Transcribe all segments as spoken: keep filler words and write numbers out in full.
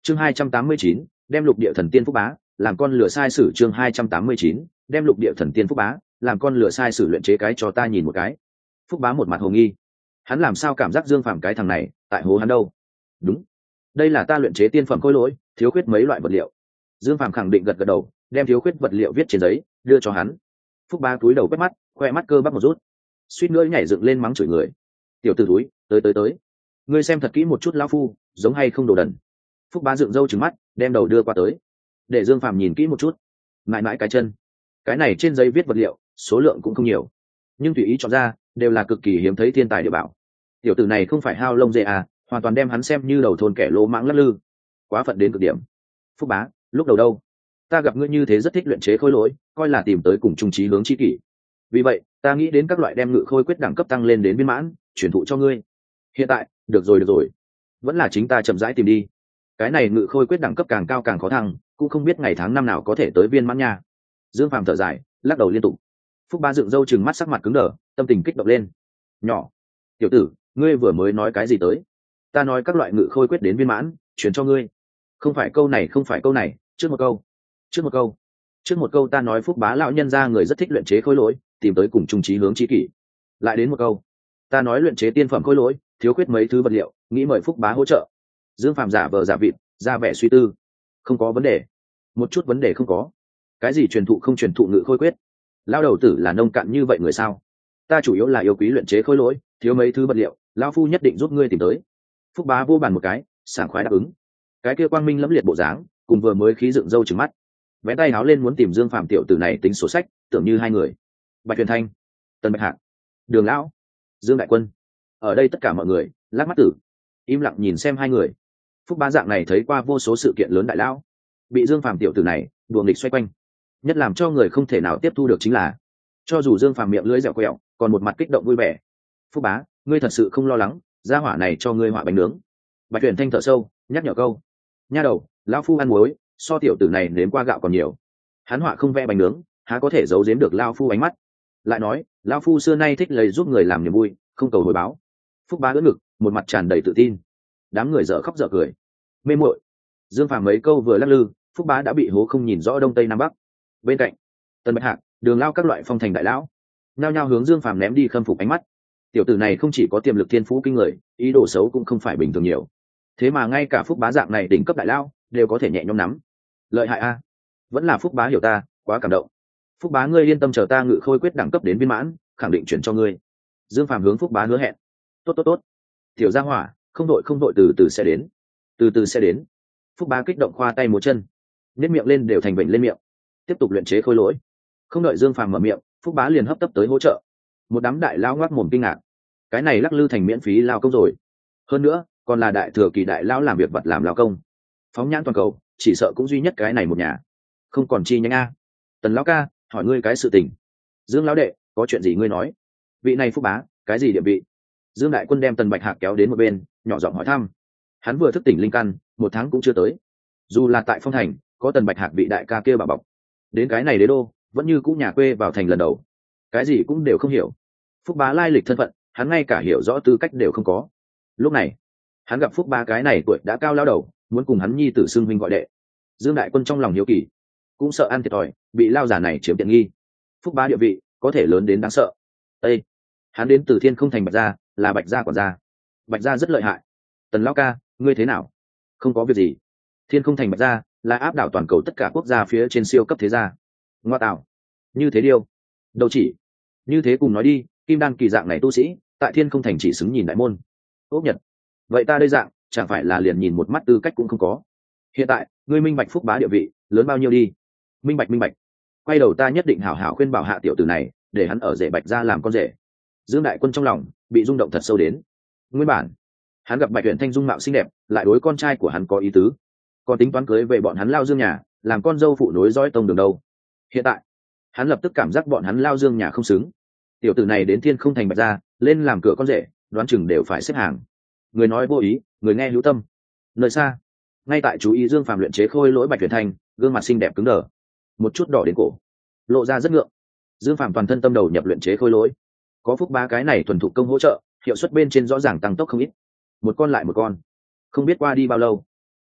chương hai trăm tám mươi chín đem lục địa thần tiên phúc bá làm con lửa sai sử chương hai trăm tám mươi chín đem lục địa thần tiên phúc bá làm con lửa sai sử luyện chế cái cho ta nhìn một cái. Phúc bá một mặt hồ nghi, hắn làm sao cảm giác Dương Phàm cái thằng này tại hố hắn đâu? Đúng, đây là ta luyện chế tiên phẩm khôi lỗi, thiếu khuyết mấy loại vật liệu. Dương Phàm khẳng định gật gật đầu, đem thiếu khuyết vật liệu viết trên giấy đưa cho hắn. Phúc bá cúi đầu quét mắt, khoe mắt cơ bắp một rút, suýt nữa nhảy dựng lên mắng chửi người. Tiểu tử túi, tới tới tới, ngươi xem thật kỹ một chút lão phu giống hay không đồ đần. Phúc bá dựng râu trừng mắt, đem đầu đưa qua tới để Dương Phàm nhìn kỹ một chút. Mãi mãi cái chân, cái này trên giấy viết vật liệu số lượng cũng không nhiều, nhưng tùy ý chọn ra đều là cực kỳ hiếm thấy thiên tài địa bảo. Tiểu tử này không phải hao lông dê à, hoàn toàn đem hắn xem như đầu thôn kẻ lỗ mãng lắc lư, quá phận đến cực điểm. Phúc bá, lúc đầu đâu ta gặp ngươi như thế rất thích luyện chế khôi lỗi, coi là tìm tới cùng trung trí hướng chi kỷ, vì vậy ta nghĩ đến các loại đem ngự khôi quyết đẳng cấp tăng lên đến viên mãn truyền thụ cho ngươi. Hiện tại được rồi được rồi, vẫn là chính ta chậm rãi tìm đi, cái này ngự khôi quyết đẳng cấp càng cao càng khó thăng, cũng không biết ngày tháng năm nào có thể tới viên mãn nha. Dương Phàm thở dài, lắc đầu liên tục. Phúc bá dựng râu chừng mắt, sắc mặt cứng đờ, tâm tình kích động lên. Nhỏ tiểu tử, ngươi vừa mới nói cái gì tới? Ta nói các loại ngự khôi quyết đến viên mãn chuyển cho ngươi, không phải câu này không phải câu này, trước một câu trước một câu trước một câu ta nói Phúc bá lão nhân gia người rất thích luyện chế khôi lỗi, tìm tới cùng trung trí hướng chi kỷ. Lại đến một câu, ta nói luyện chế tiên phẩm khôi lỗi thiếu khuyết mấy thứ vật liệu, nghĩ mời Phúc bá hỗ trợ. Dương Phàm giả vờ giả vịt, ra vẻ suy tư. Không có vấn đề, một chút vấn đề không có. Cái gì truyền thụ không truyền thụ ngự khôi quyết? Lao đầu tử là nông cạn như vậy người sao? Ta chủ yếu là yêu quý luyện chế khôi lỗi, thiếu mấy thứ vật liệu, lão phu nhất định giúp ngươi tìm tới. Phúc bá vô bàn một cái, sảng khoái đáp ứng. Cái kia quang minh lẫm liệt bộ dáng, cùng vừa mới khí dựng râu trừng mắt, vẽ tay háo lên muốn tìm Dương Phàm tiểu tử này tính sổ sách, tưởng như hai người. Bạch Huyền Thanh, Tần Bạch Hạc, Đường lão, Dương Đại Quân, ở đây tất cả mọi người lắc mắt tử, im lặng nhìn xem hai người. Phúc bá dạng này thấy qua vô số sự kiện lớn đại lão, bị Dương Phàm tiểu tử này đùa nghịch xoay quanh. Nhất làm cho người không thể nào tiếp thu được chính là, cho dù Dương Phàm miệng lưỡi dẻo quẹo, còn một mặt kích động vui vẻ. Phúc bá, ngươi thật sự không lo lắng gia hỏa này cho ngươi họa bánh nướng? Bạch Huyền Thanh thở sâu, nhắc nhở câu. Nha đầu, lão phu ăn muối so tiểu tử này nếm qua gạo còn nhiều. Hắn họa không vẽ bánh nướng, há có thể giấu giếm được lão phu ánh mắt. Lại nói, lão phu xưa nay thích lấy giúp người làm niềm vui, không cầu hồi báo. Phúc bá ưỡn ngực, một mặt tràn đầy tự tin. Đám người dở khóc dở cười. Mê muội. Dương Phàm mấy câu vừa lắc lư, Phúc bá đã bị hố không nhìn rõ đông tây nam bắc. Bên cạnh, Tần Bạch Hạc, Đường lao các loại phong thành đại lão nhao nhao hướng Dương Phàm ném đi khâm phục ánh mắt. Tiểu tử này không chỉ có tiềm lực thiên phú kinh người, ý đồ xấu cũng không phải bình thường nhiều. Thế mà ngay cả Phúc bá dạng này đỉnh cấp đại lão đều có thể nhẹ nhõm nắm. Lợi hại a, vẫn là Phúc bá hiểu ta, quá cảm động. Phúc bá ngươi yên tâm, chờ ta ngự khôi quyết đẳng cấp đến viên mãn, khẳng định chuyển cho ngươi. Dương Phàm hướng Phúc bá hứa hẹn. Tốt tốt tốt, tiểu gia hỏa, không đội không đội, từ từ sẽ đến, từ từ sẽ đến. Phúc bá kích động khoa tay múa chân, nhếch miệng lên đều thành bệnh lên miệng, tiếp tục luyện chế khôi lỗi. Không đợi Dương Phàm mở miệng, Phúc bá liền hấp tấp tới hỗ trợ. Một đám đại lao ngoác mồm kinh ngạc, cái này lắc lư thành miễn phí lao công rồi, hơn nữa còn là đại thừa kỳ đại lao làm việc vật làm lao công. Phóng nhãn toàn cầu chỉ sợ cũng duy nhất cái này một nhà, không còn chi nhánh a. Tần lão ca, hỏi ngươi cái sự tình. Dương lão đệ, có chuyện gì ngươi nói. Vị này Phúc bá cái gì địa vị? Dương Đại Quân đem Tần Bạch Hạc kéo đến một bên, nhỏ giọng hỏi thăm. Hắn vừa thức tỉnh linh căn, một tháng cũng chưa tới, dù là tại Phong Thành có Tần Bạch Hạc bị đại ca kia bảo bọc, đến cái này đế đô vẫn như cũ nhà quê vào thành lần đầu, cái gì cũng đều không hiểu. Phúc bá lai lịch thân phận hắn ngay cả hiểu rõ tư cách đều không có. Lúc này hắn gặp Phúc bá cái này tuổi đã cao lao đầu, muốn cùng hắn nhi tử xưng huynh gọi đệ. Dương Đại Quân trong lòng hiếu kỳ, cũng sợ ăn thiệt thòi bị lao giả này chiếm tiện nghi. Phúc bá địa vị có thể lớn đến đáng sợ. Ê, hắn đến từ Thiên Không Thành Bạch gia, là Bạch gia quản gia. Bạch gia rất lợi hại. Tần lão ca, ngươi thế nào? Không có việc gì. Thiên Không Thành Bạch gia là áp đảo toàn cầu tất cả quốc gia phía trên siêu cấp thế gia. Ngoa tạo, như thế điêu đâu chỉ như thế, cùng nói đi, kim đan kỳ dạng này tu sĩ tại Thiên Không Thành chỉ xứng nhìn đại môn. Tốt nhật, vậy ta đây dạng chẳng phải là liền nhìn một mắt tư cách cũng không có. Hiện tại ngươi minh bạch Phúc bá địa vị lớn bao nhiêu đi. Minh bạch minh bạch, quay đầu ta nhất định hảo hảo khuyên bảo hạ tiểu tử này, để hắn ở rể Bạch gia làm con rể. Dương Đại Quân trong lòng bị rung động thật sâu đến. Nguyên bản hắn gặp Bạch Huyền Thanh dung mạo xinh đẹp, lại đối con trai của hắn có ý tứ, còn tính toán cưới về bọn hắn lao Dương nhà làm con dâu phụ nối dõi tông đường đâu. Hiện tại hắn lập tức cảm giác bọn hắn lao Dương nhà không xứng. Tiểu tử này đến Thiên Không Thành Bạch gia lên làm cửa con rể, đoán chừng đều phải xếp hàng. Người nói vô ý, người nghe hữu tâm. Nơi xa, ngay tại chú ý Dương Phàm luyện chế khôi lỗi Bạch Huyền Thanh gương mặt xinh đẹp cứng đờ, một chút đỏ đến cổ, lộ ra rất ngượng. Dương Phàm toàn thân tâm đầu nhập luyện chế khôi lỗi, có Phúc bá cái này thuần thục công hỗ trợ, hiệu suất bên trên rõ ràng tăng tốc không ít. Một con lại một con, không biết qua đi bao lâu,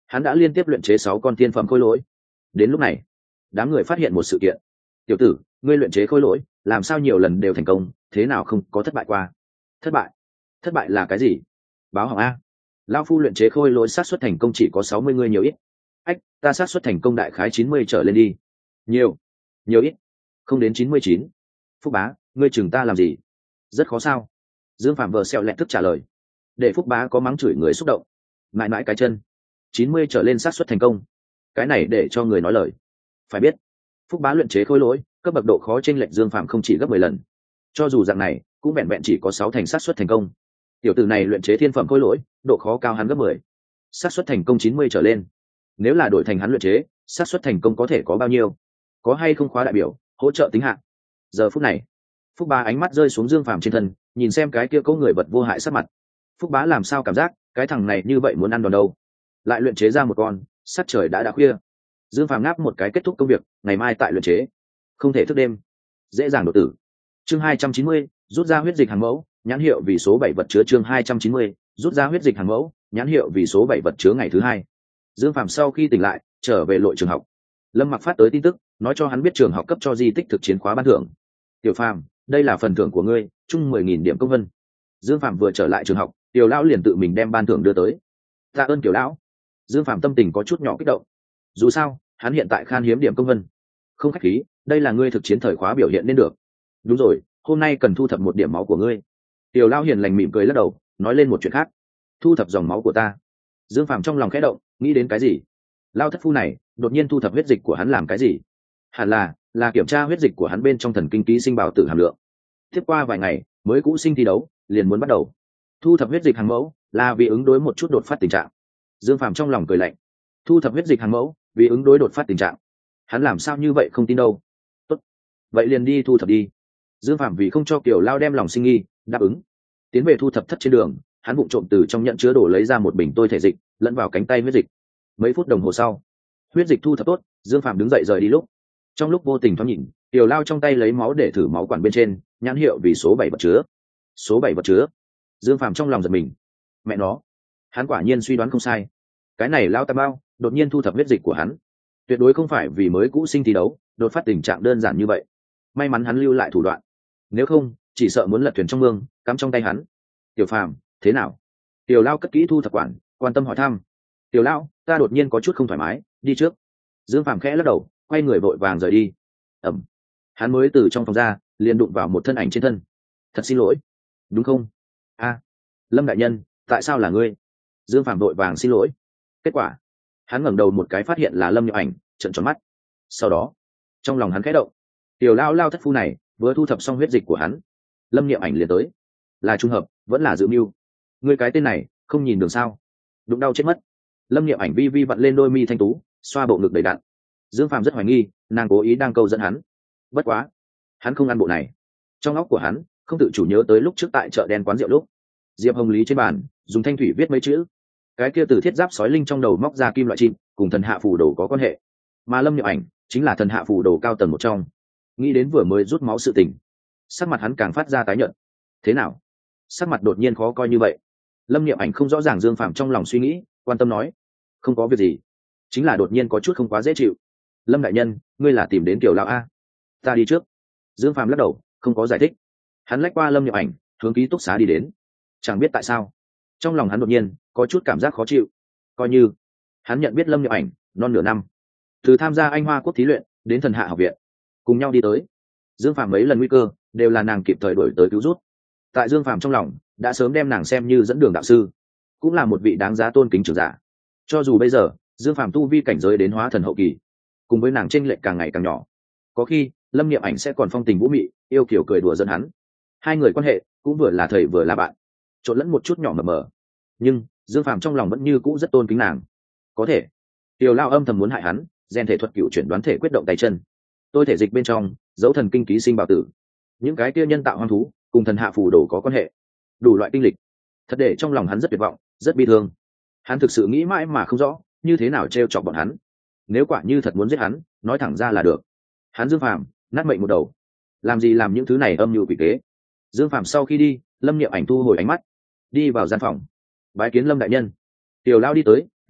hắn đã liên tiếp luyện chế sáu con thiên phẩm khôi lỗi. Đến lúc này đám người phát hiện một sự kiện. Tiểu tử, ngươi luyện chế khôi lỗi làm sao nhiều lần đều thành công, thế nào không có thất bại qua? Thất bại? Thất bại là cái gì? Báo hỏng a. Lão phu luyện chế khôi lỗi xác suất thành công chỉ có sáu mươi người nhiều ít. Ách, ta xác suất thành công đại khái chín mươi trở lên đi. Nhiều? Nhiều ít? Không đến chín mươi chín. Phúc bá, ngươi chừng ta làm gì? Rất khó sao? Dương Phạm vờ xẹo lẹt tức trả lời. Để Phúc bá có mắng chửi người xúc động. Mãi mãi cái chân. chín mươi trở lên xác suất thành công. Cái này để cho người nói lời. Phải biết, Phúc bá luyện chế khôi lỗi, cấp bậc độ khó chênh lệch Dương Phạm không chỉ gấp mười lần. Cho dù dạng này, cũng vẹn vẹn chỉ có sáu thành xác suất thành công. Tiểu tử này luyện chế thiên phẩm khôi lỗi, độ khó cao hắn gấp mười. Xác suất thành công chín mươi trở lên. Nếu là đổi thành hắn luyện chế, xác suất thành công có thể có bao nhiêu? Có hay không khóa đại biểu, hỗ trợ tính hạng. Giờ phút này, Phúc bá ánh mắt rơi xuống Dương Phạm trên thân, nhìn xem cái kia có người vật vô hại sắc mặt. Phúc bá làm sao cảm giác, cái thằng này như vậy muốn ăn đòn đâu? Lại luyện chế ra một con, sát trời đã đã khuya. Dương Phạm ngáp một cái kết thúc công việc, ngày mai tại luyện chế. Không thể thức đêm, dễ dàng đột tử. Chương hai trăm chín mươi, rút ra huyết dịch hàng mẫu, nhãn hiệu vì số bảy vật chứa. Chương hai trăm chín mươi, rút ra huyết dịch hàng mẫu, nhãn hiệu vì số bảy vật chứa. Ngày thứ hai, Dương Phạm sau khi tỉnh lại, trở về lội trường học. Lâm Mặc phát tới tin tức, nói cho hắn biết trường học cấp cho di tích thực chiến khóa ban thưởng. Tiểu Phàm, đây là phần thưởng của ngươi, chung mười nghìn điểm công vân. Dương Phạm vừa trở lại trường học, Tiểu lão liền tự mình đem ban thưởng đưa tới. Tạ ơn Tiểu lão. Dương Phạm tâm tình có chút nhỏ kích động. Dù sao, hắn hiện tại khan hiếm điểm công vân. Không khách khí, đây là ngươi thực chiến thời khóa biểu hiện nên được. Đúng rồi, hôm nay cần thu thập một điểm máu của ngươi. Tiểu lão hiền lành mỉm cười lắc đầu, nói lên một chuyện khác. Thu thập dòng máu của ta. Dương Phạm trong lòng khẽ động, nghĩ đến cái gì? Lao thất phu này đột nhiên thu thập huyết dịch của hắn làm cái gì? Hẳn là là kiểm tra huyết dịch của hắn bên trong thần kinh ký sinh bào tử hàm lượng. Tiếp qua vài ngày mới cũ sinh thi đấu liền muốn bắt đầu. Thu thập huyết dịch hàng mẫu là vì ứng đối một chút đột phát tình trạng. Dương Phạm trong lòng cười lạnh. Thu thập huyết dịch hàng mẫu vì ứng đối đột phát tình trạng, hắn làm sao như vậy không tin đâu? Tốt, vậy liền đi thu thập đi. Dương Phạm vì không cho Kiều Lao đem lòng sinh nghi, đáp ứng. Tiến về thu thập thất trên đường, hắn vụng trộm từ trong nhận chứa đồ lấy ra một bình tôi thể dịch, lẫn vào cánh tay huyết dịch. Mấy phút đồng hồ sau, huyết dịch thu thập tốt, Dương Phạm đứng dậy rời đi. Lúc trong lúc vô tình thoáng nhìn, Kiều Lao trong tay lấy máu để thử máu quản bên trên, nhãn hiệu vì số bảy vật chứa. Số bảy vật chứa. Dương Phạm trong lòng giật mình. Mẹ nó, hắn quả nhiên suy đoán không sai. Cái này Lao Tam Bao đột nhiên thu thập huyết dịch của hắn, tuyệt đối không phải vì mới cũ sinh thi đấu đột phát tình trạng đơn giản như vậy. May mắn hắn lưu lại thủ đoạn, nếu không chỉ sợ muốn lật thuyền trong mương, cắm trong tay hắn. Tiểu Phàm, thế nào? Tiểu Lao cất kỹ thu thập quản, quan tâm hỏi thăm. Tiểu Lao, ta đột nhiên có chút không thoải mái, đi trước. Dương Phàm khẽ lắc đầu, quay người vội vàng rời đi. Ẩm. Hắn mới từ trong phòng ra, liền đụng vào một thân ảnh trên thân. Thật xin lỗi. Đúng không? A, Lâm đại nhân, tại sao là ngươi? Dương Phàm vội vàng xin lỗi. Kết quả, hắn ngẩng đầu một cái phát hiện là Lâm Nhậm Ảnh, trợn tròn mắt. Sau đó, trong lòng hắn khẽ động. Tiểu Lao Lao thất phu này vừa thu thập xong huyết dịch của hắn, Lâm Nhậm Ảnh liền tới. Là trùng hợp, vẫn là dự mưu. Ngươi cái tên này, không nhìn đường sao? Đụng đau chết mất. Lâm Nhậm Ảnh vi vi vặn lên đôi mi thanh tú, xoa bộ ngực đầy đặn. Dương Phàm rất hoài nghi, nàng cố ý đang câu dẫn hắn. Bất quá, hắn không ăn bộ này. Trong óc của hắn không tự chủ nhớ tới lúc trước tại chợ đen quán rượu lúc, Diệp Hồng Lý trên bàn dùng thanh thủy viết mấy chữ. Cái kia từ thiết giáp sói linh trong đầu móc ra kim loại chim, cùng thần hạ phù đồ có quan hệ. Mà Lâm Nhậm Ảnh chính là thần hạ phù đồ cao tầng một trong. Nghĩ đến vừa mới rút máu sự tình, sắc mặt hắn càng phát ra tái nhợt. Thế nào? Sắc mặt đột nhiên khó coi như vậy. Lâm Nhậm Ảnh không rõ ràng Dương Phàm trong lòng suy nghĩ, quan tâm nói: không có việc gì, chính là đột nhiên có chút không quá dễ chịu. Lâm đại nhân, ngươi là tìm đến Kiều Lão a? Ta đi trước. Dương Phàm lắc đầu, không có giải thích. Hắn lách qua Lâm Nhậm Ảnh, hướng ký túc xá đi đến. Chẳng biết tại sao, trong lòng hắn đột nhiên có chút cảm giác khó chịu. Coi như hắn nhận biết Lâm Nhậm Ảnh non nửa năm, từ tham gia Anh Hoa Quốc thí luyện đến Thần Hạ học viện, cùng nhau đi tới. Dương Phàm mấy lần nguy cơ đều là nàng kịp thời đổi tới cứu rút. Tại Dương Phàm trong lòng đã sớm đem nàng xem như dẫn đường đạo sư, cũng là một vị đáng giá tôn kính trưởng giả. Cho dù bây giờ Dương Phàm tu vi cảnh giới đến hóa thần hậu kỳ, cùng với nàng chênh lệch càng ngày càng nhỏ, có khi Lâm Niệm Ảnh sẽ còn phong tình vũ mị, yêu kiểu cười đùa dẫn hắn. Hai người quan hệ cũng vừa là thầy vừa là bạn, trộn lẫn một chút nhỏ mờ mờ, nhưng Dương Phàm trong lòng vẫn như cũ rất tôn kính nàng. Có thể Tiểu Lao âm thầm muốn hại hắn, gen thể thuật cựu chuyển đoán thể quyết động tay chân, tôi thể dịch bên trong dấu thần kinh ký sinh bào tử, những cái kia nhân tạo hoang thú cùng thần hạ phù đồ có quan hệ, đủ loại kinh lịch, thật để trong lòng hắn rất tuyệt vọng, rất bi thương. Hắn thực sự nghĩ mãi mà không rõ như thế nào t chọc bọn hắn. Nếu quả như thật muốn giết hắn, nói thẳng ra là được. Hắn Dương Phàm nát mệnh một đầu, làm gì làm những thứ này âm mưu quỷ kế. Dương Phàm sau khi đi, Lâm Niệm Ảnh thu hồi ánh mắt, đi vào gian phòng, bái kiến Lâm đại nhân. Tiểu Lao đi tới,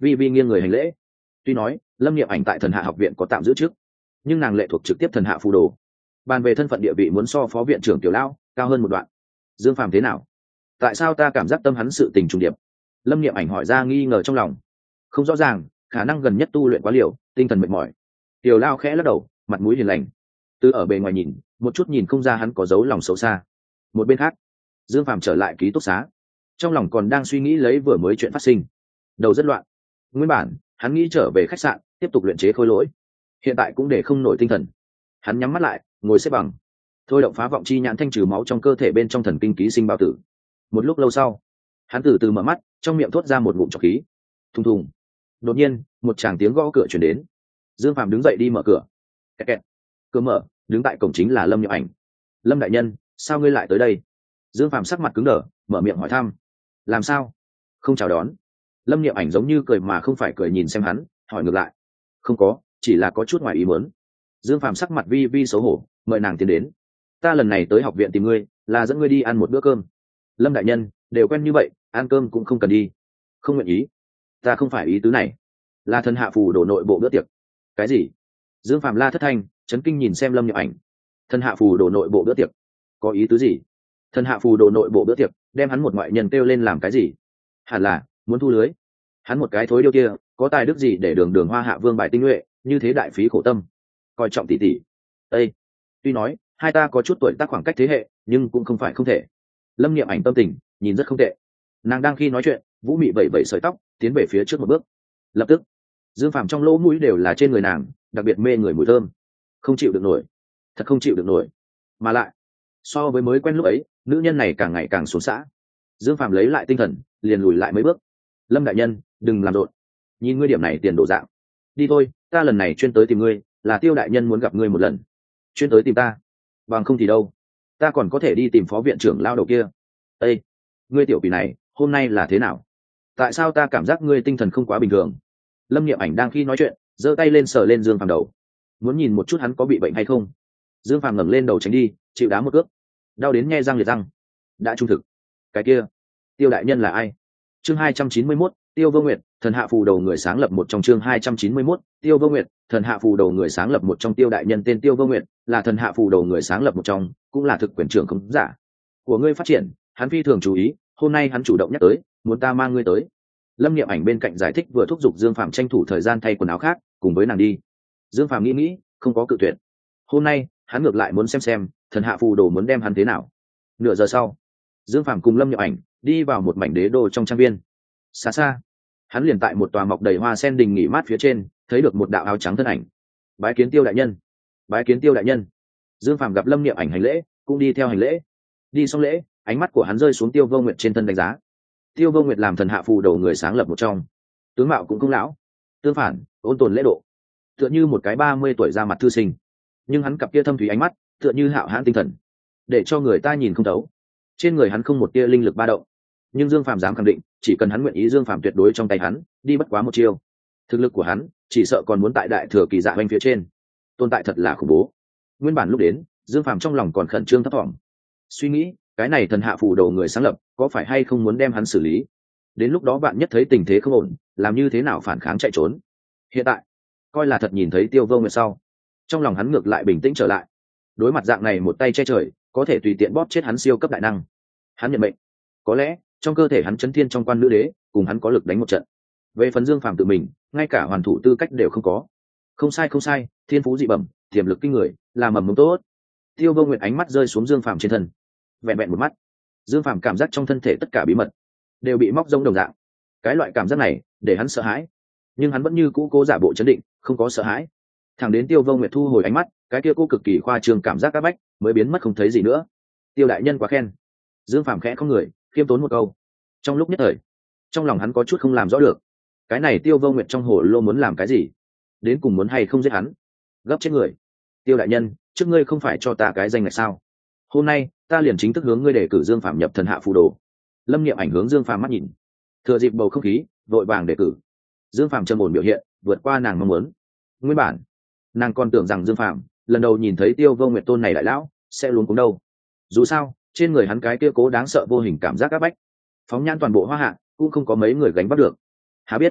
vi vi nghiêng người hành lễ. Tuy nói lâm niệm ảnh tại thần hạ học viện có tạm giữ chức, nhưng nàng lệ thuộc trực tiếp thần hạ phù đồ, bàn về thân phận địa vị muốn so phó viện trưởng tiểu lão cao hơn một đoạn. Dương Phàm thế nào? Tại sao ta cảm giác tâm hắn sự tình trùng điệp? Lâm niệm ảnh hỏi ra nghi ngờ trong lòng. Không rõ ràng, khả năng gần nhất tu luyện quá liều, tinh thần mệt mỏi. Tiểu Lao khẽ lắc đầu, mặt mũi hiền lành. Từ ở bề ngoài nhìn, một chút nhìn không ra hắn có dấu lòng xấu xa. Một bên khác, Dương Phàm trở lại ký túc xá, trong lòng còn đang suy nghĩ lấy vừa mới chuyện phát sinh, đầu rất loạn. Nguyên bản hắn nghĩ trở về khách sạn tiếp tục luyện chế khôi lỗi, hiện tại cũng để không nổi tinh thần. Hắn nhắm mắt lại, ngồi xếp bằng, thôi động phá vọng chi nhãn thanh trừ máu trong cơ thể bên trong thần kinh ký sinh bao tử. Một lúc lâu sau, hắn từ từ mở mắt, trong miệng thốt ra một ngụm trọc khí. Thùng thùng. Đột nhiên một tràng tiếng gõ cửa chuyển đến. Dương Phàm đứng dậy đi mở cửa. Kẹt kẹt. Cửa mở, đứng tại cổng chính là Lâm Nhậm Ảnh. Lâm đại nhân, sao ngươi lại tới đây? Dương Phàm sắc mặt cứng đờ, mở miệng hỏi thăm. Làm sao? Không chào đón. Lâm Nhậm Ảnh giống như cười mà không phải cười nhìn xem hắn, hỏi ngược lại. Không có, chỉ là có chút ngoài ý muốn. Dương Phàm sắc mặt vi vi xấu hổ, mời nàng tiến đến. Ta lần này tới học viện tìm ngươi, là dẫn ngươi đi ăn một bữa cơm. Lâm đại nhân, đều quen như vậy, ăn cơm cũng không cần đi. Không nguyện ý. Ta không phải ý tứ này, là thần hạ phù đồ nội bộ bữa tiệc. Cái gì? Dương Phàm la thất thanh, chấn kinh nhìn xem Lâm Nhậm Ảnh. Thần hạ phù đồ nội bộ bữa tiệc, có ý tứ gì? Thần hạ phù đồ nội bộ bữa tiệc, đem hắn một ngoại nhân kêu lên làm cái gì? Hẳn là muốn thu lưới. Hắn một cái thối điêu kia, có tài đức gì để đường đường hoa hạ vương bài tinh nhuệ, như thế đại phí khổ tâm, coi trọng tỷ tỷ. Ê, tuy nói hai ta có chút tuổi tác khoảng cách thế hệ, nhưng cũng không phải không thể. Lâm Niệm Ảnh tâm tình nhìn rất không tệ. Nàng đang khi nói chuyện, vũ mị vẩy vẩy sợi tóc, tiến về phía trước một bước. Lập tức, Dương Phàm trong lỗ mũi đều là trên người nàng, đặc biệt mê người mùi thơm. Không chịu được nổi, thật không chịu được nổi. Mà lại, so với mới quen lúc ấy, nữ nhân này càng ngày càng xuống xã. Dương Phàm lấy lại tinh thần, liền lùi lại mấy bước. Lâm đại nhân, đừng làm rộn. Nhìn ngươi điểm này tiền đổ dạng. Đi thôi, ta lần này chuyên tới tìm ngươi, là Tiêu đại nhân muốn gặp ngươi một lần. Chuyên tới tìm ta? Bằng không thì đâu, ta còn có thể đi tìm phó viện trưởng lao đầu kia. Ê, ngươi tiểu quỷ này, hôm nay là thế nào? Tại sao ta cảm giác ngươi tinh thần không quá bình thường? Lâm Niệm Ảnh đang khi nói chuyện, giơ tay lên sờ lên Dương Phàm đầu, muốn nhìn một chút hắn có bị bệnh hay không. Dương Phàm ngẩng lên đầu tránh đi, chịu đá một cước, đau đến nhe răng liệt răng. Đã trung thực. Cái kia, Tiêu đại nhân là ai? Chương hai trăm chín mươi mốt, Tiêu Vô Nguyệt, thần hạ phù đầu người sáng lập một trong chương hai trăm chín mươi mốt, Tiêu Vô Nguyệt, thần hạ phù đầu người sáng lập một trong Tiêu đại nhân tên Tiêu Vô Nguyệt, là thần hạ phù đầu người sáng lập một trong, cũng là thực quyền trưởng không giả của ngươi phát triển, hắn phi thường chú ý, hôm nay hắn chủ động nhắc tới, muốn ta mang ngươi tới. Lâm Niệm Ảnh bên cạnh giải thích vừa thúc giục Dương Phàm tranh thủ thời gian thay quần áo khác, cùng với nàng đi. Dương Phàm nghĩ nghĩ, không có cự tuyệt. Hôm nay, hắn ngược lại muốn xem xem, thần hạ phù đồ muốn đem hắn thế nào. Nửa giờ sau, Dương Phàm cùng Lâm Niệm Ảnh đi vào một mảnh đế đô trong trang viên. Xa xa, hắn liền tại một tòa mọc đầy hoa sen đình nghỉ mát phía trên, thấy được một đạo áo trắng thân ảnh. Bái kiến Tiêu đại nhân. Bái kiến Tiêu đại nhân. Dương Phàm gặp Lâm Niệm Ảnh hành lễ, cũng đi theo hành lễ. Đi xong lễ, ánh mắt của hắn rơi xuống Tiêu Vô Nguyệt trên thân đánh giá. Tiêu Vô Nguyệt làm thần hạ phù đầu người sáng lập một trong, tướng mạo cũng không lão, tương phản ôn tồn lễ độ, tựa như một cái ba mươi tuổi ra mặt thư sinh. Nhưng hắn cặp kia thâm thúy ánh mắt, tựa như hạo hãn tinh thần, để cho người ta nhìn không thấu. Trên người hắn không một tia linh lực ba động, nhưng Dương Phàm dám khẳng định, chỉ cần hắn nguyện ý, Dương Phàm tuyệt đối trong tay hắn đi bất quá một chiêu. Thực lực của hắn chỉ sợ còn muốn tại đại thừa kỳ dạ hoành phía trên, tồn tại thật là khủng bố. Nguyên bản lúc đến, Dương Phàm trong lòng còn khẩn trương thấp thỏm, suy nghĩ cái này thần hạ phù đầu người sáng lập có phải hay không muốn đem hắn xử lý, đến lúc đó bạn nhất thấy tình thế không ổn, làm như thế nào phản kháng chạy trốn. Hiện tại coi là thật nhìn thấy Tiêu Vô Nguyệt sau, trong lòng hắn ngược lại bình tĩnh trở lại. Đối mặt dạng này một tay che trời có thể tùy tiện bóp chết hắn siêu cấp đại năng, hắn nhận mệnh. Có lẽ trong cơ thể hắn chấn thiên trong quan nữ đế cùng hắn có lực đánh một trận. Về phần Dương Phàm tự mình, ngay cả hoàn thủ tư cách đều không có. Không sai không sai, thiên phú dị bẩm, tiềm lực kinh người, là mầm mống tốt. Tiêu Vô Nguyệt ánh mắt rơi xuống Dương Phàm trên thân, vẹn vẹn một mắt, Dương Phàm cảm giác trong thân thể tất cả bí mật đều bị móc rông đồng dạng. Cái loại cảm giác này để hắn sợ hãi, nhưng hắn vẫn như cũ cố giả bộ chấn định, không có sợ hãi. Thẳng đến Tiêu Vô Nguyệt thu hồi ánh mắt, cái kia cô cực kỳ khoa trương cảm giác áp bách mới biến mất không thấy gì nữa. Tiêu đại nhân quá khen. Dương Phàm khẽ không người, khiêm tốn một câu. Trong lúc nhất thời, trong lòng hắn có chút không làm rõ được, cái này Tiêu Vô Nguyệt trong hồ lô muốn làm cái gì, đến cùng muốn hay không giết hắn, gấp chết người. Tiêu đại nhân, trước ngươi không phải cho ta cái danh này sao? Hôm nay ta liền chính thức hướng ngươi đề cử Dương Phàm nhập thần hạ phù đồ. Lâm Niệm Ảnh hướng Dương Phàm mắt nhìn, thừa dịp bầu không khí vội vàng đề cử. Dương Phàm trầm ổn biểu hiện vượt qua nàng mong muốn. Nguyên bản nàng còn tưởng rằng Dương Phàm lần đầu nhìn thấy Tiêu Vô Nguyệt tôn này đại lão sẽ luống cuống đâu. Dù sao trên người hắn cái kia cố đáng sợ vô hình cảm giác áp bách, phóng nhan toàn bộ hoa hạ cũng không có mấy người gánh bắt được. Há biết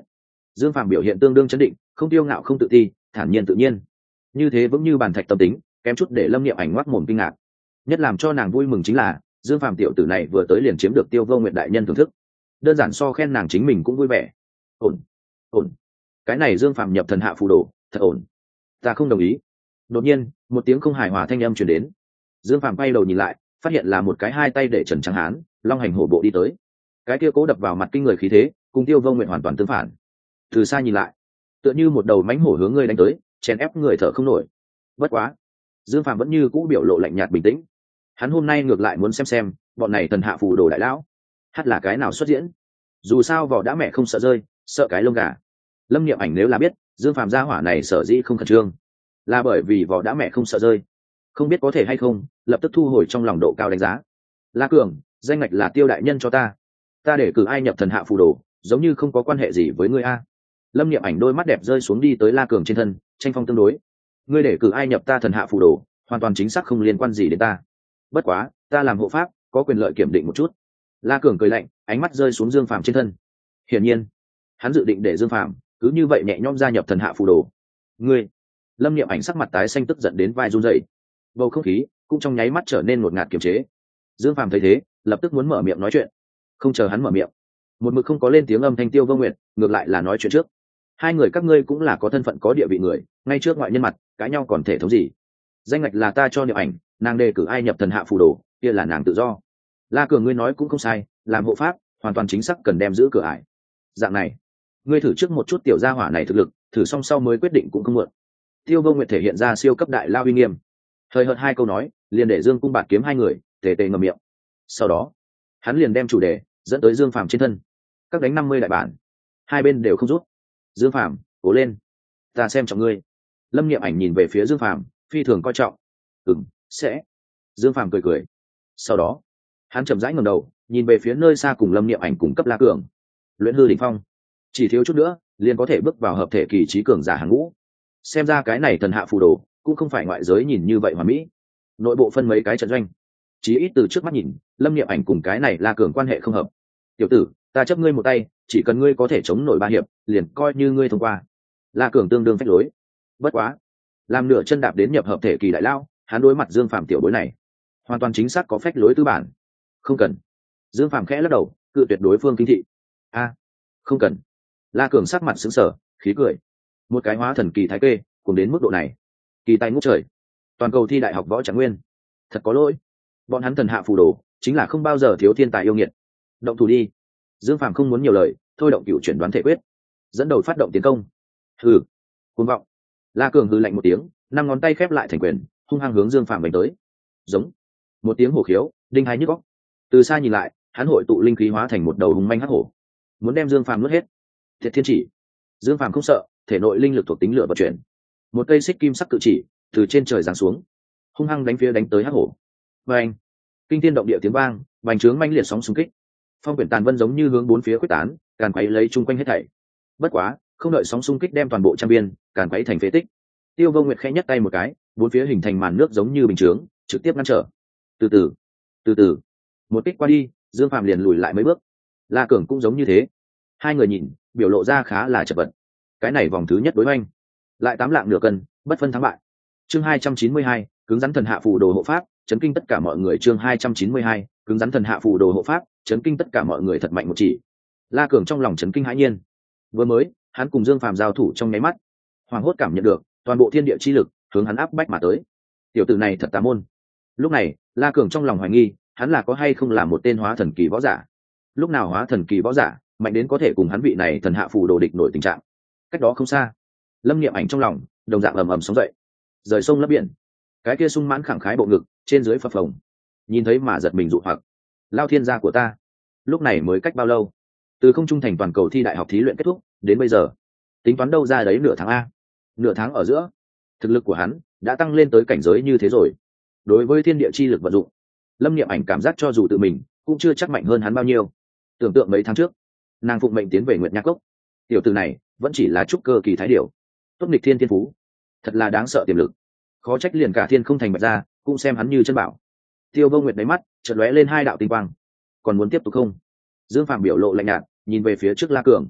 Dương Phàm biểu hiện tương đương chấn định, không tiêu ngạo không tự ti, thản nhiên tự nhiên, như thế vững như bàn thạch tâm tính, kém chút để Lâm Niệm Ảnh ngoác mồm kinh ngạc. Nhất làm cho nàng vui mừng chính là Dương Phàm tiểu tử này vừa tới liền chiếm được Tiêu Vô Nguyệt đại nhân thưởng thức, đơn giản so khen nàng chính mình cũng vui vẻ. Ổn, ổn, cái này Dương Phàm nhập thần hạ phù đồ, thật ổn. Ta không đồng ý. Đột nhiên, một tiếng không hài hòa thanh âm truyền đến. Dương Phàm quay đầu nhìn lại, phát hiện là một cái hai tay để trần trắng hán, long hành hổ bộ đi tới. Cái kia cố đập vào mặt kinh người khí thế, cùng Tiêu Vô Nguyệt hoàn toàn tương phản. Từ xa nhìn lại, tựa như một đầu mãnh hổ hướng ngươi đánh tới, chèn ép người thở không nổi. Bất quá, Dương Phàm vẫn như cũ biểu lộ lạnh nhạt bình tĩnh. Hắn hôm nay ngược lại muốn xem xem bọn này thần hạ phù đồ đại lão hát là cái nào xuất diễn. Dù sao vỏ đã mẹ không sợ rơi, sợ cái lông gà. Lâm Niệm Ảnh nếu là biết Dương Phàm gia hỏa này sở dĩ không khẩn trương là bởi vì vỏ đã mẹ không sợ rơi, không biết có thể hay không lập tức thu hồi trong lòng độ cao đánh giá. La Cường, danh ngạch là Tiêu đại nhân cho ta, ta để cử ai nhập thần hạ phù đồ giống như không có quan hệ gì với ngươi a. Lâm Niệm Ảnh đôi mắt đẹp rơi xuống đi tới La Cường trên thân, tranh phong tương đối. Ngươi để cử ai nhập ta thần hạ phù đồ hoàn toàn chính xác không liên quan gì đến ta, bất quá ta làm hộ pháp có quyền lợi kiểm định một chút. La Cường cười lạnh, ánh mắt rơi xuống Dương Phàm trên thân. Hiển nhiên hắn dự định để Dương Phàm cứ như vậy nhẹ nhõm gia nhập thần hạ phù đồ. Ngươi. Lâm Niệm Ảnh sắc mặt tái xanh tức giận đến vai run rẩy, bầu không khí cũng trong nháy mắt trở nên ngột ngạt kiềm chế. Dương Phàm thấy thế lập tức muốn mở miệng nói chuyện, không chờ hắn mở miệng, một mực không có lên tiếng âm thanh Tiêu Vô Nguyệt ngược lại là nói chuyện trước. Hai người các ngươi cũng là có thân phận có địa vị người, ngay trước ngoại nhân mặt cãi nhau còn thể thống gì. Danh ngạch là ta cho Niệm Ảnh, nàng đề cử ai nhập thần hạ phù đồ kia là nàng tự do. La Cường ngươi nói cũng không sai, làm hộ pháp hoàn toàn chính xác cần đem giữ cửa ải. Dạng này ngươi thử trước một chút tiểu gia hỏa này thực lực, thử xong sau mới quyết định cũng không muộn. Tiêu Vô Nguyệt thể hiện ra siêu cấp đại lao uy nghiêm, hơi hợt hai câu nói liền để Dương Cung bạt kiếm hai người tề tề ngậm miệng. Sau đó hắn liền đem chủ đề dẫn tới Dương Phàm trên thân. Các đánh năm mươi đại bản, hai bên đều không rút. Dương Phàm cố lên, ta xem trọng ngươi. Lâm Niệm Ảnh nhìn về phía Dương Phàm phi thường coi trọng. Ừm, sẽ. Dương Phàm cười cười. Sau đó hắn chậm rãi ngẩng đầu nhìn về phía nơi xa cùng Lâm Niệm Ảnh cùng cấp La Cường. Luyện hư đỉnh phong, chỉ thiếu chút nữa liền có thể bước vào hợp thể kỳ trí cường giả hàng ngũ. Xem ra cái này thần hạ phù đồ cũng không phải ngoại giới nhìn như vậy hoàn mỹ, nội bộ phân mấy cái trận doanh. Chí ít từ trước mắt nhìn, Lâm Niệm Ảnh cùng cái này La Cường quan hệ không hợp. Tiểu tử, ta chấp ngươi một tay, chỉ cần ngươi có thể chống nổi ba hiệp liền coi như ngươi thông qua. La Cường tương đương phách lối. Bất quá làm nửa chân đạp đến nhập hợp thể kỳ đại lao, hắn đối mặt Dương Phàm tiểu bối này hoàn toàn chính xác có phách lối tư bản. Không cần. Dương Phàm khẽ lắc đầu cự tuyệt đối phương kinh thị. A, không cần. La Cường sắc mặt sững sờ khí cười. Một cái hóa thần kỳ thái kê cùng đến mức độ này, kỳ tài ngút trời, toàn cầu thi đại học võ trạng nguyên, thật có lỗi. Bọn hắn thần hạ phù đồ chính là không bao giờ thiếu thiên tài yêu nghiệt. Động thủ đi. Dương Phàm không muốn nhiều lời, thôi động cựu chuyển đoán thể quyết, dẫn đầu phát động tiến công. Hừ, cuồng vọng. La Cường hừ lạnh một tiếng, năm ngón tay khép lại thành quyền, hung hăng hướng Dương Phàm đánh tới. Giống. Một tiếng hổ khiếu đinh hai nhức óc. Từ xa nhìn lại, hắn hội tụ linh khí hóa thành một đầu hùng manh hắc hổ, muốn đem Dương Phàm nuốt hết. Thiệt thiên chỉ. Dương Phàm không sợ, thể nội linh lực thuộc tính lửa vận chuyển, một cây xích kim sắc cự chỉ từ trên trời giáng xuống, hung hăng đánh phía đánh tới hắc hổ. Và anh, kinh thiên động địa tiếng vang, bành trướng manh liệt sóng xung kích, phong quyển tàn vân giống như hướng bốn phía quyết tán, càn quấy lấy chung quanh hết thảy. Bất quá không đợi sóng xung kích đem toàn bộ trang biên càn quấy thành phế tích, Tiêu Vô Nguyệt khẽ nhấc tay một cái, bốn phía hình thành màn nước giống như bình chướng, trực tiếp ngăn trở. Từ từ, từ từ, một kích qua đi, Dương Phàm liền lùi lại mấy bước. La Cường cũng giống như thế. Hai người nhìn, biểu lộ ra khá là chật vật. Cái này vòng thứ nhất đối oanh, lại tám lạng nửa cân, bất phân thắng bại. Chương hai trăm chín mươi hai, cứng rắn thần hạ phù đồ hộ pháp, chấn kinh tất cả mọi người. Chương hai trăm chín mươi hai, cứng rắn thần hạ phù đồ hộ pháp, chấn kinh tất cả mọi người thật mạnh một chỉ. La Cường trong lòng chấn kinh hãi nhiên. Vừa mới, hắn cùng Dương Phàm giao thủ trong nháy mắt, hoàng hốt cảm nhận được toàn bộ thiên địa chi lực hướng hắn áp bách mà tới. Tiểu tử này thật tà môn. Lúc này, La Cường trong lòng hoài nghi, hắn là có hay không là một tên hóa thần kỳ võ giả. Lúc nào hóa thần kỳ võ giả mạnh đến có thể cùng hắn vị này thần hạ phù đồ địch nổi tình trạng. Cách đó không xa, Lâm Niệm Ảnh trong lòng đồng dạng ầm ầm sóng dậy, rời sông lấp biển, cái kia sung mãn khẳng khái bộ ngực trên dưới phập phồng, nhìn thấy mà giật mình dụ hoặc. Lao thiên gia của ta, lúc này mới cách bao lâu? Từ không trung thành toàn cầu thi đại học thí luyện kết thúc đến bây giờ, tính toán đâu ra đấy nửa tháng a. Nửa tháng ở giữa, thực lực của hắn đã tăng lên tới cảnh giới như thế rồi. Đối với thiên địa chi lực vận dụng, Lâm Niệm Ảnh cảm giác cho dù tự mình cũng chưa chắc mạnh hơn hắn bao nhiêu. Tưởng tượng mấy tháng trước, nàng phụng mệnh tiến về Nguyệt Nha Cốc, tiểu tử này vẫn chỉ là trúc cơ kỳ thái điểu, tốt nghịch thiên thiên phú, thật là đáng sợ tiềm lực, khó trách liền cả thiên không thành bạch ra cũng xem hắn như chân bảo. Tiêu Vô Nguyệt đáy mắt chợt lóe lên hai đạo tinh quang. Còn muốn tiếp tục không? Dương Phàm biểu lộ lạnh nhạt nhìn về phía trước La Cường.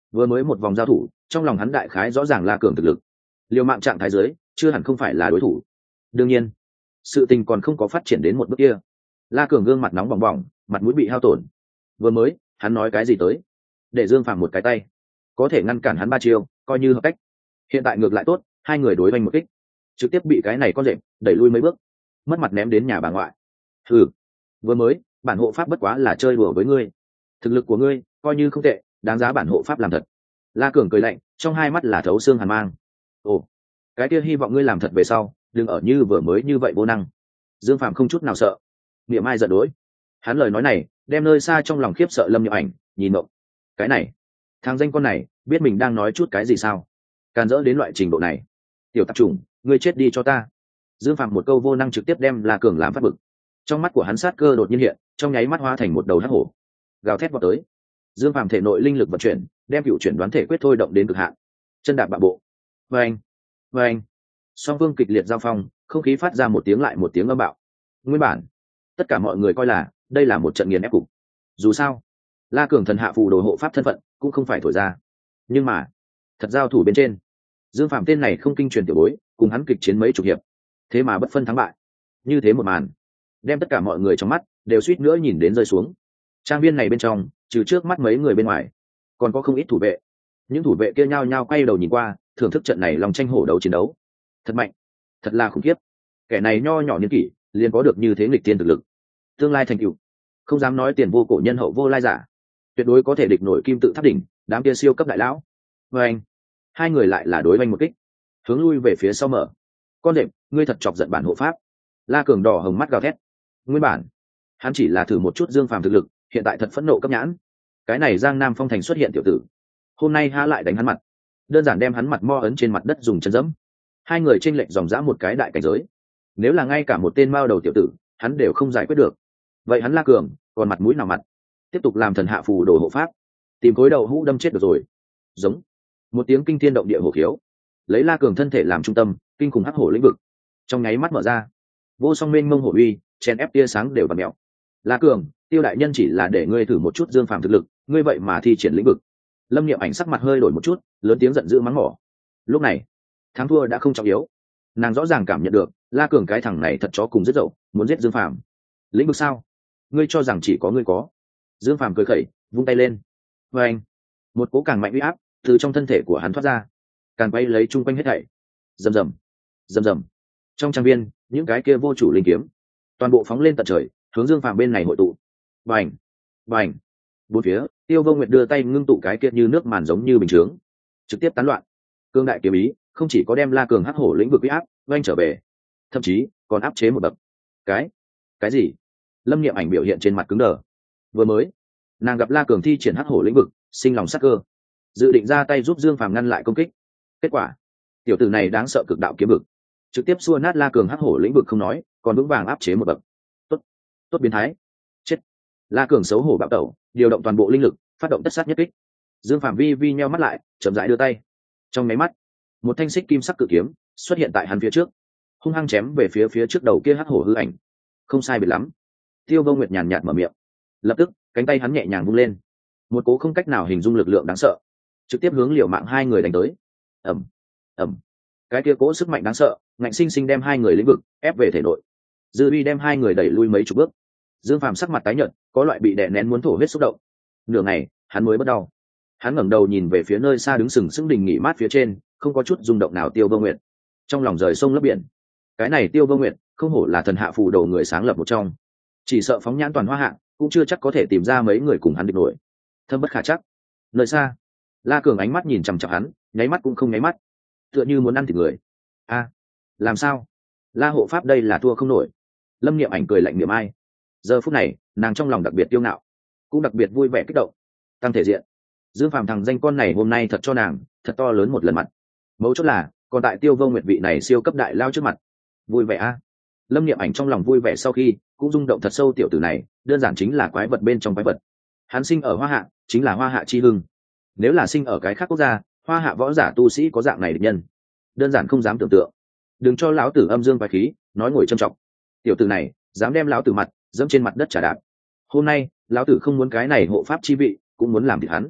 Vừa mới một vòng giao thủ, trong lòng hắn đại khái rõ ràng La Cường thực lực, liều mạng trạng thái dưới chưa hẳn không phải là đối thủ. Đương nhiên sự tình còn không có phát triển đến một bước kia. La Cường gương mặt nóng bỏng bỏng, mặt mũi bị hao tổn. Vừa mới hắn nói cái gì tới để Dương Phàm một cái tay có thể ngăn cản hắn ba chiêu, coi như hợp cách. Hiện tại ngược lại tốt, hai người đối oanh một kích, trực tiếp bị cái này con rệp đẩy lui mấy bước, mất mặt ném đến nhà bà ngoại. Ừ, vừa mới bản hộ pháp bất quá là chơi đùa với ngươi, thực lực của ngươi coi như không tệ, đáng giá bản hộ pháp làm thật. La Cường cười lạnh, trong hai mắt là thấu xương hàn mang. Ồ, cái kia hy vọng ngươi làm thật về sau đừng ở như vừa mới như vậy vô năng. Dương Phàm không chút nào sợ, niệm ai giận đối. Hắn lời nói này đem nơi xa trong lòng khiếp sợ Lâm Nhậm Ảnh nhìn mộng. Cái này thằng danh con này biết mình đang nói chút cái gì sao? Càn rỡ đến loại trình độ này. Tiểu tạp chủng, ngươi chết đi cho ta. Dương Phàm một câu vô năng trực tiếp đem La Cường làm phát bực. Trong mắt của hắn sát cơ đột nhiên hiện, trong nháy mắt hóa thành một đầu hắc hổ, gào thét vào tới. Dương Phàm thể nội linh lực vận chuyển, đem cựu chuyển đoán thể quyết thôi động đến cực hạn. Chân đạp bạo bộ. Vâng, vâng. Song phương kịch liệt giao phong, không khí phát ra một tiếng lại một tiếng âm bạo. Nguyên bản tất cả mọi người coi là đây là một trận nghiền ép cục. Dù sao La Cường thần hạ phù đồ hộ pháp thân phận cũng không phải thổi ra, nhưng mà thật giao thủ bên trên, Dương Phàm tên này không kinh truyền tiểu bối cùng hắn kịch chiến mấy chục hiệp, thế mà bất phân thắng bại. Như thế một màn đem tất cả mọi người trong mắt đều suýt nữa nhìn đến rơi xuống. Trang viên này bên trong trừ trước mắt mấy người bên ngoài còn có không ít thủ vệ. Những thủ vệ kia nhao nhao quay đầu nhìn qua, thưởng thức trận này lòng tranh hổ đấu chiến đấu. Thật mạnh, thật là khủng khiếp. Kẻ này nho nhỏ niên kỷ liền có được như thế nghịch tiên thực lực, tương lai thành tựu không dám nói tiền vô cổ nhân hậu vô lai giả, tuyệt đối có thể địch nổi kim tự tháp đỉnh đám kia siêu cấp đại lão. Và anh hai người lại là đối oanh một kích, hướng lui về phía sau mở. Con đệm, ngươi thật chọc giận bản hộ pháp. La Cường đỏ hồng mắt gào thét. Nguyên bản hắn chỉ là thử một chút Dương Phàm thực lực, hiện tại thật phẫn nộ cấp nhãn. Cái này Giang Nam Phong Thành xuất hiện tiểu tử, hôm nay há lại đánh hắn mặt, đơn giản đem hắn mặt mo ấn trên mặt đất dùng chân dẫm. Hai người chênh lệch dòng dã một cái đại cảnh giới, nếu là ngay cả một tên mao đầu tiểu tử hắn đều không giải quyết được, vậy hắn La Cường còn mặt mũi nào mặt tiếp tục làm thần hạ phù đồ hộ pháp, tìm khối đầu hũ đâm chết được rồi. Giống một tiếng kinh thiên động địa hổ khiếu, lấy La Cường thân thể làm trung tâm, kinh khủng hắc hổ lĩnh vực trong nháy mắt mở ra, vô song mênh mông hổ uy chèn ép tia sáng đều và mèo. La Cường, Tiêu đại nhân chỉ là để ngươi thử một chút Dương Phàm thực lực, ngươi vậy mà thi triển lĩnh vực. Lâm Niệm Ảnh sắc mặt hơi đổi một chút, lớn tiếng giận dữ mắng mỏ. Lúc này thắng thua đã không trọng yếu, nàng rõ ràng cảm nhận được La Cường cái thằng này thật chó cùng rất dậu, muốn giết Dương Phàm. Lĩnh vực sao? Ngươi cho rằng chỉ có ngươi có? Dương Phàm cười khẩy, vung tay lên. Và anh một cố càng mạnh uy áp từ trong thân thể của hắn thoát ra, càng bay lấy chung quanh hết thảy. Rầm rầm, rầm rầm. Trong trang viên, những cái kia vô chủ linh kiếm toàn bộ phóng lên tận trời, hướng Dương Phàm bên này hội tụ. Bành, bành. Bốn phía, Tiêu Vô Nguyệt đưa tay ngưng tụ cái kia như nước màn giống như bình chướng, trực tiếp tán loạn. Cương đại kiếm ý không chỉ có đem La Cường hắc hổ lĩnh vực uy áp oanh trở về, thậm chí còn áp chế một bậc. Cái cái gì? Lâm Niệm Ảnh biểu hiện trên mặt cứng đờ. Vừa mới nàng gặp La Cường thi triển hắc hổ lĩnh vực, sinh lòng sắc cơ, dự định ra tay giúp Dương Phàm ngăn lại công kích. Kết quả tiểu tử này đáng sợ cực đạo kiếm vực, trực tiếp xua nát La Cường hắc hổ lĩnh vực không nói, còn vững vàng áp chế một bậc. Tốt, tốt biến thái. Chết. La Cường xấu hổ bạo tẩu, điều động toàn bộ linh lực, phát động tất sát nhất kích. Dương Phàm vi vi nheo mắt lại, chậm rãi đưa tay. Trong máy mắt, một thanh xích kim sắc cự kiếm xuất hiện tại hắn phía trước, hung hăng chém về phía phía trước đầu kia hắc hổ hư ảnh. Không sai biệt lắm. Tiêu Vô Nguyệt nhàn nhạt mở miệng. Lập tức cánh tay hắn nhẹ nhàng vung lên, một cố không cách nào hình dung lực lượng đáng sợ trực tiếp hướng liều mạng hai người đánh tới. Ẩm, Ẩm. Cái kia cố sức mạnh đáng sợ ngạnh sinh sinh đem hai người lĩnh vực ép về thể nội, dư uy đem hai người đẩy lui mấy chục bước. Dương Phàm sắc mặt tái nhợt, có loại bị đè nén muốn thổ huyết xúc động. Nửa ngày hắn mới bắt đầu, hắn ngẩng đầu nhìn về phía nơi xa đứng sừng sững đình nghỉ mát phía trên, không có chút rung động nào Tiêu Vô Nguyệt, trong lòng rời sông lấp biển. Cái này Tiêu Vô Nguyệt không hổ là thần hạ phù đồ người sáng lập một trong, chỉ sợ phóng nhãn toàn hoa hạ cũng chưa chắc có thể tìm ra mấy người cùng hắn địch nổi. Thâm bất khả chắc. Nơi xa, La Cường ánh mắt nhìn chằm chằm hắn, nháy mắt cũng không nháy mắt, tựa như muốn ăn thịt người. A, làm sao? La hộ pháp đây là thua không nổi. Lâm Niệm Ảnh cười lạnh niệm ai. Giờ phút này nàng trong lòng đặc biệt tiêu ngạo, cũng đặc biệt vui vẻ kích động. Tăng thể diện, Dương Phàm thằng danh con này hôm nay thật cho nàng thật to lớn một lần mặt. Mấu chốt là còn tại Tiêu Vô Nguyệt vị này siêu cấp đại lao trước mặt, vui vẻ a. Lâm Niệm Ảnh trong lòng vui vẻ sau khi cũng rung động thật sâu, tiểu tử này đơn giản chính là quái vật bên trong quái vật. Hắn sinh ở Hoa Hạ chính là Hoa Hạ chi hưng, nếu là sinh ở cái khác quốc gia, Hoa Hạ võ giả tu sĩ có dạng này địch nhân đơn giản không dám tưởng tượng. Đừng cho lão tử âm dương quái khí, nói ngồi trầm trọng. Tiểu tử này dám đem lão tử mặt dẫm trên mặt đất trả đạp. Hôm nay lão tử không muốn cái này hộ pháp chi vị, cũng muốn làm thịt hắn.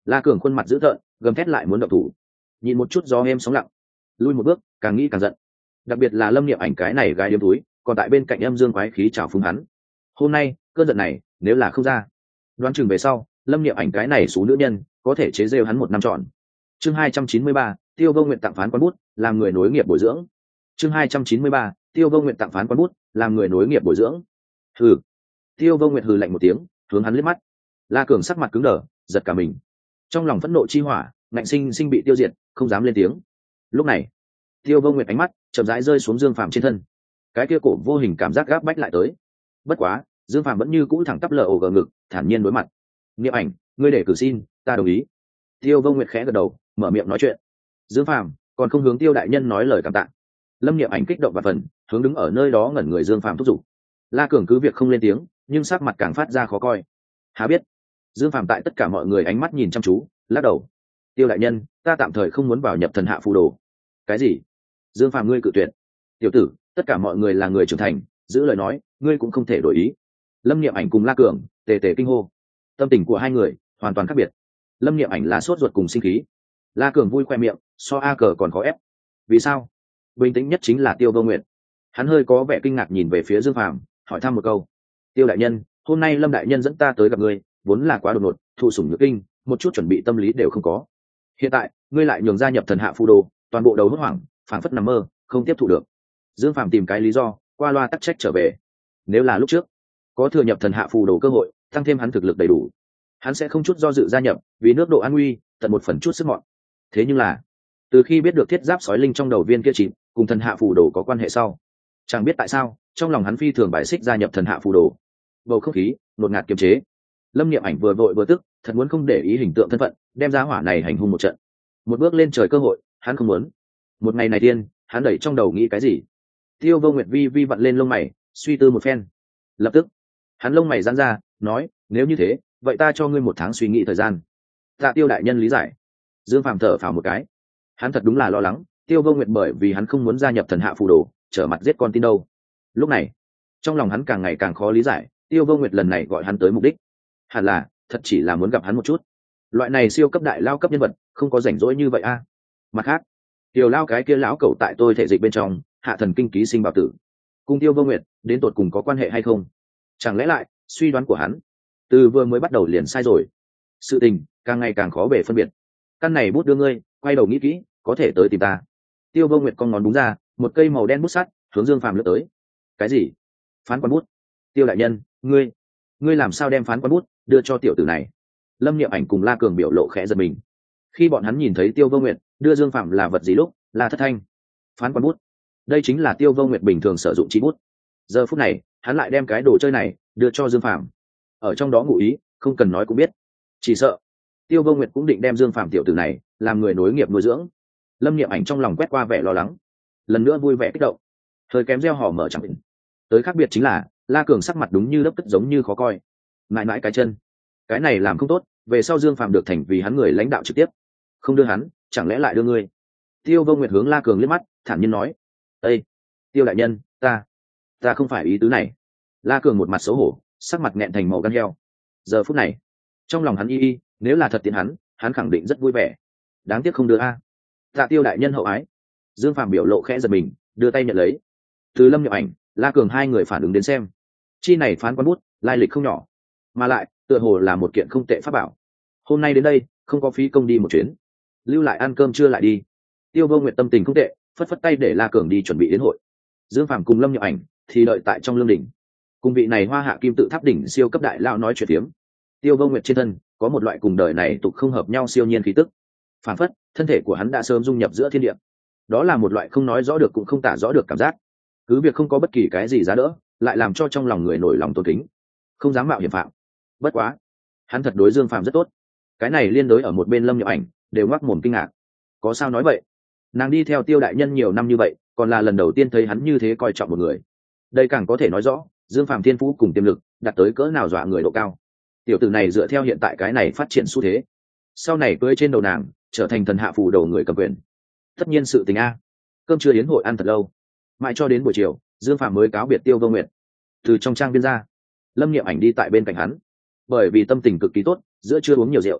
La Cường khuôn mặt dữ tợn, gầm thét lại muốn động thủ. Nhìn một chút gió êm sóng lặng, lui một bước, càng nghĩ càng giận. Đặc biệt là Lâm Niệm Ảnh cái này gái điếm túi, còn tại bên cạnh em dương quái khí chảo phúng hắn. Hôm nay, cơn giận này, nếu là không ra, đoán chừng về sau, Lâm Niệm Ảnh cái này số nữ nhân, có thể chế giễu hắn một năm trọn. Chương hai trăm chín mươi ba, Tiêu Vô Nguyện tặng phán quán bút, làm người nối nghiệp bồi dưỡng. Chương hai trăm chín mươi ba, Tiêu Vô Nguyện tặng phán quán bút, làm người nối nghiệp bồi dưỡng. Hừ. Tiêu Vô Nguyện hừ lạnh một tiếng, hướng hắn liếc mắt. La Cường sắc mặt cứng đờ, giật cả mình. Trong lòng phẫn nộ chi hỏa, ngạnh sinh sinh bị tiêu diệt, không dám lên tiếng. Lúc này, Tiêu Vô Nguyệt ánh mắt chậm rãi rơi xuống Dương Phàm trên thân. Cái kia cổ vô hình cảm giác gáp bách lại tới. Bất quá, Dương Phàm vẫn như cũ thẳng tắp lờ ổ gờ ngực, thản nhiên đối mặt. Niệm Ảnh, ngươi để cử xin, ta đồng ý. Tiêu Vô Nguyệt khẽ gật đầu, mở miệng nói chuyện. Dương Phàm còn không hướng Tiêu đại nhân nói lời cảm tạ. Lâm Niệm Ảnh kích động và phần, hướng đứng ở nơi đó ngẩn người Dương Phàm thúc giục. La Cường cứ việc không lên tiếng, nhưng sắc mặt càng phát ra khó coi. Há biết, Dương Phàm tại tất cả mọi người ánh mắt nhìn chăm chú, lắc đầu. Tiêu đại nhân, ta tạm thời không muốn vào nhập thần hạ phù đồ. Cái gì? Dương Phàm ngươi cự tuyệt. Tiểu tử, tất cả mọi người là người trưởng thành, giữ lời nói, ngươi cũng không thể đổi ý. Lâm Niệm Ảnh cùng La Cường tề tề kinh hô. Tâm tình của hai người hoàn toàn khác biệt. Lâm Niệm Ảnh là sốt ruột cùng sinh khí, La Cường vui khoe miệng, so a cờ còn khó ép. Vì sao? Bình tĩnh nhất chính là Tiêu Vô Nguyện. Hắn hơi có vẻ kinh ngạc nhìn về phía Dương Phàm, hỏi thăm một câu. Tiêu đại nhân, hôm nay Lâm đại nhân dẫn ta tới gặp ngươi, vốn là quá đột ngột, thụ sủng nhược kinh, một chút chuẩn bị tâm lý đều không có. Hiện tại, ngươi lại nhường gia nhập thần hạ phù đồ, toàn bộ đầu hốt hoảng, phảng phất nằm mơ, không tiếp thụ được. Dương Phàm tìm cái lý do, qua loa tắc trách trở về. Nếu là lúc trước, có thừa nhập thần hạ phù đồ cơ hội, tăng thêm hắn thực lực đầy đủ, hắn sẽ không chút do dự gia nhập, vì nước độ an nguy, tận một phần chút sức mọn. Thế nhưng là, từ khi biết được thiết giáp sói linh trong đầu viên kia chìm, cùng thần hạ phù đồ có quan hệ sau, chẳng biết tại sao, trong lòng hắn phi thường bài xích gia nhập thần hạ phù đồ. Bầu không khí ngột ngạt kiềm chế. Lâm Niệm Ảnh vừa vội vừa tức, thật muốn không để ý hình tượng thân phận, đem giá hỏa này hành hung một trận. Một bước lên trời cơ hội, hắn không muốn. Một ngày này tiên, hắn đẩy trong đầu nghĩ cái gì? Tiêu Vô Nguyệt vi vi vặn lên lông mày, suy tư một phen. Lập tức, hắn lông mày giãn ra, nói, nếu như thế, vậy ta cho ngươi một tháng suy nghĩ thời gian. Tạ Tiêu đại nhân lý giải. Dương Phàm thở phào một cái. Hắn thật đúng là lo lắng, Tiêu Vô Nguyệt bởi vì hắn không muốn gia nhập thần hạ phù đồ, trở mặt giết con tin đâu. Lúc này, trong lòng hắn càng ngày càng khó lý giải, Tiêu Vô Nguyệt lần này gọi hắn tới mục đích, hẳn là thật chỉ là muốn gặp hắn một chút. Loại này siêu cấp đại lao cấp nhân vật, không có rảnh rỗi như vậy a. À. Mặt khác, Tiểu lao cái kia lão cẩu tại tôi thể dịch bên trong, hạ thần kinh ký sinh bảo tử, cùng Tiêu Vô Nguyệt đến tột cùng có quan hệ hay không? Chẳng lẽ lại, suy đoán của hắn từ vừa mới bắt đầu liền sai rồi? Sự tình càng ngày càng khó bề phân biệt. Căn này bút đưa ngươi, quay đầu nghĩ kỹ, có thể tới tìm ta. Tiêu Vô Nguyệt con ngón đúng ra, một cây màu đen bút sắt hướng Dương Phàm lướt tới. Cái gì? Phán quán bút? Tiêu đại nhân, ngươi ngươi làm sao đem phán quán bút đưa cho tiểu tử này? Lâm Niệm Ảnh cùng La Cường biểu lộ khẽ giật mình. Khi bọn hắn nhìn thấy Tiêu Vô Nguyệt đưa Dương Phàm là vật gì lúc, là thất thanh. Phán quán bút, đây chính là Tiêu Vô Nguyệt bình thường sử dụng chi bút. Giờ phút này, hắn lại đem cái đồ chơi này đưa cho Dương Phàm. Ở trong đó ngụ ý, không cần nói cũng biết. Chỉ sợ Tiêu Vô Nguyệt cũng định đem Dương Phàm tiểu tử này làm người nối nghiệp nuôi dưỡng. Lâm Niệm Ảnh trong lòng quét qua vẻ lo lắng, lần nữa vui vẻ kích động. Thời kém gieo hò mở chẳng định. Tới khác biệt chính là, La Cường sắc mặt đúng như lấp tức giống như khó coi. Mãi mãi cái chân, cái này làm không tốt, về sau Dương Phàm được thành vì hắn người lãnh đạo trực tiếp. Không đưa hắn, chẳng lẽ lại đưa ngươi? Tiêu Vô Nguyệt hướng La Cường liếc mắt, thản nhiên nói: "Ê, Tiêu đại nhân, ta, ta không phải ý tứ này." La Cường một mặt xấu hổ, sắc mặt nghẹn thành màu gan heo. Giờ phút này, trong lòng hắn y y, nếu là thật tiện hắn, hắn khẳng định rất vui vẻ. Đáng tiếc không đưa a. Tạ Tiêu đại nhân hậu ái. Dương Phàm biểu lộ khẽ giật mình, đưa tay nhận lấy. Từ Lâm Niệm Ảnh, La Cường hai người phản ứng đến xem, chi này phán quán bút, lai lịch không nhỏ, mà lại tựa hồ là một kiện không tệ pháp bảo. Hôm nay đến đây, không có phí công đi một chuyến, lưu lại ăn cơm trưa lại đi. Tiêu Vô Nguyệt tâm tình không tệ, phất phất tay để La Cường đi chuẩn bị đến hội. Dương Phàm cùng Lâm Niệm Ảnh thì đợi tại trong lương đỉnh, cùng vị này hoa hạ kim tự tháp đỉnh siêu cấp đại lão nói chuyện tiếm. Tiêu Vô Nguyệt trên thân có một loại cùng đời này tục không hợp nhau siêu nhiên khí tức, phản phất thân thể của hắn đã sớm dung nhập giữa thiên địa. Đó là một loại không nói rõ được cũng không tả rõ được cảm giác, cứ việc không có bất kỳ cái gì giá đỡ, lại làm cho trong lòng người nổi lòng tôn kính, không dám mạo hiểm phạm. Bất quá, hắn thật đối Dương Phàm rất tốt. Cái này liên đối ở một bên Lâm Niệm Ảnh đều ngoác mồm kinh ngạc. Có sao nói vậy? Nàng đi theo Tiêu đại nhân nhiều năm như vậy, còn là lần đầu tiên thấy hắn như thế coi trọng một người. Đây càng có thể nói rõ Dương Phàm thiên phú cùng tiềm lực đạt tới cỡ nào dọa người độ cao. Tiểu tử này dựa theo hiện tại cái này phát triển xu thế, sau này cưỡi trên đầu nàng trở thành thần hạ phù đầu người cầm quyền. Tất nhiên sự tình a. Cơm trưa yến hội ăn thật lâu, mãi cho đến buổi chiều, Dương Phàm mới cáo biệt Tiêu Vô Nguyệt. Từ trong trang viên ra, Lâm Niệm Ảnh đi tại bên cạnh hắn. Bởi vì tâm tình cực kỳ tốt, giữa trưa uống nhiều rượu,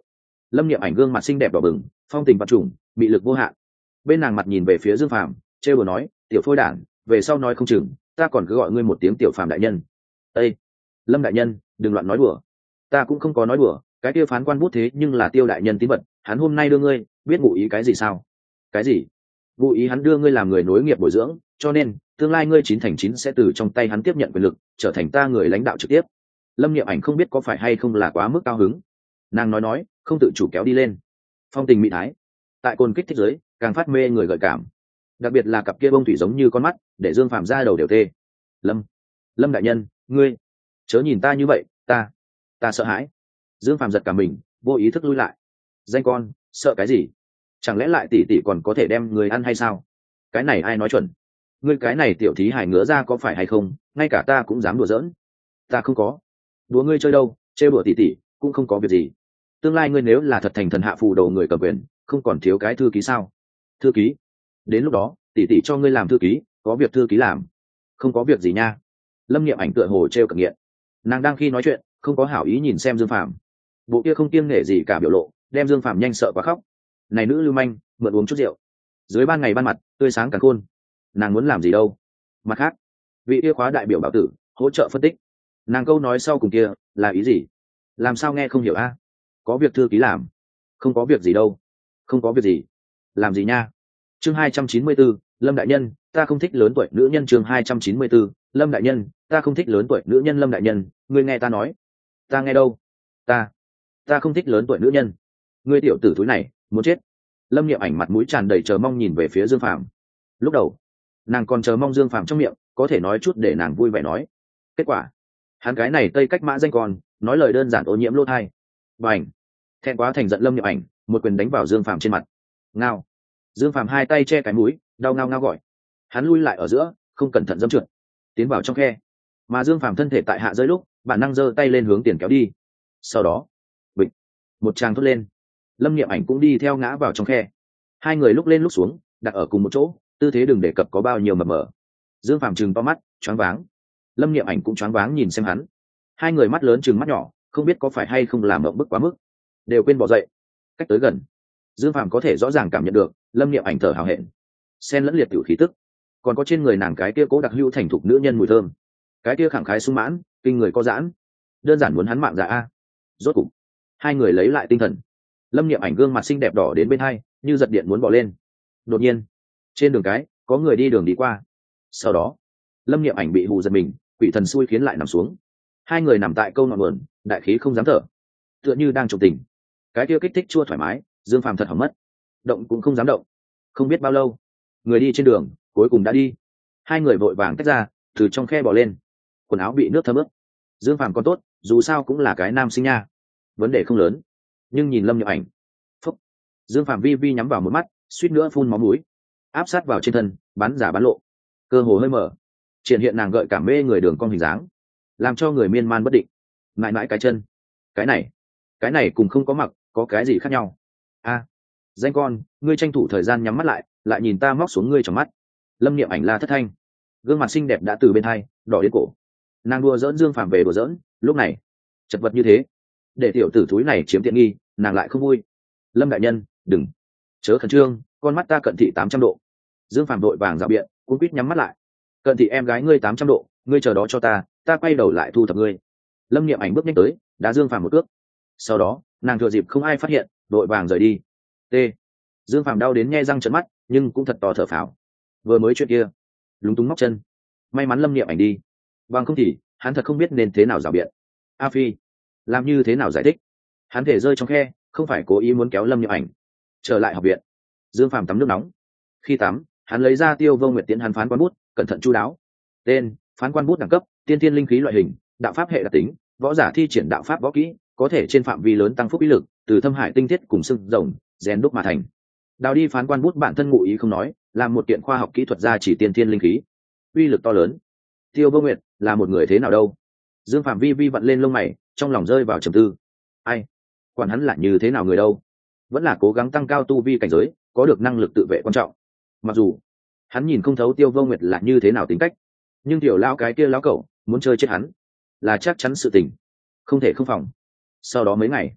Lâm Niệm Ảnh gương mặt xinh đẹp đỏ bừng, phong tình vật trùng, mị lực vô hạn. Bên nàng mặt nhìn về phía Dương Phàm, trêu đùa nói, tiểu phôi đản, về sau nói không chừng ta còn cứ gọi ngươi một tiếng tiểu Phàm đại nhân. Ê, Lâm đại nhân, đừng loạn nói đùa. Ta cũng không có nói đùa, cái kia phán quan bút thế nhưng là Tiêu đại nhân tín vật, hắn hôm nay đưa ngươi, biết ngụ ý cái gì sao? Cái gì? Ngụ ý hắn đưa ngươi làm người nối nghiệp bồi dưỡng, cho nên tương lai ngươi chín thành chín sẽ từ trong tay hắn tiếp nhận quyền lực, trở thành ta người lãnh đạo trực tiếp. Lâm Niệm Ảnh không biết có phải hay không là quá mức cao hứng, nàng nói nói, không tự chủ kéo đi lên. Phong tình mỹ thái, tại cồn kích thích giới càng phát mê người gợi cảm, đặc biệt là cặp kia bông thủy giống như con mắt, để Dương Phàm ra đầu đều tê. Lâm, Lâm đại nhân, ngươi chớ nhìn ta như vậy, ta, ta sợ hãi. Dương Phàm giật cả mình, vô ý thức lui lại. Danh con, sợ cái gì? Chẳng lẽ lại tỷ tỷ còn có thể đem người ăn hay sao? Cái này ai nói chuẩn? Ngươi cái này tiểu thí hài ngứa ra có phải hay không? Ngay cả ta cũng dám đùa giỡn. Ta không có. Đùa ngươi chơi đâu? Trêu đùa tỷ tỷ cũng không có việc gì. Tương lai ngươi nếu là thật thành thần hạ phù đầu người cầm quyền, không còn thiếu cái thư ký sao? Thư ký? Đến lúc đó, tỷ tỷ cho ngươi làm thư ký, có việc thư ký làm. Không có việc gì nha. Lâm Niệm Ảnh tựa hồ trêu cận nghiện. Nàng đang khi nói chuyện, không có hảo ý nhìn xem Dương Phàm. Bộ kia không kiêng nể gì cả biểu lộ, đem Dương Phàm nhanh sợ quá khóc. Này nữ lưu manh, mượn uống chút rượu. Dưới ban ngày ban mặt, tươi sáng càn khôn. Nàng muốn làm gì đâu? Mặt khác, vị kia khóa đại biểu bảo tử, hỗ trợ phân tích. Nàng câu nói sau cùng kia là ý gì? Làm sao nghe không hiểu a? Có việc thư ký làm. Không có việc gì đâu. Không có việc gì. Làm gì nha? Chương hai trăm chín mươi 4, Lâm đại nhân, ta không thích lớn tuổi nữ nhân. Chương hai trăm chín mươi 4, Lâm đại nhân, ta không thích lớn tuổi nữ nhân. Lâm đại nhân, ngươi nghe ta nói. Ta nghe đâu? Ta, ta không thích lớn tuổi nữ nhân. Ngươi tiểu tử thúi này, muốn chết. Lâm Niệm Ảnh mặt mũi tràn đầy chờ mong nhìn về phía Dương Phàm. Lúc đầu, nàng còn chờ mong Dương Phàm trong miệng có thể nói chút để nàng vui vẻ nói. Kết quả, hắn cái này tây cách mã danh còn nói lời đơn giản ô nhiễm lỗ tai. Bành! Thẹn quá thành giận Lâm Niệm Ảnh, một quyền đánh vào Dương Phàm trên mặt. Ngao! Dương Phàm hai tay che cái mũi, đau ngao ngao gọi. Hắn lui lại ở giữa, không cẩn thận dẫm trượt, tiến vào trong khe. Mà Dương Phàm thân thể tại hạ rơi lúc, bản năng giơ tay lên hướng tiền kéo đi. Sau đó, bịch, một tràng thốt lên. Lâm Niệm Ảnh cũng đi theo ngã vào trong khe. Hai người lúc lên lúc xuống, đặt ở cùng một chỗ, tư thế đừng đề cập có bao nhiêu mập mờ. Dương Phàm trừng to mắt, choáng váng. Lâm Niệm Ảnh cũng choáng váng nhìn xem hắn. Hai người mắt lớn trừng mắt nhỏ, không biết có phải hay không làm mộng bức quá mức, đều quên bỏ dậy. Cách tới gần, Dương Phàm có thể rõ ràng cảm nhận được Lâm Niệm Ảnh thở hào hẹn, xen lẫn liệt tiểu khí tức, còn có trên người nàng cái kia cố đặc hữu thành thục nữ nhân mùi thơm, cái kia khẳng khái sung mãn, kinh người có giãn, đơn giản muốn hắn mạng dạ a. Rốt cục, hai người lấy lại tinh thần. Lâm Niệm Ảnh gương mặt xinh đẹp đỏ đến bên hai, như giật điện muốn bỏ lên. Đột nhiên, trên đường cái có người đi đường đi qua. Sau đó, Lâm Niệm Ảnh bị hù giật mình, quỷ thần xui khiến lại nằm xuống. Hai người nằm tại câu ngọn nguồn, đại khí không dám thở, tựa như đang trộm tình. Cái kia kích thích chua thoải mái, Dương Phàm thật hỏng mất, động cũng không dám động. Không biết bao lâu, người đi trên đường cuối cùng đã đi. Hai người vội vàng tách ra, từ trong khe bỏ lên. Quần áo bị nước thấm ướt. Dương Phàm còn tốt, dù sao cũng là cái nam sinh nha, vấn đề không lớn. Nhưng nhìn Lâm Niệm Ảnh, phúc, Dương Phàm vi vi nhắm vào một mắt, suýt nữa phun máu mũi, áp sát vào trên thân, bắn giả bắn lộ, cơ hồ hơi mở, triển hiện nàng gợi cảm mê người đường cong hình dáng, làm cho người miên man bất định. Mãi mãi cái chân, cái này, cái này cùng không có mặc có cái gì khác nhau? A, danh con, ngươi tranh thủ thời gian nhắm mắt lại, lại nhìn ta móc xuống ngươi trong mắt. Lâm Niệm Ảnh la thất thanh, gương mặt xinh đẹp đã từ bên hai đỏ đến cổ. Nàng đùa dỡn Dương Phàm về đùa dỡn, lúc này chật vật như thế, để tiểu tử thúi này chiếm tiện nghi, nàng lại không vui. Lâm đại nhân, đừng, chớ khẩn trương, con mắt ta cận thị tám trăm độ. Dương Phàm đội vàng dạo biện, cuốn quýt nhắm mắt lại. Cận thị em gái ngươi tám trăm độ, ngươi chờ đó cho ta, ta quay đầu lại thu thập ngươi. Lâm Niệm Ảnh bước nhanh tới, đá Dương Phàm một cước. Sau đó, nàng thừa dịp không ai phát hiện, đội vàng rời đi. T. Dương Phàm đau đến nhe răng trợn mắt, nhưng cũng thật to thở phào. Vừa mới chuyện kia, lúng túng móc chân. May mắn Lâm Niệm Ảnh đi, bằng không thì hắn thật không biết nên thế nào rào biện. A Phi, làm như thế nào giải thích? Hắn thể rơi trong khe, không phải cố ý muốn kéo Lâm Niệm Ảnh trở lại học viện. Dương Phàm tắm nước nóng. Khi tắm, hắn lấy ra Tiêu Vô Nguyệt tiễn hắn phán quan bút, cẩn thận chu đáo. Tên: phán quan bút đẳng cấp, tiên thiên linh khí loại hình, đạo pháp hệ đặc tính, võ giả thi triển đạo pháp võ kỹ, có thể trên phạm vi lớn tăng phúc ý lực, từ thâm hải tinh thiết cùng xương rồng rèn đúc mà thành. Đào đi phán quan bút bản thân ngụ ý không nói, làm một kiện khoa học kỹ thuật ra chỉ tiên thiên linh khí, uy lực to lớn. Tiêu Vô Nguyệt là một người thế nào đâu? Dương Phạm vi vi vặn lên lông mày, trong lòng rơi vào trầm tư. Ai, quản hắn là như thế nào người đâu? Vẫn là cố gắng tăng cao tu vi cảnh giới, có được năng lực tự vệ quan trọng. Mặc dù hắn nhìn không thấu Tiêu Vô Nguyệt là như thế nào tính cách, nhưng tiểu lão cái kia lão cẩu muốn chơi chết hắn là chắc chắn sự tình, không thể không phòng. Sau đó mấy ngày,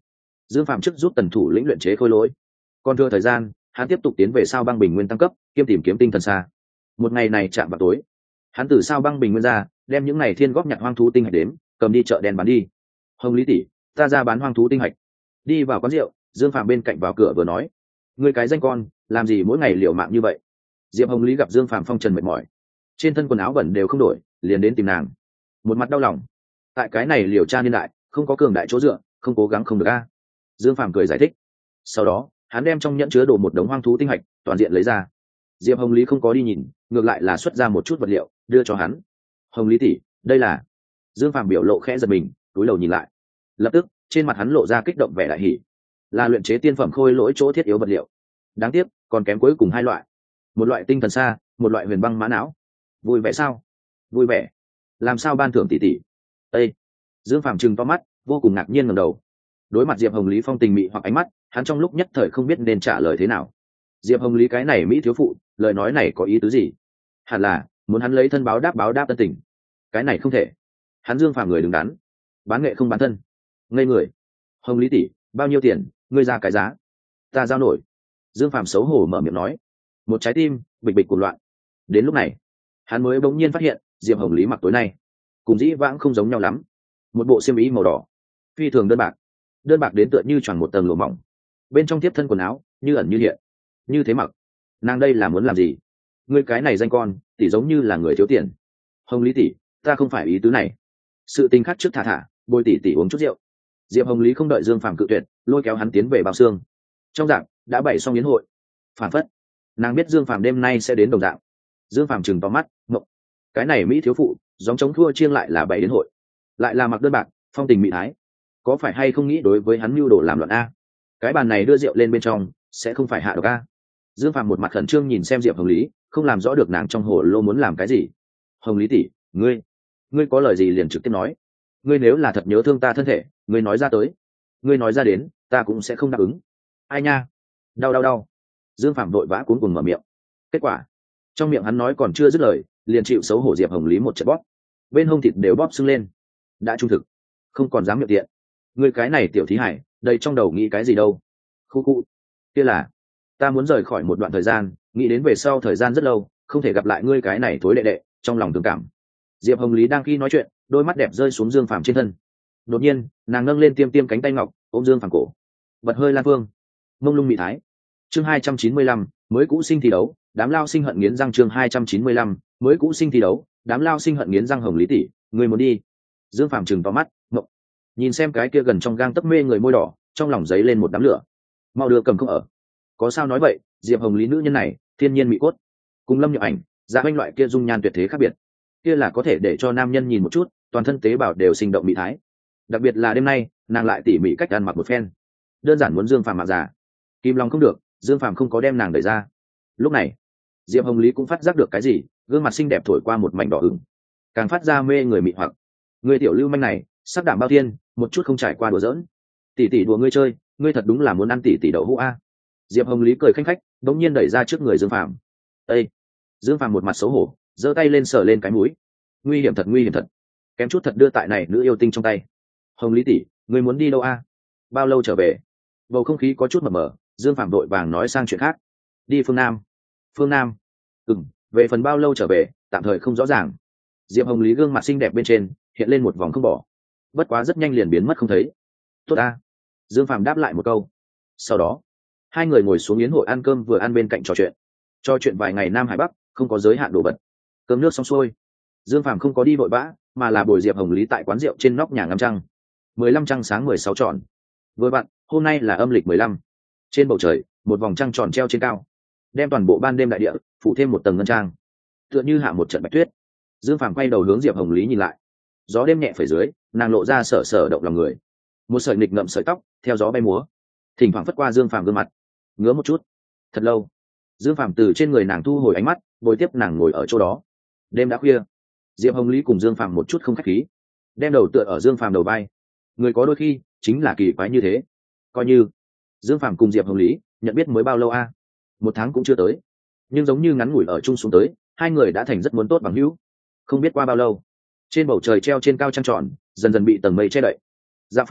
Dương Phạm trước giúp tần thủ lĩnh luyện chế khôi lỗi, còn thừa thời gian hắn tiếp tục tiến về sao băng bình nguyên tăng cấp kiêm tìm kiếm tinh thần xa. Một ngày này chạm vào tối, hắn từ sao băng bình nguyên ra, đem những ngày thiên góp nhặt hoang thú tinh hạch đến cầm đi chợ đen bán đi. Hồng Lý tỷ, ta ra bán hoang thú tinh hạch. Đi vào quán rượu, Dương Phạm bên cạnh vào cửa vừa nói, ngươi cái danh con làm gì mỗi ngày liều mạng như vậy. Diệp Hồng Lý gặp Dương Phạm phong trần mệt mỏi, trên thân quần áo bẩn đều không đổi, liền đến tìm nàng, một mặt đau lòng. Tại cái này liều tra niên đại, không có cường đại chỗ dựa, không cố gắng không được a. Dương Phạm cười giải thích. Sau đó hắn đem trong nhẫn chứa đồ một đống hoang thú tinh hạch toàn diện lấy ra. Diệp Hồng Lý không có đi nhìn, ngược lại là xuất ra một chút vật liệu đưa cho hắn. Hồng Lý tỷ, đây là. Dương Phạm biểu lộ khẽ giật mình, cúi đầu nhìn lại, lập tức trên mặt hắn lộ ra kích động vẻ đại hỉ. Là luyện chế tiên phẩm khôi lỗi chỗ thiết yếu vật liệu. Đáng tiếc còn kém cuối cùng hai loại, một loại tinh thần xa, một loại huyền băng mã não. Vui vẻ sao? Vui vẻ. Làm sao ban thưởng tỷ tỷ? Ê! Dương Phạm trừng to mắt, vô cùng ngạc nhiên ngẩng đầu. Đối mặt Diệp Hồng Lý phong tình mị hoặc ánh mắt, hắn trong lúc nhất thời không biết nên trả lời thế nào. Diệp Hồng Lý cái này mỹ thiếu phụ, lời nói này có ý tứ gì? Hẳn là muốn hắn lấy thân báo đáp báo đáp tân tình. Cái này không thể. Hắn Dương Phạm người đứng đắn, bán nghệ không bán thân. Ngây người. Hồng Lý tỷ, bao nhiêu tiền, ngươi ra cái giá. Ta giao nổi. Dương Phạm xấu hổ mở miệng nói. Một trái tim bịch bịch cuồng loạn. Đến lúc này, hắn mới bỗng nhiên phát hiện, Diệp Hồng Lý mặc tối nay cùng dĩ vãng không giống nhau lắm. Một bộ xiêm y màu đỏ, phi thường đơn bạc, đơn bạc đến tựa như choàng một tầng lụa mỏng, bên trong tiếp thân quần áo như ẩn như hiện. Như thế mặc, nàng đây là muốn làm gì? Ngươi cái này danh con, tỷ giống như là người thiếu tiền. Hồng Lý tỷ, ta không phải ý tứ này. Sự tình khác trước thả thả, bồi tỷ tỷ uống chút rượu. Diệp Hồng Lý không đợi Dương Phàm cự tuyệt, lôi kéo hắn tiến về bao xương. Trong dạng đã bày xong yến hội, phản phất nàng biết Dương Phàm đêm nay sẽ đến đồng dạng. Dương Phàm chừng to mắt, ngộng. Cái này mỹ thiếu phụ giống chống thua chiêng lại là bày yến hội, lại là mặc đơn bạc, phong tình mỹ thái, có phải hay không nghĩ đối với hắn mưu đồ làm loạn a? Cái bàn này đưa rượu lên bên trong sẽ không phải hạ độc a? Dương Phàm một mặt khẩn trương nhìn xem Diệp Hồng Lý, không làm rõ được nàng trong hồ lô muốn làm cái gì. Hồng Lý tỷ, ngươi ngươi có lời gì liền trực tiếp nói. Ngươi nếu là thật nhớ thương ta thân thể, ngươi nói ra tới. Ngươi nói ra đến, ta cũng sẽ không đáp ứng. Ai nha, đau đau đau. Dương Phàm vội vã cuống cuồng mở miệng. Kết quả, trong miệng hắn nói còn chưa dứt lời, liền chịu xấu hổ Diệp Hồng Lý một trận bóp, bên hông thịt đều bóp sưng lên. Đã trung thực, không còn dám miệng tiện. Ngươi cái này tiểu thí hải, đây trong đầu nghĩ cái gì đâu? Khu khu, kia là, ta muốn rời khỏi một đoạn thời gian, nghĩ đến về sau thời gian rất lâu, không thể gặp lại ngươi cái này thối đệ đệ, trong lòng tương cảm. Diệp Hồng Lý đang khi nói chuyện, đôi mắt đẹp rơi xuống Dương Phàm trên thân. Đột nhiên, nàng nâng lên tiêm tiêm cánh tay ngọc, ôm Dương Phàm cổ, bật hơi lan phương, mông lung mị thái. Chương hai trăm chín mươi lăm, mới cũ sinh thi đấu, đám lao sinh hận nghiến răng. Chương hai trăm chín mươi lăm, mới cũ sinh thi đấu, đám lao sinh hận nghiến răng. Hồng Lý tỷ, ngươi muốn đi? Dương Phàm trừng to mắt, ngộng. Nhìn xem cái kia gần trong gang tấc mê người môi đỏ, trong lòng giấy lên một đám lửa. Mau đưa cầm không ở. Có sao nói vậy, Diệp Hồng Lý nữ nhân này, thiên nhiên mỹ cốt, cùng Lâm Nhược Ảnh, Dạ Oanh loại kia dung nhan tuyệt thế khác biệt. Kia là có thể để cho nam nhân nhìn một chút, toàn thân tế bào đều sinh động mỹ thái. Đặc biệt là đêm nay, nàng lại tỉ mỉ cách ăn mặc một phen, đơn giản muốn Dương Phàm mặc giả. Kim Long không được, Dương Phàm không có đem nàng đẩy ra. Lúc này, Diệp Hồng Lý cũng phát giác được cái gì, gương mặt xinh đẹp thổi qua một mảnh đỏ ửng, càng phát ra mê người mị hoặc. Người tiểu lưu manh này, sắc đảm bao thiên, một chút không trải qua đùa giỡn. Tỷ tỷ đùa ngươi chơi, ngươi thật đúng là muốn ăn tỷ tỷ đậu hũ a. Diệp Hồng Lý cười khanh khách, bỗng nhiên đẩy ra trước người Dương Phàm. Ê! Dương Phàm một mặt xấu hổ, giơ tay lên sờ lên cái mũi. Nguy hiểm thật, nguy hiểm thật. Kém chút thật đưa tại này nữ yêu tinh trong tay. Hồng Lý tỷ, ngươi muốn đi đâu a? Bao lâu trở về? Bầu không khí có chút mờ mờ, Dương Phàm đội vàng nói sang chuyện khác. Đi phương Nam. Phương Nam? Ừm, về phần bao lâu trở về, tạm thời không rõ ràng. Diệp Hồng Lý gương mặt xinh đẹp bên trên hiện lên một vòng không bỏ, bất quá rất nhanh liền biến mất không thấy. Tốt a. Dương Phàm đáp lại một câu. Sau đó, hai người ngồi xuống yến hội ăn cơm, vừa ăn bên cạnh trò chuyện. Trò chuyện vài ngày Nam Hải Bắc, không có giới hạn đồ vật. Cơm nước xong xuôi, Dương Phàm không có đi vội vã, mà là bồi Diệp Hồng Lý tại quán rượu trên nóc nhà ngắm trăng. Mười lăm trăng sáng mười sáu tròn. Vừa vặn, hôm nay là âm lịch mười lăm. Trên bầu trời, một vòng trăng tròn treo trên cao, đem toàn bộ ban đêm đại địa phủ thêm một tầng ngân trang, tựa như hạ một trận bạch tuyết. Dương Phàm quay đầu hướng Diệp Hồng Lý nhìn lại. Gió đêm nhẹ phẩy dưới, nàng lộ ra sở sở động lòng người. Một sợi nghịch ngậm sợi tóc theo gió bay múa, thỉnh thoảng phất qua Dương Phàm gương mặt. Ngứa một chút. Thật lâu, Dương Phàm từ trên người nàng thu hồi ánh mắt, bồi tiếp nàng ngồi ở chỗ đó. Đêm đã khuya, Diệp Hồng Lý cùng Dương Phàm một chút không khách khí, đem đầu tựa ở Dương Phàm đầu vai. Người có đôi khi chính là kỳ quái như thế. Coi như Dương Phàm cùng Diệp Hồng Lý nhận biết mới bao lâu a? Một tháng cũng chưa tới, nhưng giống như ngắn ngủi ở chung xuống tới, hai người đã thành rất muốn tốt bằng hữu. Không biết qua bao lâu, trên bầu trời treo trên cao trăng tròn dần dần bị tầng mây che đậy. Dạ Phong,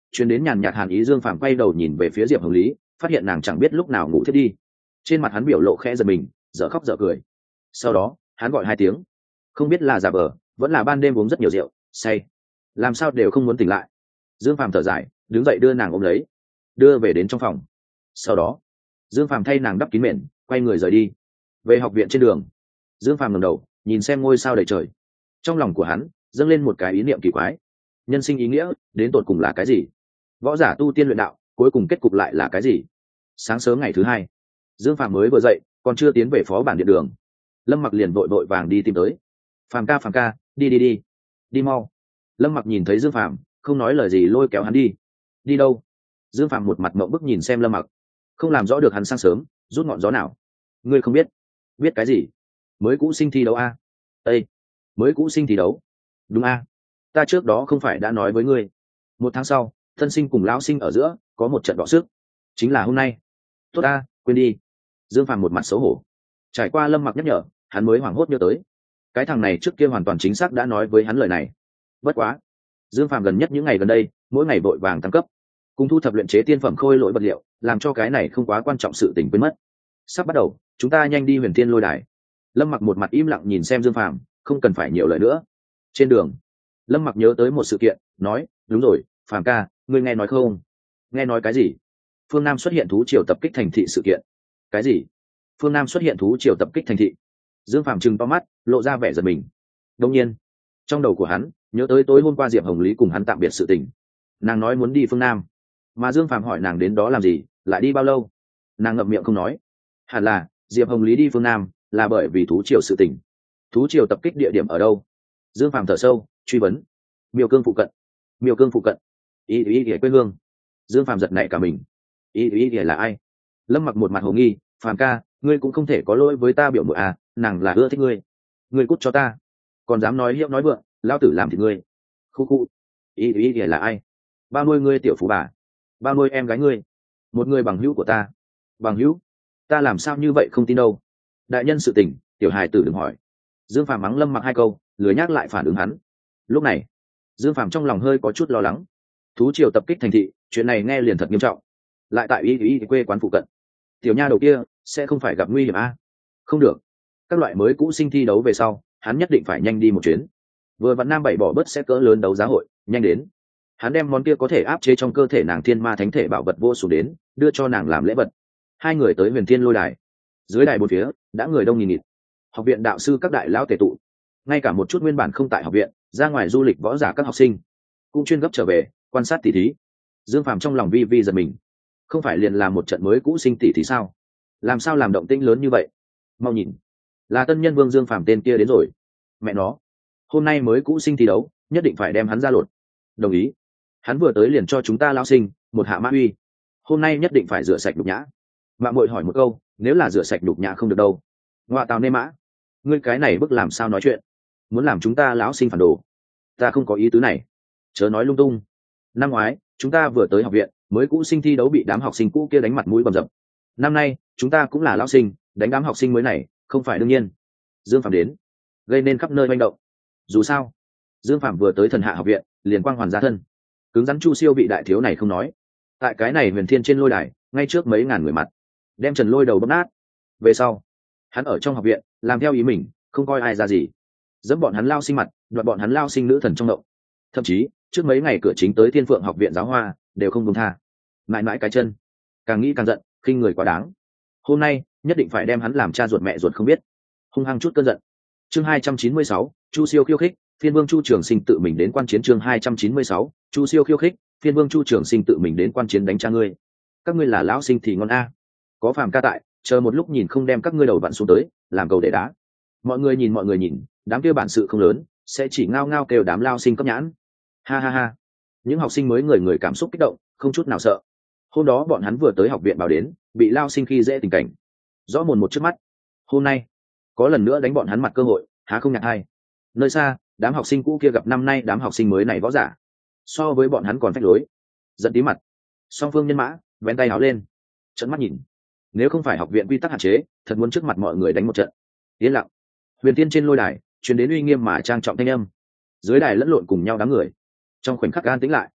chuyến đến nhàn nhạt hàn ý. Dương Phàm quay đầu nhìn về phía Diệp Hồng Lý, phát hiện nàng chẳng biết lúc nào ngủ thiết đi. Trên mặt hắn biểu lộ khẽ giật mình, dở khóc dở cười. Sau đó hắn gọi hai tiếng, không biết là giả vờ vẫn là ban đêm uống rất nhiều rượu say, làm sao đều không muốn tỉnh lại. Dương Phàm thở dài, đứng dậy đưa nàng ôm lấy, đưa về đến trong phòng. Sau đó Dương Phàm thay nàng đắp kín mền, quay người rời đi. Về học viện trên đường, Dương Phàm ngẩng đầu nhìn xem ngôi sao đầy trời. Trong lòng của hắn dâng lên một cái ý niệm kỳ quái: nhân sinh ý nghĩa đến tột cùng là cái gì? Võ giả tu tiên luyện đạo cuối cùng kết cục lại là cái gì? Sáng sớm ngày thứ hai, Dương Phàm mới vừa dậy, còn chưa tiến về phó bản điện đường, Lâm Mặc liền vội vội vàng đi tìm tới. Phàm ca, Phàm ca, đi đi đi đi mau. Lâm Mặc nhìn thấy Dương Phàm, không nói lời gì lôi kéo hắn đi. Đi đâu? Dương Phàm một mặt mộng bức nhìn xem Lâm Mặc, không làm rõ được hắn sáng sớm rút ngọn gió nào. Ngươi không biết? Biết cái gì? Mới cũ sinh thi đấu a? Ê, mới cũ sinh thi đấu? Đúng a, ta trước đó không phải đã nói với ngươi, một tháng sau thân sinh cùng lão sinh ở giữa có một trận đọ sức, chính là hôm nay. Tốt a, quên đi. Dương Phàm một mặt xấu hổ. Trải qua Lâm Mặc nhắc nhở, hắn mới hoảng hốt nhớ tới, cái thằng này trước kia hoàn toàn chính xác đã nói với hắn lời này. Bất quá Dương Phàm gần nhất những ngày gần đây mỗi ngày vội vàng tăng cấp, cùng thu thập luyện chế tiên phẩm khôi lỗi vật liệu, làm cho cái này không quá quan trọng sự tình quên mất. Sắp bắt đầu, chúng ta nhanh đi Huyền Thiên Lôi Đài. Lâm Mặc một mặt im lặng nhìn xem Dương Phàm, không cần phải nhiều lời nữa. Trên đường, Lâm Mặc nhớ tới một sự kiện, nói: đúng rồi, Phàm ca, ngươi nghe nói không? Nghe nói cái gì? Phương Nam xuất hiện thú triều tập kích thành thị sự kiện. Cái gì? Phương Nam xuất hiện thú triều tập kích thành thị? Dương Phàm trừng to mắt, lộ ra vẻ giật mình. Đương nhiên, trong đầu của hắn nhớ tới tối hôm qua Diệp Hồng Lý cùng hắn tạm biệt sự tình. Nàng nói muốn đi phương Nam, mà Dương Phàm hỏi nàng đến đó làm gì, lại đi bao lâu. Nàng ngậm miệng không nói. Hẳn là Diệp Hồng Lý đi phương Nam là bởi vì thú triều sự tình. Thú triều tập kích địa điểm ở đâu? Dương Phàm thở sâu, truy vấn. Miêu Cương phụ cận. Miêu Cương phụ cận? Ý ý ý quê hương. Dương Phàm giật nảy cả mình. Ý ý ý là ai? Lâm Mặc một mặt hồ nghi. Phàm ca, ngươi cũng không thể có lỗi với ta biểu muội à, nàng là ưa thích ngươi. Ngươi cút cho ta, còn dám nói hiệu nói vượng, lao tử làm thì ngươi. Khu khu. Ý ý ý là ai? Bao nuôi ngươi tiểu phú bà, bao nuôi em gái ngươi, một người bằng hữu của ta. Bằng hữu? Ta làm sao như vậy không tin đâu. Đại nhân sự tình, tiểu hài tử đừng hỏi. Dương Phàm mắng Lâm Mặc hai câu, lười nhắc lại phản ứng hắn. Lúc này Dương Phàm trong lòng hơi có chút lo lắng. Thú triều tập kích thành thị, chuyện này nghe liền thật nghiêm trọng, lại tại ý ý quê quán phụ cận. Tiểu nha đầu kia sẽ không phải gặp nguy hiểm a? Không được, các loại mới cũ sinh thi đấu về sau, hắn nhất định phải nhanh đi một chuyến. Vừa vặn Nam Bảy bỏ bớt sẽ cỡ lớn đấu giá hội, nhanh đến. Hắn đem món kia có thể áp chế trong cơ thể nàng thiên ma thánh thể bảo vật vô số đến, đưa cho nàng làm lễ vật. Hai người tới Huyền Thiên Lôi Đài. Dưới đài bốn phía đã người đông nghìn nghịt. Học viện đạo sư các đại lão tề tụ, ngay cả một chút nguyên bản không tại học viện, ra ngoài du lịch võ giả các học sinh cũng chuyên gấp trở về quan sát tỷ thí. Dương Phàm trong lòng vi vi giật mình, không phải liền là một trận mới cũ sinh tỷ thí sao? Làm sao làm động tĩnh lớn như vậy? Mau nhìn, là tân nhân Vương Dương Phàm tên kia đến rồi. Mẹ nó, hôm nay mới cũ sinh thi đấu, nhất định phải đem hắn ra lột. Đồng ý, hắn vừa tới liền cho chúng ta lao sinh một hạ mã uy, hôm nay nhất định phải rửa sạch nhục nhã. Mạng Muội hỏi một câu, nếu là rửa sạch nhục nhã không được đâu? Ngoại tào nê mã, ngươi cái này bức làm sao nói chuyện? Muốn làm chúng ta lão sinh phản đồ? Ta không có ý tứ này, chớ nói lung tung. Năm ngoái chúng ta vừa tới học viện, mới cũ sinh thi đấu bị đám học sinh cũ kia đánh mặt mũi bầm dập. Năm nay chúng ta cũng là lão sinh, đánh đám học sinh mới này không phải đương nhiên. Dương Phàm đến, gây nên khắp nơi manh động. Dù sao Dương Phàm vừa tới Thần Hạ học viện liền quang hoàn ra thân, cứng rắn Chu Siêu vị đại thiếu này không nói, tại cái này Huyền Thiên trên lôi đài, ngay trước mấy ngàn người mặt đem Trần Lôi đầu bóp nát. Về sau hắn ở trong học viện làm theo ý mình, không coi ai ra gì, dẫm bọn hắn lao sinh mặt, đoạt bọn hắn lao sinh nữ thần trong động. Thậm chí trước mấy ngày cửa chính tới Thiên Phượng học viện giáo hoa đều không buông tha, mãi mãi cái chân. Càng nghĩ càng giận, khinh người quá đáng. Hôm nay nhất định phải đem hắn làm cha ruột mẹ ruột không biết, hung hăng chút cơn giận. Chương hai trăm chín mươi sáu, Chu Siêu khiêu khích, Phiên Vương Chu Trường Sinh tự mình đến quan chiến. Chương hai trăm chín mươi sáu, Chu Siêu khiêu khích, Phiên Vương Chu Trường Sinh tự mình đến quan chiến đánh cha ngươi. Các ngươi là lão sinh thì ngon a. Có Phàm ca tại, chờ một lúc nhìn không đem các ngươi đầu vặn xuống tới, làm cầu để đá. Mọi người nhìn mọi người nhìn, đám kia bản sự không lớn, sẽ chỉ ngao ngao kêu đám lao sinh cấp nhãn. Ha ha ha. Những học sinh mới người người cảm xúc kích động, không chút nào sợ. Hôm đó bọn hắn vừa tới học viện báo đến, bị lao sinh khi dễ tình cảnh rõ mồn một trước mắt. Hôm nay có lần nữa đánh bọn hắn mặt cơ hội, há không nhạc hay. Nơi xa đám học sinh cũ kia gặp năm nay đám học sinh mới này võ giả so với bọn hắn còn phách lối, giận tí mặt. Song phương nhân mã vén tay áo lên, trợn mắt nhìn. Nếu không phải học viện quy tắc hạn chế, thật muốn trước mặt mọi người đánh một trận. Yên lặng. Huyền Thiên trên lôi đài truyền đến uy nghiêm mà trang trọng thanh âm. Dưới đài lẫn lộn cùng nhau đám người trong khoảnh khắc an tĩnh lại.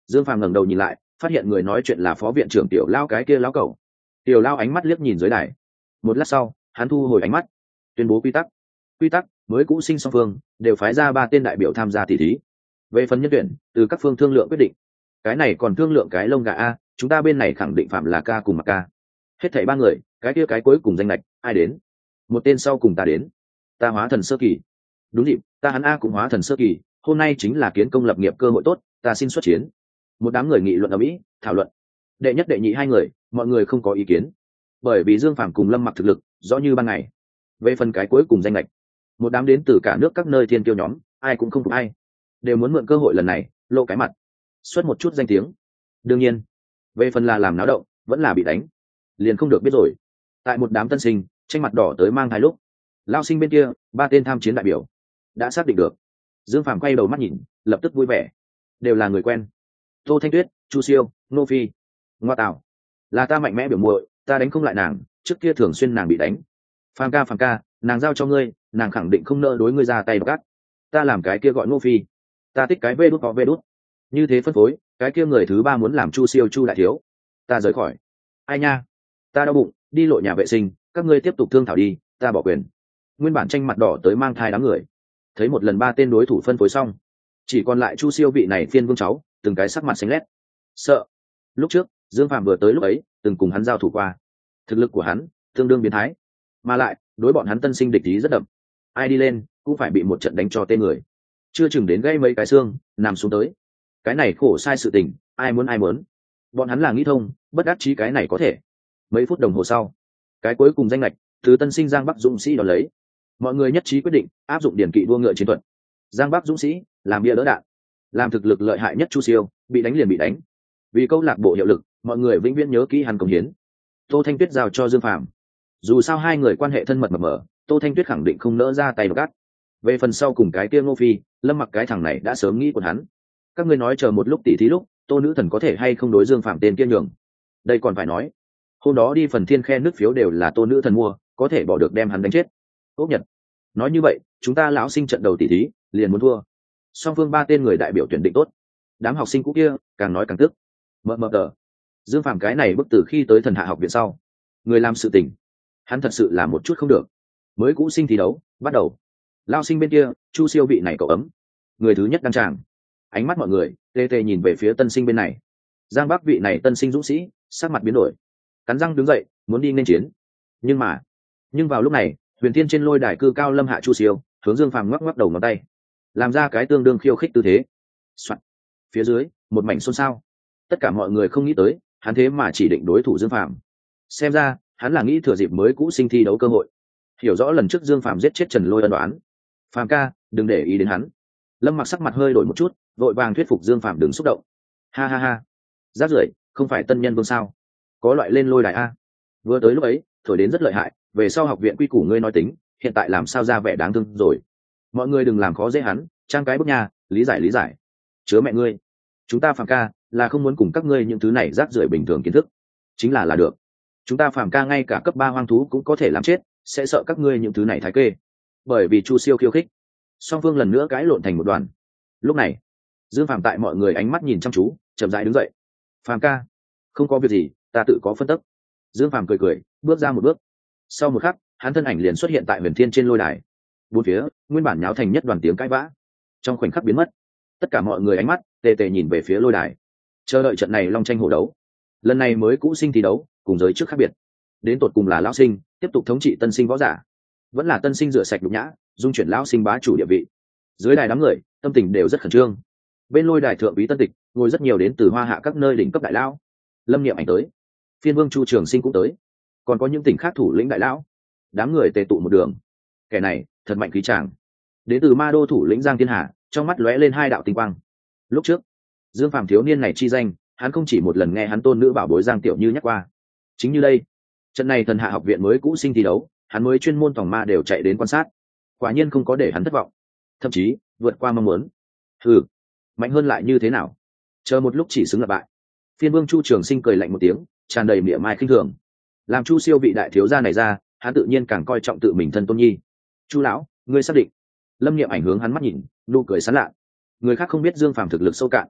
Dương Phàm ngẩng đầu nhìn lại, phát hiện người nói chuyện là phó viện trưởng Tiểu Lao cái kia lão cẩu. Tiểu Lao ánh mắt liếc nhìn dưới đài. Một lát sau, hắn thu hồi ánh mắt, tuyên bố quy tắc. Quy tắc mới cũ sinh song phương đều phái ra ba tên đại biểu tham gia tỷ thí. Về phần nhân tuyển, từ các phương thương lượng quyết định. Cái này còn thương lượng cái lông gà a, chúng ta bên này khẳng định phạm là ca cùng mặc ca. Hết thảy ba người, cái kia cái cuối cùng danh lệch, ai đến? Một tên sau cùng ta đến. Ta hóa thần sơ kỳ. Đúng dịp, ta hắn a cũng hóa thần sơ kỳ, hôm nay chính là kiến công lập nghiệp cơ hội tốt, ta xin xuất chiến. Một đám người nghị luận ở mỹ thảo luận. Đệ nhất đệ nhị hai người, mọi người không có ý kiến, bởi vì Dương Phàm cùng Lâm Mặc thực lực rõ như ban ngày. Về phần cái cuối cùng danh lệch, một đám đến từ cả nước các nơi thiên kiêu nhóm, ai cũng không phục ai, đều muốn mượn cơ hội lần này lộ cái mặt, xuất một chút danh tiếng. Đương nhiên, về phần là làm náo động vẫn là bị đánh, liền không được biết rồi. Tại một đám tân sinh tranh mặt đỏ tới mang thai lúc, lao sinh bên kia ba tên tham chiến đại biểu đã xác định được. Dương Phàm quay đầu mắt nhìn, lập tức vui vẻ, đều là người quen. Tô Thanh Tuyết, Chu Siêu, Nô Phi. Ngoa tạo, là ta mạnh mẽ biểu muội, ta đánh không lại nàng, trước kia thường xuyên nàng bị đánh. Phàm ca Phàm ca, nàng giao cho ngươi, nàng khẳng định không nỡ đối ngươi ra tay gắt. Ta làm cái kia gọi Nô Phi, ta thích cái vê đút có vê đút. Như thế phân phối, cái kia người thứ ba muốn làm Chu Siêu Chu đại thiếu. Ta rời khỏi. Ai nha, ta đau bụng, đi lộ nhà vệ sinh, các ngươi tiếp tục thương thảo đi, ta bỏ quyền. Nguyên bản tranh mặt đỏ tới mang thai đám người, thấy một lần ba tên đối thủ phân phối xong, chỉ còn lại Chu Siêu vị này phiên vương cháu, từng cái sắc mặt xanh lét, sợ. Lúc trước Dương Phàm vừa tới lúc ấy từng cùng hắn giao thủ qua, thực lực của hắn tương đương biến thái, mà lại đối bọn hắn tân sinh địch ý rất đậm, ai đi lên cũng phải bị một trận đánh cho tên người, chưa chừng đến gây mấy cái xương nằm xuống tới. Cái này khổ sai sự tình, ai muốn ai muốn, bọn hắn là nghĩ thông, bất đắc chí cái này có thể. Mấy phút đồng hồ sau, cái cuối cùng danh lệch từ tân sinh Giang Bắc Dũng Sĩ đón lấy, mọi người nhất trí quyết định áp dụng điển kỵ đua ngựa chiến thuật. Giang Bắc Dũng Sĩ làm bia đỡ đạn, làm thực lực lợi hại nhất Chu Siêu bị đánh liền bị đánh, vì câu lạc bộ hiệu lực, mọi người vĩnh viễn nhớ kỹ hắn cống hiến. Tô Thanh Tuyết giao cho Dương Phàm, dù sao hai người quan hệ thân mật mập mờ, Tô Thanh Tuyết khẳng định không nỡ ra tay gắt. Về phần sau cùng cái kia Ngô Phi, Lâm Mặc cái thằng này đã sớm nghĩ của hắn. Các ngươi nói chờ một lúc tỉ thí lúc, Tô nữ thần có thể hay không đối Dương Phàm tên kia nhường. Đây còn phải nói, hôm đó đi phần thiên khe nước phiếu đều là Tô nữ thần mua, có thể bỏ được đem hắn đánh chết. Ốc Nhật nói như vậy, chúng ta lão sinh trận đầu tỉ thí liền muốn thua. Song phương ba tên người đại biểu tuyển định tốt, đám học sinh cũ kia càng nói càng tức. Mờ mờ tờ, Dương Phàm cái này bức từ khi tới thần hạ học viện sau, người làm sự tình, hắn thật sự là một chút không được. Mới cũ sinh thi đấu bắt đầu, lao sinh bên kia Chu Siêu vị này cậu ấm, người thứ nhất đăng tràng. Ánh mắt mọi người tê tê nhìn về phía tân sinh bên này. Giang Bắc vị này tân sinh dũng sĩ sắc mặt biến đổi, cắn răng đứng dậy muốn đi nên chiến. Nhưng mà nhưng vào lúc này, Huyền Thiên trên lôi đài cư cao lâm hạ Chu Siêu hướng Dương Phàm ngoắc ngoắc đầu ngón tay, làm ra cái tương đương khiêu khích tư thế. Soạn. Phía dưới một mảnh xôn xao, tất cả mọi người không nghĩ tới hắn thế mà chỉ định đối thủ Dương Phàm. Xem ra hắn là nghĩ thừa dịp mới cũ sinh thi đấu cơ hội, hiểu rõ lần trước Dương Phàm giết chết Trần Lôi ân đoán. Phàm ca, đừng để ý đến hắn. Lâm Mặc sắc mặt hơi đổi một chút, vội vàng thuyết phục Dương Phàm đừng xúc động. Ha ha ha, rác rưởi, không phải tân nhân vương sao? Có loại lên lôi đài a. Vừa tới lúc ấy thổi đến rất lợi hại, về sau học viện quy củ ngươi nói tính, hiện tại làm sao ra vẻ đáng thương rồi. Mọi người đừng làm khó dễ hắn, trang cái bức nhà, lý giải lý giải. Chứa mẹ ngươi, chúng ta Phàm ca là không muốn cùng các ngươi những thứ này rác rưởi bình thường kiến thức, chính là là được. Chúng ta Phàm ca ngay cả cấp ba hoang thú cũng có thể làm chết, sẽ sợ các ngươi những thứ này thái kê. Bởi vì Chu Siêu khiêu khích, song phương lần nữa cãi lộn thành một đoàn. Lúc này Dương Phàm tại mọi người ánh mắt nhìn chăm chú chậm rãi đứng dậy. Phàm ca, không có việc gì, ta tự có phân tích. Dương Phàm cười cười bước ra một bước, sau một khắc hắn thân ảnh liền xuất hiện tại Huyền Thiên trên lôi đài. Bốn phía nguyên bản nháo thành nhất đoàn tiếng cãi vã trong khoảnh khắc biến mất. Tất cả mọi người ánh mắt tề tề nhìn về phía lôi đài, chờ đợi trận này long tranh hổ đấu. Lần này mới cũ sinh thi đấu cùng giới trước khác biệt, đến tột cùng là lão sinh tiếp tục thống trị tân sinh võ giả, vẫn là tân sinh rửa sạch nhục nhã dung chuyển lão sinh bá chủ địa vị. Dưới đài đám người tâm tình đều rất khẩn trương. Bên lôi đài thượng úy tân tịch ngồi rất nhiều đến từ hoa hạ các nơi đỉnh cấp đại lão. Lâm Niệm Ảnh tới, phiên vương Chu Trường Sinh cũng tới, còn có những tỉnh khác thủ lĩnh đại lão. Đám người tề tụ một đường. Kẻ này thật mạnh khí tràng. Đến từ ma đô thủ lĩnh Giang Thiên Hà trong mắt lóe lên hai đạo tinh quang. Lúc trước Dương Phàm thiếu niên này chi danh, hắn không chỉ một lần nghe hắn tôn nữ bảo bối Giang Tiểu Như nhắc qua. Chính như đây, trận này thần hạ học viện mới cũ sinh thi đấu, hắn mới chuyên môn tòng ma đều chạy đến quan sát. Quả nhiên không có để hắn thất vọng, thậm chí vượt qua mong muốn. Ừ, mạnh hơn lại như thế nào? Chờ một lúc chỉ xứng là bại. Phiên vương Chu Trường Sinh cười lạnh một tiếng, tràn đầy mỉa mai khinh thường. Làm Chu Siêu vị đại thiếu gia này ra, hắn tự nhiên càng coi trọng tự mình thân tôn nhi. Chu lão, ngươi xác định? Lâm Niệm Ảnh hướng hắn mắt nhìn, nụ cười sán lạ. Người khác không biết Dương Phàm thực lực sâu cạn,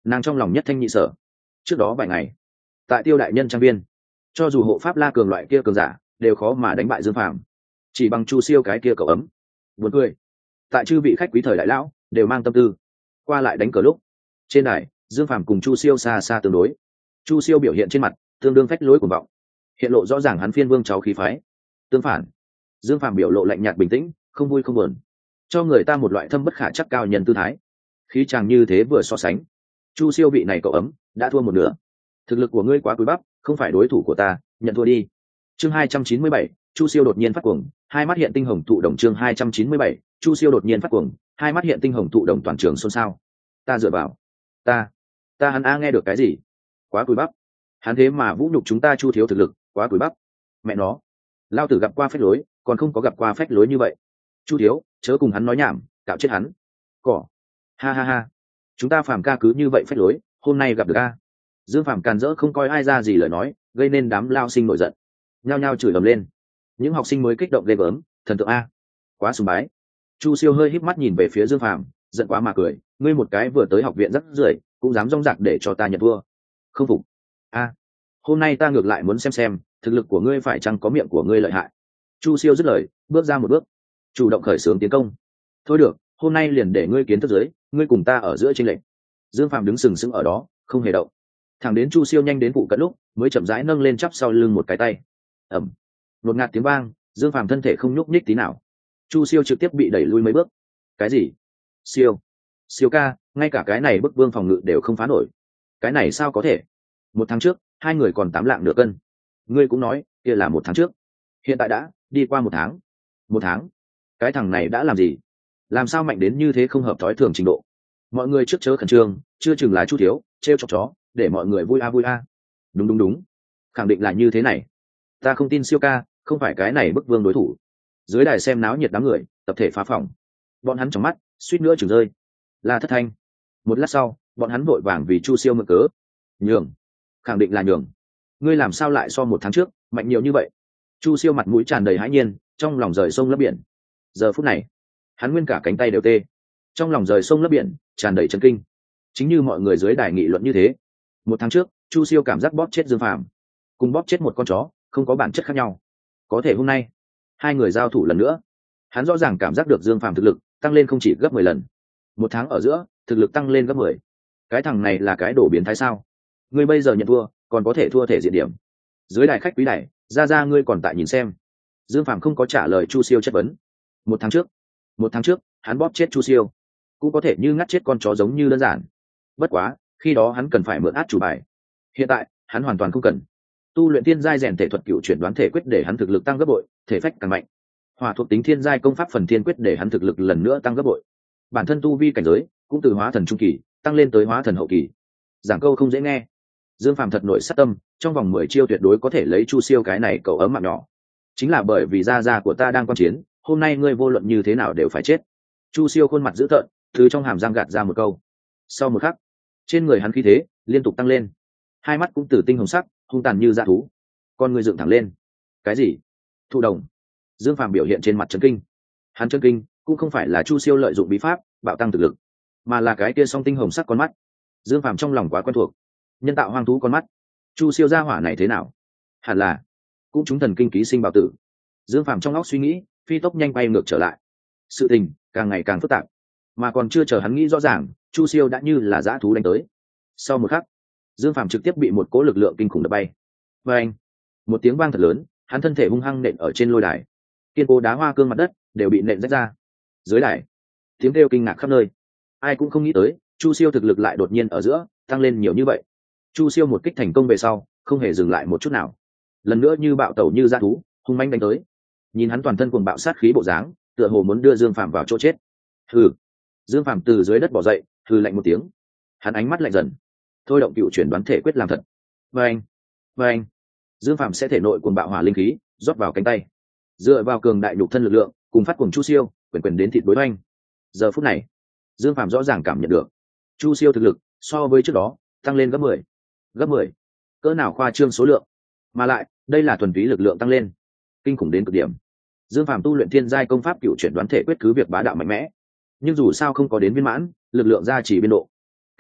nàng trong lòng nhất thanh nhị sở. Trước đó vài ngày tại Tiêu đại nhân trang viên, cho dù hộ pháp La Cường loại kia cường giả đều khó mà đánh bại Dương Phàm, chỉ bằng Chu Siêu cái kia cậu ấm. Buồn cười, tại chư vị khách quý thời đại lão đều mang tâm tư qua lại đánh cờ lúc, trên đài Dương Phàm cùng Chu Siêu xa xa tương đối. Chu Siêu biểu hiện trên mặt tương đương phách lối cuồng vọng, hiện lộ rõ ràng hắn phiên vương cháu khí phái. Tương phản, Dương Phàm biểu lộ lạnh nhạt bình tĩnh, không vui không buồn, cho người ta một loại thâm bất khả chắc cao nhân tư thái. Khí chàng như thế vừa so sánh, Chu Siêu vị này cậu ấm đã thua một nửa. Thực lực của ngươi quá cúi bắp, không phải đối thủ của ta, nhận thua đi. Chương hai trăm chín mươi bảy, Chu Siêu đột nhiên phát cuồng, hai mắt hiện tinh hồng thụ đồng. Chương hai trăm chín mươi bảy, Chu Siêu đột nhiên phát cuồng, hai mắt hiện tinh hồng thụ đồng. Toàn trường xôn xao. Ta dựa vào, ta, ta hắn a nghe được cái gì? Quá cúi bắp. Hắn thế mà vũ nhục chúng ta Chu thiếu thực lực, quá cúi bắp. Mẹ nó, lao tử gặp qua phách lối, còn không có gặp qua phách lối như vậy. Chu thiếu, chớ cùng hắn nói nhảm, cạo chết hắn. Cỏ. Ha ha ha. Chúng ta Phàm ca cứ như vậy phách lối, hôm nay gặp được a. Dương Phàm càn rỡ không coi ai ra gì lời nói, gây nên đám lao sinh nổi giận, nhao nhao chửi ầm lên. Những học sinh mới kích động ghê gớm, thần tượng a, quá sùng bái. Chu Siêu hơi híp mắt nhìn về phía Dương Phàm, giận quá mà cười, ngươi một cái vừa tới học viện rất rưởi, cũng dám rong rạc để cho ta nhận thua, không phục a. Hôm nay ta ngược lại muốn xem xem thực lực của ngươi phải chăng có miệng của ngươi lợi hại. Chu Siêu dứt lời, bước ra một bước, chủ động khởi xướng tiến công. Thôi được, hôm nay liền để ngươi kiến thức dưới, ngươi cùng ta ở giữa chênh lệch. Dương Phàm đứng sừng sững ở đó, không hề động, thẳng đến Chu Siêu nhanh đến phụ cận lúc mới chậm rãi nâng lên chắp sau lưng một cái tay. Ầm, ngột ngạt tiếng vang, Dương Phàm thân thể không nhúc nhích tí nào. Chu Siêu trực tiếp bị đẩy lui mấy bước. Cái gì? Siêu, Siêu ca, ngay cả cái này bức vương phòng ngự đều không phá nổi. Cái này sao có thể? Một tháng trước, hai người còn tám lạng nửa cân. Ngươi cũng nói, kia là một tháng trước. Hiện tại đã đi qua một tháng. Một tháng? Cái thằng này đã làm gì? Làm sao mạnh đến như thế không hợp thói thường trình độ? Mọi người trước chớ khẩn trương, chưa chừng là Chu thiếu, trêu chọc chó, để mọi người vui a vui a. Đúng đúng đúng, khẳng định là như thế này. Ta không tin Siêu ca không phải cái này bức vương đối thủ. Dưới đài xem náo nhiệt đám người tập thể phá phòng, bọn hắn trong mắt suýt nữa chừng rơi. Là Thất Thanh. Một lát sau, bọn hắn vội vàng vì Chu Siêu mượn cớ. Nhường, khẳng định là nhường. Ngươi làm sao lại so một tháng trước mạnh nhiều như vậy? Chu Siêu mặt mũi tràn đầy hãi nhiên, trong lòng rời sông lấp biển. Giờ phút này, hắn nguyên cả cánh tay đều tê, trong lòng rời sông lấp biển, tràn đầy chấn kinh. Chính như mọi người dưới đài nghị luận như thế, một tháng trước Chu Siêu cảm giác bóp chết Dương Phàm cùng bóp chết một con chó không có bản chất khác nhau. Có thể hôm nay hai người giao thủ lần nữa, hắn rõ ràng cảm giác được Dương Phàm thực lực tăng lên không chỉ gấp mười lần. Một tháng ở giữa thực lực tăng lên gấp mười. Cái thằng này là cái đồ biến thái sao? Ngươi bây giờ nhận thua còn có thể thua thể diện điểm. Dưới đài khách quý đài, ra ra ngươi còn tại nhìn xem. Dương Phàm không có trả lời Chu Siêu chất vấn. Một tháng trước, một tháng trước hắn bóp chết Chu Siêu cũng có thể như ngắt chết con chó giống như đơn giản. Bất quá khi đó hắn cần phải mượn át chủ bài, hiện tại hắn hoàn toàn không cần. Tu luyện thiên giai rèn thể thuật cựu chuyển đoán thể quyết để hắn thực lực tăng gấp bội, thể phách càng mạnh. Hỏa thuộc tính thiên giai công pháp phần thiên quyết để hắn thực lực lần nữa tăng gấp bội. Bản thân tu vi cảnh giới cũng từ hóa thần trung kỳ tăng lên tới hóa thần hậu kỳ. Giảng câu không dễ nghe, Dương Phàm thật nội sát tâm, trong vòng mười chiêu tuyệt đối có thể lấy Chu Siêu cái này cậu ấm mạng nhỏ. Chính là bởi vì gia gia của ta đang quan chiến, hôm nay ngươi vô luận như thế nào đều phải chết. Chu Siêu khuôn mặt dữ tợn, từ trong hàm răng gạt ra một câu. Sau một khắc, trên người hắn khí thế liên tục tăng lên, hai mắt cũng từ tinh hồng sắc hung tàn như dã thú, con người dựng thẳng lên. Cái gì? Thụ đồng? Dương Phàm biểu hiện trên mặt chấn kinh. Hắn chấn kinh cũng không phải là Chu Siêu lợi dụng bí pháp bạo tăng thực lực, mà là cái kia song tinh hồng sắc con mắt. Dương Phàm trong lòng quá quen thuộc, nhân tạo hoang thú con mắt. Chu Siêu gia hỏa này thế nào? Hẳn là cũng chúng thần kinh ký sinh bào tử. Dương Phàm trong óc suy nghĩ, phi tốc nhanh bay ngược trở lại. Sự tình càng ngày càng phức tạp, mà còn chưa chờ hắn nghĩ rõ ràng, Chu Siêu đã như là dã thú đánh tới. Sau một khắc, Dương Phàm trực tiếp bị một cỗ lực lượng kinh khủng đập bay. Và anh, một tiếng vang thật lớn, hắn thân thể hung hăng nện ở trên lôi đài, kiên cố đá hoa cương mặt đất đều bị nện rách ra. Dưới đài, tiếng kêu kinh ngạc khắp nơi. Ai cũng không nghĩ tới, Chu Siêu thực lực lại đột nhiên ở giữa tăng lên nhiều như vậy. Chu Siêu một kích thành công về sau, không hề dừng lại một chút nào, lần nữa như bạo tẩu như dã thú, hung mãnh đánh tới. Nhìn hắn toàn thân cuồng bạo sát khí bộ dáng, tựa hồ muốn đưa Dương Phàm vào chỗ chết. Hừ. Dương Phàm từ dưới đất bò dậy, hừ lạnh một tiếng. Hắn ánh mắt lạnh dần, thôi động cựu chuyển đoán thể quyết làm thật. Và anh, và anh, Dương Phàm sẽ thể nội cuồng bạo hỏa linh khí rót vào cánh tay, dựa vào cường đại nhục thân lực lượng cùng phát cuồng Chu Siêu quyền quyền đến thịt đối oanh. Giờ phút này, Dương Phàm rõ ràng cảm nhận được Chu Siêu thực lực so với trước đó tăng lên gấp mười, gấp mười. Cỡ nào khoa trương số lượng, mà lại đây là thuần túy lực lượng tăng lên, kinh khủng đến cực điểm. Dương Phàm tu luyện thiên giai công pháp cựu chuyển đoán thể quyết cứ việc bá đạo mạnh mẽ, nhưng dù sao không có đến viên mãn, lực lượng gia trì biên độ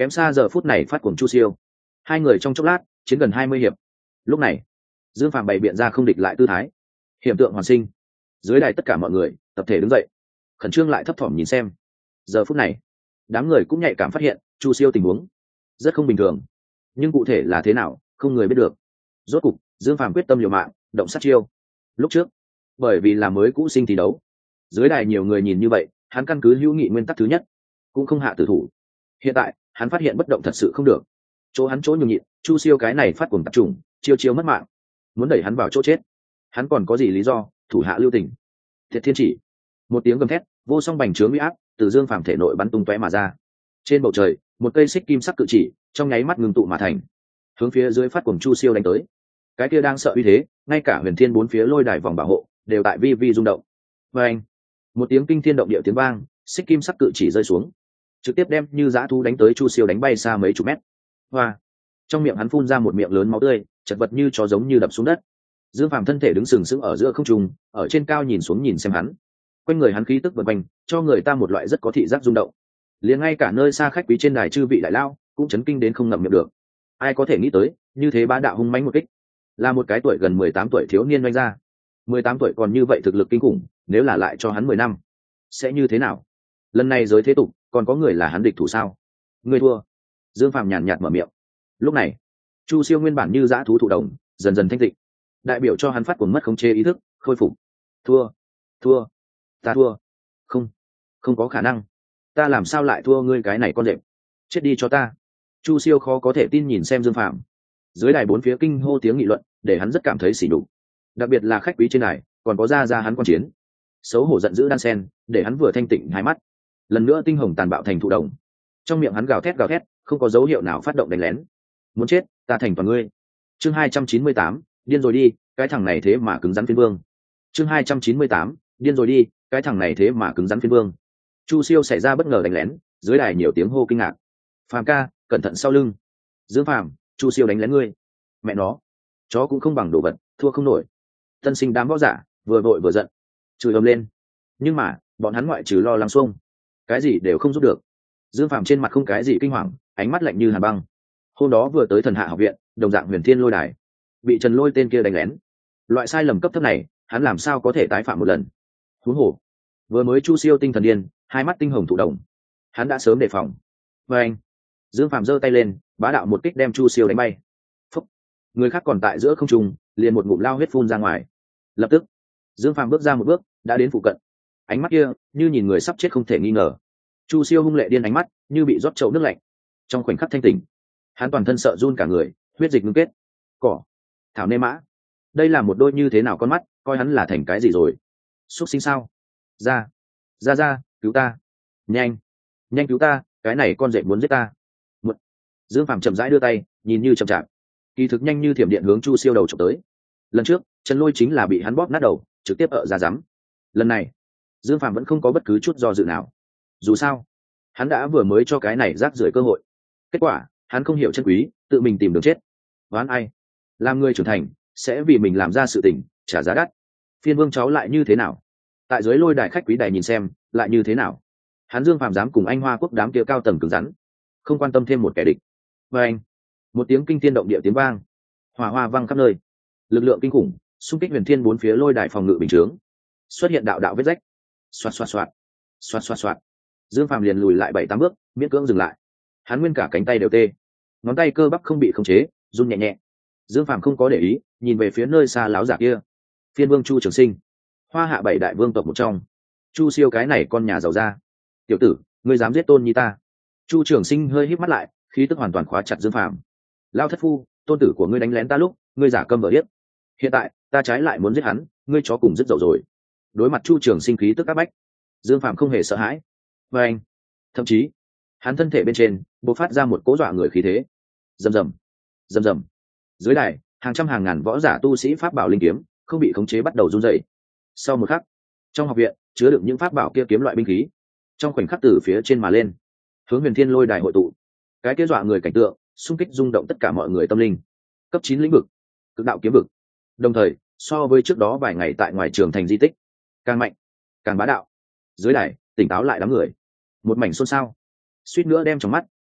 kém xa giờ phút này phát cuồng Chu Siêu. Hai người trong chốc lát chiến gần hai mươi hiệp. Lúc này Dương Phàm bày biện ra không địch lại tư thái, hiện tượng hoàn sinh. Dưới đài tất cả mọi người tập thể đứng dậy, khẩn trương lại thấp thỏm nhìn xem. Giờ phút này đám người cũng nhạy cảm phát hiện Chu Siêu tình huống rất không bình thường, nhưng cụ thể là thế nào không người biết được. Rốt cục Dương Phàm quyết tâm liều mạng động sát chiêu. Lúc trước bởi vì là mới cũ sinh thi đấu, dưới đài nhiều người nhìn như vậy, hắn căn cứ hữu nghị nguyên tắc thứ nhất cũng không hạ tử thủ. Hiện tại hắn phát hiện bất động thật sự không được, chỗ hắn chỗ nhường nhịn, Chu Siêu cái này phát cuồng tập trung chiêu chiêu mất mạng, muốn đẩy hắn vào chỗ chết, hắn còn có gì lý do thủ hạ lưu tình. Thiệt thiên chỉ, một tiếng gầm thét vô song bành trướng uy áp từ Dương Phàm thể nội bắn tung tóe mà ra. Trên bầu trời một cây xích kim sắc cự chỉ trong nháy mắt ngừng tụ mà thành, hướng phía dưới phát cuồng Chu Siêu đánh tới. Cái kia đang sợ uy thế, ngay cả huyền thiên bốn phía lôi đài vòng bảo hộ đều tại vi vi rung động. Và anh, một tiếng kinh thiên động địa tiếng vang, xích kim sắc cự chỉ rơi xuống, trực tiếp đem như dã thú đánh tới Chu Siêu đánh bay xa mấy chục mét. Hoa, trong miệng hắn phun ra một miệng lớn máu tươi, chật vật như chó giống như đập xuống đất. Dương Phàm thân thể đứng sừng sững ở giữa không trung, ở trên cao nhìn xuống nhìn xem hắn. Quanh người hắn khí tức vần quanh, cho người ta một loại rất có thị giác rung động. Liền ngay cả nơi xa khách quý trên đài chư vị đại lao cũng chấn kinh đến không ngậm miệng được. Ai có thể nghĩ tới, như thế bá đạo hung mãnh một kích, là một cái tuổi gần mười tám tuổi thiếu niên đánh ra. mười tám tuổi còn như vậy thực lực kinh khủng, nếu là lại cho hắn mười năm, sẽ như thế nào? Lần này giới thế tục, còn có người là hắn địch thủ sao? Người thua. Dương Phàm nhàn nhạt mở miệng. Lúc này, Chu Siêu nguyên bản như dã thú thụ động, dần dần thanh tịnh, đại biểu cho hắn phát cuồng mất khống chế ý thức, khôi phục. Thua, thua, ta thua. Không, không có khả năng. Ta làm sao lại thua ngươi cái này con đệm? Chết đi cho ta. Chu Siêu khó có thể tin nhìn xem Dương Phàm. Dưới đài bốn phía kinh hô tiếng nghị luận, để hắn rất cảm thấy sỉ nhục. Đặc biệt là khách quý trên đài, còn có ra ra hắn quan chiến. Xấu hổ giận dữ đan sen, để hắn vừa thanh tịnh hai mắt, lần nữa tinh hồng tàn bạo thành thụ động. Trong miệng hắn gào thét gào thét, không có dấu hiệu nào phát động đánh lén. Muốn chết, ta thành toàn ngươi. Chương hai trăm chín mươi tám, điên rồi đi, cái thằng này thế mà cứng rắn phiên vương. Chương hai trăm chín mươi tám, điên rồi đi, cái thằng này thế mà cứng rắn phiên vương. Chu Siêu xảy ra bất ngờ đánh lén, dưới đài nhiều tiếng hô kinh ngạc. Phàm ca, cẩn thận sau lưng. Dương Phàm, Chu Siêu đánh lén ngươi. Mẹ nó, chó cũng không bằng đồ vật, thua không nổi. Tân sinh đám võ giả vừa vội vừa giận, chửi ầm lên. Nhưng mà bọn hắn ngoại trừ lo lắng xuông, cái gì đều không giúp được. Dương Phàm trên mặt không cái gì kinh hoàng, ánh mắt lạnh như hàn băng. Hôm đó vừa tới Thần Hạ học viện, đồng dạng Huyền Thiên lôi đài, bị Trần Lôi tên kia đánh lén. Loại sai lầm cấp thấp này, hắn làm sao có thể tái phạm một lần? Huống hồ, vừa mới Chu Siêu tinh thần điên, hai mắt tinh hồng thụ động, hắn đã sớm đề phòng. Và anh, Dương Phàm giơ tay lên, bá đạo một kích đem Chu Siêu đánh bay. Phúc. Người khác còn tại giữa không trung, liền một ngụm lao huyết phun ra ngoài. Lập tức, Dương Phàm bước ra một bước, đã đến phụ cận. Ánh mắt kia, như nhìn người sắp chết không thể nghi ngờ. Chu Siêu hung lệ điên ánh mắt, như bị rót chậu nước lạnh. Trong khoảnh khắc thanh tỉnh, hắn toàn thân sợ run cả người, huyết dịch ngưng kết. Cỏ, thảo nê mã, đây là một đôi như thế nào con mắt, coi hắn là thành cái gì rồi? Súc sinh sao? Ra, ra ra, cứu ta! Nhanh, nhanh cứu ta, cái này con dậy muốn giết ta. Một. Dương Phàm chậm rãi đưa tay, nhìn như chậm chạp, kỳ thực nhanh như thiểm điện hướng Chu Siêu đầu chụp tới. Lần trước, Trần Lôi chính là bị hắn bóp nát đầu, trực tiếp ở ra rắm. Lần này, Dương Phàm vẫn không có bất cứ chút do dự nào. Dù sao, hắn đã vừa mới cho cái này rác rưởi cơ hội. Kết quả, hắn không hiểu chân quý, tự mình tìm đường chết. Oán ai? Làm người trưởng thành, sẽ vì mình làm ra sự tình, trả giá đắt. Phiên vương cháu lại như thế nào? Tại dưới lôi đài khách quý đài nhìn xem, lại như thế nào? Hắn Dương Phàm dám cùng anh Hoa Quốc đám kia cao tầng cứng rắn, không quan tâm thêm một kẻ địch. Và anh, một tiếng kinh thiên động địa tiếng vang, hỏa hoa vang khắp nơi, lực lượng kinh khủng xung kích huyền thiên bốn phía lôi đài phòng ngự bình chướng, xuất hiện đạo đạo vết rách. Xoạt xoạt xoạt, xoạt xoạt xoạt. Dương Phàm liền lùi lại bảy tám bước, miễn cưỡng dừng lại. Hắn nguyên cả cánh tay đều tê, ngón tay cơ bắp không bị khống chế, run nhẹ nhẹ. Dương Phàm không có để ý, nhìn về phía nơi xa láo giả kia. Phiên vương Chu Trường Sinh, Hoa Hạ bảy đại vương tộc một trong. Chu Siêu cái này con nhà giàu ra. Tiểu tử, ngươi dám giết tôn nhi ta? Chu Trường Sinh hơi híp mắt lại, khí tức hoàn toàn khóa chặt Dương Phàm. Lao thất phu, tôn tử của ngươi đánh lén ta lúc, ngươi giả câm vờ điếc. Hiện tại, ta trái lại muốn giết hắn, ngươi chó cùng dứt dậu rồi. Đối mặt Chu Trường Sinh khí tức áp bách, Dương Phàm không hề sợ hãi. Và anh, thậm chí, hắn thân thể bên trên bộc phát ra một cỗ dọa người khí thế. Rầm rầm, rầm rầm. Dưới đài, hàng trăm hàng ngàn võ giả tu sĩ pháp bảo linh kiếm không bị khống chế bắt đầu run rẩy. Sau một khắc, trong học viện chứa đựng những pháp bảo kia kiếm loại binh khí, trong khoảnh khắc từ phía trên mà lên, hướng huyền thiên lôi đài hội tụ. Cái kia dọa người cảnh tượng, xung kích rung động tất cả mọi người tâm linh. Cấp chín lĩnh vực, cực đạo kiếm vực. Đồng thời, so với trước đó vài ngày tại ngoài trường thành di tích, càng mạnh, càng bá đạo. Dưới đài, tỉnh táo lại đám người, một mảnh xôn xao, suýt nữa đem trong mắt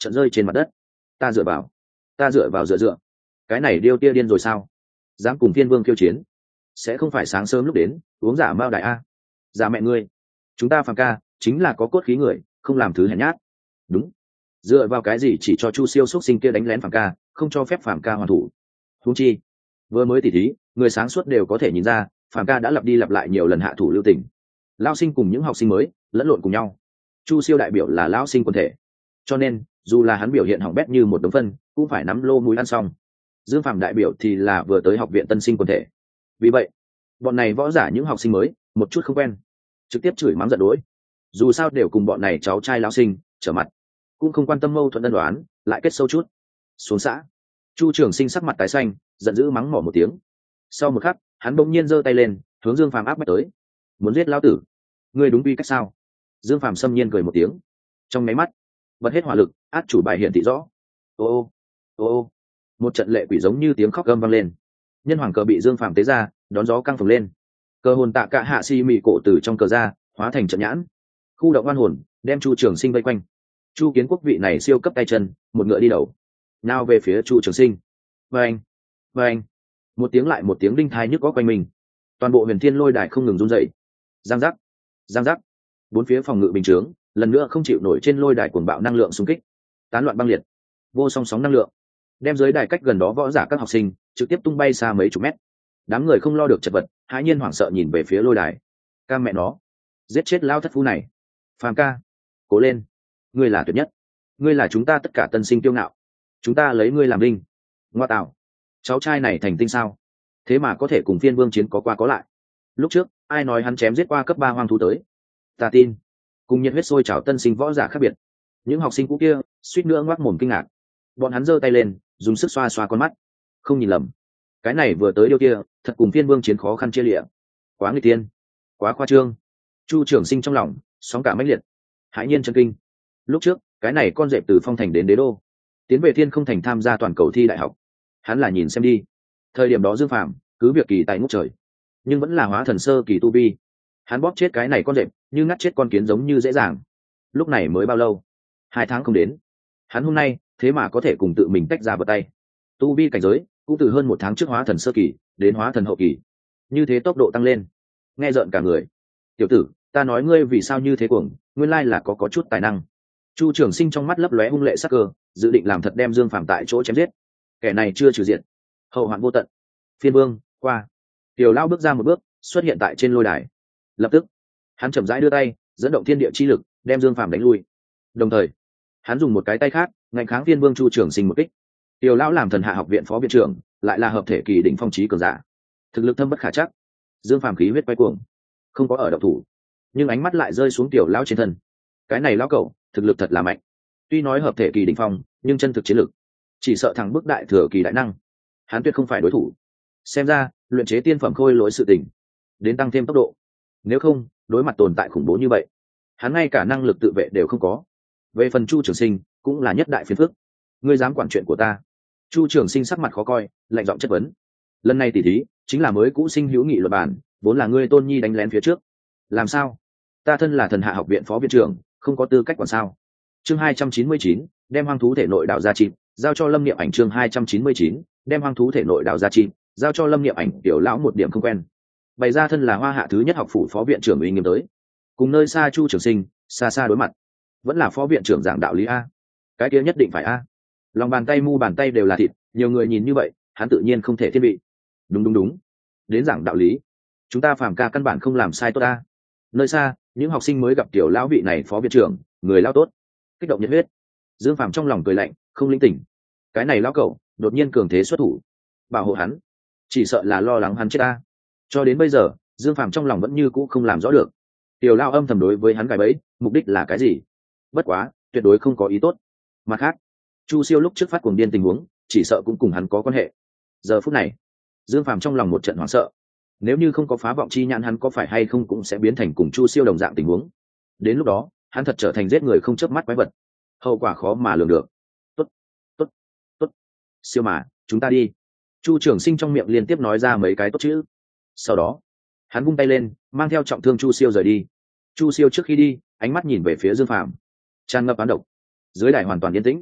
trận rơi trên mặt đất. Ta dựa vào, ta dựa vào dựa dựa, cái này điêu tia điên rồi sao? Dám cùng thiên vương khiêu chiến? Sẽ không phải sáng sớm lúc đến uống giả mao đại a? Giả mẹ ngươi, chúng ta Phàm ca chính là có cốt khí người, không làm thứ hèn nhát. Đúng, dựa vào cái gì chỉ cho Chu Siêu xuất sinh kia đánh lén Phàm ca, không cho phép Phàm ca hoàn thủ? Huống chi vừa mới tỉ thí, người sáng suốt đều có thể nhìn ra Phàm ca đã lặp đi lặp lại nhiều lần hạ thủ lưu tình. Lão sinh cùng những học sinh mới lẫn lộn cùng nhau. Chu Siêu đại biểu là lão sinh quần thể, cho nên dù là hắn biểu hiện hỏng bét như một đống phân cũng phải nắm lô mũi ăn xong. Dương Phàm đại biểu thì là vừa tới học viện tân sinh quần thể, vì vậy bọn này võ giả những học sinh mới một chút không quen, trực tiếp chửi mắng giận dỗi. Dù sao đều cùng bọn này cháu trai lão sinh trở mặt, cũng không quan tâm mâu thuẫn ân đoán, lại kết sâu chút. Xuống xã, Chu Trường Sinh sắc mặt tái xanh, giận dữ mắng mỏ một tiếng. Sau một khắc, hắn bỗng nhiên giơ tay lên, hướng Dương Phàm áp bách tới. Muốn giết lão tử? Ngươi đúng quy cách sao? Dương Phàm xâm nhiên cười một tiếng. Trong máy mắt, bật hết hỏa lực, át chủ bài hiện thị rõ. Ô ô ô ô, một trận lệ quỷ giống như tiếng khóc gầm vang lên. Nhân hoàng cờ bị Dương Phàm tế ra, đón gió căng phồng lên. Cờ hồn tạ cả hạ si mị cổ từ trong cờ ra, hóa thành trận nhãn. Khu động oan hồn, đem Chu Trường Sinh vây quanh. Chu Kiến Quốc vị này siêu cấp tay chân, một ngựa đi đầu, nào về phía Chu Trường Sinh. Vâng, vâng, một tiếng lại một tiếng đinh thai nhức góc quanh mình. Toàn bộ huyền thiên lôi đài không ngừng run rẩy. Giang giác, giang giác, bốn phía phòng ngự bình chướng lần nữa không chịu nổi trên lôi đài cuồng bạo năng lượng xung kích, tán loạn băng liệt, vô song sóng năng lượng đem dưới đài cách gần đó võ giả các học sinh trực tiếp tung bay xa mấy chục mét. Đám người không lo được chật vật, hãi nhiên hoảng sợ nhìn về phía lôi đài. Ca mẹ nó, giết chết lao thất phu này! Phàm ca, cố lên, ngươi là tuyệt nhất, ngươi là chúng ta tất cả tân sinh kiêu ngạo, chúng ta lấy ngươi làm linh. Ngoa tạo, cháu trai này thành tinh sao? Thế mà có thể cùng phiên vương chiến có qua có lại. Lúc trước ai nói hắn chém giết qua cấp ba hoang thú tới? Ta tin. Cùng nhiệt huyết sôi trào tân sinh võ giả khác biệt, những học sinh cũ kia suýt nữa ngoác mồm kinh ngạc. Bọn hắn giơ tay lên, dùng sức xoa xoa con mắt. Không nhìn lầm, cái này vừa tới điều kia thật cùng phiên vương chiến khó khăn chia lịa. Quá người tiên, quá khoa trương. Chu Trường Sinh trong lòng sóng cả mãnh liệt, hãi nhiên chân kinh. Lúc trước cái này con dẹp từ phong thành đến đế đô, tiến về thiên không thành tham gia toàn cầu thi đại học, hắn là nhìn xem đi. Thời điểm đó Dương Phàm cứ việc kỳ tài ngút trời, nhưng vẫn là hóa thần sơ kỳ tu vi. Hắn bóp chết cái này con dẹp như ngắt chết con kiến giống như dễ dàng. Lúc này mới bao lâu? Hai tháng không đến, hắn hôm nay thế mà có thể cùng tự mình tách ra vật tay. Tu vi cảnh giới cũng từ hơn một tháng trước hóa thần sơ kỳ đến hóa thần hậu kỳ, như thế tốc độ tăng lên, nghe rợn cả người. Tiểu tử, ta nói ngươi vì sao như thế cuồng, nguyên lai là có có chút tài năng. Chu Trường Sinh trong mắt lấp lóe hung lệ sắc cơ, dự định làm thật đem Dương Phàm tại chỗ chém giết. Kẻ này chưa trừ diện, hậu hoạn vô tận. Phiên vương qua. Tiểu Lão bước ra một bước, xuất hiện tại trên lôi đài. Lập tức hắn chậm rãi đưa tay, dẫn động thiên địa chi lực, đem Dương Phàm đánh lui. Đồng thời hắn dùng một cái tay khác ngạnh kháng Phiên vương Chu Trường Sinh một kích. Tiểu Lão làm thần hạ học viện phó viện trưởng, lại là hợp thể kỳ đỉnh phong chí cường giả, thực lực thâm bất khả chắc. Dương Phàm khí huyết quay cuồng, không có ở động thủ, nhưng ánh mắt lại rơi xuống Tiểu Lão trên thân. Cái này lão cẩu thực lực thật là mạnh, tuy nói hợp thể kỳ đỉnh phong nhưng chân thực chiến lực chỉ sợ thằng bức đại thừa kỳ đại năng, hắn tuyệt không phải đối thủ. Xem ra luyện chế tiên phẩm khôi lỗi sự tình đến tăng thêm tốc độ, nếu không đối mặt tồn tại khủng bố như vậy, hắn ngay cả năng lực tự vệ đều không có. Về phần Chu Trường Sinh cũng là nhất đại phiền phức. Ngươi dám quản chuyện của ta? Chu Trường Sinh sắc mặt khó coi, lạnh giọng chất vấn. Lần này tỉ thí chính là mới cũ sinh hữu nghị luật bản, vốn là ngươi Tôn Nhi đánh lén phía trước, làm sao ta thân là thần hạ học viện phó viện trưởng không có tư cách quản sao? Chương hai trăm chín mươi chín, đem hoang thú thể nội đạo ra chìm, giao cho Lâm Niệm Ảnh. Chương hai trăm chín mươi chín, đem hoang thú thể nội đạo ra chìm, giao cho Lâm Niệm Ảnh. Tiểu Lão một điểm không quen, bày ra thân là Hoa Hạ thứ nhất học phủ phó viện trưởng uy nghiêm tới, cùng nơi xa Chu Trường Sinh xa xa đối mặt. Vẫn là phó viện trưởng giảng đạo lý a, cái kia nhất định phải a. Lòng bàn tay mu bàn tay đều là thịt, nhiều người nhìn như vậy, hắn tự nhiên không thể thiên vị. Đúng đúng đúng, đến giảng đạo lý, chúng ta Phàm ca căn bản không làm sai tốt a. Nơi xa những học sinh mới gặp Tiểu Lão vị này phó viện trưởng, người lao tốt, kích động nhiệt huyết. Dương Phàm trong lòng cười lạnh, không linh tỉnh. Cái này lão cẩu đột nhiên cường thế xuất thủ, bảo hộ hắn, chỉ sợ là lo lắng hắn chết ta. Cho đến bây giờ Dương Phàm trong lòng vẫn như cũ không làm rõ được Tiểu Lão âm thầm đối với hắn gài bẫy mục đích là cái gì. Bất quá tuyệt đối không có ý tốt. Mặt khác, Chu Siêu lúc trước phát cuồng điên tình huống chỉ sợ cũng cùng hắn có quan hệ. Giờ phút này Dương Phàm trong lòng một trận hoảng sợ, nếu như không có phá vọng chi nhãn, hắn có phải hay không cũng sẽ biến thành cùng Chu Siêu đồng dạng tình huống. Đến lúc đó hắn thật trở thành giết người không chớp mắt quái vật, hậu quả khó mà lường được. Tốt, tốt, tốt, Siêu mà, chúng ta đi. Chu Trường Sinh trong miệng liên tiếp nói ra mấy cái tốt chữ, sau đó hắn vung tay lên, mang theo trọng thương Chu Siêu rời đi. Chu Siêu trước khi đi ánh mắt nhìn về phía Dương Phàm, tràn ngập án độc. Dưới đài hoàn toàn yên tĩnh,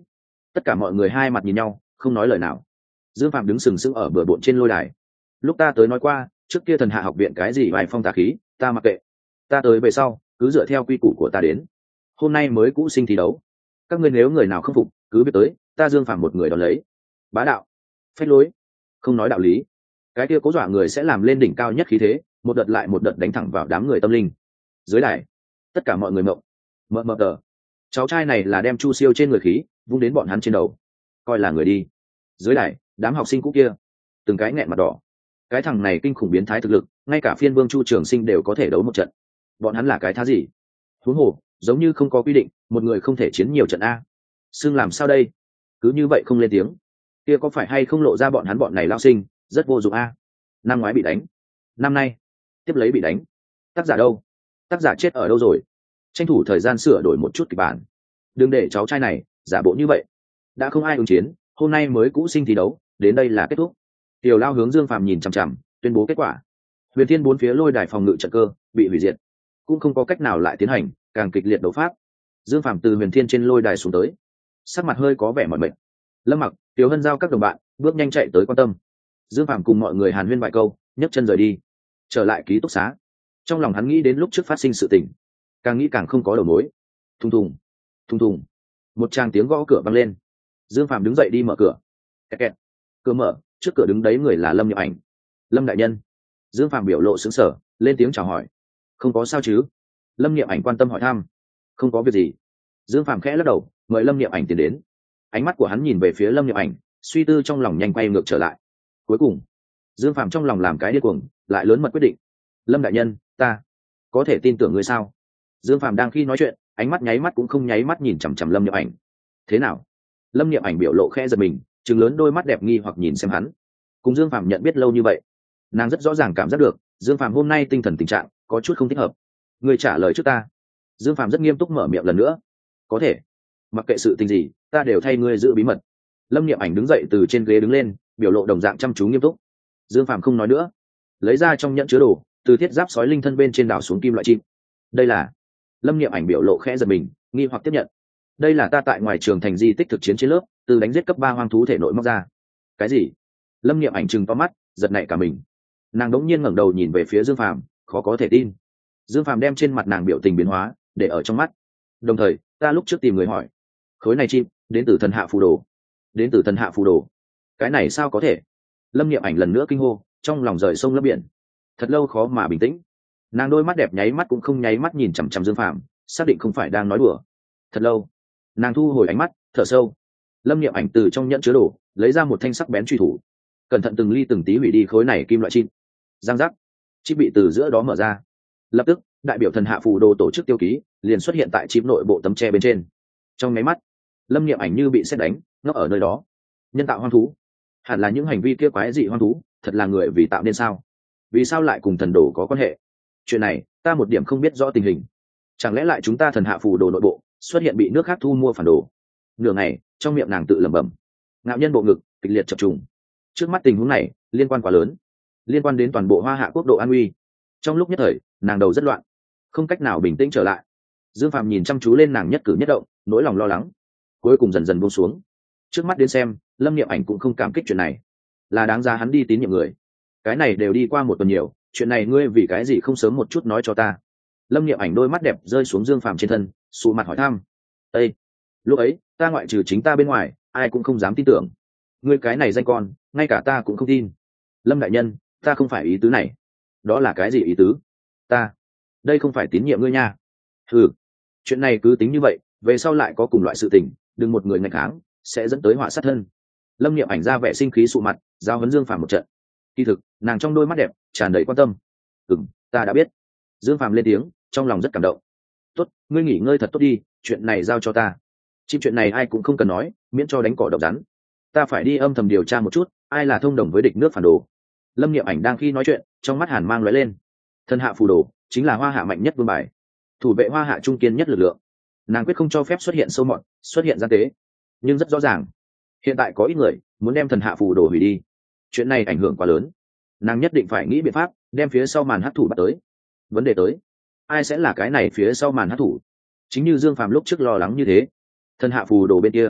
Tất cả mọi người hai mặt nhìn nhau không nói lời nào. Dương Phạm đứng sừng sững ở bờ bộn trên lôi đài. Lúc ta tới nói qua, trước kia thần hạ học viện cái gì vài phong tà khí ta mặc kệ, ta tới về sau cứ dựa theo quy củ của ta đến. Hôm nay mới cũ sinh thi đấu, các ngươi nếu người nào không phục cứ biết tới, ta Dương Phạm một người đón lấy. Bá đạo, phách lối, không nói đạo lý, cái kia cố dọa người sẽ làm lên đỉnh cao nhất khí thế, một đợt lại một đợt đánh thẳng vào đám người tâm linh. Dưới đài tất cả mọi người mộng mờ mờ tờ, cháu trai này là đem Chu Siêu trên người khí vung đến bọn hắn trên đầu, coi là người đi. Dưới đài đám học sinh cũ kia từng cái nghẹn mặt đỏ, cái thằng này kinh khủng biến thái thực lực, ngay cả phiên vương Chu Trường Sinh đều có thể đấu một trận, bọn hắn là cái thá gì? Huống hồ giống như không có quy định một người không thể chiến nhiều trận a. Xương làm sao đây? Cứ như vậy không lên tiếng, kia có phải hay không lộ ra bọn hắn bọn này lao sinh rất vô dụng a? Năm ngoái bị đánh, năm nay tiếp lấy bị đánh, tác giả đâu? Tác giả chết ở đâu rồi? Tranh thủ thời gian sửa đổi một chút kịch bản, đừng để cháu trai này giả bộ như vậy. Đã không ai ứng chiến, hôm nay mới cũ sinh thi đấu đến đây là kết thúc. Tiểu Lao hướng Dương Phàm nhìn chằm chằm, tuyên bố kết quả. Huyền Thiên bốn phía lôi đài phòng ngự trận cơ bị hủy diệt, cũng không có cách nào lại tiến hành càng kịch liệt đấu pháp. Dương Phàm từ Huyền Thiên trên lôi đài xuống tới, sắc mặt hơi có vẻ mỏi mệt. Lâm Mặc, Tiểu Hân giao các đồng bạn bước nhanh chạy tới quan tâm. Dương Phàm cùng mọi người hàn huyên vài câu, nhấc chân rời đi, trở lại ký túc xá. Trong lòng hắn nghĩ đến lúc trước phát sinh sự tình, càng nghĩ càng không có đầu mối. Thùng thùng, thùng thùng, một tràng tiếng gõ cửa vang lên. Dương Phàm đứng dậy đi mở cửa. Kẹt kẹt. Cửa mở, trước cửa đứng đấy người là Lâm Niệm Ảnh. Lâm đại nhân. Dương Phàm biểu lộ sững sờ, lên tiếng chào hỏi. Không có sao chứ? Lâm Niệm Ảnh quan tâm hỏi thăm. Không có việc gì. Dương Phàm khẽ lắc đầu, mời Lâm Niệm Ảnh tiến đến. Ánh mắt của hắn nhìn về phía Lâm Niệm Ảnh, suy tư trong lòng nhanh quay ngược trở lại. Cuối cùng, Dương Phàm trong lòng làm cái điên cuồng, lại lớn mật quyết định. Lâm đại nhân, ta có thể tin tưởng ngươi sao? Dương Phàm đang khi nói chuyện, ánh mắt nháy mắt cũng không nháy mắt nhìn chằm chằm Lâm Niệm Ảnh. Thế nào? Lâm Niệm Ảnh biểu lộ khẽ giật mình, trừng lớn đôi mắt đẹp nghi hoặc nhìn xem hắn. Cùng Dương Phàm nhận biết lâu như vậy, nàng rất rõ ràng cảm giác được Dương Phàm hôm nay tinh thần tình trạng có chút không thích hợp. Ngươi trả lời trước ta. Dương Phàm rất nghiêm túc mở miệng lần nữa. Có thể, mặc kệ sự tình gì ta đều thay ngươi giữ bí mật. Lâm Niệm Ảnh đứng dậy từ trên ghế đứng lên, biểu lộ đồng dạng chăm chú nghiêm túc. Dương Phàm không nói nữa, lấy ra trong nhẫn chứa đồ, từ thiết giáp sói linh thân bên trên đảo xuống kim loại chim. Đây là... Lâm Niệm Ảnh biểu lộ khẽ giật mình, nghi hoặc tiếp nhận. Đây là ta tại ngoài trường thành di tích thực chiến trên lớp từ đánh giết cấp ba hoang thú thể nội móc ra. Cái gì? Lâm Niệm Ảnh trừng to mắt, giật nảy cả mình. Nàng đống nhiên ngẩng đầu nhìn về phía Dương Phàm, khó có thể tin. Dương Phàm đem trên mặt nàng biểu tình biến hóa để ở trong mắt. Đồng thời ta lúc trước tìm người hỏi, khối này chim đến từ thần hạ phù đồ. Đến từ thần hạ phù đồ? Cái này sao có thể? Lâm Niệm Ảnh lần nữa kinh hô, trong lòng rời sông lấp biển, thật lâu khó mà bình tĩnh. Nàng đôi mắt đẹp nháy mắt cũng không nháy mắt nhìn chằm chằm Dương Phàm, xác định không phải đang nói đùa. Thật lâu, nàng thu hồi ánh mắt, thở sâu. Lâm Niệm Ảnh từ trong nhẫn chứa đồ lấy ra một thanh sắc bén truy thủ, cẩn thận từng ly từng tí hủy đi khối này kim loại chim. Giang giác, chip bị từ giữa đó mở ra. Lập tức đại biểu thần hạ phù đồ tổ chức tiêu ký liền xuất hiện tại chip nội bộ tấm tre bên trên. Trong nháy mắt, Lâm Niệm Ảnh như bị sét đánh, ngốc ở nơi đó. Nhân tạo hoang thú, hẳn là những hành vi kia quái dị hoang thú, thật là người vì tạo nên sao? Vì sao lại cùng thần đồ có quan hệ? Chuyện này ta một điểm không biết rõ tình hình. Chẳng lẽ lại chúng ta thần hạ phù đồ nội bộ xuất hiện bị nước khác thu mua phản đồ? Nửa ngày trong miệng nàng tự lẩm bẩm. Ngạo nhân bộ ngực kịch liệt chập trùng. Trước mắt tình huống này liên quan quá lớn, liên quan đến toàn bộ Hoa Hạ quốc độ an uy. Trong lúc nhất thời nàng đầu rất loạn, không cách nào bình tĩnh trở lại. Dương Phàm nhìn chăm chú lên nàng nhất cử nhất động, nỗi lòng lo lắng cuối cùng dần dần buông xuống. Trước mắt đến xem, Lâm Niệm Ảnh cũng không cảm kích chuyện này, là đáng giá hắn đi tín nhiệm người. Cái này đều đi qua một tuần nhiều, chuyện này ngươi vì cái gì không sớm một chút nói cho ta? Lâm Niệm Ảnh đôi mắt đẹp rơi xuống Dương Phàm trên thân, sụ mặt hỏi thăm. Ê, lúc ấy ta ngoại trừ chính ta bên ngoài ai cũng không dám tin tưởng, ngươi cái này danh con ngay cả ta cũng không tin. Lâm đại nhân, ta không phải ý tứ này. Đó là cái gì ý tứ? Ta đây không phải tín nhiệm ngươi nha. Ừ, chuyện này cứ tính như vậy, về sau lại có cùng loại sự tình đừng một người ngạch kháng, sẽ dẫn tới họa sát thân. Lâm Niệm Ảnh ra vẻ sinh khí sụ mặt, giao huấn Dương Phàm một trận. Kỳ thực nàng trong đôi mắt đẹp tràn đầy quan tâm. Ừm, ta đã biết. Dương Phàm lên tiếng, trong lòng rất cảm động. Tốt, ngươi nghỉ ngơi thật tốt đi, chuyện này giao cho ta. Chim chuyện này ai cũng không cần nói, miễn cho đánh cỏ độc rắn. Ta phải đi âm thầm điều tra một chút, ai là thông đồng với địch nước phản đồ. Lâm Niệm Ảnh đang khi nói chuyện, trong mắt hàn mang lóe lên. Thần hạ phù đồ chính là Hoa Hạ mạnh nhất vương bài, thủ vệ Hoa Hạ trung kiên nhất lực lượng. Nàng quyết không cho phép xuất hiện sâu mọt, xuất hiện gian tế. Nhưng rất rõ ràng, hiện tại có ít người muốn đem thần hạ phù đồ hủy đi. Chuyện này ảnh hưởng quá lớn, nàng nhất định phải nghĩ biện pháp đem phía sau màn hắc thủ bắt tới. Vấn đề tới, ai sẽ là cái này phía sau màn hắc thủ? Chính như Dương Phàm lúc trước lo lắng như thế, thần hạ phù đồ bên kia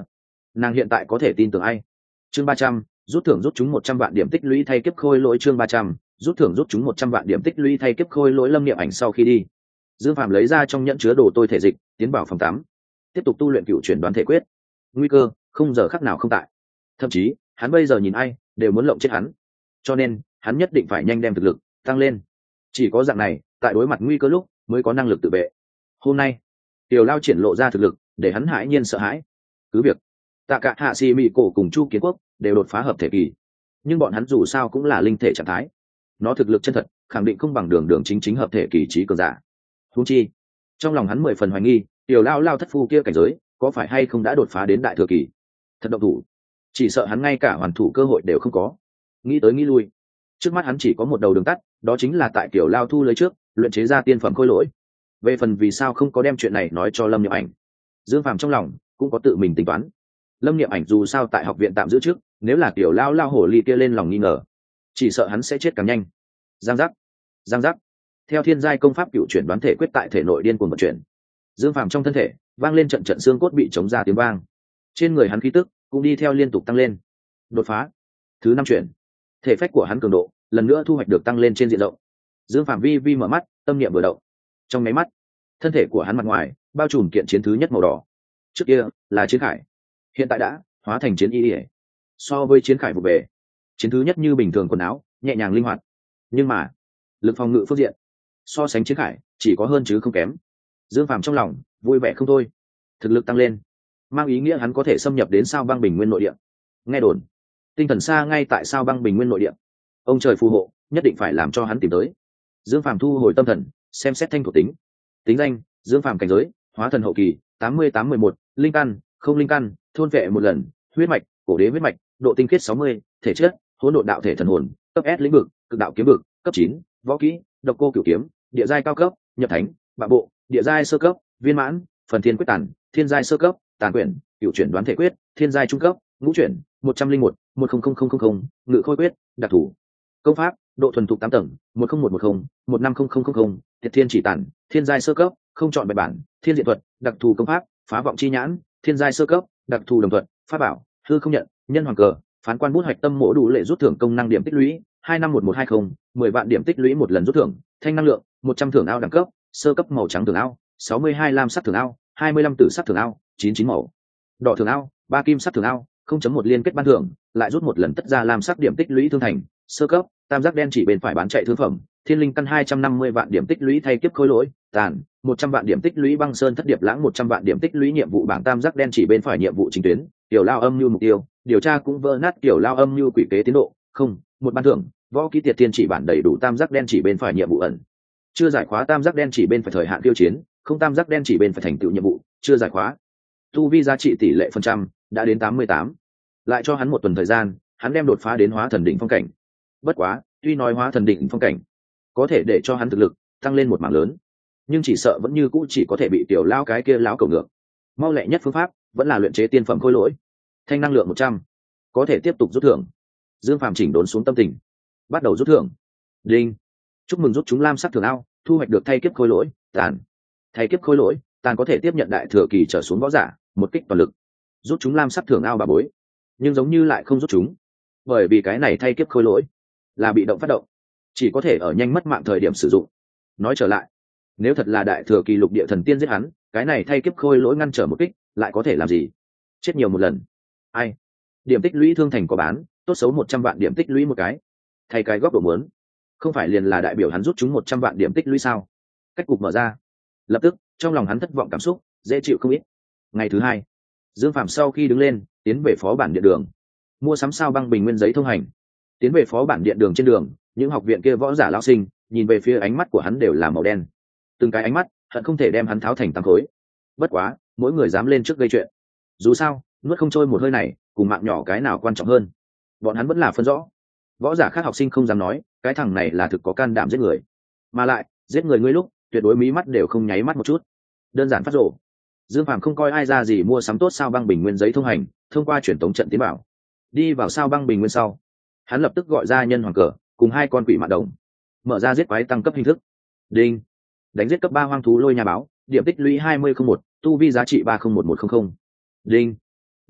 nàng hiện tại có thể tin tưởng ai? Chương ba trăm, rút thưởng rút chúng một trăm vạn điểm tích lũy thay kiếp khôi lỗi. Chương ba trăm, rút thưởng rút chúng một trăm vạn điểm tích lũy thay kiếp khôi lỗi. Lâm Niệm Ảnh sau khi đi, Dương Phạm lấy ra trong nhẫn chứa đồ tôi thể dịch, tiến vào phòng tắm, tiếp tục tu luyện cựu chuyển đoán thể quyết. Nguy cơ không giờ khắc nào không tại, thậm chí hắn bây giờ nhìn ai đều muốn lộng chết hắn, cho nên hắn nhất định phải nhanh đem thực lực tăng lên. Chỉ có dạng này, tại đối mặt nguy cơ lúc mới có năng lực tự vệ. Hôm nay Tiểu Lao triển lộ ra thực lực để hắn hãi nhiên sợ hãi. Cứ việc Tạ Cả Hạ Xì Mị Cổ cùng Chu Kiến Quốc đều đột phá hợp thể kỳ, nhưng bọn hắn dù sao cũng là linh thể trạng thái, nó thực lực chân thật khẳng định không bằng đường đường chính chính hợp thể kỳ trí cường giả. Huống chi trong lòng hắn mười phần hoài nghi Tiểu Lao Lao thất phu kia cảnh giới có phải hay không đã đột phá đến đại thừa kỳ. Thật động thủ, chỉ sợ hắn ngay cả hoàn thủ cơ hội đều không có. Nghĩ tới nghĩ lui, trước mắt hắn chỉ có một đầu đường tắt, đó chính là tại Tiểu Lao thu lấy trước luyện chế ra tiên phẩm khôi lỗi. Về phần vì sao không có đem chuyện này nói cho Lâm Niệm Ảnh, Dương Phàm trong lòng cũng có tự mình tính toán. Lâm Niệm Ảnh dù sao tại học viện tạm giữ trước, nếu là Tiểu Lao Lao hổ ly kia lên lòng nghi ngờ, chỉ sợ hắn sẽ chết càng nhanh. Giang giác, giang giác. Theo thiên giai công pháp cựu chuyển đoán thể quyết tại thể nội điên cuồng vận chuyển, Dương Phàm trong thân thể vang lên trận trận xương cốt bị chống ra tiếng vang, trên người hắn khí tức cũng đi theo liên tục tăng lên. Đột phá thứ năm chuyển, thể phách của hắn cường độ lần nữa thu hoạch được tăng lên trên diện rộng. Dương Phàm vi vi mở mắt, tâm niệm vừa động, trong máy mắt thân thể của hắn mặt ngoài bao trùm kiện chiến thứ nhất màu đỏ. Trước kia là chiến khải, hiện tại đã hóa thành chiến y ỉa. So với chiến khải vụ về, chiến thứ nhất như bình thường quần áo nhẹ nhàng linh hoạt, nhưng mà lực phòng ngự phương diện so sánh chiến khải chỉ có hơn chứ không kém. Dương Phàm trong lòng vui vẻ không thôi. Thực lực tăng lên mang ý nghĩa hắn có thể xâm nhập đến sao băng bình nguyên nội địa. Nghe đồn tinh thần xa ngay tại sao băng bình nguyên nội địa, ông trời phù hộ, nhất định phải làm cho hắn tìm tới. Dương Phàm thu hồi tâm thần, xem xét thanh thuộc tính. Tính danh: Dương Phàm cảnh giới hóa thần hậu kỳ, tám mươi tám mười một, linh căn không linh căn, thôn vệ một lần, huyết mạch cổ đế huyết mạch, độ tinh khiết sáu mươi, thể chất hỗn độn đạo thể thần hồn, cấp S lĩnh vực cực đạo kiếm vực, cấp chín võ kỹ độc cô cửu kiếm, địa giai cao cấp nhập thánh bạo bộ, địa giai sơ cấp viên mãn phần thiên quyết tàn, thiên giai sơ cấp tàn quyển cựu chuyển đoán thể quyết, thiên giai trung cấp ngũ chuyển một trăm linh một, một không không không không không, ngự khôi quyết đặc thủ công pháp độ thuần thục tám tầng, một không một một không, một năm không không không không, thiệt thiên chỉ tản, thiên giai sơ cấp không chọn bài bản, thiên diện thuật đặc thù công pháp, phá vọng chi nhãn, thiên giai sơ cấp đặc thù đồng thuật, pháp bảo hư không nhận, nhân hoàng cờ, phán quan bút hoạch tâm mổ đủ lệ rút thưởng công năng điểm tích lũy hai năm một một hai không, mười vạn điểm tích lũy một lần rút thưởng, thanh năng lượng một trăm thưởng ao đẳng cấp sơ cấp màu trắng thưởng ao, sáu mươi hai lam sắc thưởng ao, hai mươi lăm tử sắc thưởng ao, chín chín màu đỏ thưởng ao, ba kim sắc thưởng ao, không chấm một liên kết ban thưởng, lại rút một lần tất ra lam sắc điểm tích lũy thương thành sơ cấp, tam giác đen chỉ bên phải bán chạy thương phẩm, thiên linh căn hai trăm năm mươi vạn điểm tích lũy thay kiếp khôi lỗi tàn, một trăm vạn điểm tích lũy băng sơn thất điệp lãng, một trăm vạn điểm tích lũy nhiệm vụ bảng tam giác đen chỉ bên phải nhiệm vụ chính tuyến, tiểu lao âm như mục tiêu điều tra cũng vỡ nát, tiểu lao âm như quỷ kế tiến độ không một ban thưởng, võ kỹ tiệt thiên chỉ bản đầy đủ tam giác đen chỉ bên phải nhiệm vụ ẩn chưa giải khóa, tam giác đen chỉ bên phải thời hạn tiêu chiến không, tam giác đen chỉ bên phải thành tựu nhiệm vụ chưa giải khóa. Tu vi giá trị tỷ lệ phần trăm đã đến tám mươi tám, lại cho hắn một tuần thời gian, hắn đem đột phá đến hóa thần đỉnh phong cảnh. Bất quá tuy nói hóa thần đỉnh phong cảnh có thể để cho hắn thực lực tăng lên một mảng lớn, nhưng chỉ sợ vẫn như cũ chỉ có thể bị tiểu lao cái kia láo cầu ngược. Mau lẹ nhất phương pháp vẫn là luyện chế tiên phẩm khôi lỗi, thanh năng lượng một trăm, có thể tiếp tục rút thưởng. Dương Phàm chỉnh đốn xuống tâm tình, bắt đầu rút thưởng. Đinh, chúc mừng rút chúng lam sắc thưởng ao, thu hoạch được thay kiếp khôi lỗi tàn. Thay kiếp khôi lỗi tàn có thể tiếp nhận đại thừa kỳ trở xuống võ giả một kích toàn lực. Rút chúng lam sắc thưởng ao bà bối, nhưng giống như lại không rút chúng, bởi vì cái này thay kiếp khôi lỗi là bị động phát động, chỉ có thể ở nhanh mất mạng thời điểm sử dụng. Nói trở lại, nếu thật là đại thừa kỳ lục địa thần tiên giết hắn, cái này thay kiếp khôi lỗi ngăn trở một kích lại có thể làm gì? Chết nhiều một lần. Ai? Điểm tích lũy thương thành có bán, tốt xấu một trăm vạn điểm tích lũy một cái. Thay cái góc độ muốn, không phải liền là đại biểu hắn rút chúng một trăm vạn điểm tích lũy sao? Cách cục mở ra, lập tức trong lòng hắn thất vọng cảm xúc dễ chịu không ít. Ngày thứ hai, Dương Phàm sau khi đứng lên tiến về phó bản điện đường, mua sắm sao băng bình nguyên giấy thông hành. Tiến về phó bản điện đường trên đường, những học viện kia võ giả lão sinh nhìn về phía ánh mắt của hắn đều là màu đen, từng cái ánh mắt hận không thể đem hắn tháo thành tám khối. Bất quá mỗi người dám lên trước gây chuyện, dù sao nuốt không trôi một hơi này cùng mạng nhỏ cái nào quan trọng hơn, bọn hắn vẫn là phân rõ. Võ giả khác học sinh không dám nói cái thằng này là thực có can đảm giết người, mà lại giết người ngươi lúc tuyệt đối mí mắt đều không nháy mắt một chút, đơn giản phát rồ. Dương Phàm không coi ai ra gì, mua sắm tốt sao băng bình nguyên giấy thông hành, thông qua truyền tống trận tiến bảo. Đi vào sao băng bình nguyên sau, hắn lập tức gọi ra nhân hoàng cờ cùng hai con quỷ mạn đồng, mở ra giết quái tăng cấp hình thức. Đinh, đánh giết cấp ba hoang thú lôi nhà báo, điểm tích lũy hai mươi không một, tu vi giá trị ba không một một không không. Đinh,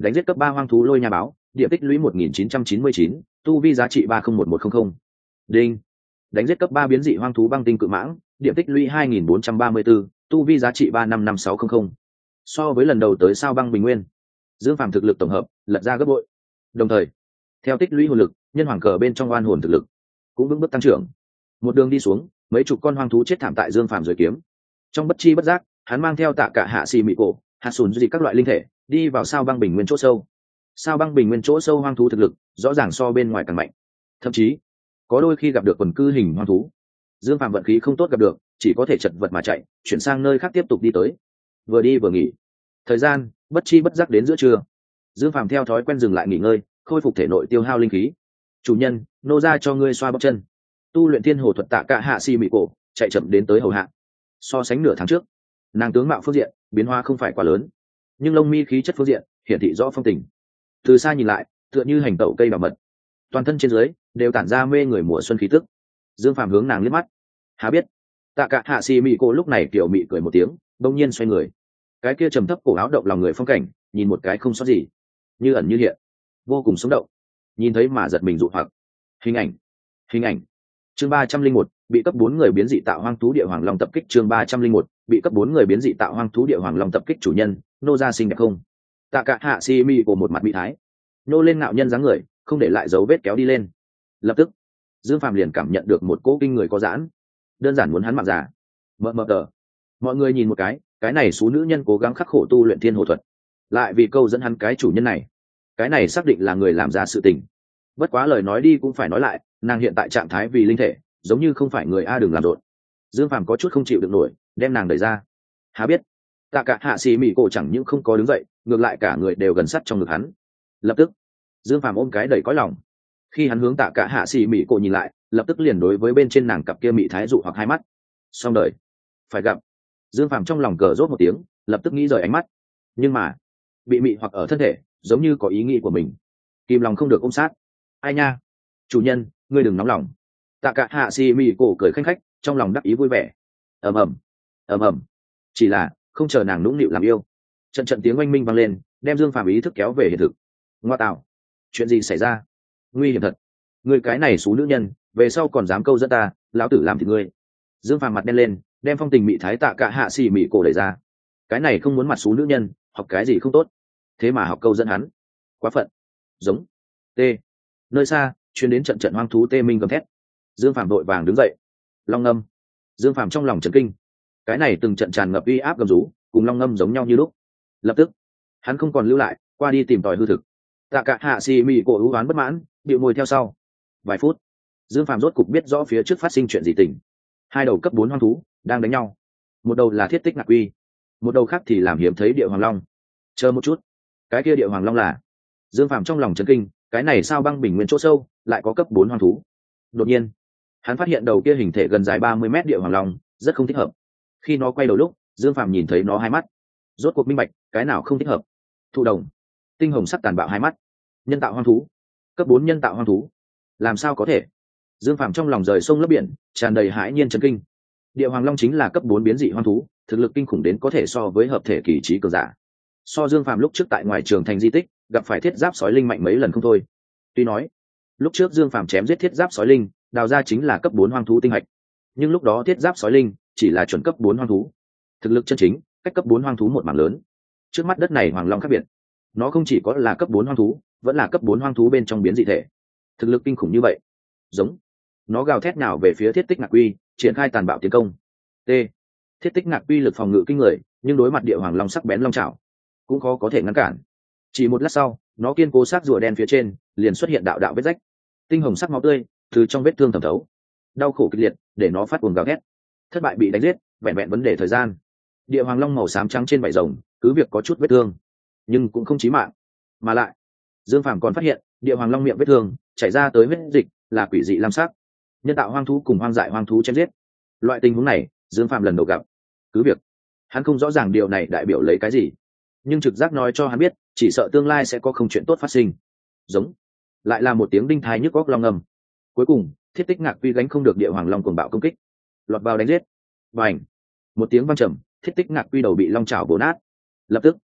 đánh giết cấp ba hoang thú lôi nha báo, điểm tích lũy một nghìn chín trăm chín mươi chín, tu vi giá trị ba không một một không không. Đinh. Đánh giết cấp ba biến dị hoang thú băng tinh cự mãng, điểm tích lũy hai nghìn bốn trăm ba mươi tư, tu vi giá trị ba năm năm sáu không không. So với lần đầu tới sao băng bình nguyên, Dương Phàm thực lực tổng hợp lật ra gấp bội. Đồng thời, theo tích lũy hồn lực, nhân hoàng cờ bên trong oan hồn thực lực cũng vững bước tăng trưởng. Một đường đi xuống, mấy chục con hoang thú chết thảm tại Dương Phàm dưới kiếm. Trong bất chi bất giác, hắn mang theo Tạ Cả Hạ Xì Mị Cổ, hạt sùn dị các loại linh thể, đi vào sao băng bình nguyên chỗ sâu. Sao băng bình nguyên chỗ sâu hoang thú thực lực rõ ràng so bên ngoài càng mạnh. Thậm chí, có đôi khi gặp được quần cư hình hoang thú, Dương Phàm vận khí không tốt gặp được, chỉ có thể chật vật mà chạy, chuyển sang nơi khác tiếp tục đi tới. Vừa đi vừa nghỉ. Thời gian bất chi bất giác đến giữa trưa. Dương Phàm theo thói quen dừng lại nghỉ ngơi, khôi phục thể nội tiêu hao linh khí. Chủ nhân, nô ra cho ngươi xoa bóp chân. Tu luyện thiên hồ thuật Tạ Cả Hạ Xì Mị Cổ chạy chậm đến tới hầu hạ. So sánh nửa tháng trước, nàng tướng mạo phương diện biến hóa không phải quá lớn, nhưng lông mi khí chất phương diện hiển thị rõ phong tình. Từ xa nhìn lại, tựa như hành tẩu cây bảo mật, toàn thân trên dưới đều tản ra mê người mùa xuân khí tức. Dương Phàm hướng nàng liếc mắt, há biết Tạ Cả Hạ Xì Mị Cổ lúc này kiểu mị cười một tiếng, bỗng nhiên xoay người. Cái kia trầm thấp cổ áo động lòng người phong cảnh, nhìn một cái không sót gì, như ẩn như hiện, vô cùng sống động. Nhìn thấy mà giật mình dụ hoặc. Hình ảnh, hình ảnh. Chương ba trăm linh một, bị cấp bốn người biến dị tạo hoang thú địa hoàng long tập kích. Chương ba trăm linh một, bị cấp bốn người biến dị tạo hoang thú địa hoàng long tập kích. Chủ nhân, nô gia xinh đẹp không? Tạ Cả Hạ Xì Mị Cổ một mặt bị thái, nô lên ngạo nhân dáng người, không để lại dấu vết kéo đi lên. Lập tức, Dương Phàm liền cảm nhận được một cỗ kinh người có giãn, đơn giản muốn hắn mạng già. Mờ mờ tờ. Mọi người nhìn một cái, cái này số nữ nhân cố gắng khắc khổ tu luyện thiên hồ thuật, lại vì câu dẫn hắn cái chủ nhân này, cái này xác định là người làm ra sự tình. Bất quá lời nói đi cũng phải nói lại, nàng hiện tại trạng thái vì linh thể, giống như không phải người a, đừng làm rộn. Dương Phàm có chút không chịu được nổi, đem nàng đẩy ra. Há biết Tạ Cả Hạ Xì Mị Cổ chẳng những không có đứng dậy, ngược lại cả người đều gần sát trong ngực hắn. Lập tức, Dương Phàm ôm cái đầy cõi lòng. Khi hắn hướng Tạ Cả Hạ Xì Mị Cổ nhìn lại, lập tức liền đối với bên trên nàng cặp kia mị thái dụ hoặc hai mắt. Xong đời, phải gặp. Dương Phàm trong lòng cờ rốt một tiếng, lập tức nghĩ rời ánh mắt. Nhưng mà, bị mị hoặc ở thân thể, giống như có ý nghĩ của mình, kìm lòng không được ôm sát. Ai nha, chủ nhân, ngươi đừng nóng lòng. Tạ Cả Hạ Xì Mị Cổ cười khanh khách, trong lòng đắc ý vui vẻ. Ầm ầm, ầm ầm. Chỉ là không chờ nàng nũng nịu làm yêu, trận trận tiếng oanh minh vang lên, đem Dương Phàm ý thức kéo về hiện thực. Ngoa tạo, chuyện gì xảy ra? Nguy hiểm thật. Ngươi cái này xú nữ nhân, về sau còn dám câu dẫn ta, lão tử làm thịt ngươi. Dương Phàm mặt đen lên, đem phong tình mị thái Tạ Cả Hạ Xì Mị Cổ đẩy ra. Cái này không muốn mặt xú nữ nhân, học cái gì không tốt, thế mà học câu dẫn hắn, quá phận. Giống. T. Nơi xa truyền đến trận trận hoang thú tê minh gầm thét. Dương Phàm vội vàng đứng dậy. Long ngâm. Dương Phàm trong lòng chấn kinh, cái này từng trận tràn ngập uy áp gầm rú, cùng long ngâm giống nhau như lúc. Lập tức hắn không còn lưu lại, qua đi tìm tòi hư thực. Tạ Cả Hạ Xì Mị Cổ ưu oán bất mãn, bịu môi theo sau. Vài phút, Dương Phàm rốt cục biết rõ phía trước phát sinh chuyện gì tình. Hai đầu cấp bốn hoang thú đang đánh nhau, một đầu là thiết tích ngạc uy, một đầu khác thì làm hiếm thấy địa hoàng long. Chờ một chút, cái kia địa hoàng long là? Dương Phàm trong lòng chấn kinh, cái này sao băng bình nguyên chỗ sâu lại có cấp bốn hoang thú? Đột nhiên hắn phát hiện đầu kia hình thể gần dài ba mươi mét địa hoàng long rất không thích hợp. Khi nó quay đầu lúc, Dương Phàm nhìn thấy nó hai mắt, rốt cuộc minh bạch cái nào không thích hợp. Thụ đồng, tinh hồng sắc tàn bạo hai mắt, nhân tạo hoang thú, cấp bốn nhân tạo hoang thú, làm sao có thể? Dương Phàm trong lòng rời sông lấp biển, tràn đầy hãi nhiên chấn kinh. Địa hoàng long chính là cấp bốn biến dị hoang thú, thực lực kinh khủng đến có thể so với hợp thể kỳ trí cường giả. So Dương Phàm lúc trước tại ngoài trường thành di tích gặp phải thiết giáp sói linh mạnh mấy lần không thôi. Tuy nói lúc trước Dương Phàm chém giết thiết giáp sói linh, đào ra chính là cấp bốn hoang thú tinh hạch, nhưng lúc đó thiết giáp sói linh chỉ là chuẩn cấp bốn hoang thú, thực lực chân chính cách cấp bốn hoang thú một mảng lớn. Trước mắt đất này hoàng long khác biệt, nó không chỉ có là cấp bốn hoang thú, vẫn là cấp bốn hoang thú bên trong biến dị thể, thực lực kinh khủng như vậy. Giống. Nó gào thét nào về phía thiết tích ngạc quy, triển khai tàn bạo tiến công. T. Thiết tích ngạc quy lực phòng ngự kinh người, nhưng đối mặt địa hoàng long sắc bén long chảo cũng khó có thể ngăn cản. Chỉ một lát sau, nó kiên cố sát rùa đen phía trên liền xuất hiện đạo đạo vết rách, tinh hồng sắc máu tươi từ trong vết thương thẩm thấu. Đau khổ kịch liệt để nó phát cuồng gào thét. Thất bại bị đánh giết, vẹn vẹn vấn đề thời gian. Địa hoàng long màu xám trắng trên vảy rồng cứ việc có chút vết thương, nhưng cũng không chí mạng. Mà lại, Dương Phàm còn phát hiện địa hoàng long miệng vết thương chảy ra tới huyết dịch là quỷ dị lam sắc. Nhân tạo hoang thú cùng hoang dại hoang thú chém giết, loại tình huống này Dương Phàm lần đầu gặp. Cứ việc hắn không rõ ràng điều này đại biểu lấy cái gì, nhưng trực giác nói cho hắn biết chỉ sợ tương lai sẽ có không chuyện tốt phát sinh. Giống. Lại là một tiếng đinh thái nhức góc long ngầm. Cuối cùng thiết tích ngạc quy gánh không được địa hoàng long cuồng bạo công kích, lọt vào đánh giết. Và ảnh. Một tiếng vang trầm, thiết tích ngạc quy đầu bị long chảo bổ nát. Lập tức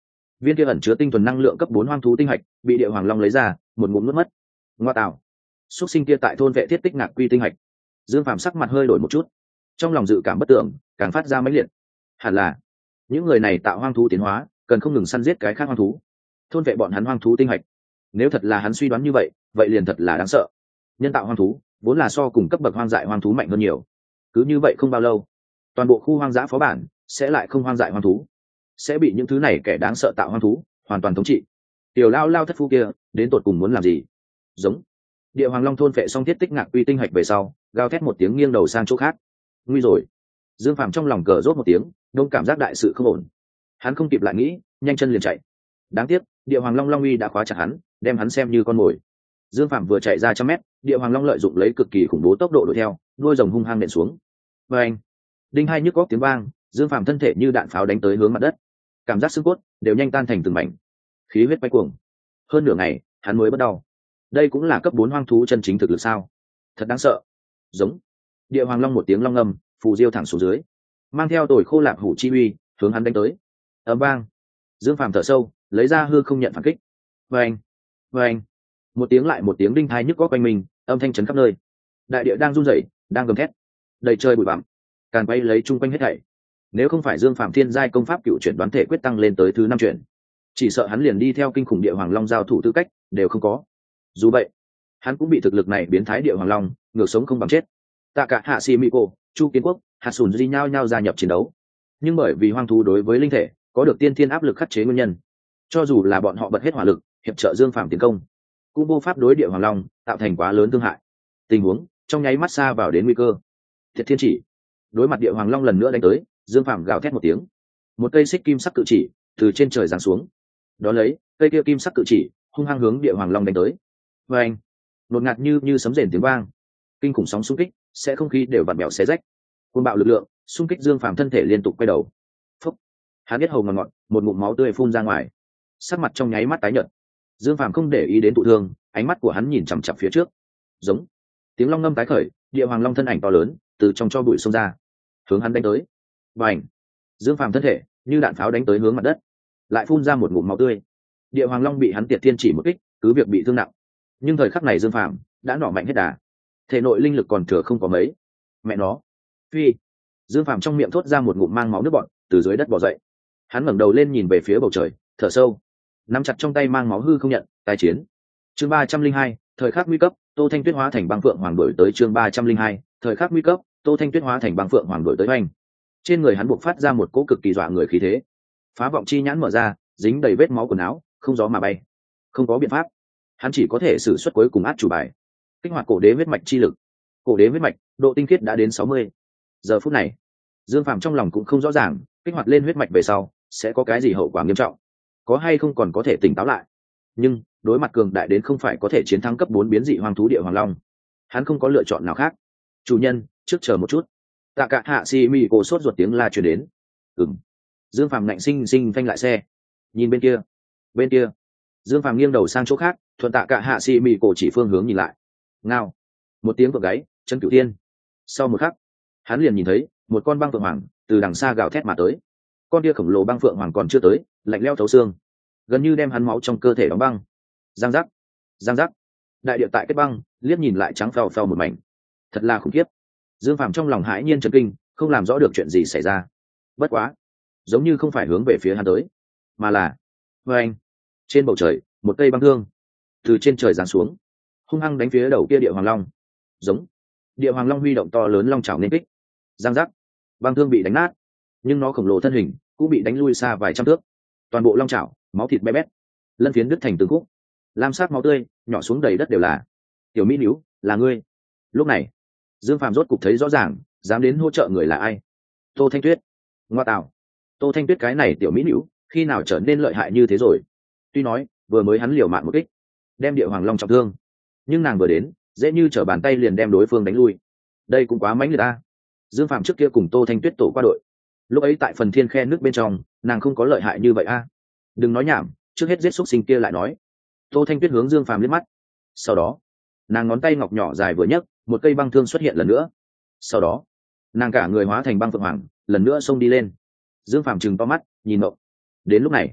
viên kia ẩn chứa tinh thuần năng lượng cấp bốn hoang thú tinh hạch bị địa hoàng long lấy ra một ngụm nuốt mất. Ngoa tạo, xuất sinh kia tại thôn vệ thiết tích ngạc quy tinh hạch. Dương Phàm sắc mặt hơi đổi một chút, trong lòng dự cảm bất tưởng càng phát ra mãnh liệt. Hẳn là những người này tạo hoang thú tiến hóa cần không ngừng săn giết cái khác hoang thú, thôn vệ bọn hắn hoang thú tinh hạch. Nếu thật là hắn suy đoán như vậy, vậy liền thật là đáng sợ. Nhân tạo hoang thú vốn là so cùng cấp bậc hoang dại hoang thú mạnh hơn nhiều. Cứ như vậy không bao lâu, toàn bộ khu hoang dã phó bản sẽ lại không hoang dại hoang thú, sẽ bị những thứ này kẻ đáng sợ tạo hoang thú hoàn toàn thống trị. Tiểu lao lao thất phu kia đến tột cùng muốn làm gì? Giống. Địa hoàng long thôn vệ xong thiết tích ngạc quy tinh hạch về sau, gào thét một tiếng nghiêng đầu sang chỗ khác. Nguy rồi. Dương Phàm trong lòng cờ rốt một tiếng, đông cảm giác đại sự không ổn. Hắn không kịp lại nghĩ, nhanh chân liền chạy. Đáng tiếc, địa hoàng long long uy đã khóa chặt hắn, đem hắn xem như con mồi. Dương Phàm vừa chạy ra trăm mét, địa hoàng long lợi dụng lấy cực kỳ khủng bố tốc độ đuổi theo, đuôi rồng hung hăng nện xuống. Và anh, đinh hai nhức góc tiếng vang, Dương Phàm thân thể như đạn pháo đánh tới hướng mặt đất, cảm giác xương cốt đều nhanh tan thành từng mảnh, khí huyết bay cuồng. Hơn nửa ngày, hắn mới bắt đầu. Đây cũng là cấp bốn hoang thú chân chính thực lực sao? Thật đáng sợ. Giống. Địa hoàng long một tiếng long ngâm, phù diêu thẳng xuống dưới, mang theo tồi khô lạc hủ chi uy, hướng hắn đánh tới. Ầm vang. Dương Phàm thở sâu, lấy ra hư không nhận phản kích. Vâng, vâng. Một tiếng lại một tiếng đinh thai nhức góc quanh mình, âm thanh chấn khắp nơi. Đại địa đang run rẩy, đang gầm thét, đầy trời bụi bặm, càn bay lấy chung quanh hết thảy. Nếu không phải Dương Phàm thiên giai công pháp cựu chuyển đoán thể quyết tăng lên tới thứ năm chuyển, chỉ sợ hắn liền đi theo kinh khủng địa hoàng long giao thủ tư cách đều không có. Dù vậy, hắn cũng bị thực lực này biến thái địa hoàng long ngược sống không bằng chết. Tạ cả hạ xì mỹ cô, Chu Kiến Quốc, hạt sùn di nhau nhau gia nhập chiến đấu. Nhưng bởi vì hoang thú đối với linh thể có được tiên thiên áp lực khắc chế nguyên nhân, cho dù là bọn họ bật hết hỏa lực hiệp trợ Dương Phàm tiến công, cũng vô pháp đối địa hoàng long tạo thành quá lớn thương hại. Tình huống trong nháy mắt xa vào đến nguy cơ. Thiệt thiên chỉ đối mặt địa hoàng long lần nữa đánh tới, Dương Phàm gào thét một tiếng, một cây xích kim sắc cự chỉ từ trên trời giáng xuống, đó lấy cây kia kim sắc cự chỉ hung hăng hướng địa hoàng long đánh tới. Và anh, nột ngạt như như sấm rền tiếng vang, kinh khủng sóng xung kích sẽ không khí đều vặn bẹo xé rách, côn bạo lực lượng xung kích Dương Phàm thân thể liên tục quay đầu. Phúc, hắn biết hầu ngọt ngọt, một ngụm máu tươi phun ra ngoài, sắc mặt trong nháy mắt tái nhợt. Dương Phàm không để ý đến thụ thương, ánh mắt của hắn nhìn chằm chằm phía trước. Giống. Tiếng long ngâm tái khởi, địa hoàng long thân ảnh to lớn từ trong cho bụi xông ra, hướng hắn đánh tới. Bành. Dương Phàm thân thể như đạn pháo đánh tới hướng mặt đất, lại phun ra một ngụm máu tươi. Địa hoàng long bị hắn tiệt thiên chỉ một kích, cứ việc bị thương nặng. Nhưng thời khắc này Dương Phàm đã nỏ mạnh hết đà, thể nội linh lực còn thừa không có mấy. Mẹ nó. Phi. Dương Phàm trong miệng thốt ra một ngụm mang máu nước bọt, từ dưới đất bò dậy. Hắn ngẩng đầu lên nhìn về phía bầu trời, thở sâu, nắm chặt trong tay mang máu hư không nhận, tái chiến. Chương ba trăm linh hai, thời khắc nguy cấp, Tô Thanh Tuyết hóa thành băng phượng hoàng đổi tới. Chương ba trăm linh hai, thời khắc nguy cấp, Tô Thanh Tuyết hóa thành băng phượng hoàng đổi tới hoành. Trên người hắn buộc phát ra một cỗ cực kỳ dọa người khí thế. Phá vọng chi nhãn mở ra, dính đầy vết máu quần áo, không gió mà bay. Không có biện pháp, hắn chỉ có thể sử xuất cuối cùng át chủ bài, kích hoạt cổ đế huyết mạch chi lực. Cổ đế huyết mạch, độ tinh khiết đã đến sáu mươi. Giờ phút này, Dương Phàm trong lòng cũng không rõ ràng, kích hoạt lên huyết mạch về sau sẽ có cái gì hậu quả nghiêm trọng, có hay không còn có thể tỉnh táo lại. Nhưng đối mặt cường đại đến không phải có thể chiến thắng cấp bốn biến dị hoang thú địa hoàng long, hắn không có lựa chọn nào khác. Chủ nhân, trước chờ một chút. Tạ cả hạ xì mì cổ sốt ruột tiếng la truyền đến. Ừm. Dương Phàm ngạnh sinh sinh phanh lại xe, nhìn bên kia, bên kia. Dương Phàm nghiêng đầu sang chỗ khác, thuận Tạ cả hạ xì mì cổ chỉ phương hướng nhìn lại. Ngao. Một tiếng vượng gáy, chân cửu thiên. Sau một khắc, hắn liền nhìn thấy một con băng phượng hoàng từ đằng xa gào thét mà tới. Con kia khổng lồ băng phượng hoàng còn chưa tới, lạnh lẽo thấu xương, gần như đem hắn máu trong cơ thể đóng băng. Giang giác, giang giác. Đại địa tại kết băng, liếc nhìn lại trắng phèo phèo một mảnh, thật là khủng khiếp. Dương Phàm trong lòng hãi nhiên chấn kinh, không làm rõ được chuyện gì xảy ra. Bất quá, giống như không phải hướng về phía hắn tới, mà là với anh. Trên bầu trời, một cây băng thương từ trên trời giáng xuống, hung hăng đánh phía đầu kia địa hoàng long. Giống. Địa hoàng long huy động to lớn long chảo nên kích. Giang giác. Băng thương bị đánh nát, nhưng nó khổng lồ thân hình cũng bị đánh lui xa vài trăm thước. Toàn bộ long chảo máu thịt bé bét, lân phiến đứt thành từng khúc, lam sắc máu tươi nhỏ xuống đầy đất đều là. Tiểu mỹ níu, là ngươi. Lúc này Dương Phàm rốt cục thấy rõ ràng, dám đến hỗ trợ người là ai. Tô Thanh Tuyết. Ngoa tạo, Tô Thanh Tuyết cái này tiểu mỹ níu khi nào trở nên lợi hại như thế rồi? Tuy nói vừa mới hắn liều mạng một kích đem địa hoàng long trọng thương, nhưng nàng vừa đến dễ như trở bàn tay liền đem đối phương đánh lui. Đây cũng quá mãnh liệt ta. Dương Phàm trước kia cùng Tô Thanh Tuyết tổ qua đội, lúc ấy tại phần thiên khe nước bên trong nàng không có lợi hại như vậy a. Đừng nói nhảm, trước hết giết xúc sinh kia lại nói. Tô Thanh Tuyết hướng Dương Phàm liếc mắt, sau đó nàng ngón tay ngọc nhỏ dài vừa nhấc, một cây băng thương xuất hiện lần nữa. Sau đó nàng cả người hóa thành băng phượng hoàng lần nữa xông đi lên. Dương Phàm trừng to mắt nhìn mộng. Đến lúc này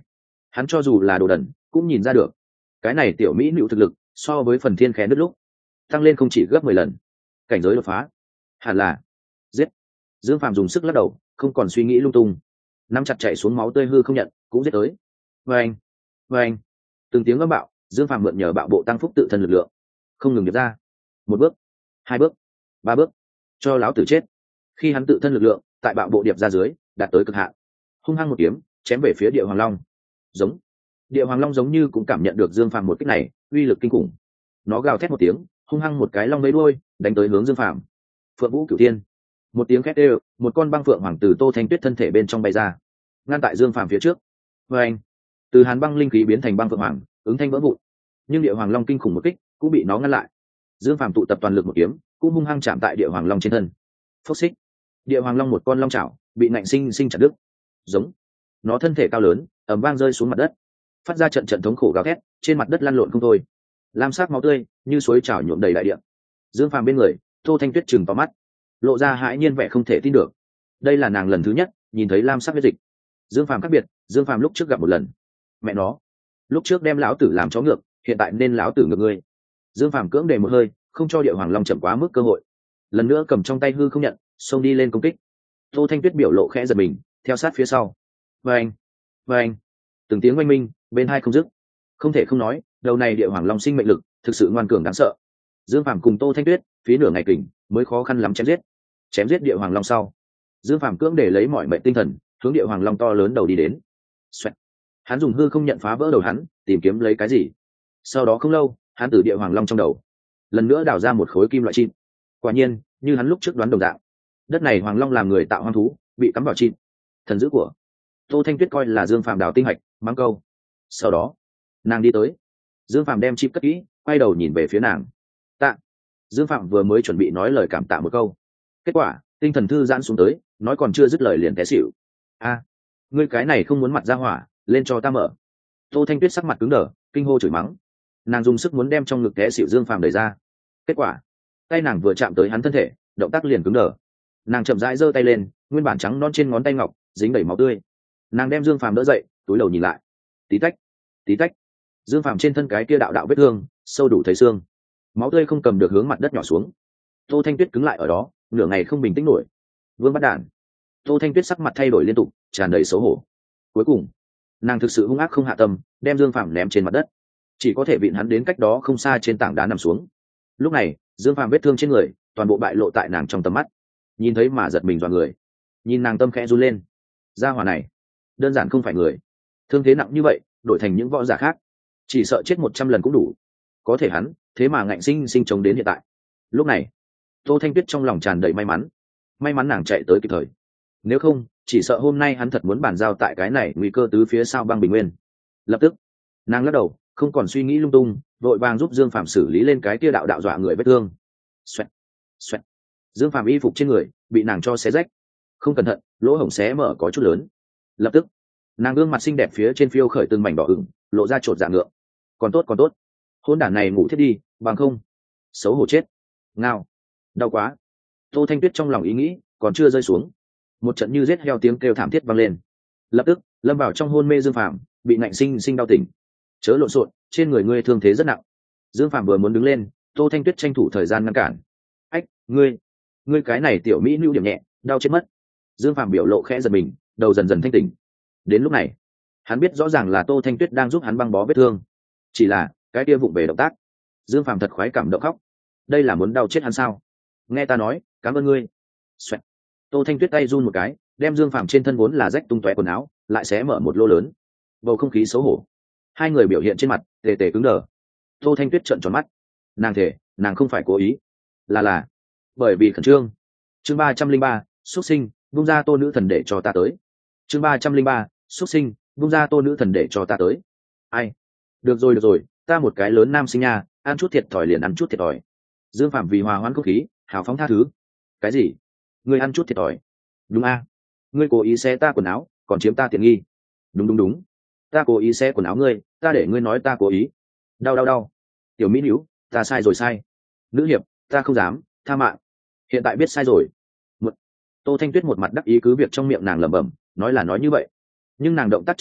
hắn cho dù là đồ đần cũng nhìn ra được cái này tiểu mỹ nữ thực lực so với phần thiên khé nước lúc tăng lên không chỉ gấp mười lần. Cảnh giới đột phá, hẳn là giết. Dương Phàm dùng sức lắc đầu, không còn suy nghĩ lung tung, nắm chặt chạy xuống máu tươi hư không nhận cũng giết tới. Vê anh, vê anh, từng tiếng âm bạo, Dương Phàm mượn nhờ bạo bộ tăng phúc tự thân lực lượng, không ngừng điệp ra. Một bước, hai bước, ba bước, cho lão tử chết. Khi hắn tự thân lực lượng tại bạo bộ điệp ra dưới đạt tới cực hạn, hung hăng một kiếm chém về phía địa hoàng long. Giống, địa hoàng long giống như cũng cảm nhận được Dương Phàm một kích này uy lực kinh khủng, nó gào thét một tiếng, hung hăng một cái long lấy đuôi đánh tới hướng Dương Phàm. Phượng Vũ Cửu Thiên, một tiếng khét đều, một con băng phượng hoàng từ Tô Thanh Tuyết thân thể bên trong bay ra, ngăn tại Dương Phàm phía trước. Và anh, từ hàn băng linh khí biến thành băng phượng hoàng, ứng thanh vỡ vụn, nhưng địa hoàng long kinh khủng một kích cũng bị nó ngăn lại. Dương Phàm tụ tập toàn lực một kiếm, cũng hung hăng chạm tại địa hoàng long trên thân. Phốc xích, địa hoàng long một con long chảo bị nạnh sinh sinh chặt đứt. Giống, nó thân thể cao lớn ầm vang rơi xuống mặt đất, phát ra trận trận thống khổ gào thét, trên mặt đất lăn lộn không thôi, lam sắc máu tươi như suối trào nhuộm đầy đại địa. Dương Phàm bên người, Tô Thanh Tuyết trừng vào mắt, lộ ra hãi nhiên vẻ không thể tin được. Đây là nàng lần thứ nhất nhìn thấy lam sắc huyết dịch. Dương Phàm khác biệt, Dương Phàm lúc trước gặp một lần. Mẹ nó, lúc trước đem lão tử làm chó ngược, hiện tại nên lão tử ngược ngươi. Dương Phàm cưỡng đề một hơi, không cho địa hoàng long chậm quá mức cơ hội, lần nữa cầm trong tay hư không nhận xông đi lên công kích. Tô Thanh Tuyết biểu lộ khẽ giật mình, theo sát phía sau. Vâng, vâng, từng tiếng oanh minh bên hai không dứt. Không thể không nói, đầu này địa hoàng long sinh mệnh lực thực sự ngoan cường đáng sợ. Dương Phàm cùng Tô Thanh Tuyết phí nửa ngày kình mới khó khăn lắm chém giết. Chém giết địa hoàng long sau, Dương Phàm cưỡng để lấy mọi mệnh tinh thần hướng địa hoàng long to lớn đầu đi đến. Xoẹt. Hắn dùng hư không nhận phá vỡ đầu hắn, tìm kiếm lấy cái gì. Sau đó không lâu, hắn từ địa hoàng long trong đầu lần nữa đào ra một khối kim loại chim. Quả nhiên, như hắn lúc trước đoán đồng dạng, đất này hoàng long làm người tạo hoang thú, bị cắm vào chim. Thần dữ của Tô Thanh Tuyết coi là Dương Phàm đào tinh hạch, mắng câu. Sau đó, nàng đi tới, Dương Phàm đem chim cất kỹ, quay đầu nhìn về phía nàng. Tạ. Dương Phàm vừa mới chuẩn bị nói lời cảm tạ một câu, kết quả tinh thần thư giãn xuống tới, nói còn chưa dứt lời liền té xỉu. A, ngươi cái này không muốn mặt ra hỏa, lên cho ta mở. Tô Thanh Tuyết sắc mặt cứng đờ, kinh hô chửi mắng. Nàng dùng sức muốn đem trong ngực té xỉu Dương Phàm đẩy ra, kết quả tay nàng vừa chạm tới hắn thân thể, động tác liền cứng đờ. Nàng chậm rãi giơ tay lên, nguyên bản trắng non trên ngón tay ngọc dính đầy máu tươi. Nàng đem Dương Phàm đỡ dậy, túi đầu nhìn lại. Tí tách, tí tách, Dương Phàm trên thân cái kia đạo đạo vết thương sâu đủ thấy xương, máu tươi không cầm được hướng mặt đất nhỏ xuống. Tô Thanh Tuyết cứng lại ở đó, nửa ngày không bình tĩnh nổi. Vương bắt đản. Tô Thanh Tuyết sắc mặt thay đổi liên tục, tràn đầy xấu hổ. Cuối cùng, nàng thực sự hung ác không hạ tâm, đem Dương Phàm ném trên mặt đất, chỉ có thể vịn hắn đến cách đó không xa trên tảng đá nằm xuống. Lúc này, Dương Phàm vết thương trên người toàn bộ bại lộ tại nàng trong tầm mắt, nhìn thấy mà giật mình dọa người. Nhìn nàng tâm khẽ run lên, gia hỏa này đơn giản không phải người, thương thế nặng như vậy đổi thành những võ giả khác chỉ sợ chết một trăm lần cũng đủ, có thể hắn thế mà ngạnh sinh sinh chống đến hiện tại. Lúc này, Tô Thanh Tuyết trong lòng tràn đầy may mắn, may mắn nàng chạy tới kịp thời, nếu không chỉ sợ hôm nay hắn thật muốn bàn giao tại cái này nguy cơ tứ phía sau băng bình nguyên. Lập tức nàng lắc đầu, không còn suy nghĩ lung tung, vội vàng giúp Dương Phàm xử lý lên cái kia đạo đạo dọa người vết thương. Xoẹt, xoẹt. Dương Phàm y phục trên người bị nàng cho xé rách, không cẩn thận lỗ hổng xé mở có chút lớn. Lập tức nàng gương mặt xinh đẹp phía trên phiêu khởi từng mảnh đỏ ửng, lộ ra chột dạ ngượng. Còn tốt còn tốt, hôn đản này ngủ thiết đi, bằng không xấu hổ chết. Ngao, đau quá. Tô Thanh Tuyết trong lòng ý nghĩ còn chưa rơi xuống, một trận như rết heo tiếng kêu thảm thiết vang lên. Lập tức lâm vào trong hôn mê Dương Phàm bị nạnh sinh sinh đau tỉnh. Chớ lộn xộn, trên người ngươi thương thế rất nặng. Dương Phàm vừa muốn đứng lên, Tô Thanh Tuyết tranh thủ thời gian ngăn cản. Ách, ngươi ngươi cái này tiểu mỹ nữ điểm nhẹ, đau chết mất. Dương Phàm biểu lộ khẽ giật mình, đầu dần dần thanh tỉnh. Đến lúc này, hắn biết rõ ràng là Tô Thanh Tuyết đang giúp hắn băng bó vết thương, chỉ là cái kia vụng về động tác, Dương Phàm thật khoái cảm động khóc. Đây là muốn đau chết hắn sao? Nghe ta nói, cảm ơn ngươi. Xoẹt. Tô Thanh Tuyết tay run một cái, đem Dương Phàm trên thân vốn là rách tung tóe quần áo lại xé mở một lỗ lớn. Bầu không khí xấu hổ, hai người biểu hiện trên mặt tề tề cứng đờ. Tô Thanh Tuyết trợn tròn mắt, nàng thể nàng không phải cố ý, là là bởi vì khẩn trương. Chương ba trăm linh ba, xuất sinh, vung ra Tô nữ thần để cho ta tới. Chương ba trăm linh ba, xuất sinh, vung ra Tô nữ thần để cho ta tới. Ai? Được rồi được rồi, ta một cái lớn nam sinh nha, ăn chút thiệt thòi liền ăn chút thiệt thòi. Dương Phạm vì hòa hoãn không khí, hào phóng tha thứ. Cái gì? Ngươi ăn chút thiệt thòi? Đúng a? Ngươi cố ý xé ta quần áo, còn chiếm ta tiện nghi. Đúng đúng đúng, ta cố ý xé quần áo ngươi, ta để ngươi nói ta cố ý. Đau đau đau. Tiểu mỹ nữ, ta sai rồi sai. Nữ hiệp, ta không dám, tha mạng. Hiện tại biết sai rồi. Một. Tô Thanh Tuyết một mặt đắc ý cứ việc trong miệng nàng lẩm bẩm, nói là nói như vậy, nhưng nàng động tác trên tay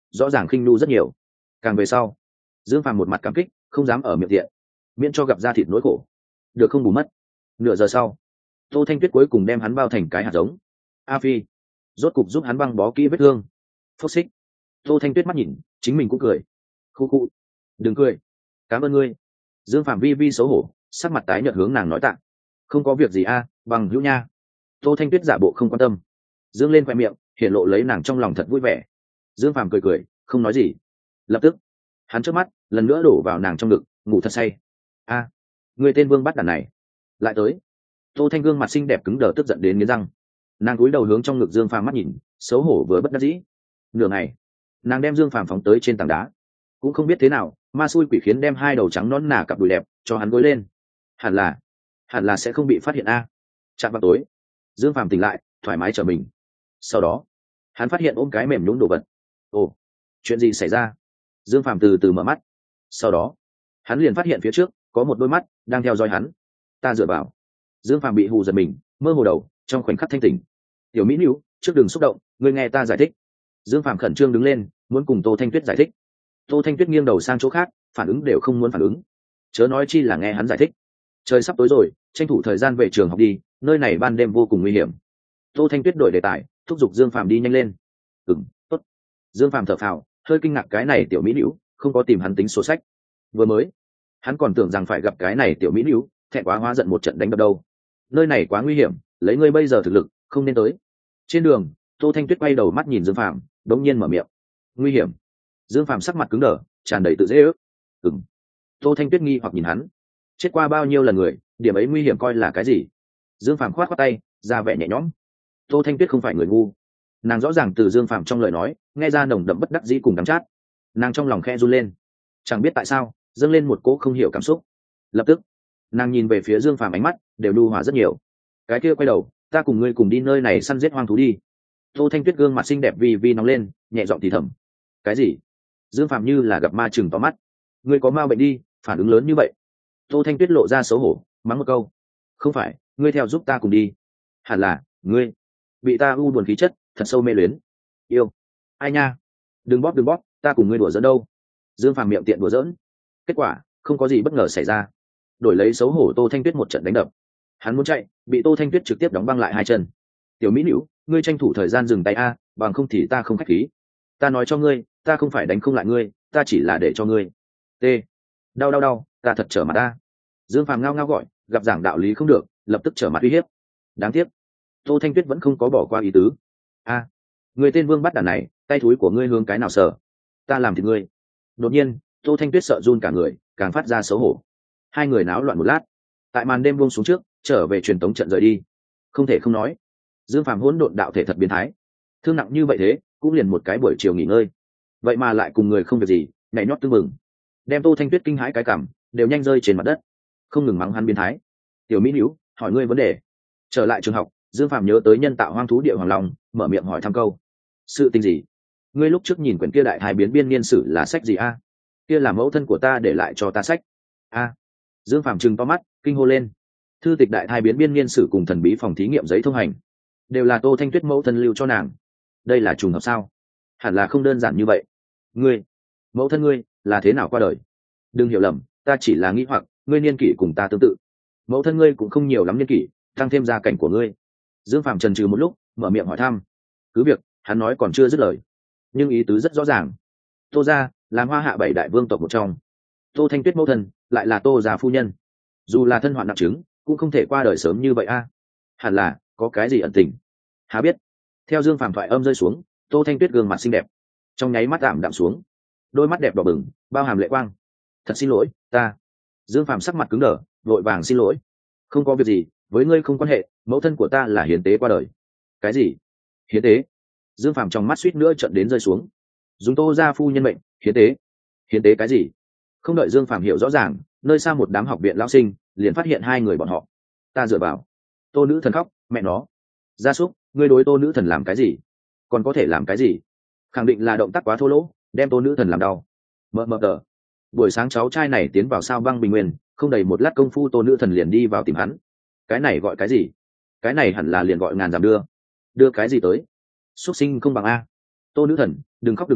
rõ ràng khinh nu rất nhiều. Càng về sau, Dương Phàm một mặt cảm kích, không dám ở miệng tiện, miễn cho gặp ra thịt nỗi khổ. Được không bù mất. Nửa giờ sau, Tô Thanh Tuyết cuối cùng đem hắn bao thành cái hạt giống. A Phi rốt cục giúp hắn băng bó kỹ vết thương. Phốc xích. Tô Thanh Tuyết mắt nhìn, chính mình cũng cười. Khu khu. Đừng cười. Cảm ơn ngươi. Dương Phạm vi vi xấu hổ, sắc mặt tái nhợt hướng nàng nói tạ. Không có việc gì a, bằng hữu nha. Tô Thanh Tuyết giả bộ không quan tâm, dương lên khoe miệng, hiện lộ lấy nàng trong lòng thật vui vẻ. Dương Phạm cười cười, không nói gì. Lập tức, hắn trước mắt lần nữa đổ vào nàng trong ngực, ngủ thật say. A, người tên Vương bắt đàn này lại tới. Tô Thanh gương mặt xinh đẹp cứng đờ tức giận đến nghiến răng. Nàng cúi đầu hướng trong ngực Dương Phàm mắt nhìn, xấu hổ vừa bất đắc dĩ. Nửa ngày, nàng đem Dương Phàm phóng tới trên tảng đá, cũng không biết thế nào, ma xui quỷ khiến đem hai đầu trắng nón nà cặp đùi đẹp cho hắn gối lên. Hẳn là, hẳn là sẽ không bị phát hiện a. Chạm vào tối, Dương Phàm tỉnh lại, thoải mái trở mình. Sau đó, hắn phát hiện ôm cái mềm nhũn đồ vật. Ồ, chuyện gì xảy ra? Dương Phàm từ từ mở mắt. Sau đó, hắn liền phát hiện phía trước có một đôi mắt đang theo dõi hắn. Ta dựa vào. Dương Phàm bị hù giật mình, mơ hồ đầu, trong khoảnh khắc thanh tỉnh. Tiểu mỹ nữ, trước đừng xúc động, ngươi nghe ta giải thích. Dương Phàm khẩn trương đứng lên, muốn cùng Tô Thanh Tuyết giải thích. Tô Thanh Tuyết nghiêng đầu sang chỗ khác, phản ứng đều không muốn phản ứng, chớ nói chi là nghe hắn giải thích. Trời sắp tối rồi, tranh thủ thời gian về trường học đi, nơi này ban đêm vô cùng nguy hiểm. Tô Thanh Tuyết đổi đề tài, thúc giục Dương Phàm đi nhanh lên. Ừm, tốt. Dương Phàm thở phào, hơi kinh ngạc cái này tiểu mỹ nữ không có tìm hắn tính sổ sách. Vừa mới, hắn còn tưởng rằng phải gặp cái này tiểu mỹ nữ, thẹn quá hóa giận một trận đánh đập đâu. Nơi này quá nguy hiểm, lấy ngươi bây giờ thực lực, không nên tới. Trên đường, Tô Thanh Tuyết quay đầu mắt nhìn Dương Phàm, đống nhiên mở miệng. Nguy hiểm? Dương Phàm sắc mặt cứng đờ, tràn đầy tự dễ ước. Ừm. Tô Thanh Tuyết nghi hoặc nhìn hắn. Chết qua bao nhiêu lần người, điểm ấy nguy hiểm coi là cái gì? Dương Phàm khoát khoát tay, ra vẻ nhẹ nhõm. Tô Thanh Tuyết không phải người ngu, nàng rõ ràng từ Dương Phàm trong lời nói nghe ra nồng đậm bất đắc dĩ cùng đắng chát. Nàng trong lòng khe run lên, chẳng biết tại sao dâng lên một cỗ không hiểu cảm xúc. Lập tức, nàng nhìn về phía Dương Phàm, ánh mắt đều nhu hòa rất nhiều. Cái kia quay đầu, ta cùng ngươi cùng đi nơi này săn giết hoang thú đi. Tô Thanh Tuyết gương mặt xinh đẹp vi vi nóng lên, nhẹ giọng thì thầm. Cái gì? Dương Phàm như là gặp ma chừng to mắt. Ngươi có ma bệnh đi, phản ứng lớn như vậy. Tô Thanh Tuyết lộ ra xấu hổ, mắng một câu. Không phải, ngươi theo giúp ta cùng đi. Hẳn là, ngươi bị ta u buồn khí chất, thật sâu mê luyến. Yêu. Ai nha? Đừng bóp đừng bóp, ta cùng ngươi đùa giỡn đâu. Dương Phàm miệng tiện đùa giỡn. Kết quả, không có gì bất ngờ xảy ra. Đổi lấy xấu hổ Tô Thanh Tuyết một trận đánh đập. Hắn muốn chạy, bị Tô Thanh Tuyết trực tiếp đóng băng lại hai chân. Tiểu mỹ nữ, ngươi tranh thủ thời gian dừng tay a, bằng không thì ta không khách khí. Ta nói cho ngươi, ta không phải đánh không lại ngươi, ta chỉ là để cho ngươi. T. Đau đau đau, ta thật trở mặt ta. Dương Phàm ngao ngao gọi, gặp giảng đạo lý không được, lập tức trở mặt uy hiếp. Đáng tiếc, Tô Thanh Tuyết vẫn không có bỏ qua ý tứ. A, người tên Vương bắt đàn này, tay thúi của ngươi hướng cái nào sờ? Ta làm thì ngươi. Đột nhiên, Tô Thanh Tuyết sợ run cả người, càng phát ra xấu hổ. Hai người náo loạn một lát, tại màn đêm buông xuống trước, trở về truyền tống trận rời đi. Không thể không nói, Dương Phàm hỗn độn đạo thể thật biến thái. Thương nặng như vậy thế, cũng liền một cái buổi chiều nghỉ ngơi, vậy mà lại cùng người không việc gì, nhảy nhót tưng mừng, đem Tô Thanh Tuyết kinh hãi cái cảm đều nhanh rơi trên mặt đất, không ngừng mắng hắn biến thái. Tiểu mỹ nữ, hỏi ngươi vấn đề. Trở lại trường học, Dương Phàm nhớ tới nhân tạo hoang thú địa hoàng long, mở miệng hỏi thăm câu. Sự tình gì? Ngươi lúc trước nhìn quyển kia đại hài biến biên niên sử là sách gì a? Kia là mẫu thân của ta để lại cho ta sách. A. Dương Phàm trừng to mắt, kinh hô lên. Thư tịch đại hài biến biên niên sử cùng thần bí phòng thí nghiệm giấy thông hành, đều là Tô Thanh Tuyết mẫu thân lưu cho nàng. Đây là trùng hợp sao? Hẳn là không đơn giản như vậy. Ngươi, mẫu thân ngươi là thế nào qua đời? Đừng hiểu lầm, ta chỉ là nghĩ hoặc ngươi niên kỷ cùng ta tương tự. Mẫu thân ngươi cũng không nhiều lắm niên kỷ, tăng thêm gia cảnh của ngươi. Dương Phàm chần chừ một lúc, mở miệng hỏi thăm. Cứ việc hắn nói còn chưa dứt lời, nhưng ý tứ rất rõ ràng. Tô gia là Hoa Hạ bảy đại vương tộc một trong, Tô Thanh Tuyết mẫu thân lại là Tô gia phu nhân. Dù là thân hoạn nặng chứng, cũng không thể qua đời sớm như vậy a. Hẳn là có cái gì ẩn tình. Há biết. Theo Dương Phàm thoại âm rơi xuống, Tô Thanh Tuyết gương mặt xinh đẹp trong nháy mắt ảm đạm xuống, đôi mắt đẹp đỏ bừng, bao hàm lệ quang. Thật xin lỗi, ta. Dương Phàm sắc mặt cứng đờ, vội vàng xin lỗi. Không có việc gì, với ngươi không quan hệ, mẫu thân của ta là hiến tế qua đời. Cái gì? Hiến tế? Dương Phàm trong mắt suýt nữa trận đến rơi xuống. Dùng Tô gia phu nhân mệnh, hiến tế? Hiến tế cái gì? Không đợi Dương Phàm hiểu rõ ràng, nơi xa một đám học viện lão sinh liền phát hiện hai người bọn họ. Ta dựa vào. Tô nữ thần khóc, mẹ nó. Gia súc, ngươi đối Tô nữ thần làm cái gì? Còn có thể làm cái gì? Khẳng định là động tác quá thô lỗ, đem Tô nữ thần làm đau. Mờ mờ tờ. Buổi sáng cháu trai này tiến vào sao băng bình nguyên, không đầy một lát công phu Tô nữ thần liền đi vào tìm hắn. Cái này gọi cái gì? Cái này hẳn là liền gọi ngàn giảm đưa. Đưa cái gì tới? Xuất sinh không bằng a. Tô nữ thần, đừng khóc đừng khóc,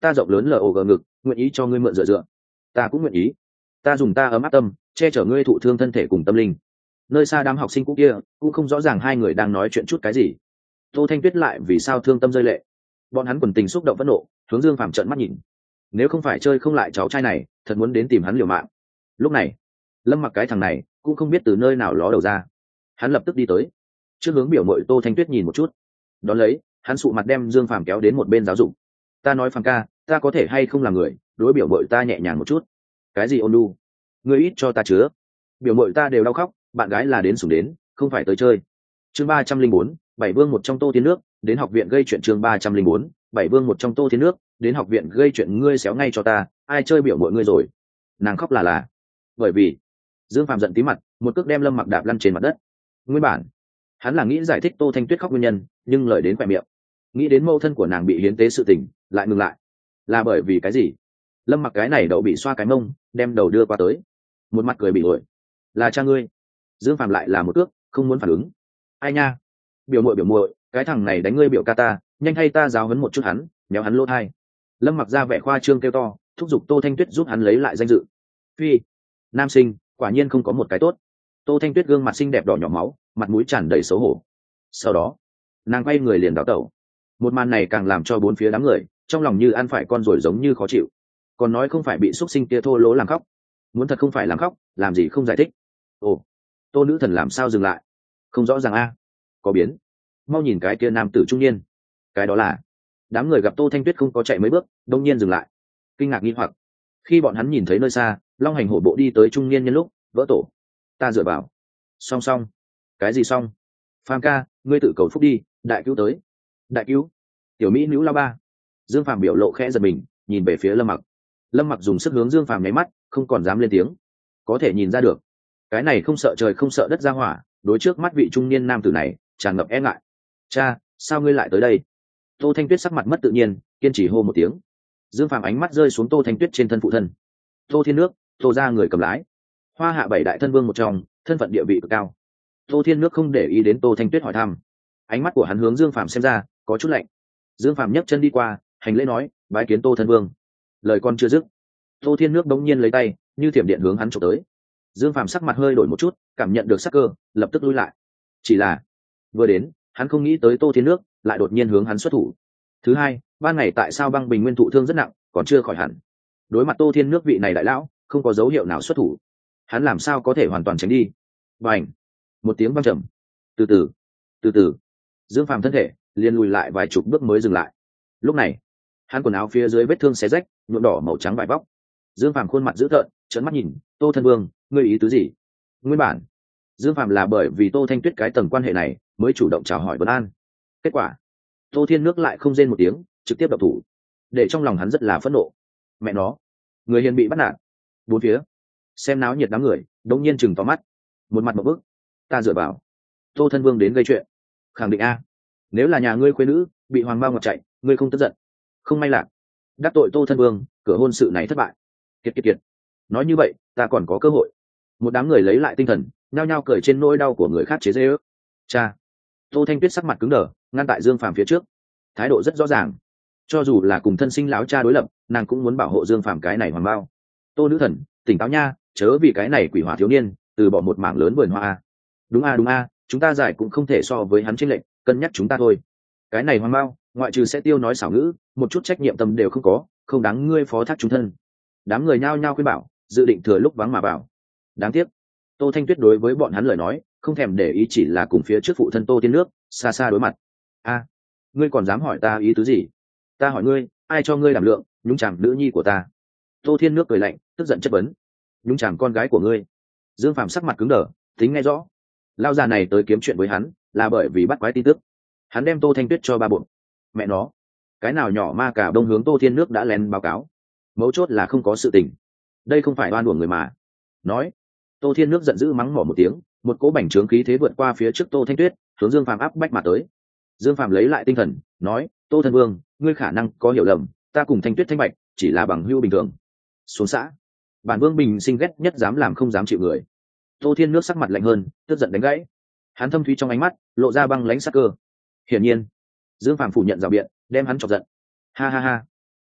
ta rộng lớn lờ ổ gờ ngực nguyện ý cho ngươi mượn dựa dựa. Ta cũng nguyện ý, ta dùng ta ấm áp tâm che chở ngươi thụ thương thân thể cùng tâm linh. Nơi xa đám học sinh cũ kia cũng không rõ ràng hai người đang nói chuyện chút cái gì. Tô Thanh Tuyết lại vì sao thương tâm rơi lệ. Bọn hắn quần tình xúc động phẫn nộ, hướng Dương Phàm trợn mắt nhìn. Nếu không phải chơi không lại cháu trai này, thật muốn đến tìm hắn liều mạng. Lúc này, Lâm Mặc cái thằng này cũng không biết từ nơi nào ló đầu ra. Hắn lập tức đi tới, trước hướng biểu mội Tô Thanh Tuyết nhìn một chút. Đón lấy, hắn sụ mặt đem Dương Phàm kéo đến một bên giáo dục. Ta nói Phàm ca, ta có thể hay không là người, đối biểu mội ta nhẹ nhàng một chút. Cái gì ôn nhu? Ngươi ít cho ta chứa. Biểu mội ta đều đau khóc, bạn gái là đến sủng đến, không phải tới chơi. Chương ba trăm linh bốn, bảy vương một trong Tô Thiên Nước, đến học viện gây chuyện. Chương ba trăm linh bốn, bảy vương một trong Tô Thiên Nước, đến học viện gây chuyện. Ngươi xéo ngay cho ta, ai chơi biểu mội ngươi rồi? Nàng khóc là là bởi vì Dương Phàm giận tí mặt, một cước đem Lâm Mặc đạp lăn trên mặt đất. Nguyên bản hắn là nghĩ giải thích Tô Thanh Tuyết khóc nguyên nhân, nhưng lời đến quẹt miệng, nghĩ đến mâu thân của nàng bị hiến tế sự tình, lại ngừng lại. Là bởi vì cái gì? Lâm Mặc cái này đậu bị xoa cái mông, đem đầu đưa qua tới, một mặt cười bị ổi. Là cha ngươi. Dương Phàm lại là một cước, không muốn phản ứng. Ai nha, biểu muội biểu muội, cái thằng này đánh ngươi biểu ca ta, nhanh hay ta giáo huấn một chút hắn, méo hắn lỗ thai. Lâm Mặc ra vẻ khoa trương kêu to, thúc giục Tô Thanh Tuyết giúp hắn lấy lại danh dự. Phi, nam sinh quả nhiên không có một cái tốt. Tô Thanh Tuyết gương mặt xinh đẹp đỏ nhỏ máu, mặt mũi tràn đầy xấu hổ. Sau đó nàng quay người liền đảo tẩu. Một màn này càng làm cho bốn phía đám người trong lòng như ăn phải con rồi giống như khó chịu. Còn nói không phải bị xúc sinh kia thô lỗ làm khóc, muốn thật không phải làm khóc, làm gì không giải thích. Ồ, Tô nữ thần làm sao dừng lại? Không rõ ràng a. Có biến. Mau nhìn cái kia nam tử trung niên. Cái đó là. Đám người gặp Tô Thanh Tuyết không có chạy mấy bước, đông nhiên dừng lại, kinh ngạc nghi hoặc. Khi bọn hắn nhìn thấy nơi xa long hành hổ bộ đi tới trung niên nhân lúc, vỡ tổ. Ta dựa vào. Song song. Cái gì song? Phàm ca, ngươi tự cầu phúc đi, đại cứu tới. Đại cứu? Tiểu mỹ nữ lao ba. Dương Phàm biểu lộ khẽ giật mình, nhìn về phía Lâm Mặc. Lâm Mặc dùng sức hướng Dương Phàm nháy mắt, không còn dám lên tiếng. Có thể nhìn ra được, cái này không sợ trời không sợ đất ra hỏa, đối trước mắt vị trung niên nam tử này tràn ngập e ngại. Cha, sao ngươi lại tới đây? Tô Thanh Tuyết sắc mặt mất tự nhiên, kiên trì hô một tiếng. Dương Phàm ánh mắt rơi xuống Tô Thanh Tuyết trên thân phụ thân. Tô Thiên Nước, Tô ra người cầm lái, hoa hạ bảy đại thân vương một trong, thân phận địa vị cực cao. Tô Thiên Nước không để ý đến Tô Thanh Tuyết hỏi thăm, ánh mắt của hắn hướng Dương Phàm xem ra có chút lạnh. Dương Phàm nhấc chân đi qua, hành lễ nói, bái kiến Tô thân vương. Lời con chưa dứt, Tô Thiên Nước đống nhiên lấy tay như thiểm điện hướng hắn chụp tới. Dương Phàm sắc mặt hơi đổi một chút, cảm nhận được sắc cơ, lập tức lui lại. Chỉ là vừa đến, hắn không nghĩ tới Tô Thiên Nước lại đột nhiên hướng hắn xuất thủ. Thứ hai, ban ngày tại sao băng bình nguyên thụ thương rất nặng, còn chưa khỏi hẳn. Đối mặt Tô Thiên Nước vị này đại lão, không có dấu hiệu nào xuất thủ, hắn làm sao có thể hoàn toàn tránh đi. Bành! Một tiếng vang trầm. Từ từ, từ từ, Dương Phàm thân thể liền lùi lại vài chục bước mới dừng lại. Lúc này, hắn quần áo phía dưới vết thương xé rách, nhuộm đỏ màu trắng vải vóc. Dương Phàm khuôn mặt dữ tợn, trợn mắt nhìn, Tô thân vương, ngươi ý tứ gì? Nguyên bản, Dương Phàm là bởi vì Tô Thanh Tuyết cái tầng quan hệ này mới chủ động chào hỏi vấn an. Kết quả, Tô Thiên Nước lại không rên một tiếng, trực tiếp đập thủ, để trong lòng hắn rất là phẫn nộ. Mẹ nó, người hiền bị bắt nạt. Bốn phía xem náo nhiệt đám người đống nhiên chừng to mắt, một mặt một bức. Ta dựa vào Tô thân vương đến gây chuyện, khẳng định a. Nếu là nhà ngươi khuê nữ bị hoàng bao ngọt chạy, ngươi không tức giận? Không may là đắc tội Tô thân vương, cửa hôn sự này thất bại. Kiệt kiệt kiệt, nói như vậy ta còn có cơ hội. Một đám người lấy lại tinh thần, nhao nhao cười trên nỗi đau của người khác chế giễu ước. Cha. Tô Thanh Tuyết sắc mặt cứng đờ, ngăn tại Dương Phàm phía trước, thái độ rất rõ ràng. Cho dù là cùng thân sinh láo cha đối lập, nàng cũng muốn bảo hộ Dương Phàm cái này hoàng bao. Tô nữ thần, tỉnh táo nha, chớ vì cái này quỷ hỏa thiếu niên từ bỏ một mảng lớn vườn hoa. Đúng a đúng a, chúng ta giải cũng không thể so với hắn chênh lệch, cân nhắc chúng ta thôi. Cái này hoàng bao, ngoại trừ sẽ tiêu nói xảo ngữ, một chút trách nhiệm tâm đều không có, không đáng ngươi phó thác chúng thân. Đám người nhao nhao khuyên bảo, dự định thừa lúc vắng mà vào. Đáng tiếc, Tô Thanh Tuyết đối với bọn hắn lời nói không thèm để ý, chỉ là cùng phía trước phụ thân Tô Thiên Nước xa xa đối mặt. A, ngươi còn dám hỏi ta ý tứ gì? Ta hỏi ngươi, ai cho ngươi đảm lượng nhúng chàm nữ nhi của ta? Tô Thiên Nước cười lạnh, tức giận chất vấn. Nhúng chàm con gái của ngươi? Dương Phàm sắc mặt cứng đờ, tính nghe rõ. Lao già này tới kiếm chuyện với hắn là bởi vì bắt quái tin tức. Hắn đem Tô Thanh Tuyết cho ba bụng. Mẹ nó, cái nào nhỏ ma cả đông hướng Tô Thiên Nước đã lén báo cáo. Mấu chốt là không có sự tình, đây không phải oan uổng người mà. Nói, Tô Thiên Nước giận dữ mắng mỏ một tiếng, một cỗ bành trướng khí thế vượt qua phía trước Tô Thanh Tuyết, hướng Dương Phàm áp bách mà tới. Dương Phàm lấy lại tinh thần, nói, Tô thân vương, ngươi khả năng có hiểu lầm, ta cùng Thanh Tuyết thanh bạch chỉ là bằng hữu bình thường. Xuống xã, bản vương bình sinh ghét nhất dám làm không dám chịu người. Tô Thiên Nước sắc mặt lạnh hơn, tức giận đánh gãy. Hắn thâm thúy trong ánh mắt lộ ra băng lãnh sắc cơ. Hiển nhiên, Dương Phàm phủ nhận rào biện, đem hắn chọc giận. Ha ha ha,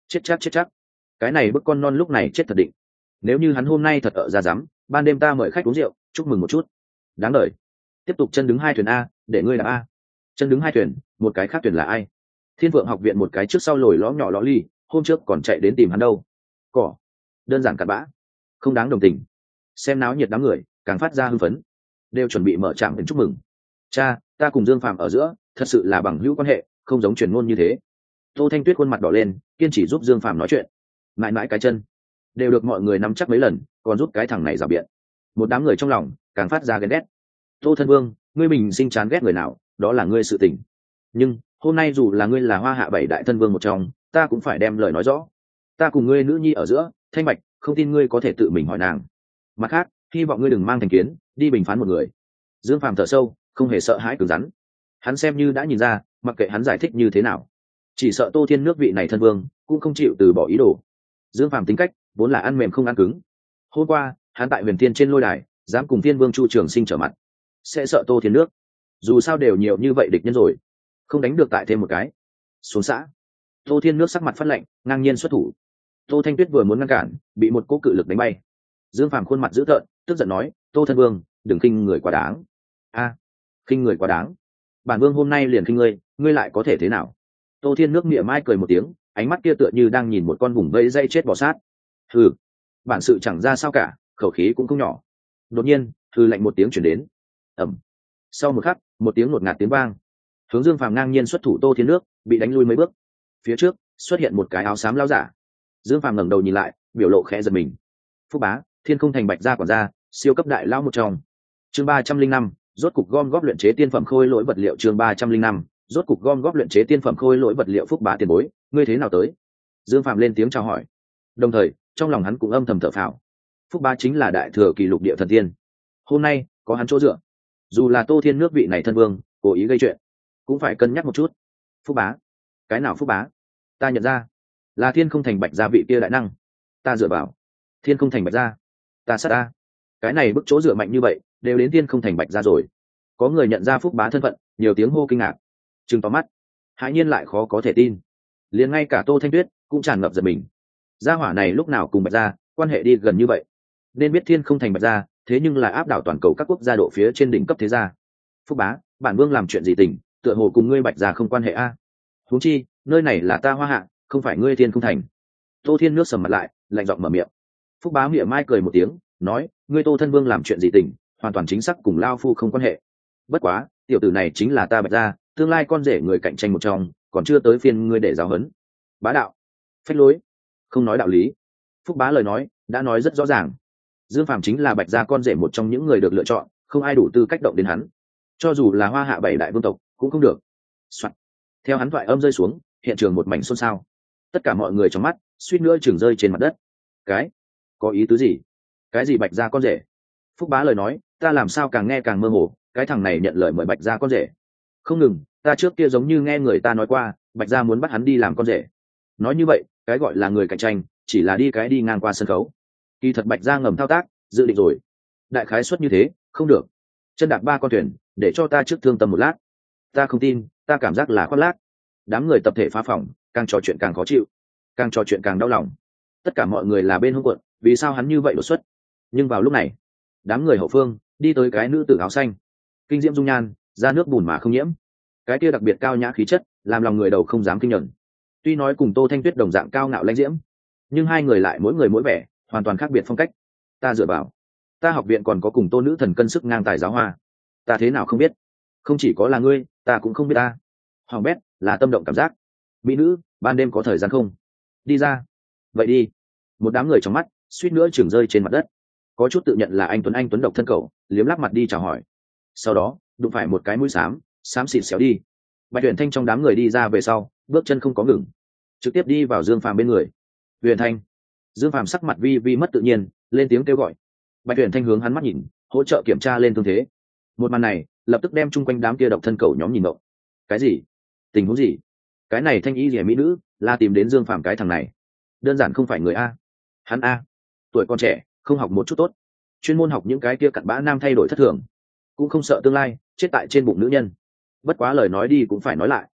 chết chắc chết chắc, cái này bức con non lúc này chết thật định. Nếu như hắn hôm nay thật ở ra dám, ban đêm ta mời khách uống rượu chúc mừng một chút. Đáng đời. Tiếp tục chân đứng hai thuyền a, để ngươi là a. Chân đứng hai thuyền, một cái khác thuyền là ai? Thiên Vượng học viện một cái trước sau lồi lõ nhỏ lõ ly, hôm trước còn chạy đến tìm hắn đâu. Cỏ, đơn giản cặn bã, không đáng đồng tình. Xem náo nhiệt đám người càng phát ra hưng phấn, đều chuẩn bị mở trạm đến chúc mừng. Cha, ta cùng Dương Phàm ở giữa thật sự là bằng hữu quan hệ, không giống truyền ngôn như thế. Tô Thanh Tuyết khuôn mặt đỏ lên, kiên trì giúp Dương Phàm nói chuyện. Mãi mãi cái chân đều được mọi người nắm chắc mấy lần, còn giúp cái thằng này rào biện. Một đám người trong lòng càng phát ra ghen ghét. Tô Thân Vương, ngươi mình sinh chán ghét người nào, đó là ngươi sự tình. Nhưng hôm nay dù là ngươi là Hoa Hạ bảy đại thân vương một trong, ta cũng phải đem lời nói rõ. Ta cùng ngươi nữ nhi ở giữa, Thanh Bạch, không tin ngươi có thể tự mình hỏi nàng. Mặt khác, hy vọng ngươi đừng mang thành kiến, đi bình phán một người. Dương Phàm thở sâu, không hề sợ hãi cứng rắn. Hắn xem như đã nhìn ra, mặc kệ hắn giải thích như thế nào, chỉ sợ Tô Thiên nước vị này thân vương cũng không chịu từ bỏ ý đồ. Dương Phàm tính cách vốn là ăn mềm không ăn cứng. Hôm qua, hắn tại Huyền Thiên trên lôi đài, dám cùng Thiên Vương Chu Trường Sinh trở mặt, sẽ sợ Tô Thiên nước. Dù sao đều nhiều như vậy địch nhân rồi, không đánh được tại thêm một cái. Xuống xã, Tô Thiên nước sắc mặt phát lạnh, ngang nhiên xuất thủ. Tô Thanh Tuyết vừa muốn ngăn cản, bị một cỗ cự lực đánh bay. Dương Phàm khuôn mặt dữ tợn, tức giận nói: Tô Thân Vương, đừng khinh người quá đáng. A, khinh người quá đáng? Bản vương hôm nay liền khinh ngươi, ngươi lại có thể thế nào? Tô Thiên nước mỉa mai cười một tiếng, ánh mắt kia tựa như đang nhìn một con vùng vây dây chết bò sát. Hừ, bản sự chẳng ra sao cả, khẩu khí cũng không nhỏ. Đột nhiên, hừ lạnh một tiếng chuyển đến. Ẩm. Sau một khắc, một tiếng ngột ngạt tiếng vang. Hướng Dương Phàm ngang nhiên xuất thủ Tô Thiên nước, bị đánh lui mấy bước. Phía trước xuất hiện một cái áo xám lão giả. Dương Phàm ngẩng đầu nhìn lại, biểu lộ khẽ giật mình. Phúc Bá, Thiên Không Thành Bạch gia quản gia, siêu cấp đại lão một trong. Chương ba trăm linh năm, rốt cục gom góp luyện chế tiên phẩm khôi lỗi vật liệu. Chương ba trăm linh năm, rốt cục gom góp luyện chế tiên phẩm khôi lỗi vật liệu. Phúc Bá tiền bối, ngươi thế nào tới? Dương Phàm lên tiếng chào hỏi, đồng thời trong lòng hắn cũng âm thầm thở phào. Phúc Bá chính là đại thừa kỳ lục địa thần tiên, hôm nay có hắn chỗ dựa, dù là Tô Thiên nước vị này thân vương cố ý gây chuyện, cũng phải cân nhắc một chút. Phúc Bá? Cái nào Phúc Bá? Ta nhận ra là Thiên Không Thành Bạch gia vị kia đại năng. Ta dựa vào Thiên Không Thành Bạch gia, ta sát ta. Cái này bức chỗ dựa mạnh như vậy đều đến Thiên Không Thành Bạch gia rồi. Có người nhận ra Phúc Bá thân phận, nhiều tiếng hô kinh ngạc, trừng to mắt, hãi nhiên lại khó có thể tin. Liền ngay cả Tô Thanh Tuyết cũng tràn ngập giật mình. Gia hỏa này lúc nào cùng Bạch gia quan hệ đi gần như vậy? Nên biết Thiên Không Thành Bạch gia thế nhưng là áp đảo toàn cầu các quốc gia độ phía trên đỉnh cấp thế gia. Phúc Bá, bản vương làm chuyện gì tình, tựa hồ cùng ngươi Bạch gia không quan hệ a? Huống chi, nơi này là ta Hoa Hạ, không phải ngươi Thiên Không Thành. Tô Thiên nước sầm mặt lại, lạnh giọng mở miệng. Phúc Bá miệng mai cười một tiếng, nói: ngươi Tô thân vương làm chuyện gì tình, hoàn toàn chính xác cùng lao phu không quan hệ. Bất quá, tiểu tử này chính là ta Bạch gia tương lai con rể người cạnh tranh một trong, còn chưa tới phiên ngươi để giáo huấn. Bá đạo, phách lối, không nói đạo lý. Phúc Bá lời nói đã nói rất rõ ràng. Dương Phàm chính là Bạch gia con rể một trong những người được lựa chọn, không ai đủ tư cách động đến hắn. Cho dù là Hoa Hạ bảy đại vương tộc cũng không được. Soạn. Theo hắn thoại âm rơi xuống, hiện trường một mảnh xôn xao. Tất cả mọi người trong mắt suýt nữa chừng rơi trên mặt đất. Cái có ý tứ gì? Cái gì Bạch gia con rể? Phúc Bá lời nói ta làm sao càng nghe càng mơ hồ. Cái thằng này nhận lời mời Bạch gia con rể. Không ngừng, ta trước kia giống như nghe người ta nói qua, Bạch gia muốn bắt hắn đi làm con rể. Nói như vậy, cái gọi là người cạnh tranh chỉ là đi cái đi ngang qua sân khấu. Kỳ thật Bạch gia ngầm thao tác, dự định rồi. Đại khái suất như thế, không được. Chân đạp ba con thuyền, để cho ta trước thương tâm một lát. Ta không tin, ta cảm giác là khoác lác. Đám người tập thể phá phòng, càng trò chuyện càng khó chịu, càng trò chuyện càng đau lòng. Tất cả mọi người là bên hông quận, vì sao hắn như vậy đột xuất? Nhưng vào lúc này, đám người hậu phương đi tới cái nữ tử áo xanh, kinh diễm dung nhan, ra nước bùn mà không nhiễm. Cái kia đặc biệt cao nhã khí chất, làm lòng người đầu không dám kinh nhẫn. Tuy nói cùng Tô Thanh Tuyết đồng dạng cao ngạo lãnh diễm, nhưng hai người lại mỗi người mỗi vẻ, hoàn toàn khác biệt phong cách. Ta dựa vào, ta học viện còn có cùng Tô nữ thần cân sức ngang tài giáo hoa, ta thế nào không biết? Không chỉ có là ngươi, ta cũng không biết ta. Hoàng bét là tâm động cảm giác. Mỹ nữ, ban đêm có thời gian không? Đi ra. Vậy đi. Một đám người trong mắt suýt nữa chừng rơi trên mặt đất. Có chút tự nhận là anh tuấn anh tuấn độc thân cậu, liếm lắp mặt đi chào hỏi. Sau đó đụng phải một cái mũi xám, xám xịt xéo đi. Bạch Huyền Thanh trong đám người đi ra về sau, bước chân không có ngừng, trực tiếp đi vào Dương Phàm bên người. Huyền Thanh. Dương Phàm sắc mặt vi vi mất tự nhiên, lên tiếng kêu gọi. Bạch Huyền Thanh hướng hắn mắt nhìn, hỗ trợ kiểm tra lên thương thế. Một màn này lập tức đem chung quanh đám kia độc thân cầu nhóm nhìn động. Cái gì? Tình huống gì? Cái này thanh y rẻ mỹ nữ là tìm đến Dương Phàm cái thằng này, đơn giản không phải người a. Hắn a, tuổi còn trẻ, không học một chút tốt, chuyên môn học những cái kia cặn bã nam thay đổi thất thường, cũng không sợ tương lai chết tại trên bụng nữ nhân. Bất quá lời nói đi cũng phải nói lại,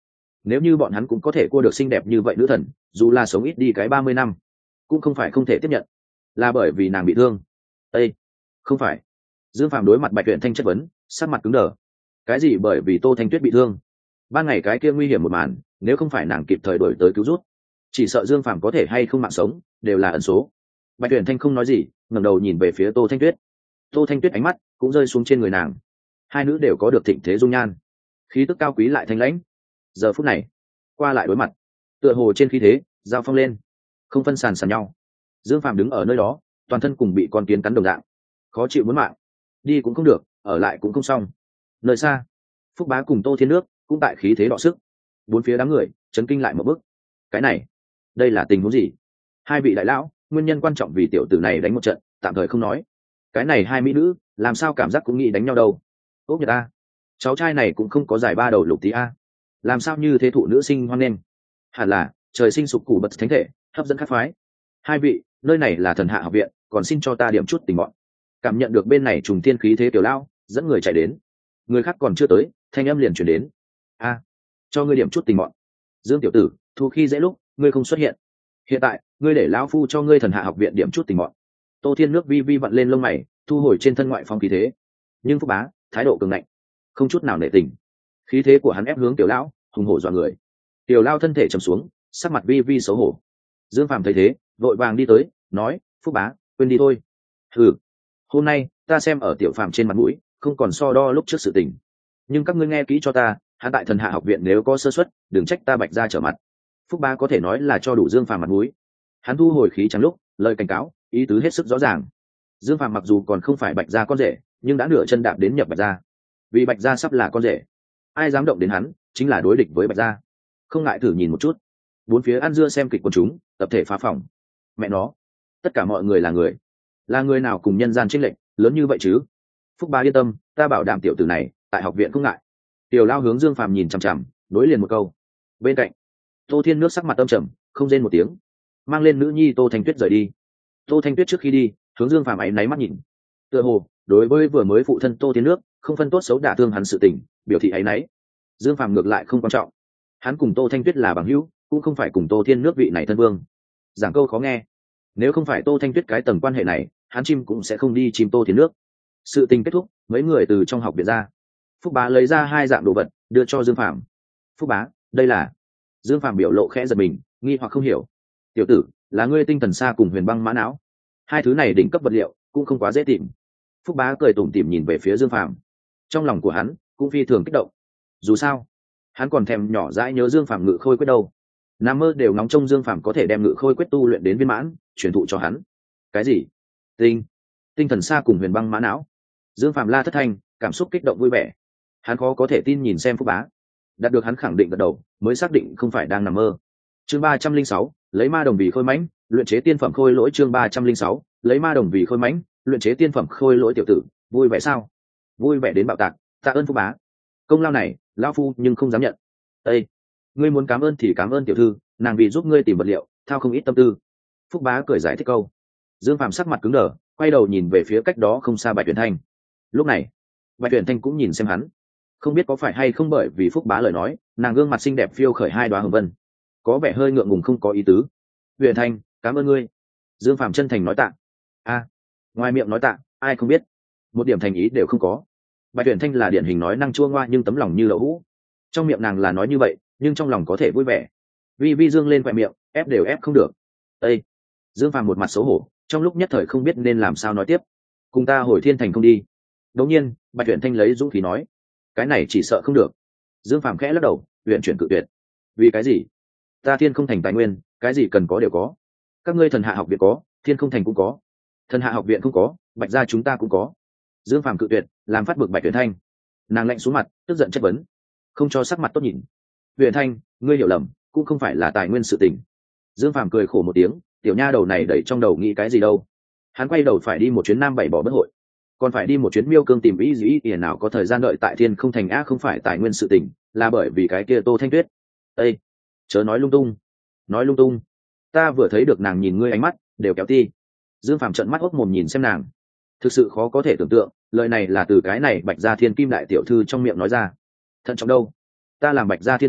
nếu như bọn hắn cũng có thể cua được xinh đẹp như vậy nữ thần, dù là sống ít đi cái ba mươi năm cũng không phải không thể tiếp nhận. Là bởi vì nàng bị thương? Ê, không phải. Dương Phàm đối mặt Bạch Uyển Thanh chất vấn, sắc mặt cứng đờ. Cái gì bởi vì Tô Thanh Tuyết bị thương? Ban ngày cái kia nguy hiểm một màn, nếu không phải nàng kịp thời đuổi tới cứu rút, chỉ sợ Dương Phàm có thể hay không mạng sống đều là ẩn số. Bạch Uyển Thanh không nói gì, ngẩng đầu nhìn về phía Tô Thanh Tuyết. Tô Thanh Tuyết ánh mắt cũng rơi xuống trên người nàng. Hai nữ đều có được thịnh thế dung nhan, khí tức cao quý lại thanh lãnh. Giờ phút này, qua lại đối mặt, tựa hồ trên khí thế giao phong lên, không phân sàn sàn nhau. Dương Phàm đứng ở nơi đó, toàn thân cùng bị con kiến cắn đồng dạng, khó chịu muốn mạng. Đi cũng không được, ở lại cũng không xong. Nơi xa, Phúc Bá cùng Tô Thiên Nước cũng tại khí thế đọ sức. Bốn phía đám người chấn kinh lại một bước. Cái này, đây là tình huống gì? Hai vị đại lão, nguyên nhân quan trọng vì tiểu tử này đánh một trận, tạm thời không nói. Cái này hai mỹ nữ, làm sao cảm giác cũng nghĩ đánh nhau đâu? Ốc Nhật a, cháu trai này cũng không có giải ba đầu lục tí a, làm sao như thế thụ nữ sinh hoan nghênh? Hẳn là trời sinh sụp củ bật thánh thể, hấp dẫn các phái. Hai vị, nơi này là Thần Hạ học viện, còn xin cho ta điểm chút tình bọn. Cảm nhận được bên này trùng thiên khí thế tiểu lão, dẫn người chạy đến. Người khác còn chưa tới, thanh âm liền chuyển đến. A, cho ngươi điểm chút tình bọn. Dương tiểu tử, thu khi dễ lúc ngươi không xuất hiện, hiện tại ngươi để lão phu cho ngươi Thần Hạ học viện điểm chút tình bọn. Tô Thiên Nước vi vi vặn lên lông mày, thu hồi trên thân ngoại phong khí thế. Nhưng Phúc Bá thái độ cường ngạnh, không chút nào nể tình. Khí thế của hắn ép hướng tiểu lão, hùng hổ dọa người. Tiểu lão thân thể trầm xuống, sắc mặt vi vi xấu hổ. Dương Phàm thấy thế, vội vàng đi tới, nói: Phúc Bá, quên đi thôi. Ừ, hôm nay ta xem ở tiểu Phàm trên mặt mũi, không còn so đo lúc trước sự tình. Nhưng các ngươi nghe kỹ cho ta, hắn tại Thần Hạ học viện nếu có sơ suất, đừng trách ta Bạch gia trở mặt. Phúc Bá có thể nói là cho đủ Dương Phàm mặt mũi. Hắn thu hồi khí trắng lúc, lời cảnh cáo, ý tứ hết sức rõ ràng. Dương Phàm mặc dù còn không phải Bạch gia con rể, nhưng đã nửa chân đạp đến nhập Bạch gia. Vì Bạch gia sắp là con rể, ai dám động đến hắn, chính là đối địch với Bạch gia. Không ngại thử nhìn một chút. Bốn phía ăn dưa xem kịch quần chúng, tập thể phá phòng. Mẹ nó, tất cả mọi người là người, là người nào cùng nhân gian chênh lệch lớn như vậy chứ? Phúc Bá yên tâm, ta bảo đảm tiểu tử này tại học viện không ngại. Tiểu lao hướng Dương Phàm nhìn chằm chằm, đối liền một câu. Bên cạnh, Tô Thiên Nước sắc mặt âm trầm, không rên một tiếng, mang lên nữ nhi Tô Thanh Tuyết rời đi. Tô Thanh Tuyết trước khi đi, hướng Dương Phàm áy náy mắt nhìn. Tựa hồ đối với vừa mới phụ thân Tô Thiên Nước không phân tốt xấu đả thương hắn sự tình, biểu thị áy náy. Dương Phàm ngược lại không quan trọng, hắn cùng Tô Thanh Tuyết là bằng hữu, cũng không phải cùng Tô Thiên Nước vị này thân vương. Giảng câu khó nghe, nếu không phải Tô Thanh Tuyết cái tầng quan hệ này, hắn chim cũng sẽ không đi chim Tô Thiên Nước. Sự tình kết thúc, mấy người từ trong học viện ra. Phúc Bá lấy ra hai dạng đồ vật đưa cho Dương Phàm. Phúc Bá, đây là... Dương Phàm biểu lộ khẽ giật mình, nghi hoặc không hiểu. Tiểu tử, là ngươi tinh thần xa cùng huyền băng mã não, hai thứ này đỉnh cấp vật liệu, cũng không quá dễ tìm. Phúc Bá cười tủm tỉm nhìn về phía Dương Phàm, trong lòng của hắn cũng phi thường kích động. Dù sao, hắn còn thèm nhỏ dãi nhớ Dương Phàm ngự khôi quyết đâu, nằm mơ đều ngóng trông Dương Phàm có thể đem ngự khôi quyết tu luyện đến viên mãn, truyền thụ cho hắn. Cái gì? Tinh tinh thần xa cùng huyền băng mã não? Dương Phàm la thất thanh, cảm xúc kích động vui vẻ. Hắn khó có thể tin nhìn xem Phúc Bá, đạt được hắn khẳng định gật đầu, mới xác định không phải đang nằm mơ. Chương ba trăm linh sáu, lấy ma đồng vì khôi mãnh, luyện chế tiên phẩm khôi lỗi. Chương ba trăm linh sáu, lấy ma đồng vì khôi mãnh, luyện chế tiên phẩm khôi lỗi. Tiểu tử, vui vẻ sao? Vui vẻ đến bạo tạc, tạ ơn Phúc Bá. Công lao này, lão phu nhưng không dám nhận. Ê, ngươi muốn cảm ơn thì cảm ơn tiểu thư, nàng vì giúp ngươi tìm vật liệu, thao không ít tâm tư. Phúc Bá cười giải thích câu. Dương Phàm sắc mặt cứng đờ, quay đầu nhìn về phía cách đó không xa Bạch Tuyển Thanh. Lúc này, Bạch Tuyển Thanh cũng nhìn xem hắn, không biết có phải hay không bởi vì Phúc Bá lời nói, nàng gương mặt xinh đẹp phiêu khởi hai đoá hồng vân, có vẻ hơi ngượng ngùng không có ý tứ. Huyền Thanh, cảm ơn ngươi. Dương Phàm chân thành nói tạ. A, ngoài miệng nói tạ, ai không biết, một điểm thành ý đều không có. Bạch Tuyển Thanh là điển hình nói năng chua ngoa nhưng tấm lòng như lẩu hũ. Trong miệng nàng là nói như vậy, nhưng trong lòng có thể vui vẻ. Vi vi dương lên quẹ miệng, ép đều ép không được. Ê! Dương Phàm một mặt xấu hổ, trong lúc nhất thời không biết nên làm sao nói tiếp. Cùng ta hồi Thiên Thành không đi? Đột nhiên, Bạch Tuyển Thanh lấy dũng khí nói. Cái này chỉ sợ không được. Dương Phàm khẽ lắc đầu, huyện chuyển cự tuyệt. Vì cái gì? Ta Thiên Không Thành tài nguyên, cái gì cần có đều có. Các ngươi Thần Hạ học viện có, Thiên Không Thành cũng có. Thần Hạ học viện không có, Bạch gia chúng ta cũng có. Dương Phàm cự tuyệt, làm phát bực Bạch Tuyển Thanh. Nàng lạnh xuống mặt, tức giận chất vấn, không cho sắc mặt tốt nhìn. Huyền Thanh, ngươi hiểu lầm, cũng không phải là tài nguyên sự tình. Dương Phàm cười khổ một tiếng, tiểu nha đầu này đẩy trong đầu nghĩ cái gì đâu. Hắn quay đầu phải đi một chuyến Nam Bảy bỏ bất hội, còn phải đi một chuyến Miêu Cương tìm ý gì tiền nào có thời gian đợi tại Thiên Không Thành á, không phải tài nguyên sự tình, là bởi vì cái kia Tô Thanh Tuyết. Ê, chớ nói lung tung, nói lung tung. Ta vừa thấy được nàng nhìn ngươi ánh mắt đều kéo ti. Dương Phàm trợn mắt hốc mồm nhìn xem nàng, thực sự khó có thể tưởng tượng, lời này là từ cái này Bạch gia Thiên Kim đại tiểu thư trong miệng nói ra. Thận trọng đâu, ta làm Bạch gia Thiên Kim,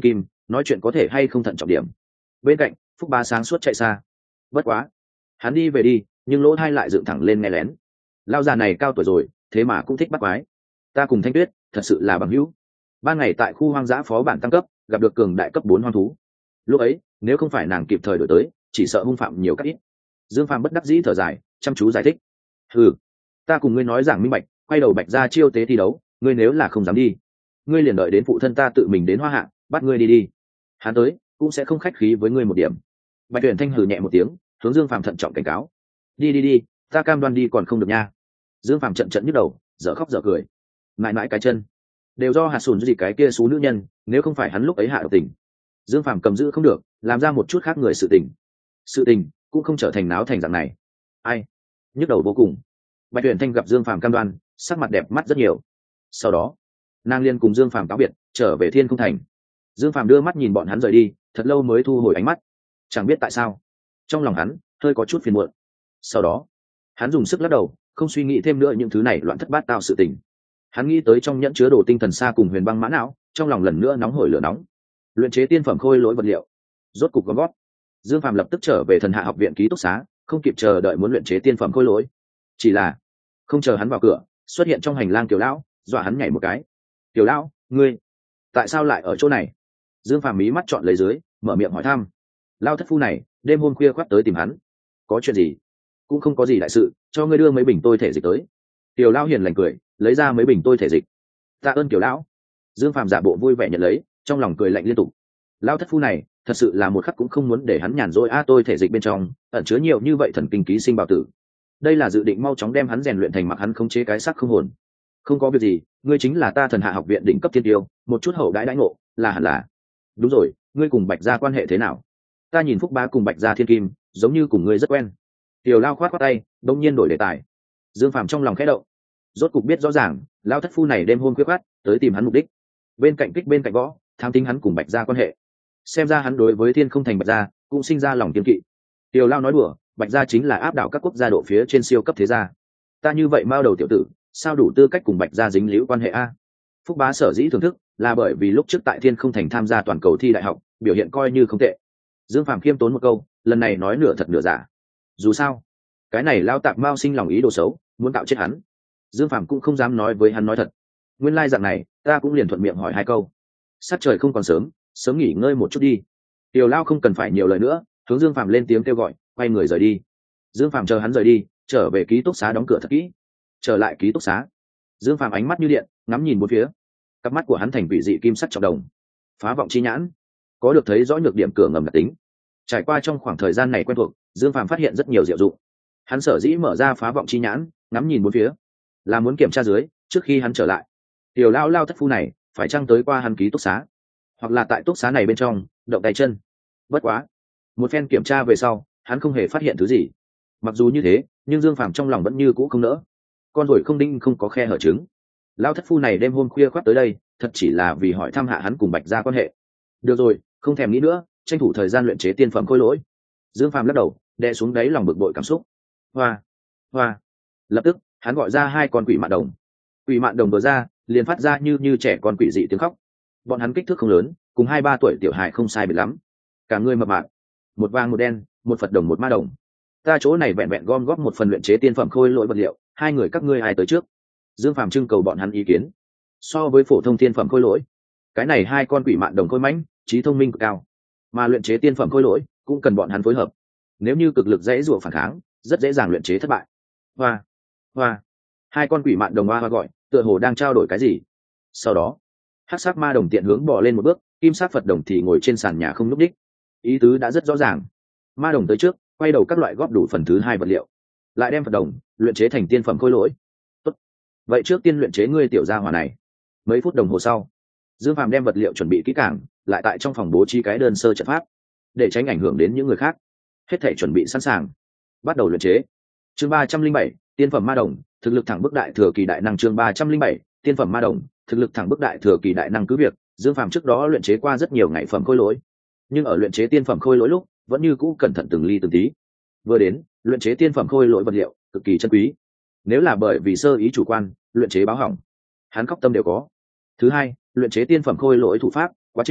nói chuyện có thể hay không thận trọng điểm. Bên cạnh Phúc Bá sáng suốt chạy xa. Bất quá hắn đi về đi, nhưng lỗ tai lại dựng thẳng lên nghe lén. Lao già này cao tuổi rồi, thế mà cũng thích bắt quái. Ta cùng Thanh Tuyết thật sự là bằng hữu. Ban ngày tại khu hoang dã phó bản tăng cấp, gặp được cường đại cấp bốn hoang thú. Lúc ấy nếu không phải nàng kịp thời đổi tới, chỉ sợ hung phạm nhiều các ít. Dương Phàm bất đắc dĩ thở dài, chăm chú giải thích. Ừ, ta cùng ngươi nói giảng minh bạch, quay đầu Bạch ra chiêu tế thi đấu, ngươi nếu là không dám đi, ngươi liền đợi đến phụ thân ta tự mình đến Hoa Hạ bắt ngươi đi đi. Hắn tới cũng sẽ không khách khí với ngươi một điểm. Bạch Tuyển Thanh hừ nhẹ một tiếng, hướng Dương Phàm thận trọng cảnh cáo. Đi đi đi, ta cam đoan đi còn không được nha. Dương Phàm trận trận nhức đầu, dở khóc dở cười. Mãi mãi cái chân đều do hạt sùn gì cái kia xú nữ nhân, nếu không phải hắn lúc ấy hạ độc tình. Dương Phàm cầm giữ không được, làm ra một chút khác người sự tình. Sự tình cũng không trở thành náo thành dạng này. Ai nhức đầu vô cùng. Bạch Tuyển Thanh gặp Dương Phàm cam đoan, sắc mặt đẹp mắt rất nhiều. Sau đó nàng liên cùng Dương Phàm cáo biệt, trở về Thiên Không Thành. Dương Phàm đưa mắt nhìn bọn hắn rời đi, thật lâu mới thu hồi ánh mắt. Chẳng biết tại sao trong lòng hắn hơi có chút phiền muộn. Sau đó hắn dùng sức lắc đầu, không suy nghĩ thêm nữa những thứ này loạn thất bát tao sự tình. Hắn nghĩ tới trong nhẫn chứa đồ tinh thần xa cùng huyền băng mã não, trong lòng lần nữa nóng hổi lửa nóng. Luyện chế tiên phẩm khôi lỗi vật liệu rốt cục gom gót. Dương Phàm lập tức trở về Thần Hạ học viện ký túc xá, không kịp chờ đợi muốn luyện chế tiên phẩm khôi lỗi. Chỉ là không chờ hắn vào cửa, xuất hiện trong hành lang Tiểu lão, dọa hắn nhảy một cái. Tiểu lão, ngươi tại sao lại ở chỗ này? Dương Phàm mí mắt chọn lấy dưới, mở miệng hỏi thăm. Lao thất phu này đêm hôm khuya khoắt tới tìm hắn, có chuyện gì? Cũng không có gì đại sự, cho ngươi đưa mấy bình tôi thể dịch tới. Tiểu lão hiền lành cười, lấy ra mấy bình tôi thể dịch. Tạ ơn Tiểu lão. Dương Phàm giả bộ vui vẻ nhận lấy, trong lòng cười lạnh liên tục. Lao thất phu này thật sự là một khắc cũng không muốn để hắn nhàn rỗi. A à, tôi thể dịch bên trong ẩn chứa nhiều như vậy thần kinh ký sinh bào tử, đây là dự định mau chóng đem hắn rèn luyện thành mặc hắn khống chế cái xác không hồn. Không có việc gì, ngươi chính là ta Thần Hạ học viện đỉnh cấp thiên tiêu, một chút hậu đãi đãi ngộ là hẳn là. Đúng rồi, ngươi cùng Bạch gia quan hệ thế nào? Ta nhìn Phúc Bá cùng Bạch gia thiên kim giống như cùng ngươi rất quen. Tiểu lao khoát khoát tay, đông nhiên đổi đề tài. Dương Phàm trong lòng khẽ động, rốt cục biết rõ ràng lao thất phu này đêm hôm khuya khoắt tới tìm hắn mục đích. Bên cạnh kích bên cạnh võ, tham tính hắn cùng Bạch gia quan hệ. Xem ra hắn đối với Thiên Không Thành Bạch gia cũng sinh ra lòng kiên kỵ. Tiểu lao nói đùa, Bạch gia chính là áp đảo các quốc gia độ phía trên siêu cấp thế gia. Ta như vậy mao đầu tiểu tử, sao đủ tư cách cùng Bạch gia dính liễu quan hệ a? Phúc Bá sở dĩ thưởng thức là bởi vì lúc trước tại Thiên Không Thành tham gia toàn cầu thi đại học, biểu hiện coi như không tệ. Dương Phàm khiêm tốn một câu, lần này nói nửa thật nửa giả. Dù sao cái này lao tạp mao sinh lòng ý đồ xấu, muốn tạo chết hắn. Dương Phàm cũng không dám nói với hắn nói thật. Nguyên lai dạng này, ta cũng liền thuận miệng hỏi hai câu. Sát trời không còn sớm, sớm nghỉ ngơi một chút đi. Tiểu lao không cần phải nhiều lời nữa, hướng Dương Phàm lên tiếng kêu gọi, quay người rời đi. Dương Phàm chờ hắn rời đi, trở về ký túc xá đóng cửa thật kỹ. Trở lại ký túc xá, Dương Phàm ánh mắt như điện, ngắm nhìn bốn phía. Cặp mắt của hắn thành vị dị kim sắc trọng đồng, phá vọng chi nhãn, có được thấy rõ nhược điểm cửa ngầm đặc tính. Trải qua trong khoảng thời gian này quen thuộc, Dương Phàm phát hiện rất nhiều diệu dụng. Hắn sở dĩ mở ra phá vọng chi nhãn, ngắm nhìn bốn phía, là muốn kiểm tra dưới, trước khi hắn trở lại, tiểu lao lao thất phu này phải chăng tới qua hắn ký túc xá, hoặc là tại túc xá này bên trong động tay chân. Bất quá một phen kiểm tra về sau, hắn không hề phát hiện thứ gì. Mặc dù như thế, nhưng Dương Phàm trong lòng vẫn như cũ không nỡ. Con rồi không đinh không có khe hở trứng. Lao thất phu này đêm hôm khuya khoắt tới đây, thật chỉ là vì hỏi thăm hạ hắn cùng Bạch gia quan hệ. Được rồi, không thèm nghĩ nữa, tranh thủ thời gian luyện chế tiên phẩm khôi lỗi. Dương Phàm lắc đầu, đè xuống đáy lòng bực bội cảm xúc. Hoa, hoa. Lập tức hắn gọi ra hai con quỷ mạn đồng. Quỷ mạn đồng vừa ra, liền phát ra như như trẻ con quỷ dị tiếng khóc. Bọn hắn kích thước không lớn, cùng hai ba tuổi tiểu hài không sai biệt lắm. Cả người mập mạp, một vàng một đen, một Phật đồng một ma đồng. Ta chỗ này vẹn vẹn gom góp một phần luyện chế tiên phẩm khôi lỗi vật liệu, hai người các ngươi ai tới trước? Dương Phàm trưng cầu bọn hắn ý kiến. So với phổ thông tiên phẩm khôi lỗi, cái này hai con quỷ mạn đồng khôi mãnh, trí thông minh cực cao, mà luyện chế tiên phẩm khôi lỗi cũng cần bọn hắn phối hợp. Nếu như cực lực dễ dụa phản kháng, rất dễ dàng luyện chế thất bại. Hoa, hoa. Hai con quỷ mạn đồng hoa hoa gọi, tựa hồ đang trao đổi cái gì. Sau đó hắc sắc ma đồng tiện hướng bỏ lên một bước, kim sắc Phật đồng thì ngồi trên sàn nhà không nhúc đích. Ý tứ đã rất rõ ràng. Ma đồng tới trước, quay đầu các loại góp đủ phần thứ hai vật liệu, lại đem Phật đồng luyện chế thành tiên phẩm khôi lỗi. Tốt, vậy trước tiên luyện chế ngươi tiểu gia hỏa này. Mấy phút đồng hồ sau, Dương Phàm đem vật liệu chuẩn bị kỹ càng, lại tại trong phòng bố trí cái đơn sơ trận pháp, để tránh ảnh hưởng đến những người khác. Hết thể chuẩn bị sẵn sàng, bắt đầu luyện chế. Chương ba trăm linh bảy, tiên phẩm ma đồng, thực lực thẳng bức đại thừa kỳ đại năng. Chương ba trăm linh bảy, tiên phẩm ma đồng, thực lực thẳng bức đại thừa kỳ đại năng. Cứ việc Dương Phàm trước đó luyện chế qua rất nhiều ngày phẩm khôi lỗi, nhưng ở luyện chế tiên phẩm khôi lỗi lúc vẫn như cũ cẩn thận từng ly từng tí. Vừa đến luyện chế tiên phẩm khôi lỗi vật liệu cực kỳ chân quý, nếu là bởi vì sơ ý chủ quan luyện chế báo hỏng, hắn khóc tâm đều có. Thứ hai, luyện chế tiên phẩm khôi lỗi thủ pháp quá trình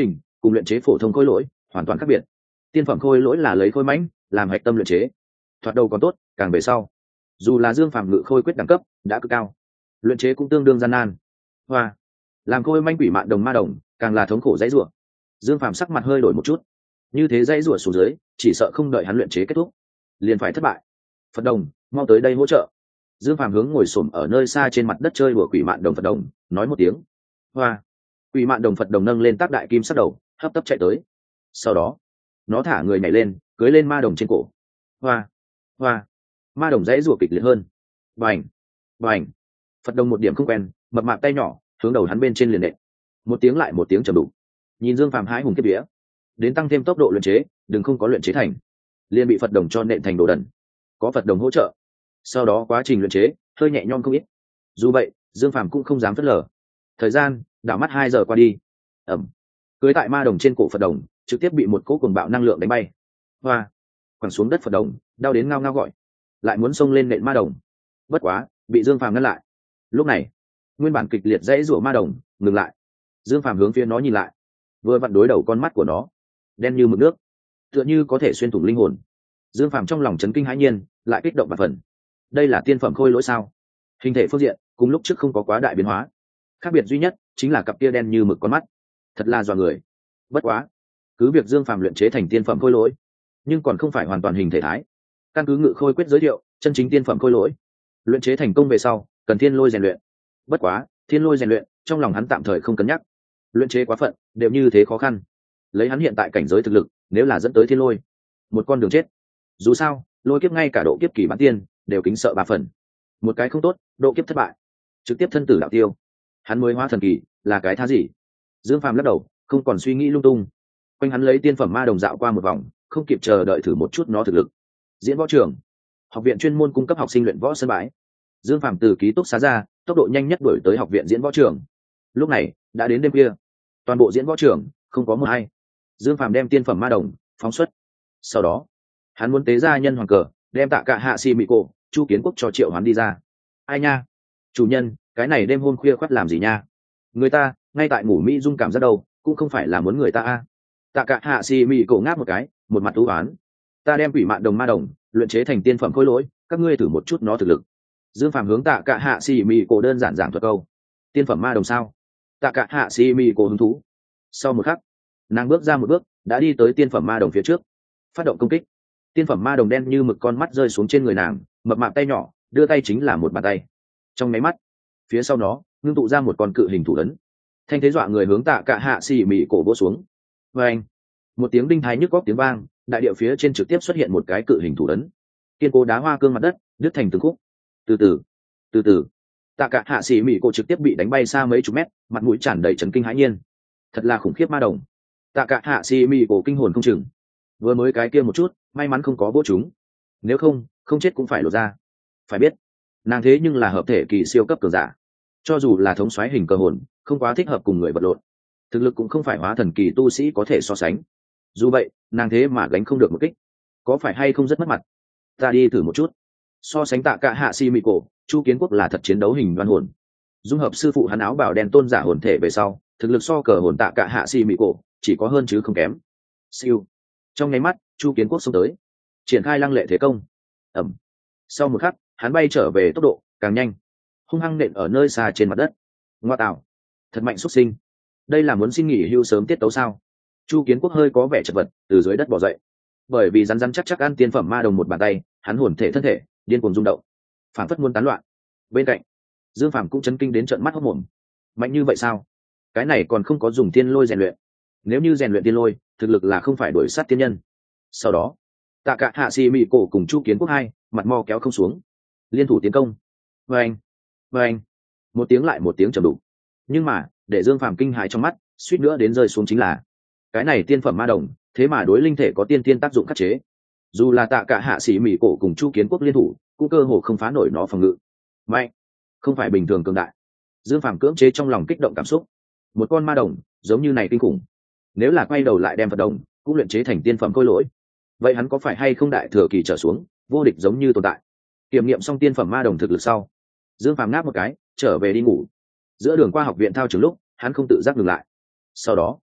cùng luyện chế phổ thông khôi lỗi hoàn toàn khác biệt. Tiên phẩm khôi lỗi là lấy khôi mãnh làm hạch tâm luyện chế, thoạt đầu còn tốt, càng về sau dù là Dương Phàm ngự khôi quyết đẳng cấp đã cực cao, luyện chế cũng tương đương gian nan. Hoa, làm khôi manh quỷ mạn đồng ma đồng càng là thống khổ dãy rủa. Dương Phàm sắc mặt hơi đổi một chút, như thế dãy rủa xuống dưới chỉ sợ không đợi hắn luyện chế kết thúc liền phải thất bại. Phật đồng, mau tới đây hỗ trợ. Dương Phàm hướng ngồi xổm ở nơi xa trên mặt đất chơi đùa quỷ mạn đồng Phật đồng nói một tiếng. Hoa, quỷ mạn đồng Phật đồng nâng lên tác đại kim sắc đầu, hấp tấp chạy tới. Sau đó nó thả người nhảy lên, cưới lên ma đồng trên cổ. Hoa, hoa, ma đồng dãy rủa kịch liệt hơn. Bành, bành, Phật đồng một điểm không quen, mập mạp tay nhỏ hướng đầu hắn bên trên liền nện, một tiếng lại một tiếng trầm đục. Nhìn Dương Phàm hái hùng kiếp vía, đến tăng thêm tốc độ luyện chế, đừng không có luyện chế thành liền bị Phật đồng cho nện thành đồ đần. Có Phật đồng hỗ trợ, sau đó quá trình luyện chế hơi nhẹ nhõm không ít. Dù vậy Dương Phàm cũng không dám phớt lờ. Thời gian đảo mắt hai giờ qua đi. Ẩm, cưới tại ma đồng trên cổ Phật đồng trực tiếp bị một cỗ cuồng bạo năng lượng đánh bay. Hoa, quẳng xuống đất Phật đồng đau đến ngao ngao gọi, lại muốn xông lên nện ma đồng, bất quá bị Dương Phàm ngăn lại. Lúc này nguyên bản kịch liệt dãy rủa ma đồng ngừng lại. Dương Phàm hướng phía nó nhìn lại, vừa vặn đối đầu con mắt của nó đen như mực nước, tựa như có thể xuyên thủng linh hồn. Dương Phàm trong lòng chấn kinh hãi nhiên, lại kích động và phần. Đây là tiên phẩm khôi lỗi sao? Hình thể phương diện cùng lúc trước không có quá đại biến hóa, khác biệt duy nhất chính là cặp kia đen như mực con mắt, thật là dọa người. Bất quá cứ việc Dương Phàm luyện chế thành tiên phẩm khôi lỗi, nhưng còn không phải hoàn toàn hình thể thái. Căn cứ ngự khôi quyết giới thiệu, chân chính tiên phẩm khôi lỗi luyện chế thành công về sau cần thiên lôi rèn luyện. Bất quá thiên lôi rèn luyện trong lòng hắn tạm thời không cân nhắc, luyện chế quá phận đều như thế khó khăn. Lấy hắn hiện tại cảnh giới thực lực, nếu là dẫn tới thiên lôi, một con đường chết. Dù sao lôi kiếp ngay cả độ kiếp kỳ bản tiên đều kính sợ ba phần, một cái không tốt độ kiếp thất bại trực tiếp thân tử đạo tiêu, hắn mới hóa thần kỳ là cái thá gì? Dương Phàm lắc đầu, không còn suy nghĩ lung tung. Quanh hắn lấy tiên phẩm ma đồng dạo qua một vòng, không kịp chờ đợi thử một chút nó thực lực. Diễn võ trường, học viện chuyên môn cung cấp học sinh luyện võ sân bãi. Dương Phàm từ ký túc xá ra, tốc độ nhanh nhất đuổi tới học viện diễn võ trường. Lúc này đã đến đêm khuya, toàn bộ diễn võ trường không có một ai. Dương Phàm đem tiên phẩm ma đồng phóng xuất, sau đó hắn muốn tế ra nhân hoàng cờ, đem Tạ Cả Hạ Xì Mị Cổ, Chu Kiến Quốc cho triệu hoán đi ra. Ai nha, chủ nhân, cái này đêm hôm khuya khoắt làm gì nha? Người ta ngay tại ngủ mỹ dung cảm giác đâu, cũng không phải là muốn người ta a. Tạ Cả Hạ Xì Mị Cổ ngáp một cái, một mặt u oán. Ta đem quỷ mạn đồng ma đồng luyện chế thành tiên phẩm khôi lỗi, các ngươi thử một chút nó thực lực. Dương Phàm hướng Tạ Cả Hạ Xì Mị Cổ đơn giản giảng thuật câu. Tiên phẩm ma đồng sao? Tạ Cả Hạ Xì Mị Cổ hứng thú. Sau một khắc, nàng bước ra một bước, đã đi tới tiên phẩm ma đồng phía trước, phát động công kích. Tiên phẩm ma đồng đen như mực con mắt rơi xuống trên người nàng, mập mạp tay nhỏ đưa tay chính là một bàn tay. Trong máy mắt, phía sau nó ngưng tụ ra một con cự hình thủ ấn, thanh thế dọa người hướng Tạ Cả Hạ Xì Mị Cổ vỗ xuống. Và anh, một tiếng đinh thái nhức góc tiếng vang, đại địa phía trên trực tiếp xuất hiện một cái cự hình thủ ấn, kiên cố đá hoa cương mặt đất, đứt thành từng khúc. Từ từ, từ từ, Tạ Cả Hạ Xì Mị Cổ trực tiếp bị đánh bay xa mấy chục mét, mặt mũi tràn đầy chấn kinh hãi nhiên. Thật là khủng khiếp ma đồng. Tạ Cả Hạ Xì Mị Cổ kinh hồn không chừng. Vừa mới cái kia một chút, may mắn không có vỗ chúng, nếu không không chết cũng phải lột ra. Phải biết nàng thế nhưng là hợp thể kỳ siêu cấp cường giả, cho dù là thống soái hình cơ hồn không quá thích hợp cùng người vật lộn, thực lực cũng không phải hóa thần kỳ tu sĩ có thể so sánh. Dù vậy nàng thế mà gánh không được một kích, có phải hay không rất mất mặt? Ta đi thử một chút. So sánh Tạ Cả Hạ Xì Mị Cổ, Chu Kiến Quốc là thật chiến đấu hình đoan hồn, dung hợp sư phụ hắn áo bào đen tôn giả hồn thể về sau, thực lực so cờ hồn Tạ Cả Hạ Xì Mị Cổ chỉ có hơn chứ không kém. Siêu, trong nháy mắt Chu Kiến Quốc xông tới, triển khai lăng lệ thế công. Ẩm, sau một khắc hắn bay trở về tốc độ càng nhanh, hung hăng nện ở nơi xa trên mặt đất. Ngoa tạo, thật mạnh xuất sinh, đây là muốn xin nghỉ hưu sớm tiết tấu sao? Chu Kiến Quốc hơi có vẻ chật vật từ dưới đất bò dậy, bởi vì rắn rắn chắc chắc ăn tiên phẩm ma đồng một bàn tay, hắn hồn thể thân thể điên cuồng rung động, phản phất muốn tán loạn. Bên cạnh Dương Phàm cũng chấn kinh đến trợn mắt hốt mồm. Mạnh như vậy sao? Cái này còn không có dùng tiên lôi rèn luyện, nếu như rèn luyện tiên lôi thực lực là không phải đuổi sát tiên nhân. Sau đó Tạ Cả Hạ Xì Mị Cổ cùng Chu Kiến Quốc hai mặt mo kéo không xuống, liên thủ tiến công. Vê anh, vê anh, một tiếng lại một tiếng trầm đục. Nhưng mà để Dương Phàm kinh hãi trong mắt suýt nữa đến rơi xuống chính là cái này tiên phẩm ma đồng thế mà đối linh thể có tiên tiên tác dụng khắc chế. Dù là Tạ Cả Hạ Xì Mị Cổ cùng Chu Kiến Quốc liên thủ cũng cơ hồ không phá nổi nó phòng ngự. Mạnh, không phải bình thường cường đại. Dương Phàm cưỡng chế trong lòng kích động cảm xúc. Một con ma đồng giống như này kinh khủng, nếu là quay đầu lại đem Phật đồng cũng luyện chế thành tiên phẩm khôi lỗi, vậy hắn có phải hay không đại thừa kỳ trở xuống vô địch giống như tồn tại? Kiểm nghiệm xong tiên phẩm ma đồng thực lực sau, Dương Phàm ngáp một cái trở về đi ngủ. Giữa đường qua học viện thao trường lúc hắn không tự giác ngừng lại, sau đó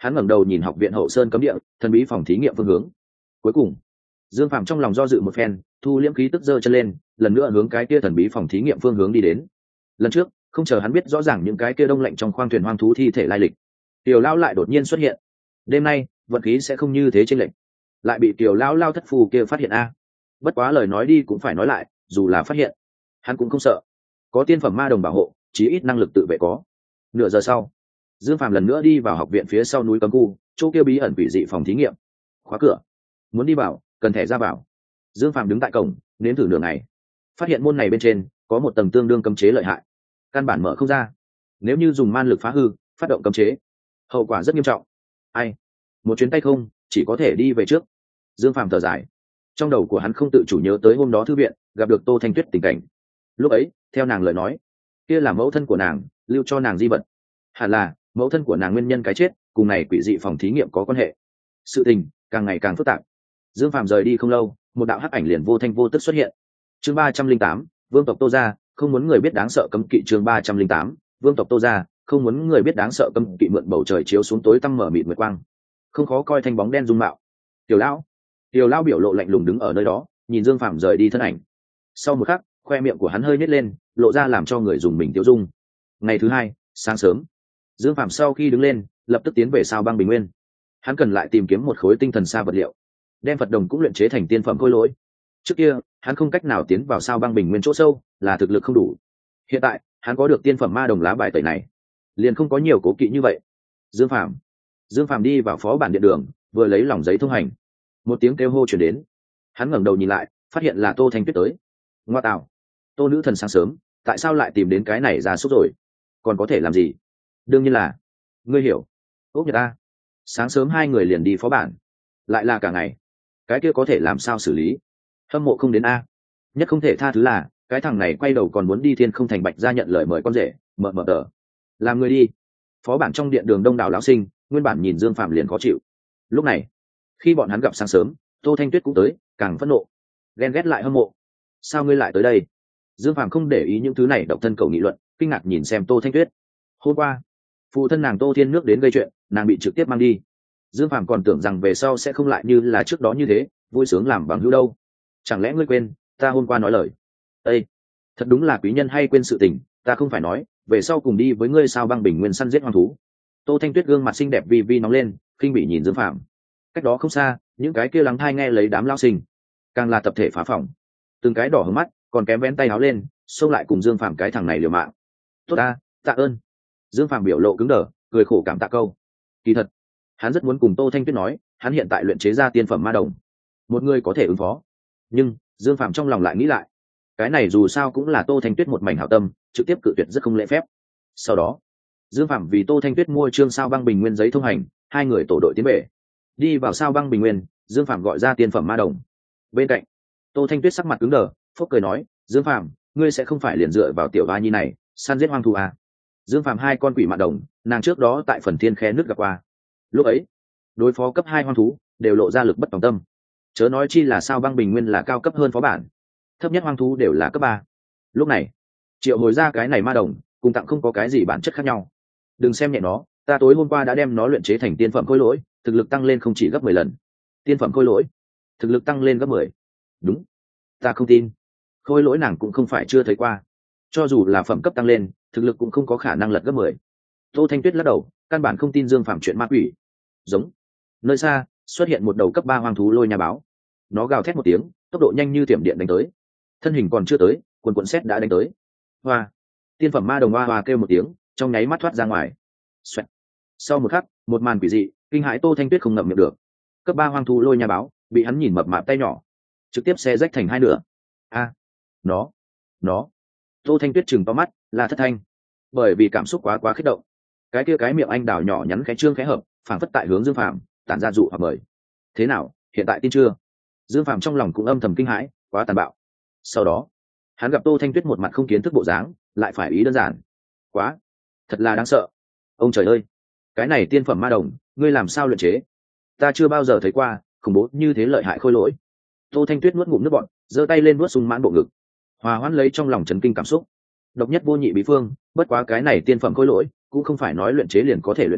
Hắn ngẩng đầu nhìn học viện hậu sơn cấm địa thần bí phòng thí nghiệm phương hướng. Cuối cùng Dương Phàm trong lòng do dự một phen, thu liễm khí tức giơ chân lên, lần nữa hướng cái kia thần bí phòng thí nghiệm phương hướng đi đến. Lần trước không chờ hắn biết rõ ràng những cái kia đông lạnh trong khoang thuyền hoang thú thi thể lai lịch, Tiểu Lao lại đột nhiên xuất hiện. Đêm nay vận khí sẽ không như thế trên lệnh, lại bị Tiểu Lao lao thất phù kia phát hiện a. Bất quá lời nói đi cũng phải nói lại, dù là phát hiện hắn cũng không sợ, có tiên phẩm ma đồng bảo hộ, chí ít năng lực tự vệ có. Nửa giờ sau, Dương Phàm lần nữa đi vào học viện phía sau núi cấm khu, chỗ kia bí ẩn quỷ dị phòng thí nghiệm. Khóa cửa, muốn đi vào cần thẻ ra vào. Dương Phàm đứng tại cổng nếm thử nửa ngày, phát hiện môn này bên trên có một tầng tương đương cấm chế lợi hại, căn bản mở không ra. Nếu như dùng man lực phá hư phát động cấm chế, hậu quả rất nghiêm trọng. Ai, một chuyến tay không, chỉ có thể đi về trước. Dương Phàm thở dài, trong đầu của hắn không tự chủ nhớ tới hôm đó thư viện gặp được Tô Thanh Tuyết tình cảnh. Lúc ấy theo nàng lời nói, kia là mẫu thân của nàng lưu cho nàng di vật, hẳn là mẫu thân của nàng nguyên nhân cái chết cùng này quỷ dị phòng thí nghiệm có quan hệ. Sự tình càng ngày càng phức tạp. Dương Phàm rời đi không lâu, một đạo hắc ảnh liền vô thanh vô tức xuất hiện. Chương ba trăm linh tám, vương tộc Tô gia, không muốn người biết đáng sợ cấm kỵ. Chương ba trăm linh tám, vương tộc Tô gia, không muốn người biết đáng sợ cấm kỵ. Mượn bầu trời chiếu xuống tối tăm mở mịt nguyệt quang, không khó coi thanh bóng đen dung mạo. Tiểu lão, Tiểu lão biểu lộ lạnh lùng đứng ở nơi đó, nhìn Dương Phàm rời đi thân ảnh. Sau một khắc, khoe miệng của hắn hơi nhếch lên, lộ ra làm cho người dùng mình tiêu dung. Ngày thứ hai, sáng sớm, Dương Phàm sau khi đứng lên, lập tức tiến về sao băng bình nguyên. Hắn cần lại tìm kiếm một khối tinh thần sa vật liệu, đem Phật đồng cũng luyện chế thành tiên phẩm khôi lỗi. Trước kia hắn không cách nào tiến vào sao băng bình nguyên chỗ sâu, là thực lực không đủ. Hiện tại hắn có được tiên phẩm ma đồng lá bài tẩy này, liền không có nhiều cố kỵ như vậy. Dương Phàm, Dương Phàm đi vào phó bản điện đường, vừa lấy lòng giấy thông hành, một tiếng kêu hô chuyển đến. Hắn ngẩng đầu nhìn lại, phát hiện là Tô Thanh Tuyết tới. Ngoa tạo, Tô nữ thần sáng sớm tại sao lại tìm đến cái này ra súc rồi, còn có thể làm gì? Đương nhiên là ngươi hiểu. Ốc nhật ta, sáng sớm hai người liền đi phó bản, lại là cả ngày, cái kia có thể làm sao xử lý? Hâm mộ không đến a. Nhất không thể tha thứ là cái thằng này quay đầu còn muốn đi Thiên Không Thành Bạch ra nhận lời mời con rể, mờ mờ tờ làm người đi. Phó bản trong điện đường đông đảo lão sinh, nguyên bản nhìn Dương Phạm liền khó chịu. Lúc này khi bọn hắn gặp sáng sớm, Tô Thanh Tuyết cũng tới, càng phẫn nộ, ghen ghét lại hâm mộ. Sao ngươi lại tới đây? Dương Phạm không để ý những thứ này, độc thân cầu nghị luận, kinh ngạc nhìn xem Tô Thanh Tuyết. Hôm qua phụ thân nàng Tô Thiên Nước đến gây chuyện, nàng bị trực tiếp mang đi. Dương Phạm còn tưởng rằng về sau sẽ không lại như là trước đó như thế vui sướng làm bằng hữu đâu. Chẳng lẽ ngươi quên ta hôm qua nói lời? Ê, thật đúng là quý nhân hay quên sự tình, ta không phải nói về sau cùng đi với ngươi sao băng bình nguyên săn giết hoang thú. Tô Thanh Tuyết gương mặt xinh đẹp vi vi nóng lên, khinh bị nhìn Dương Phạm. Cách đó không xa, những cái kia lắng thai nghe lấy đám lao sinh, càng là tập thể phá phòng, từng cái đỏ hứng mắt, còn kém vén tay áo lên, xông lại cùng Dương Phạm cái thằng này liều mạng. Tốt ta, tạ ơn. Dương Phạm biểu lộ cứng đờ, cười khổ cảm tạ câu. Kỳ thật hắn rất muốn cùng Tô Thanh Tuyết nói, hắn hiện tại luyện chế ra tiên phẩm ma đồng, một người có thể ứng phó. Nhưng Dương Phạm trong lòng lại nghĩ lại, cái này dù sao cũng là Tô Thanh Tuyết một mảnh hảo tâm, trực tiếp cự tuyệt rất không lễ phép. Sau đó Dương Phạm vì Tô Thanh Tuyết mua trương sao băng bình nguyên giấy thông hành, hai người tổ đội tiến về. Đi vào sao băng bình nguyên, Dương Phạm gọi ra tiên phẩm ma đồng. Bên cạnh Tô Thanh Tuyết sắc mặt cứng đờ, phúc cười nói, Dương Phạm, ngươi sẽ không phải liền dựa vào tiểu ba nhi này săn giết hoang thú à? Dương Phạm hai con quỷ mạ đồng, nàng trước đó tại phần thiên khe nước gặp qua. Lúc ấy đối phó cấp hai hoang thú đều lộ ra lực bất tòng tâm, chớ nói chi là sao băng bình nguyên là cao cấp hơn phó bản, thấp nhất hoang thú đều là cấp ba. Lúc này triệu hồi ra cái này ma đồng cùng tặng không có cái gì bản chất khác nhau. Đừng xem nhẹ nó, ta tối hôm qua đã đem nó luyện chế thành tiên phẩm khôi lỗi, thực lực tăng lên không chỉ gấp mười lần. Tiên phẩm khôi lỗi thực lực tăng lên gấp mười? Đúng, ta không tin. Khôi lỗi nàng cũng không phải chưa thấy qua, cho dù là phẩm cấp tăng lên, thực lực cũng không có khả năng lật gấp mười. Tô Thanh Tuyết lắc đầu, căn bản không tin Dương Phạm chuyện ma quỷ. Giống nơi xa xuất hiện một đầu cấp ba hoang thú lôi nha báo, nó gào thét một tiếng, tốc độ nhanh như tiệm điện đánh tới. Thân hình còn chưa tới, quần quần sét đã đánh tới. Hoa, tiên phẩm ma đồng hoa hoa kêu một tiếng, trong nháy mắt thoát ra ngoài. Xoẹt. Sau một khắc, một màn quỷ dị kinh hãi Tô Thanh Tuyết không ngậm miệng được. Cấp ba hoang thú lôi nha báo bị hắn nhìn mập mạp tay nhỏ trực tiếp xé rách thành hai nửa. A, nó nó Tô Thanh Tuyết chừng to mắt, là thất thanh, bởi vì cảm xúc quá quá kích động. Cái kia cái miệng anh đào nhỏ nhắn khẽ trương khẽ hợp, phảng phất tại hướng Dương Phạm tản ra dụ hoặc mời. Thế nào, hiện tại tin chưa? Dương Phạm trong lòng cũng âm thầm kinh hãi, quá tàn bạo. Sau đó hắn gặp Tô Thanh Tuyết một mặt không kiến thức bộ dáng, lại phải ý đơn giản quá, thật là đáng sợ. Ông trời ơi, cái này tiên phẩm ma đồng ngươi làm sao luyện chế? Ta chưa bao giờ thấy qua khủng bố như thế lợi hại khôi lỗi. Tô Thanh Tuyết nuốt ngụm nước bọt, giơ tay lên nuốt sung mãn bộ ngực, hòa hoãn lấy trong lòng chấn kinh cảm xúc. Độc nhất vô nhị bí phương, bất quá cái này tiên phẩm khôi lỗi cũng không phải nói luyện chế liền có thể luyện chế,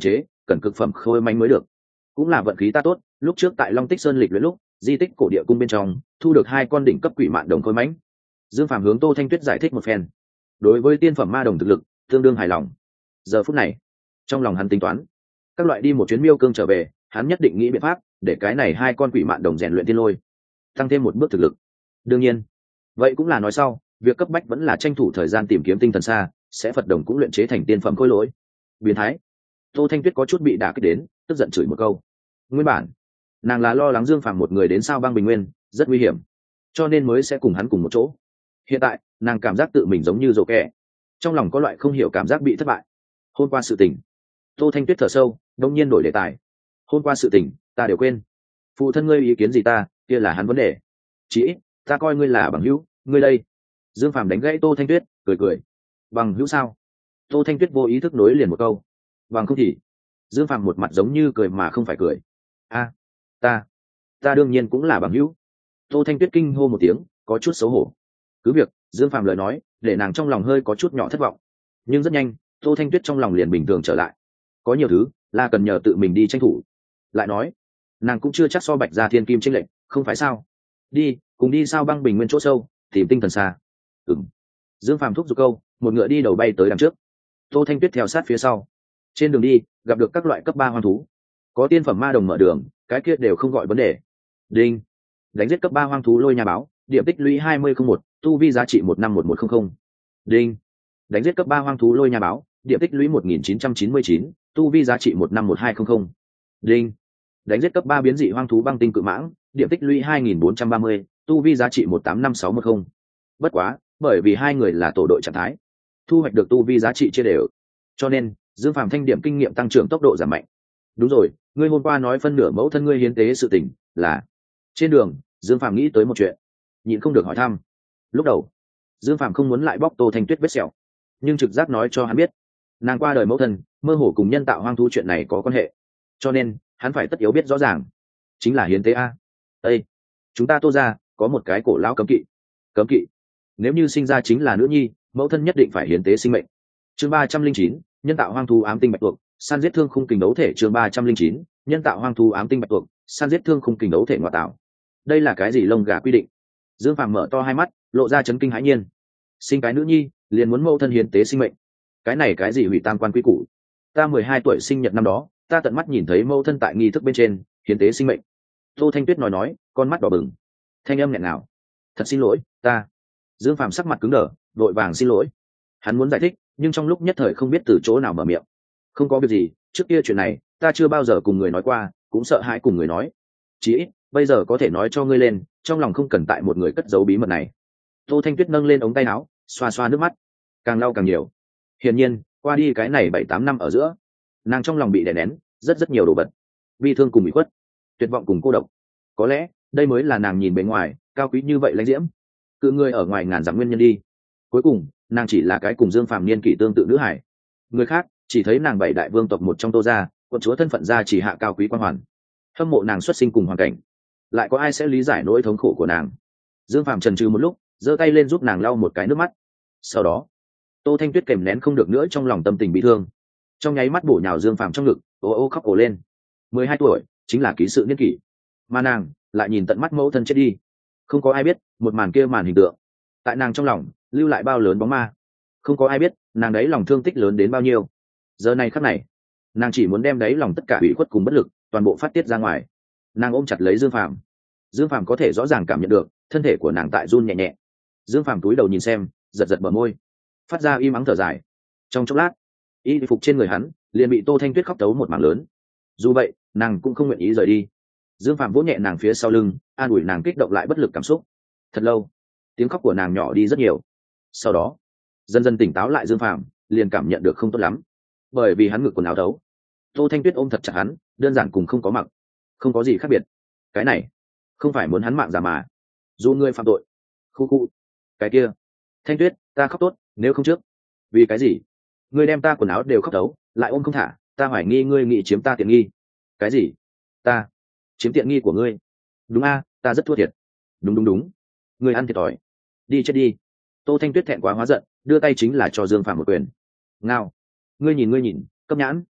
cần cực phẩm khôi mánh mới được. Cũng là vận khí ta tốt, lúc trước tại Long Tích Sơn lịch luyện lúc, di tích cổ địa cung bên trong thu được hai con đỉnh cấp quỷ mạn đồng khôi mánh. Dương Phàm hướng Tô Thanh Tuyết giải thích một phen. Đối với tiên phẩm ma đồng thực lực tương đương hài lòng. Giờ phút này trong lòng hắn tính toán, các loại đi một chuyến miêu cương trở về, hắn nhất định nghĩ biện pháp để cái này hai con quỷ mạn đồng rèn luyện tiên lôi, tăng thêm một bước thực lực. Đương nhiên vậy cũng là nói sau, việc cấp bách vẫn là tranh thủ thời gian tìm kiếm tinh thần xa, sẽ Phật đồng cũng luyện chế thành tiên phẩm khôi lỗi. Biến thái. Tô Thanh Tuyết có chút bị đả kích đến, tức giận chửi một câu. Nguyên bản nàng là lo lắng Dương Phàm một người đến sao băng bình nguyên rất nguy hiểm, cho nên mới sẽ cùng hắn cùng một chỗ. Hiện tại nàng cảm giác tự mình giống như rồ kẹ, trong lòng có loại không hiểu cảm giác bị thất bại. Hôm qua sự tình. Tô Thanh Tuyết thở sâu, đông nhiên đổi đề tài. Hôm qua sự tình ta đều quên. Phụ thân ngươi ý kiến gì ta kia là hắn vấn đề, chỉ ít ta coi ngươi là bằng hữu. Ngươi đây. Dương Phàm đánh gãy Tô Thanh Tuyết, cười cười. Bằng hữu sao? Tô Thanh Tuyết vô ý thức nối liền một câu. Bằng không thì. Dương Phàm một mặt giống như cười mà không phải cười. A, ta ta đương nhiên cũng là bằng hữu. Tô Thanh Tuyết kinh hô một tiếng, có chút xấu hổ. Cứ việc Dương Phàm lời nói để nàng trong lòng hơi có chút nhỏ thất vọng, nhưng rất nhanh Tô Thanh Tuyết trong lòng liền bình thường trở lại. Có nhiều thứ là cần nhờ tự mình đi tranh thủ. Lại nói nàng cũng chưa chắc so Bạch Gia Thiên Kim chênh lệch, không phải sao? Đi cùng đi sao băng bình nguyên chỗ sâu tìm tinh thần xa. Ừm. Dương Phàm thúc giục câu, một ngựa đi đầu bay tới đằng trước. Tô Thanh Tuyết theo sát phía sau. Trên đường đi gặp được các loại cấp ba hoang thú, có tiên phẩm ma đồng mở đường, cái kia đều không gọi vấn đề. Đinh. Đánh giết cấp ba hoang thú lôi nha báo, điểm tích lũy hai mươi không một, tu vi giá trị một năm một một không không. Đinh. Đánh giết cấp ba hoang thú lôi nha báo, điểm tích lũy một nghìn chín trăm chín mươi chín, tu vi giá trị một năm một hai không không. Đinh. Đánh giết cấp ba biến dị hoang thú băng tinh cự mãng, điểm tích lũy hai nghìn bốn trăm ba mươi, tu vi giá trị một tám năm sáu một không. Bất quá, bởi vì hai người là tổ đội trạng thái, thu hoạch được tu vi giá trị chia đều, cho nên Dương Phàm thanh điểm kinh nghiệm tăng trưởng tốc độ giảm mạnh. Đúng rồi, ngươi hôm qua nói phân nửa mẫu thân ngươi hiến tế sự tình là. Trên đường Dương Phàm nghĩ tới một chuyện, nhịn không được hỏi thăm. Lúc đầu Dương Phàm không muốn lại bóc Tô Thanh Tuyết vết sẹo, nhưng trực giác nói cho hắn biết nàng qua đời mẫu thân mơ hồ cùng nhân tạo hoang thú chuyện này có quan hệ, cho nên hắn phải tất yếu biết rõ ràng. Chính là hiến tế a. Ê, chúng ta Tô ra có một cái cổ lão cấm kỵ. Cấm kỵ? Nếu như sinh ra chính là nữ nhi, mẫu thân nhất định phải hiến tế sinh mệnh. Chương ba trăm linh chín, nhân tạo hoang thú ám tinh bạch tuộc, săn giết thương khung kình đấu thể. Chương ba trăm linh chín, nhân tạo hoang thú ám tinh bạch tuộc, săn giết thương khung kình đấu thể ngoại tạo. Đây là cái gì lông gà quy định? Dương Phàm mở to hai mắt, lộ ra chấn kinh hãi nhiên. Sinh cái nữ nhi liền muốn mẫu thân hiến tế sinh mệnh? Cái này cái gì hủy tam quan quy củ? Ta mười hai tuổi sinh nhật năm đó, ta tận mắt nhìn thấy mẫu thân tại nghi thức bên trên hiến tế sinh mệnh. Tô Thanh Tuyết nói nói, con mắt đỏ bừng, thanh âm nghẹn nào. Thật xin lỗi, ta. Dương Phàm sắc mặt cứng đờ, vội vàng xin lỗi. Hắn muốn giải thích, nhưng trong lúc nhất thời không biết từ chỗ nào mở miệng. Không có việc gì, trước kia chuyện này ta chưa bao giờ cùng người nói qua, cũng sợ hãi cùng người nói. Chỉ ít bây giờ có thể nói cho ngươi lên, trong lòng không cần tại một người cất giấu bí mật này. Tô Thanh Tuyết nâng lên ống tay áo, xoa xoa nước mắt, càng lau càng nhiều. Hiển nhiên qua đi cái này bảy tám năm ở giữa, nàng trong lòng bị đè nén rất rất nhiều đồ vật, bi thương cùng bị khuất, tuyệt vọng cùng cô độc. Có lẽ đây mới là nàng nhìn bề ngoài cao quý như vậy lãnh diễm, cự người ở ngoài ngàn dặm nguyên nhân đi. Cuối cùng nàng chỉ là cái cùng Dương Phàm niên kỷ tương tự nữ hải, người khác chỉ thấy nàng bảy đại vương tộc một trong Tô gia, quận chúa thân phận gia chỉ hạ cao quý quan hoàn, hâm mộ nàng xuất sinh cùng hoàn cảnh. Lại có ai sẽ lý giải nỗi thống khổ của nàng? Dương Phàm chần chừ một lúc, giơ tay lên giúp nàng lau một cái nước mắt. Sau đó Tô Thanh Tuyết kèm nén không được nữa trong lòng tâm tình bị thương, trong nháy mắt bổ nhào Dương Phàm trong ngực, ô ô khóc ồ lên. Mười hai tuổi chính là ký sự niên kỷ, mà nàng lại nhìn tận mắt mẫu thân chết đi. Không có ai biết một màn kia màn hình tượng tại nàng trong lòng lưu lại bao lớn bóng ma. Không có ai biết nàng đấy lòng thương tích lớn đến bao nhiêu. Giờ này khắc này nàng chỉ muốn đem đấy lòng tất cả ủy khuất cùng bất lực toàn bộ phát tiết ra ngoài. Nàng ôm chặt lấy Dương Phàm. Dương Phàm có thể rõ ràng cảm nhận được thân thể của nàng tại run nhẹ nhẹ. Dương Phàm cúi đầu nhìn xem, giật giật bờ môi, phát ra im ắng thở dài. Trong chốc lát y phục trên người hắn liền bị Tô Thanh Tuyết khóc tấu một mảng lớn. Dù vậy nàng cũng không nguyện ý rời đi. Dương Phàm vỗ nhẹ nàng phía sau lưng, an ủi nàng kích động lại bất lực cảm xúc. Thật lâu tiếng khóc của nàng nhỏ đi rất nhiều. Sau đó dần dần tỉnh táo lại Dương Phàm liền cảm nhận được không tốt lắm, bởi vì hắn ngực quần áo thấu. Tô Thanh Tuyết ôm thật chặt hắn, đơn giản cùng không có mặc, không có gì khác biệt. Cái này không phải muốn hắn mạng giả mà. Dù ngươi phạm tội. Khu khu. Cái kia Thanh Tuyết, ta khóc tốt, nếu không trước. Vì cái gì? Ngươi đem ta quần áo đều khóc thấu, lại ôm không thả, ta hoài nghi ngươi nghĩ chiếm ta tiện nghi. Cái gì? Ta chiếm tiện nghi của ngươi? Đúng a, ta rất thua thiệt. Đúng đúng đúng, ngươi ăn thiệt thòi. Đi chết đi. Tô Thanh Tuyết thẹn quá hóa giận, đưa tay chính là cho Dương Phàm một quyền. Ngao. Ngươi nhìn ngươi nhìn, cấp nhãn.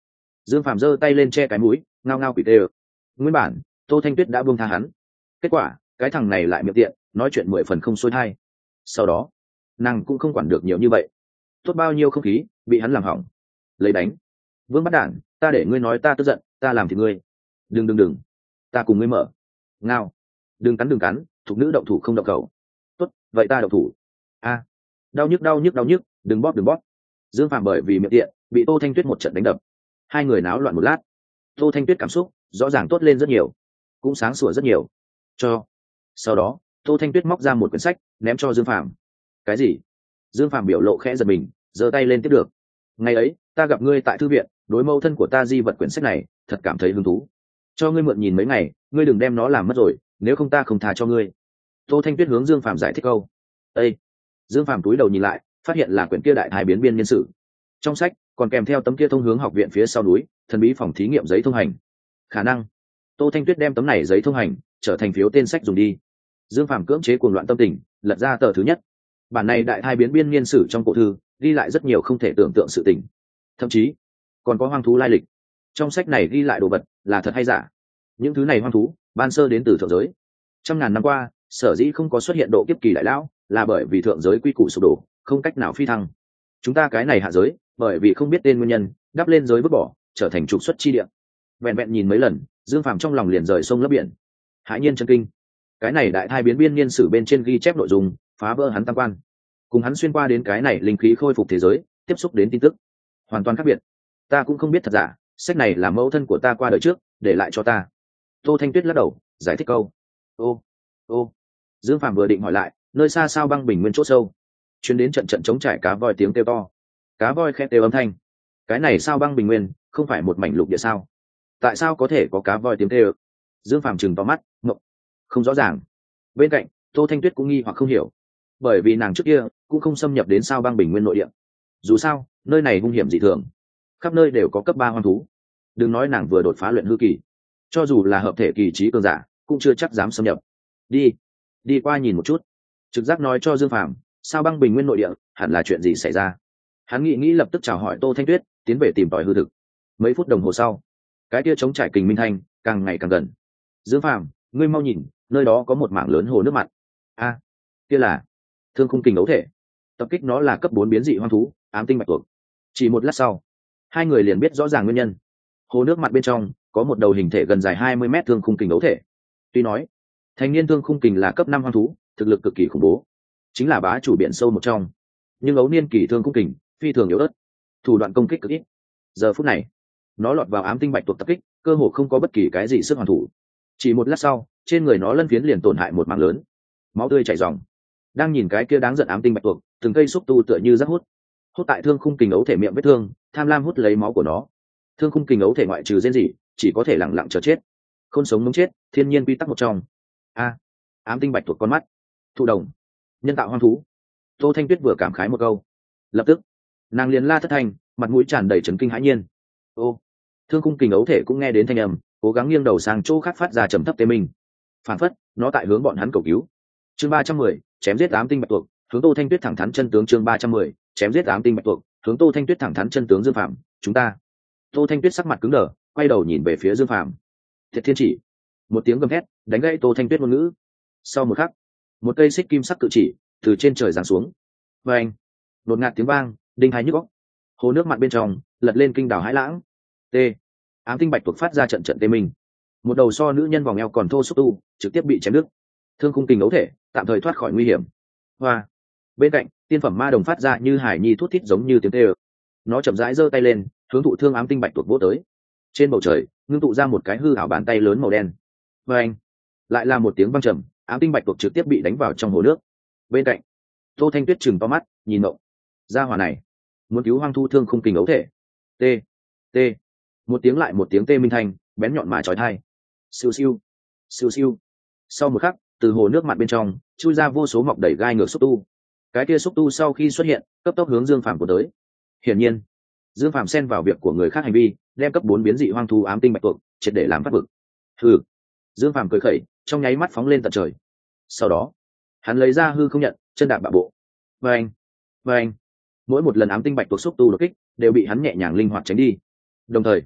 Dương Phàm giơ tay lên che cái mũi, ngao ngao quỷ tê ơ. Nguyên bản Tô Thanh Tuyết đã buông tha hắn, kết quả cái thằng này lại miệng tiện nói chuyện mười phần không xuôi thai. Sau đó nàng cũng không quản được nhiều như vậy, tốt bao nhiêu không khí bị hắn làm hỏng. Lấy đánh, vương bắt đản, ta để ngươi nói ta tức giận, ta làm thì ngươi đừng đừng đừng, ta cùng ngươi mở. Ngao, đừng cắn đừng cắn, thục nữ động thủ không động cầu. Tốt, vậy ta động thủ. A, đau nhức đau nhức đau nhức, đừng bóp đừng bóp. Dương Phạm bởi vì miệng tiện bị Tô Thanh Tuyết một trận đánh đập, hai người náo loạn một lát. Tô Thanh Tuyết cảm xúc rõ ràng tốt lên rất nhiều, cũng sáng sủa rất nhiều. Cho sau đó Tô Thanh Tuyết móc ra một quyển sách ném cho Dương Phạm. Cái gì? Dương Phạm biểu lộ khẽ giật mình, giơ tay lên tiếp được. Ngày ấy ta gặp ngươi tại thư viện, đối mâu thân của ta di vật quyển sách này thật cảm thấy hứng thú, cho ngươi mượn nhìn mấy ngày, ngươi đừng đem nó làm mất rồi, nếu không ta không tha cho ngươi. Tô Thanh Tuyết hướng Dương Phạm giải thích câu. Ê! Dương Phạm túi đầu nhìn lại, phát hiện là quyển kia đại thái biến biên niên sử. Trong sách còn kèm theo tấm kia thông hướng học viện phía sau núi thần bí phòng thí nghiệm giấy thông hành. Khả năng Tô Thanh Tuyết đem tấm này giấy thông hành trở thành phiếu tên sách dùng đi. Dương Phạm cưỡng chế cuồng loạn tâm tình, lật ra tờ thứ nhất. Bản này đại thái biến biên niên sử trong cổ thư ghi lại rất nhiều không thể tưởng tượng sự tình, thậm chí còn có hoang thú lai lịch. Trong sách này ghi lại đồ vật là thật hay giả? Những thứ này hoang thú ban sơ đến từ thượng giới, trăm ngàn năm qua sở dĩ không có xuất hiện độ kiếp kỳ đại lão là bởi vì thượng giới quy củ sụp đổ, không cách nào phi thăng. Chúng ta cái này hạ giới bởi vì không biết tên nguyên nhân đắp lên giới vứt bỏ, trở thành trục xuất chi địa. Vẹn vẹn nhìn mấy lần, Dương Phàm trong lòng liền rời sông lấp biển, hãi nhiên chân kinh. Cái này đại thai biến biên niên sử bên trên ghi chép nội dung phá vỡ hắn tam quan, cùng hắn xuyên qua đến cái này linh khí khôi phục thế giới tiếp xúc đến tin tức hoàn toàn khác biệt. Ta cũng không biết thật giả, sách này là mẫu thân của ta qua đời trước để lại cho ta. Tô Thanh Tuyết lắc đầu giải thích câu. Ô ô Dương Phàm vừa định hỏi lại, nơi xa sao băng bình nguyên chỗ sâu chuyến đến trận trận chống trải cá voi tiếng kêu to. Cá voi khẽ kêu âm thanh. Cái này sao băng bình nguyên không phải một mảnh lục địa sao, tại sao có thể có cá voi tiếng kêu? Dương Phàm chừng to mắt ngộng, không rõ ràng. Bên cạnh Tô Thanh Tuyết cũng nghi hoặc không hiểu, bởi vì nàng trước kia cũng không xâm nhập đến sao băng bình nguyên nội địa. Dù sao nơi này hung hiểm dị thường, khắp nơi đều có cấp ba hoang thú. Đừng nói nàng vừa đột phá luyện hư kỳ, cho dù là hợp thể kỳ trí cường giả cũng chưa chắc dám xâm nhập. Đi đi qua nhìn một chút. Trực giác nói cho Dương Phàm sao băng bình nguyên nội địa hẳn là chuyện gì xảy ra. Hắn nghĩ nghĩ lập tức chào hỏi Tô Thanh Tuyết, tiến về tìm tòi hư thực. Mấy phút đồng hồ sau, cái kia chống trải kình minh thanh càng ngày càng gần. Dương Phàm, ngươi mau nhìn, nơi đó có một mảng lớn hồ nước mặn. A, kia là thương khung kình ấu thể. Tập kích nó là cấp bốn biến dị hoang thú ám tinh bạch tuộc. Chỉ một lát sau, hai người liền biết rõ ràng nguyên nhân. Hồ nước mặn bên trong có một đầu hình thể gần dài hai mươi mét thương khung kình ấu thể. Tuy nói thành niên thương khung kình là cấp năm hoang thú, thực lực cực kỳ khủng bố, chính là bá chủ biển sâu một trong, nhưng ấu niên kỳ thương khung kình phi thường yếu ớt, thủ đoạn công kích cực ít. Giờ phút này nó lọt vào ám tinh bạch tuộc tập kích, cơ hồ không có bất kỳ cái gì sức hoàn thủ. Chỉ một lát sau, trên người nó lân phiến liền tổn hại một mảng lớn, máu tươi chảy ròng. Đang nhìn cái kia đáng giận ám tinh bạch tuộc, từng cây xúc tu tựa như rác hút hút tại thương khung kình ấu thể miệng vết thương, tham lam hút lấy máu của nó. Thương khung kình ấu thể ngoại trừ rên rỉ, chỉ có thể lặng lặng chờ chết. Khôn sống muốn chết, thiên nhiên quy tắc một trong. A, ám tinh bạch tuộc con mắt, thụ đồng, nhân tạo hoang thú. Tô Thanh Tuyết vừa cảm khái một câu, lập tức nàng liền la thất thanh, mặt mũi tràn đầy chấn kinh hãi nhiên. Ô, thương khung kình ấu thể cũng nghe đến thanh âm, cố gắng nghiêng đầu sang chỗ khác phát ra trầm thấp tê minh, phản phất nó tại hướng bọn hắn cầu cứu. Chương ba trăm mười, chém giết ám tinh bạch tuộc, hướng Tô Thanh Tuyết thẳng thắn chân tướng. Chương ba trăm mười, chém giết ám tinh bạch tuộc, hướng Tô Thanh Tuyết thẳng thắn chân tướng. Dương Phạm, chúng ta. Tô Thanh Tuyết sắc mặt cứng đờ, quay đầu nhìn về phía Dương Phạm. Thiệt thiên chỉ. Một tiếng gầm thét đánh gãy Tô Thanh Tuyết ngôn ngữ. Sau một khắc, một cây xích kim sắc cự chỉ từ trên trời giáng xuống. Và anh, đột ngạt tiếng vang, đinh hai nhức óc. Hồ nước mặn bên trong lật lên kinh đảo hãi lãng. T. Ám tinh bạch tuộc phát ra trận trận tê mình. Một đầu so nữ nhân vòng eo còn thô xúc tu trực tiếp bị chém đứt. Thương khung kình ấu thể tạm thời thoát khỏi nguy hiểm. Hoa. Bên cạnh tiên phẩm ma đồng phát ra như hải nhi thút thít giống như tiếng tê ơ. Nó chậm rãi giơ tay lên, hướng thụ thương ám tinh bạch tuộc vỗ tới. Trên bầu trời ngưng tụ ra một cái hư ảo bàn tay lớn màu đen. Và anh, lại là một tiếng vang trầm, ám tinh bạch tuộc trực tiếp bị đánh vào trong hồ nước. Bên cạnh Tô Thanh Tuyết chừng to mắt nhìn ngộng, gia hỏa này muốn cứu hoang thu thương khung kình ấu thể. T t một tiếng lại một tiếng tê minh thanh bén nhọn mà chói tai. Siêu siêu siêu siêu. Sau một khắc, từ hồ nước mặt bên trong chui ra vô số mọc đầy gai ngược xúc tu. Cái kia xúc tu sau khi xuất hiện cấp tốc hướng Dương Phàm của tới. Hiển nhiên Dương Phàm xen vào việc của người khác hành vi, đem cấp bốn biến dị hoang thú ám tinh bạch tuộc triệt để làm phát vực. Hừ. Dương Phàm cười khẩy, trong nháy mắt phóng lên tận trời. Sau đó hắn lấy ra hư không nhận, chân đạp bạo bộ. Vâng vâng, mỗi một lần ám tinh bạch tuộc xúc tu đột kích đều bị hắn nhẹ nhàng linh hoạt tránh đi. Đồng thời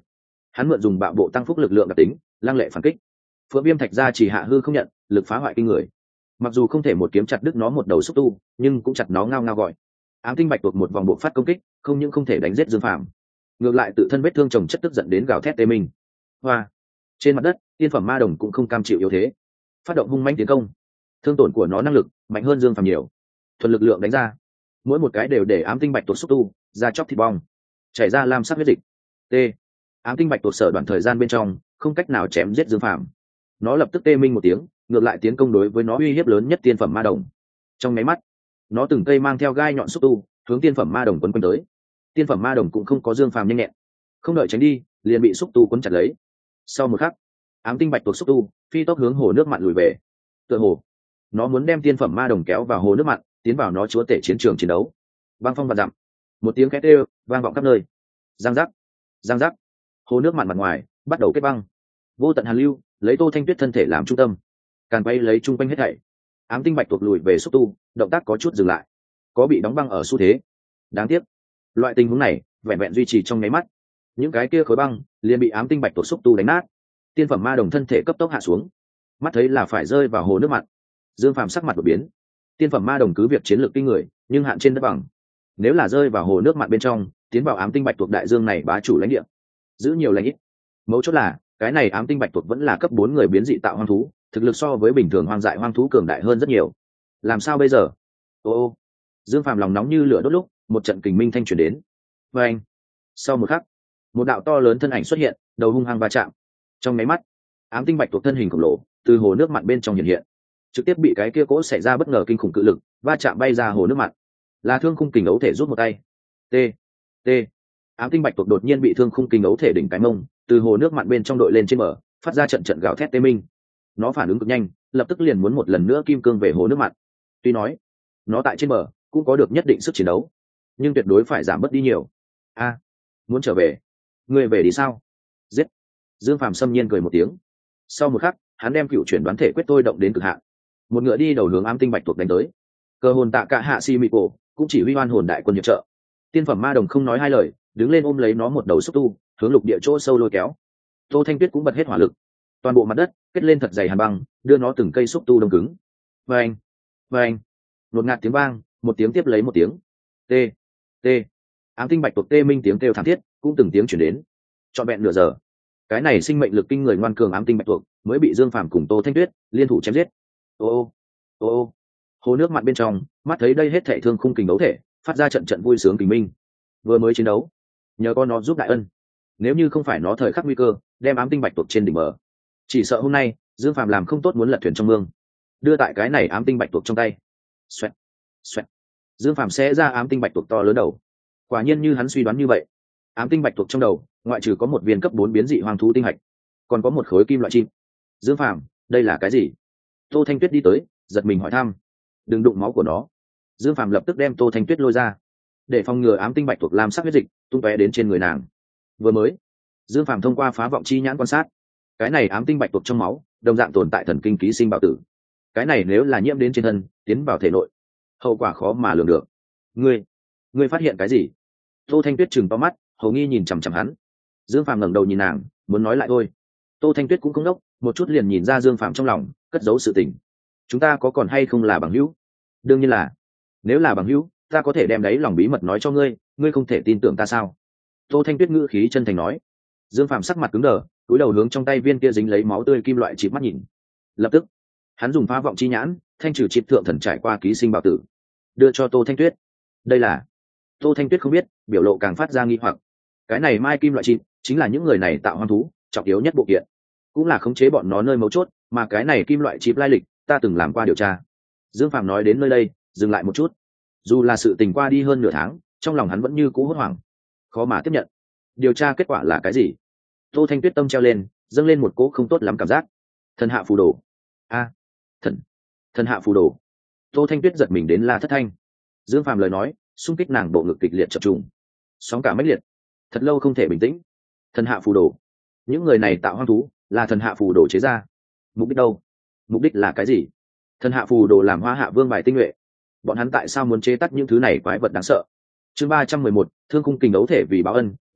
hắn mượn dùng bạo bộ tăng phúc lực lượng đặc tính lăng lệ phản kích. Phượng viêm thạch ra chỉ hạ hư không nhận, lực phá hoại kinh người. Mặc dù không thể một kiếm chặt đứt nó một đầu xúc tu, nhưng cũng chặt nó ngao ngao gọi. Ám tinh bạch tuộc một vòng bộ phát công kích, không những không thể đánh giết Dương Phàm, ngược lại tự thân vết thương chồng chất tức giận đến gào thét tê mình. Hoa. Trên mặt đất, tiên phẩm ma đồng cũng không cam chịu yếu thế, phát động hung mãnh tiến công. Thương tổn của nó năng lực mạnh hơn Dương Phàm nhiều, thuần lực lượng đánh ra, mỗi một cái đều để ám tinh bạch tuộc xúc tu ra chóc thịt bong, chảy ra lam sắc huyết dịch. T. Ám tinh bạch tuộc sở đoạn thời gian bên trong không cách nào chém giết Dương Phàm, nó lập tức tê minh một tiếng, ngược lại tiến công đối với nó uy hiếp lớn nhất tiên phẩm ma đồng. Trong máy mắt, nó từng cây mang theo gai nhọn xúc tu hướng tiên phẩm ma đồng quấn quanh tới. Tiên phẩm ma đồng cũng không có Dương Phàm nhanh nhẹn, không đợi tránh đi liền bị xúc tu quấn chặt lấy. Sau một khắc, ám tinh bạch tuộc xúc tu phi tốc hướng hồ nước mặn lùi về. Tựa hồ nó muốn đem tiên phẩm ma đồng kéo vào hồ nước mặn, tiến vào nó chúa tể chiến trường chiến đấu. Băng phong và dặm, một tiếng két kêu vang vọng khắp nơi. Giang giác, giang giác, hồ nước mặn mặt ngoài bắt đầu kết băng. Vô tận hàn lưu lấy Tô Thanh Tuyết thân thể làm trung tâm, càn quay lấy chung quanh hết thảy. Ám tinh bạch tuộc lùi về xúc tu, động tác có chút dừng lại, có bị đóng băng ở xu thế. Đáng tiếc, loại tình huống này vẹn vẹn duy trì trong nháy mắt, những cái kia khối băng liền bị ám tinh bạch tuộc xúc tu đánh nát. Tiên phẩm ma đồng thân thể cấp tốc hạ xuống, mắt thấy là phải rơi vào hồ nước mặn. Dương Phàm sắc mặt đột biến. Tiên phẩm ma đồng cứ việc chiến lược kinh người, nhưng hạn trên đất bằng. Nếu là rơi vào hồ nước mặn bên trong, tiến vào ám tinh bạch tuộc đại dương này bá chủ lãnh địa, giữ nhiều lãnh ít. Mấu chốt là cái này ám tinh bạch tuộc vẫn là cấp bốn người biến dị tạo hoang thú, thực lực so với bình thường hoang dại hoang thú cường đại hơn rất nhiều. Làm sao bây giờ? Ô ô. Dương Phàm lòng nóng như lửa đốt lúc, một trận kình minh thanh truyền đến. Và anh. Sau một khắc, một đạo to lớn thân ảnh xuất hiện, đầu hung hăng va chạm. Trong máy mắt, ám tinh bạch tuộc thân hình khổng lồ từ hồ nước mặn bên trong hiện hiện, trực tiếp bị cái kia cỗ xảy ra bất ngờ kinh khủng cự lực va chạm bay ra hồ nước mặn. Là thương khung kình ấu thể rút một tay. T. T. Ám tinh bạch tuộc đột nhiên bị thương khung kình ấu thể đỉnh cái mông từ hồ nước mặn bên trong đội lên trên bờ, phát ra trận trận gào thét tê minh. Nó phản ứng cực nhanh, lập tức liền muốn một lần nữa kim cương về hồ nước mặn. Tuy nói nó tại trên bờ cũng có được nhất định sức chiến đấu, nhưng tuyệt đối phải giảm bớt đi nhiều. A, muốn trở về? Ngươi về đi sao? Giết! Dương Phàm xâm nhiên cười một tiếng. Sau một khắc, hắn đem cựu chuyển đoán thể quyết tôi động đến cực hạn, một ngựa đi đầu hướng ám tinh bạch tuộc đánh tới. Cơ hồn tạ cả hạ si mị cổ cũng chỉ huy hoan hồn đại quân hiệp trợ. Tiên phẩm ma đồng không nói hai lời, đứng lên ôm lấy nó một đầu xúc tu, hướng lục địa chỗ sâu lôi kéo. Tô Thanh Tuyết cũng bật hết hỏa lực, toàn bộ mặt đất kết lên thật dày hàn băng, đưa nó từng cây xúc tu đông cứng. Vang, vang, nột ngạt tiếng vang, một tiếng tiếp lấy một tiếng. T, t. Ám tinh bạch tuộc tê minh tiếng kêu thảm thiết cũng từng tiếng chuyển đến. Trọn vẹn nửa giờ, cái này sinh mệnh lực kinh người ngoan cường ám tinh bạch tuộc mới bị Dương Phàm cùng Tô Thanh Tuyết liên thủ chém giết. Ô ô, ô ô. Hồ nước mặn bên trong, mắt thấy đây hết thảy thương khung kình đấu thể, phát ra trận trận vui sướng kình minh. Vừa mới chiến đấu, nhờ con nó giúp đại ân. Nếu như không phải nó thời khắc nguy cơ, đem ám tinh bạch tuộc trên đỉnh bờ, chỉ sợ hôm nay Dương Phàm làm không tốt muốn lật thuyền trong mương, đưa tại cái này ám tinh bạch tuộc trong tay. Xoẹt, xoẹt. Dương Phàm sẽ ra ám tinh bạch tuộc to lớn đầu. Quả nhiên như hắn suy đoán như vậy, ám tinh bạch tuộc trong đầu ngoại trừ có một viên cấp bốn biến dị hoang thú tinh hạch, còn có một khối kim loại chim. Dương Phàm, đây là cái gì? Tô Thanh Tuyết đi tới, giật mình hỏi thăm. Đừng đụng máu của nó. Dương Phàm lập tức đem Tô Thanh Tuyết lôi ra, để phòng ngừa ám tinh bạch tuộc làm sắc huyết dịch tung tóe đến trên người nàng. Vừa mới, Dương Phàm thông qua phá vọng chi nhãn quan sát, cái này ám tinh bạch tuộc trong máu đồng dạng tồn tại thần kinh ký sinh bạo tử. Cái này nếu là nhiễm đến trên thân, tiến vào thể nội, hậu quả khó mà lường được. Ngươi, ngươi phát hiện cái gì? Tô Thanh Tuyết chừng to mắt, hầu nghi nhìn chằm chằm hắn. Dương Phàm ngẩng đầu nhìn nàng, muốn nói lại thôi. Tô Thanh Tuyết cũng không đốc, một chút liền nhìn ra Dương Phàm trong lòng cất giấu sự tình. Chúng ta có còn hay không là bằng hữu? Đương nhiên là. Nếu là bằng hữu, ta có thể đem đấy lòng bí mật nói cho ngươi, ngươi không thể tin tưởng ta sao? Tô Thanh Tuyết ngữ khí chân thành nói. Dương Phàm sắc mặt cứng đờ, cúi đầu hướng trong tay viên kia dính lấy máu tươi kim loại chịp mắt nhìn. Lập tức, hắn dùng phá vọng chi nhãn thanh trừ chịp thượng thần trải qua ký sinh bạo tử, đưa cho Tô Thanh Tuyết. Đây là. Tô Thanh Tuyết không biết, biểu lộ càng phát ra nghi hoặc. Cái này mai kim loại chịp chính là những người này tạo hoang thú trọng yếu nhất bộ kiện, cũng là khống chế bọn nó nơi mấu chốt, mà cái này kim loại chịp lai lịch ta từng làm qua điều tra. Dương Phàm nói đến nơi đây dừng lại một chút. Dù là sự tình qua đi hơn nửa tháng, trong lòng hắn vẫn như cũ hốt hoảng, khó mà tiếp nhận. Điều tra kết quả là cái gì? Tô Thanh Tuyết tâm treo lên, dâng lên một cỗ không tốt lắm cảm giác. Thần hạ phù đồ. A, thần thần hạ phù đồ. Tô Thanh Tuyết giật mình đến la thất thanh. Dương Phàm lời nói xung kích nàng bộ ngực kịch liệt chập trùng, sóng cả mãnh liệt, thật lâu không thể bình tĩnh. Thần hạ phù đồ, những người này tạo hoang thú là thần hạ phù đồ chế ra. Mục đích đâu? Mục đích là cái gì? Thần hạ phù đồ làm Hoa Hạ vương bài tinh nhuệ, bọn hắn tại sao muốn chế tác những thứ này quái vật đáng sợ? Chương ba trăm mười một, thương khung kình đấu thể vì báo ân,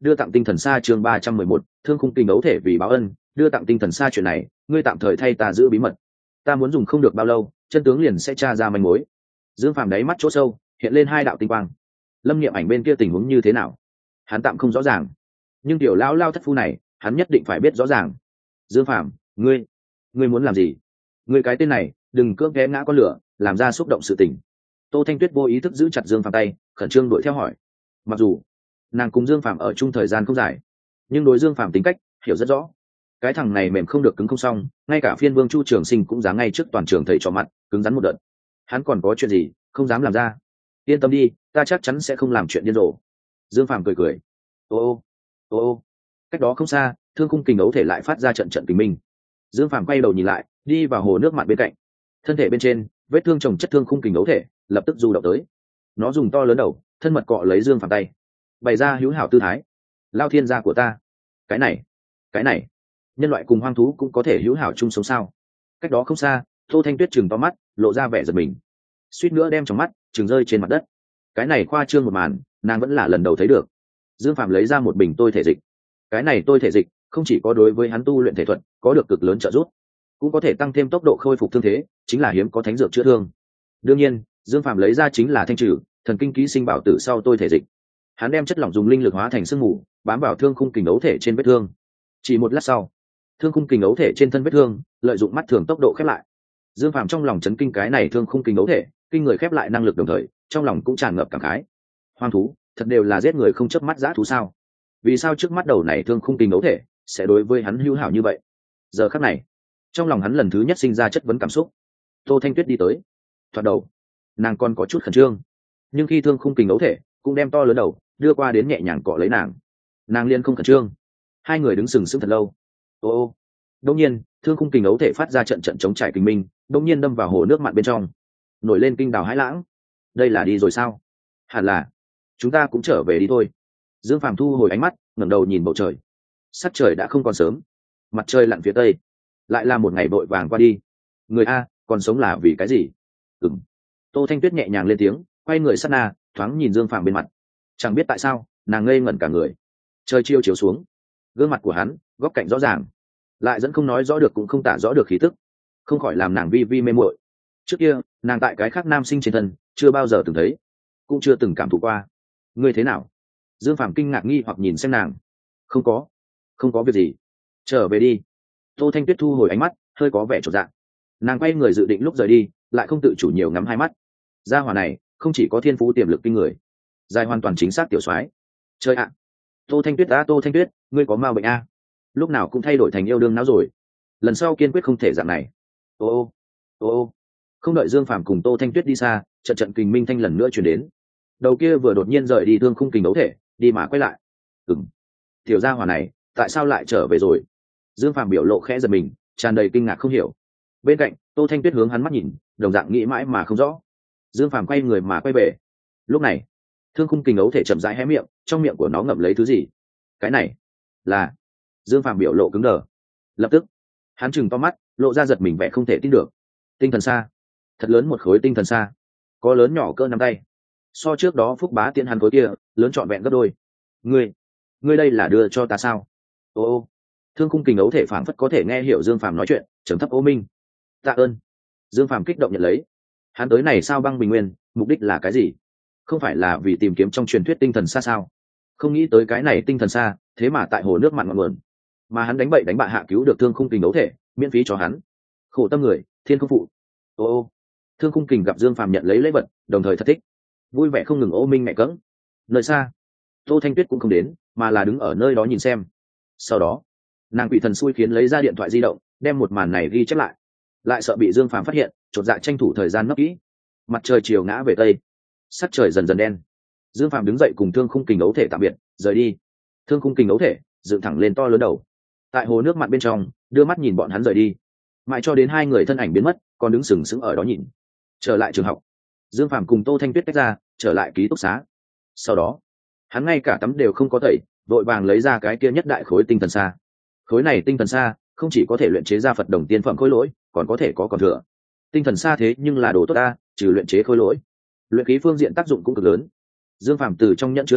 đưa tặng tinh thần xa chương ba trăm mười một thương khung kinh ấu thể vì báo ân đưa tặng tinh thần xa chuyện này ngươi tạm thời thay ta giữ bí mật, ta muốn dùng không được bao lâu chân tướng liền sẽ tra ra manh mối. Dương Phàm đáy mắt chỗ sâu hiện lên hai đạo tinh quang. Lâm Niệm Ảnh bên kia tình huống như thế nào hắn tạm không rõ ràng, nhưng tiểu lão lao thất phu này hắn nhất định phải biết rõ ràng. Dương Phàm, ngươi ngươi muốn làm gì? Ngươi cái tên này đừng cưỡng ghé ngã con lửa làm ra xúc động sự tình. Tô Thanh Tuyết vô ý thức giữ chặt Dương Phàm tay, khẩn trương đuổi theo hỏi. Mặc dù nàng cùng Dương Phàm ở chung thời gian không dài, nhưng đối Dương Phàm tính cách hiểu rất rõ. Cái thằng này mềm không được cứng không xong, ngay cả phiên vương Chu Trường Sinh cũng dám ngay trước toàn trường thầy cho mặt cứng rắn một đợt. Hắn còn có chuyện gì không dám làm ra? Yên tâm đi, ta chắc chắn sẽ không làm chuyện điên rồ. Dương Phàm cười cười. Ô ô ô ô cách đó không xa, thương khung kình ấu thể lại phát ra trận trận kình minh. Dương Phàm quay đầu nhìn lại, đi vào hồ nước mặn bên cạnh. Thân thể bên trên vết thương chồng chất thương khung kình ấu thể lập tức du động tới. Nó dùng to lớn đầu thân mật cọ lấy Dương Phàm tay, bày ra hữu hảo tư thái. Lao thiên gia của ta, cái này cái này nhân loại cùng hoang thú cũng có thể hữu hảo chung sống sao? Cách đó không xa, Tô Thanh Tuyết chừng to mắt, lộ ra vẻ giật mình, suýt nữa đem trong mắt chừng rơi trên mặt đất. Cái này khoa trương một màn nàng vẫn là lần đầu thấy được. Dương Phạm lấy ra một bình tôi thể dịch. Cái này tôi thể dịch không chỉ có đối với hắn tu luyện thể thuật có được cực lớn trợ giúp, cũng có thể tăng thêm tốc độ khôi phục thương thế, chính là hiếm có thánh dược chữa thương. Đương nhiên Dương Phạm lấy ra chính là thanh trừ thần kinh ký sinh bảo tử sau tôi thể dịch. Hắn đem chất lỏng dùng linh lực hóa thành sương mù bám vào thương khung kình ấu thể trên vết thương. Chỉ một lát sau, thương khung kình ấu thể trên thân vết thương lợi dụng mắt thường tốc độ khép lại. Dương Phạm trong lòng chấn kinh cái này thương khung kình ấu thể kinh người khép lại năng lực, đồng thời trong lòng cũng tràn ngập cảm khái. Hoang thú thật đều là giết người không chớp mắt dã thú sao? Vì sao trước mắt đầu này thương khung kình ấu thể sẽ đối với hắn hữu hảo như vậy? Giờ khắc này trong lòng hắn lần thứ nhất sinh ra chất vấn cảm xúc. Tô Thanh Tuyết đi tới, thoạt đầu nàng còn có chút khẩn trương, nhưng khi thương khung kình ấu thể cũng đem to lớn đầu đưa qua đến nhẹ nhàng cọ lấy nàng, nàng liền không khẩn trương. Hai người đứng sừng sững thật lâu. Ô ô đông nhiên thương khung kình ấu thể phát ra trận trận chống trải kinh minh, đông nhiên đâm vào hồ nước mặn bên trong, nổi lên kinh đào hãi lãng. Đây là đi rồi sao? Hẳn là chúng ta cũng trở về đi thôi. Dương Phàm thu hồi ánh mắt, ngẩng đầu nhìn bầu trời. Sắc trời đã không còn sớm, mặt trời lặn phía tây. Lại là một ngày vội vàng qua đi. Người a còn sống là vì cái gì? Ừm. Tô Thanh Tuyết nhẹ nhàng lên tiếng, quay người sát na thoáng nhìn Dương Phàm bên mặt. Chẳng biết tại sao nàng ngây ngẩn cả người. Trời chiều chiếu xuống, gương mặt của hắn góc cạnh rõ ràng, lại dẫn không nói rõ được cũng không tả rõ được khí tức, không khỏi làm nàng vi vi mê muội. Trước kia nàng tại cái khác nam sinh trên thân chưa bao giờ từng thấy, cũng chưa từng cảm thụ qua. Ngươi thế nào? Dương Phàm kinh ngạc nghi hoặc nhìn xem nàng. Không có không có việc gì, trở về đi. Tô Thanh Tuyết thu hồi ánh mắt, hơi có vẻ chột dạ. Nàng quay người dự định lúc rời đi, lại không tự chủ nhiều ngắm hai mắt. Gia hỏa này không chỉ có thiên phú tiềm lực kinh người, dài hoàn toàn chính xác tiểu soái. Chơi ạ. Tô Thanh Tuyết đã Tô Thanh Tuyết, ngươi có ma bệnh a? Lúc nào cũng thay đổi thành yêu đương não rồi. Lần sau kiên quyết không thể dạng này. Ô ô ô ô không đợi Dương Phàm cùng Tô Thanh Tuyết đi xa, trận trận kình minh thanh lần nữa truyền đến. Đầu kia vừa đột nhiên rời đi thương khung kình ấu thể, đi mà quay lại. Ừm, tiểu gia hỏa này tại sao lại trở về rồi? Dương Phàm biểu lộ khẽ giật mình, tràn đầy kinh ngạc không hiểu. Bên cạnh Tô Thanh Tuyết hướng hắn mắt nhìn, đồng dạng nghĩ mãi mà không rõ. Dương Phàm quay người mà quay về. Lúc này thương khung kình ấu thể chậm rãi hé miệng, trong miệng của nó ngậm lấy thứ gì. Cái này là... Dương Phàm biểu lộ cứng đờ. Lập tức hắn chừng to mắt, lộ ra giật mình vẻ không thể tin được. Tinh thần sa, thật lớn một khối tinh thần sa, có lớn nhỏ cỡ nắm tay, so trước đó Phúc Bá tiễn hắn khối kia lớn trọn vẹn gấp đôi. Ngươi, ngươi đây là đưa cho ta sao? Ô ô thương khung kình ấu thể phảng phất có thể nghe hiểu Dương Phàm nói chuyện, trầm thấp ô minh. Tạ ơn. Dương Phàm kích động nhận lấy. Hắn tới này sao băng bình nguyên, mục đích là cái gì? Không phải là vì tìm kiếm trong truyền thuyết tinh thần sa sao? Không nghĩ tới cái này tinh thần sa thế mà tại hồ nước mặn ngọn nguồn, mà hắn đánh bậy đánh bạ hạ cứu được thương khung kình ấu thể, miễn phí cho hắn. Khổ tâm người thiên không phụ. Ô ô thương khung kình gặp Dương Phàm nhận lấy lễ vật, đồng thời thật thích, vui vẻ không ngừng ô minh mẹ cẫng. Nơi xa Tô Thanh Tuyết cũng không đến, mà là đứng ở nơi đó nhìn xem. Sau đó nàng bị thần xui khiến lấy ra điện thoại di động, đem một màn này ghi chép lại, lại sợ bị Dương Phàm phát hiện, chột dạ tranh thủ thời gian nấp kỹ. Mặt trời chiều ngã về tây, sắc trời dần dần đen. Dương Phàm đứng dậy cùng thương khung kình ấu thể tạm biệt, rời đi. Thương khung kình ấu thể dựng thẳng lên to lớn đầu, tại hồ nước mặn bên trong đưa mắt nhìn bọn hắn rời đi, mãi cho đến hai người thân ảnh biến mất, còn đứng sừng sững ở đó nhìn. Trở lại trường học, Dương Phàm cùng Tô Thanh Tuyết tách ra, trở lại ký túc xá. Sau đó hắn ngay cả tắm đều không có tẩy, vội vàng lấy ra cái kia nhất đại khối tinh thần sa. Khối này tinh thần sa không chỉ có thể luyện chế ra Phật đồng tiên phẩm khối lỗi, còn có thể có còn thừa. Tinh thần sa thế nhưng là đồ tốt ta, trừ luyện chế khối lỗi, luyện khí phương diện tác dụng cũng cực lớn. Dương Phàm từ trong nhẫn chứa đồ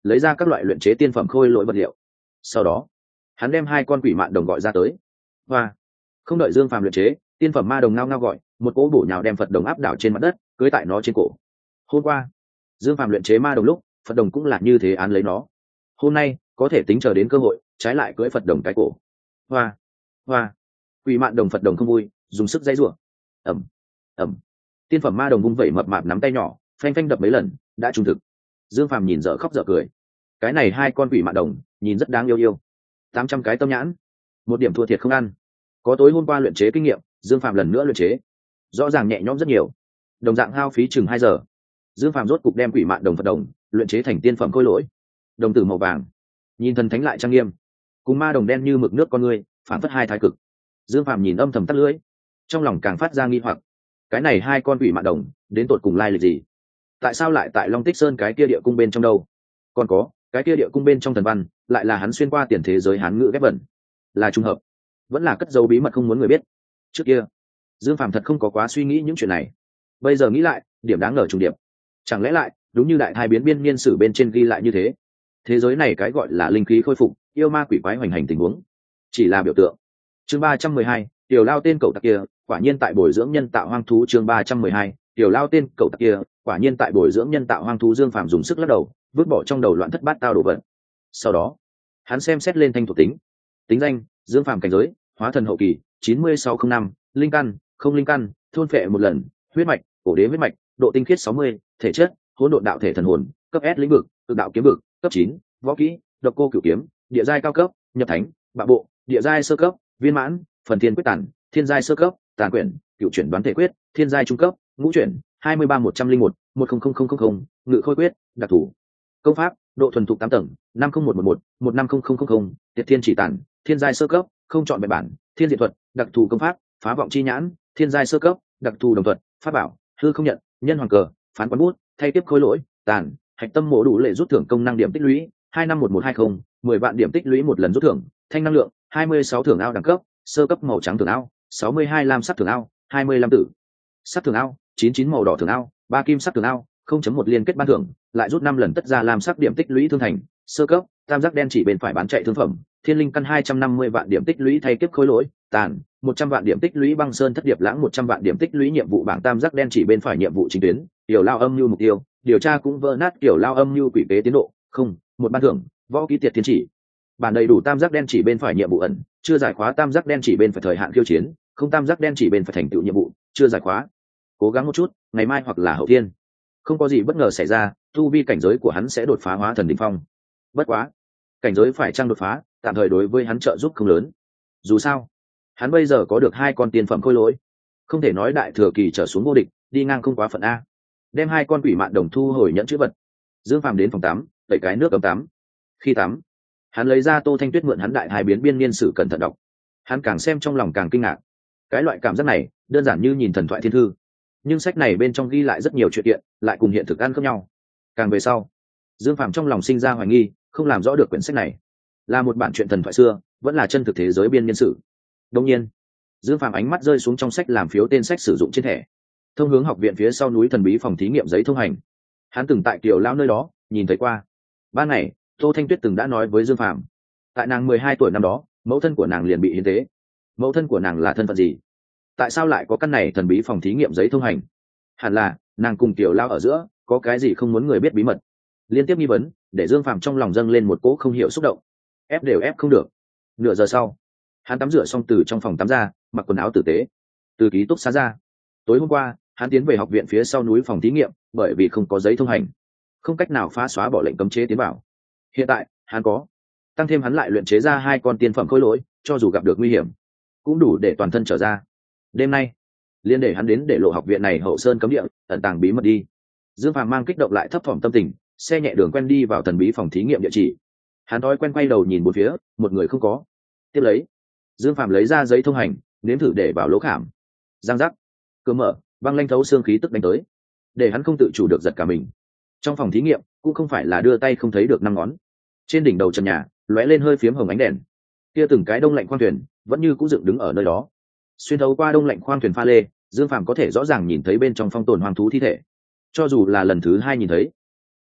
lấy ra các loại luyện chế tiên phẩm khôi lỗi vật liệu. Sau đó hắn đem hai con quỷ mạn đồng gọi ra tới. Hoa, không đợi Dương Phàm luyện chế, tiên phẩm ma đồng ngao ngao gọi, một cỗ bổ nhào đem Phật đồng áp đảo trên mặt đất, cưới tại nó trên cổ. Hôm qua Dương Phàm luyện chế ma đồng lúc, Phật đồng cũng là như thế án lấy nó. Hôm nay có thể tính chờ đến cơ hội, trái lại cưỡi Phật đồng cái cổ. Hoa, hoa, quỷ mạn đồng Phật đồng không vui, dùng sức dãy rủa. Ầm, ầm. Tiên phẩm ma đồng vung vẩy mập mạp nắm tay nhỏ, phanh phanh đập mấy lần, đã trung thực. Dương Phàm nhìn dở khóc dở cười. Cái này hai con quỷ mạn đồng, nhìn rất đáng yêu yêu. Tám trăm cái tâm nhãn, một điểm thua thiệt không ăn. Có tối hôm qua luyện chế kinh nghiệm, Dương Phàm lần nữa luyện chế, rõ ràng nhẹ nhõm rất nhiều. Đồng dạng hao phí chừng hai giờ, Dương Phàm rốt cục đem quỷ mạn đồng Phật đồng luyện chế thành tiên phẩm khôi lỗi. Đồng tử màu vàng, nhìn thần thánh lại trang nghiêm, cùng ma đồng đen như mực nước con người, phản phất hai thái cực. Dương Phàm nhìn âm thầm tắt lưỡi, trong lòng càng phát ra nghi hoặc. Cái này hai con quỷ mạn đồng đến tột cùng lai lịch gì? Tại sao lại tại Long Tích Sơn cái kia địa cung bên trong đâu? Còn có cái kia địa cung bên trong thần văn, lại là hắn xuyên qua tiền thế giới hán ngữ ghép vẩn, là trùng hợp, vẫn là cất dấu bí mật không muốn người biết? Trước kia Dương Phàm thật không có quá suy nghĩ những chuyện này, bây giờ nghĩ lại, điểm đáng ngờ trùng điệp. Chẳng lẽ lại đúng như đại thai biến biên niên sử bên trên ghi lại như thế, thế giới này cái gọi là linh khí khôi phục, yêu ma quỷ quái hoành hành tình huống chỉ là biểu tượng? Chương ba trăm mười hai, tiểu lao tên cậu tặc kia quả nhiên tại bồi dưỡng nhân tạo hoang thú. Chương ba trăm mười hai, tiểu lao tên cậu tặc kia quả nhiên tại bồi dưỡng nhân tạo hoang thú. Dương Phàm dùng sức lắc đầu, vứt bỏ trong đầu loạn thất bát tao đồ vật. Sau đó hắn xem xét lên thanh thuộc tính. Tính danh: Dương Phàm cảnh giới hóa thần hậu kỳ, chín mươi sáu không năm, linh căn không linh căn, thôn phệ một lần, huyết mạch cổ đế huyết mạch, độ tinh khiết sáu mươi, thể chất hỗn độn đạo thể thần hồn, cấp S lĩnh vực cực đạo kiếm vực, cấp chín võ kỹ độc cô cửu kiếm, địa giai cao cấp nhập thánh bạo bộ, địa giai sơ cấp viên mãn phần thiên quyết tản, thiên giai sơ cấp tàn quyển cựu chuyển đoán thể quyết, thiên giai trung cấp ngũ chuyển hai mươi ba một trăm linh một một không không không không không, ngự khôi quyết đặc thủ công pháp độ thuần thục tám tầng năm không một một một một năm không không không không, tiệt thiên chỉ tản, thiên giai sơ cấp không chọn bài bản, thiên diện thuật đặc thù công pháp, phá vọng chi nhãn, thiên giai sơ cấp đặc thù đồng thuật, pháp bảo hư không nhận, nhân hoàng cờ, phán quán bút, thay tiếp khối lỗi tàn, hạch tâm mổ đủ lệ rút thưởng công năng điểm tích lũy hai năm một một hai không, mười vạn điểm tích lũy một lần rút thưởng, thanh năng lượng hai mươi sáu thưởng ao đẳng cấp sơ cấp màu trắng thưởng ao, sáu mươi hai lam sắc thưởng ao, hai mươi lăm tử sắc thưởng ao, chín chín màu đỏ thưởng ao, ba kim sắc thưởng ao, không chấm một liên kết ban thưởng, lại rút năm lần tất ra lam sắc điểm tích lũy thương thành sơ cấp, tam giác đen chỉ bên phải bán chạy thương phẩm, thiên linh căn hai trăm năm mươi vạn điểm tích lũy thay tiếp khối lỗi tàn, một trăm vạn điểm tích lũy băng sơn thất điệp lãng, một trăm vạn điểm tích lũy nhiệm vụ bảng tam giác đen chỉ bên phải nhiệm vụ chính tuyến, tiểu lao âm mưu mục tiêu điều tra cũng vỡ nát tiểu lao âm mưu quỷ kế tiến độ không một ban thưởng, võ ký tiệt tiến chỉ bản đầy đủ tam giác đen chỉ bên phải nhiệm vụ ẩn, chưa giải khóa tam giác đen chỉ bên phải thời hạn khiêu chiến, không tam giác đen chỉ bên phải thành tựu nhiệm vụ chưa giải khóa. Cố gắng một chút, ngày mai hoặc là hậu thiên, không có gì bất ngờ xảy ra, tu vi cảnh giới của hắn sẽ đột phá hóa thần đỉnh phong. Bất quá cảnh giới phải chăng đột phá, tạm thời đối với hắn trợ giúp không lớn. Dù sao hắn bây giờ có được hai con tiên phẩm khôi lỗi, không thể nói đại thừa kỳ trở xuống vô địch, đi ngang không quá phận a. Đem hai con quỷ mạn đồng thu hồi nhẫn chữ vật, Dương Phàm đến phòng tắm tẩy cái nước cấm tắm. Khi tắm, hắn lấy ra Tô Thanh Tuyết mượn hắn đại hài biến biên niên sử cẩn thận đọc. Hắn càng xem trong lòng càng kinh ngạc. Cái loại cảm giác này đơn giản như nhìn thần thoại thiên thư, nhưng sách này bên trong ghi lại rất nhiều chuyện kiện, lại cùng hiện thực ăn khớp nhau. Càng về sau, Dương Phàm trong lòng sinh ra hoài nghi, không làm rõ được quyển sách này là một bản truyện thần thoại xưa, vẫn là chân thực thế giới biên niên sử. Đương nhiên, Dương Phàm ánh mắt rơi xuống trong sách làm phiếu tên sách sử dụng trên thẻ, thông hướng học viện phía sau núi thần bí phòng thí nghiệm giấy thông hành. Hắn từng tại Kiều Lao nơi đó nhìn thấy qua. Ban ngày, Tô Thanh Tuyết từng đã nói với Dương Phàm, tại nàng mười hai tuổi năm đó, mẫu thân của nàng liền bị hiến tế. Mẫu thân của nàng là thân phận gì? Tại sao lại có căn này thần bí phòng thí nghiệm giấy thông hành? Hẳn là nàng cùng Kiều Lao ở giữa có cái gì không muốn người biết bí mật. Liên tiếp nghi vấn để Dương Phàm trong lòng dâng lên một cỗ không hiểu xúc động, ép đều ép không được. Nửa giờ sau, hắn tắm rửa xong từ trong phòng tắm ra, mặc quần áo tử tế, từ ký túc xá ra. Tối hôm qua hắn tiến về học viện phía sau núi phòng thí nghiệm, bởi vì không có giấy thông hành, không cách nào phá xóa bỏ lệnh cấm chế tiến vào. Hiện tại hắn có, tăng thêm hắn lại luyện chế ra hai con tiên phẩm khối lỗi, cho dù gặp được nguy hiểm cũng đủ để toàn thân trở ra. Đêm nay liên để hắn đến để lộ học viện này hậu sơn cấm địa, ẩn tàng bí mật đi. Dương Phàm mang kích động lại thấp thỏm tâm tình, xe nhẹ đường quen đi vào thần bí phòng thí nghiệm địa chỉ. Hắn thói quen quay đầu nhìn bốn phía, một người không có. Tiếp lấy, Dương Phàm lấy ra giấy thông hành, nếm thử để vào lỗ khảm. Giang giác, cửa mở, băng lanh thấu xương khí tức đánh tới, để hắn không tự chủ được giật cả mình. Trong phòng thí nghiệm cũng không phải là đưa tay không thấy được năm ngón. Trên đỉnh đầu trần nhà lóe lên hơi phiếm hồng ánh đèn, kia từng cái đông lạnh khoang thuyền vẫn như cũ dựng đứng ở nơi đó. Xuyên thấu qua đông lạnh khoang thuyền pha lê, Dương Phàm có thể rõ ràng nhìn thấy bên trong phong tồn hoang thú thi thể. Cho dù là lần thứ hai nhìn thấy,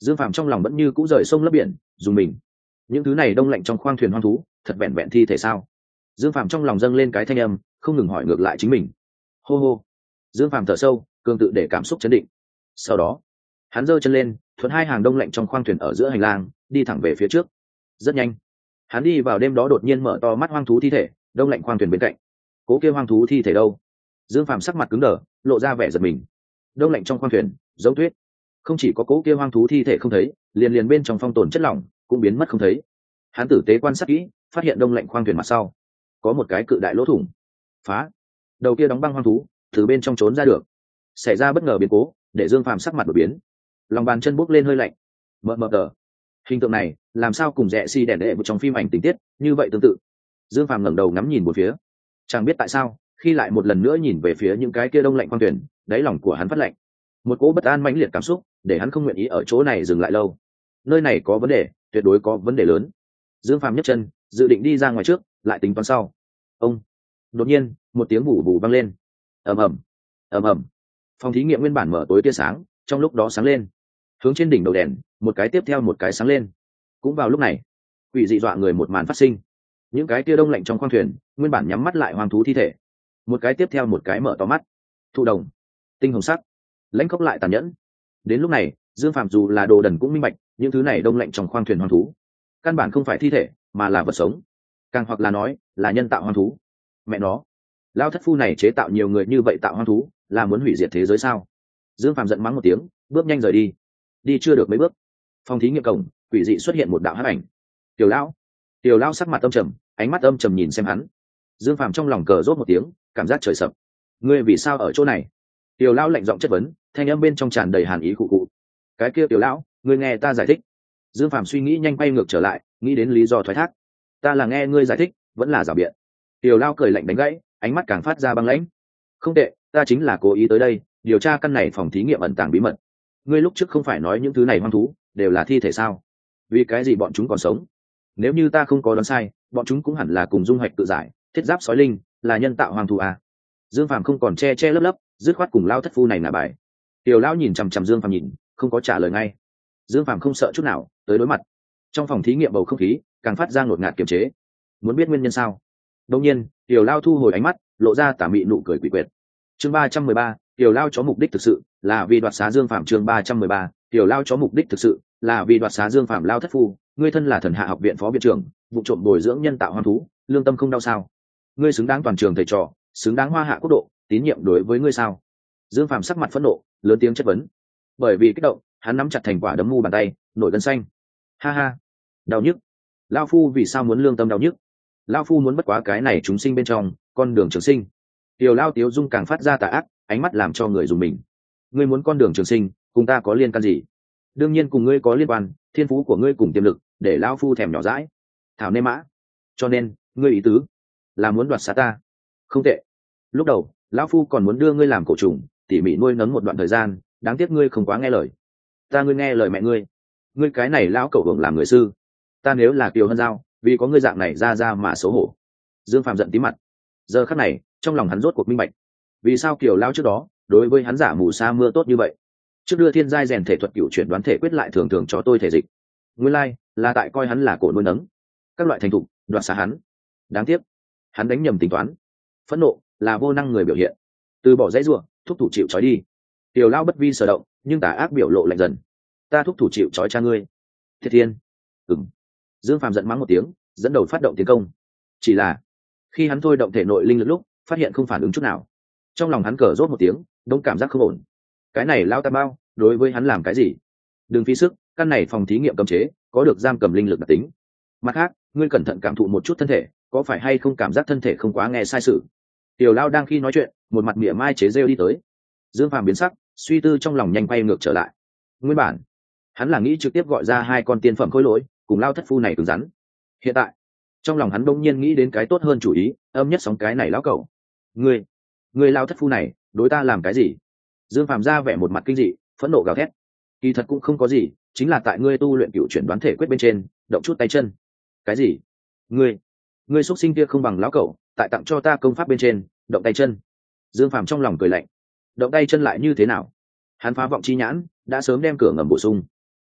Dương Phàm trong lòng vẫn như cũ rời sông lấp biển, dùng mình. Những thứ này đông lạnh trong khoang thuyền hoang thú, thật vẹn vẹn thi thể sao? Dương Phàm trong lòng dâng lên cái thanh âm, không ngừng hỏi ngược lại chính mình. Hô hô. Dương Phàm thở sâu, cường tự để cảm xúc chấn định. Sau đó, hắn giơ chân lên, thuận hai hàng đông lạnh trong khoang thuyền ở giữa hành lang, đi thẳng về phía trước. Rất nhanh, hắn đi vào đêm đó đột nhiên mở to mắt hoang thú thi thể, đông lạnh khoang thuyền bên cạnh. Cố kia hoang thú thi thể đâu? Dương Phàm sắc mặt cứng đờ, lộ ra vẻ giật mình. Đông lạnh trong khoang thuyền, giống tuyết. Không chỉ có cố kia hoang thú thi thể không thấy, liền liền bên trong phong tồn chất lỏng cũng biến mất không thấy. Hắn tử tế quan sát kỹ, phát hiện đông lạnh khoang thuyền mặt sau có một cái cự đại lỗ thủng. Phá! Đầu kia đóng băng hoang thú từ bên trong trốn ra được. Xảy ra bất ngờ biến cố, để Dương Phàm sắc mặt đổi biến, lòng bàn chân bốc lên hơi lạnh. Mờ mờ tờ. Hình tượng này làm sao cùng rẽ si đèn đệ một trong phim ảnh tình tiết như vậy tương tự. Dương Phàm ngẩng đầu ngắm nhìn một phía, chẳng biết tại sao khi lại một lần nữa nhìn về phía những cái kia đông lạnh khoang thuyền, đáy lòng của hắn phát lạnh. Một cỗ bất an mãnh liệt cảm xúc để hắn không nguyện ý ở chỗ này dừng lại lâu. Nơi này có vấn đề, tuyệt đối có vấn đề lớn. Dương Phàm nhấc chân dự định đi ra ngoài trước, lại tính toán sau. Ông đột nhiên một tiếng bù bù vang lên. Ầm ầm ầm ầm. Phòng thí nghiệm nguyên bản mở tối tia sáng, trong lúc đó sáng lên, hướng trên đỉnh đầu đèn một cái tiếp theo một cái sáng lên. Cũng vào lúc này, quỷ dị dọa người một màn phát sinh. Những cái tia đông lạnh trong khoang thuyền nguyên bản nhắm mắt lại hoang thú thi thể, một cái tiếp theo một cái mở to mắt. Thụ đồng, tinh hồng sắc, lãnh khốc lại tàn nhẫn. Đến lúc này, Dương Phàm dù là đồ đần cũng minh bạch, những thứ này đông lạnh trong khoang thuyền hoang thú căn bản không phải thi thể, mà là vật sống, càng hoặc là nói là nhân tạo hoang thú. Mẹ nó, lao thất phu này chế tạo nhiều người như vậy tạo hoang thú, là muốn hủy diệt thế giới sao? Dương Phàm giận mắng một tiếng, bước nhanh rời đi. Đi chưa được mấy bước, phòng thí nghiệm cổng quỷ dị xuất hiện một đạo hắc ảnh. Tiểu lão, tiểu lão sắc mặt âm trầm, ánh mắt âm trầm nhìn xem hắn. Dương Phàm trong lòng cờ rốt một tiếng, cảm giác trời sập. Ngươi vì sao ở chỗ này? Tiểu lão lạnh giọng chất vấn, thanh âm bên trong tràn đầy hàn ý cụ cụ. Cái kia tiểu lão, ngươi nghe ta giải thích. Dương Phàm suy nghĩ nhanh quay ngược trở lại, nghĩ đến lý do thoái thác. Ta là nghe ngươi giải thích, vẫn là giả biện. Tiểu lão cười lạnh đánh gãy, ánh mắt càng phát ra băng lãnh. Không tệ, ta chính là cố ý tới đây điều tra căn này phòng thí nghiệm ẩn tàng bí mật. Ngươi lúc trước không phải nói những thứ này hoang thú đều là thi thể sao? Vì cái gì bọn chúng còn sống? Nếu như ta không có đoán sai, bọn chúng cũng hẳn là cùng dung hoạch tự giải, thiết giáp sói linh là nhân tạo hoang thú à? Dương Phàm không còn che che lấp lấp, dứt khoát cùng lao thất phu này nạ bài. Tiểu lão nhìn chằm chằm Dương Phàm nhìn, không có trả lời ngay. Dương Phàm không sợ chút nào, tới đối mặt. Trong phòng thí nghiệm bầu không khí càng phát ra ngột ngạt kiềm chế. Muốn biết nguyên nhân sao? Đương nhiên, Tiểu lão thu hồi ánh mắt, lộ ra tà mị nụ cười quỷ quyệt. Chương ba trăm mười ba, Tiểu lão chó mục đích thực sự là vì đoạt xá Dương Phàm. Chương ba trăm mười ba, Tiểu lão chó mục đích thực sự là vì đoạt xá Dương Phàm. Lao thất phu, ngươi thân là Thần Hạ học viện phó viện trưởng, vụ trộm bồi dưỡng nhân tạo hoang thú, lương tâm không đau sao? Ngươi xứng đáng toàn trường thầy trò, xứng đáng Hoa Hạ quốc độ tín nhiệm đối với ngươi sao? Dương Phàm sắc mặt phẫn nộ, lớn tiếng chất vấn. Bởi vì kích động, hắn nắm chặt thành quả đấm mu bàn tay, nổi gân xanh. Ha ha, đau nhức. Lao phu vì sao muốn lương tâm đau nhức? Lao phu muốn bất quá cái này chúng sinh bên trong con đường trường sinh. Tiểu Lao Tiếu Dung càng phát ra tà ác, ánh mắt làm cho người dùng mình. Ngươi muốn con đường trường sinh, cùng ta có liên can gì? Đương nhiên cùng ngươi có liên quan, thiên phú của ngươi cùng tiềm lực, để Lao phu thèm nhỏ dãi. Thảo nê mã. Cho nên, ngươi ý tứ là muốn đoạt xá ta? Không tệ. Lúc đầu, Lão phu còn muốn đưa ngươi làm cổ trùng, tỉ mỉ nuôi nấng một đoạn thời gian, đáng tiếc ngươi không quá nghe lời. Ta ngươi nghe lời mẹ ngươi. Ngươi cái này lão cẩu hưởng làm người sư. Ta nếu là Kiều Hân Giao, vì có ngươi dạng này ra ra mà xấu hổ. Dương Phàm giận tí mặt. Giờ khắc này, trong lòng hắn rốt cuộc minh bạch. Vì sao Kiều lão trước đó, đối với hắn giả mù sa mưa tốt như vậy? Trước đưa thiên giai rèn thể thuật cựu chuyển đoán thể quyết lại thường thường cho tôi thể dịch. Nguyên lai, like, là tại coi hắn là cổ nuôi nấng. Các loại thành thục, đoạt xá hắn. Đáng tiếc, hắn đánh nhầm tính toán. Phẫn nộ là vô năng người biểu hiện. Từ bỏ dãy rủa, thúc thủ chịu trói đi. Tiểu lão bất vi sở động, nhưng tà ác biểu lộ lạnh dần. Ta thúc thủ chịu trói cha ngươi. Thiết Thiên. Ừm. Dương Phàm giận mắng một tiếng, dẫn đầu phát động tiến công. Chỉ là khi hắn thôi động thể nội linh lực lúc, phát hiện không phản ứng chút nào. Trong lòng hắn cờ rốt một tiếng, đông cảm giác không ổn. Cái này lao tam bao, đối với hắn làm cái gì? Đừng phí sức, căn này phòng thí nghiệm cấm chế, có được giam cầm linh lực đặc tính. Mặt khác, ngươi cẩn thận cảm thụ một chút thân thể, có phải hay không cảm giác thân thể không quá nghe sai sự? Tiểu Lao đang khi nói chuyện, một mặt mỉa mai chế rêu đi tới. Dương Phàm biến sắc, suy tư trong lòng nhanh quay ngược trở lại. Nguyên bản, hắn là nghĩ trực tiếp gọi ra hai con tiên phẩm khối lỗi, cùng Lao thất phu này cứng rắn. Hiện tại, trong lòng hắn đông nhiên nghĩ đến cái tốt hơn chủ ý, âm nhất sóng cái này lão cẩu. Ngươi, ngươi Lao thất phu này, đối ta làm cái gì? Dương Phàm ra vẻ một mặt kinh dị, phẫn nộ gào thét. Kỳ thật cũng không có gì, chính là tại ngươi tu luyện cựu chuyển đoán thể quyết bên trên, động chút tay chân. Cái gì? Ngươi, ngươi xuất sinh kia không bằng lão cẩu, tại tặng cho ta công pháp bên trên, động tay chân. Dương Phàm trong lòng cười lạnh. Động tay chân lại như thế nào? Hắn phá vọng chi nhãn, đã sớm đem cửa ngầm bổ sung.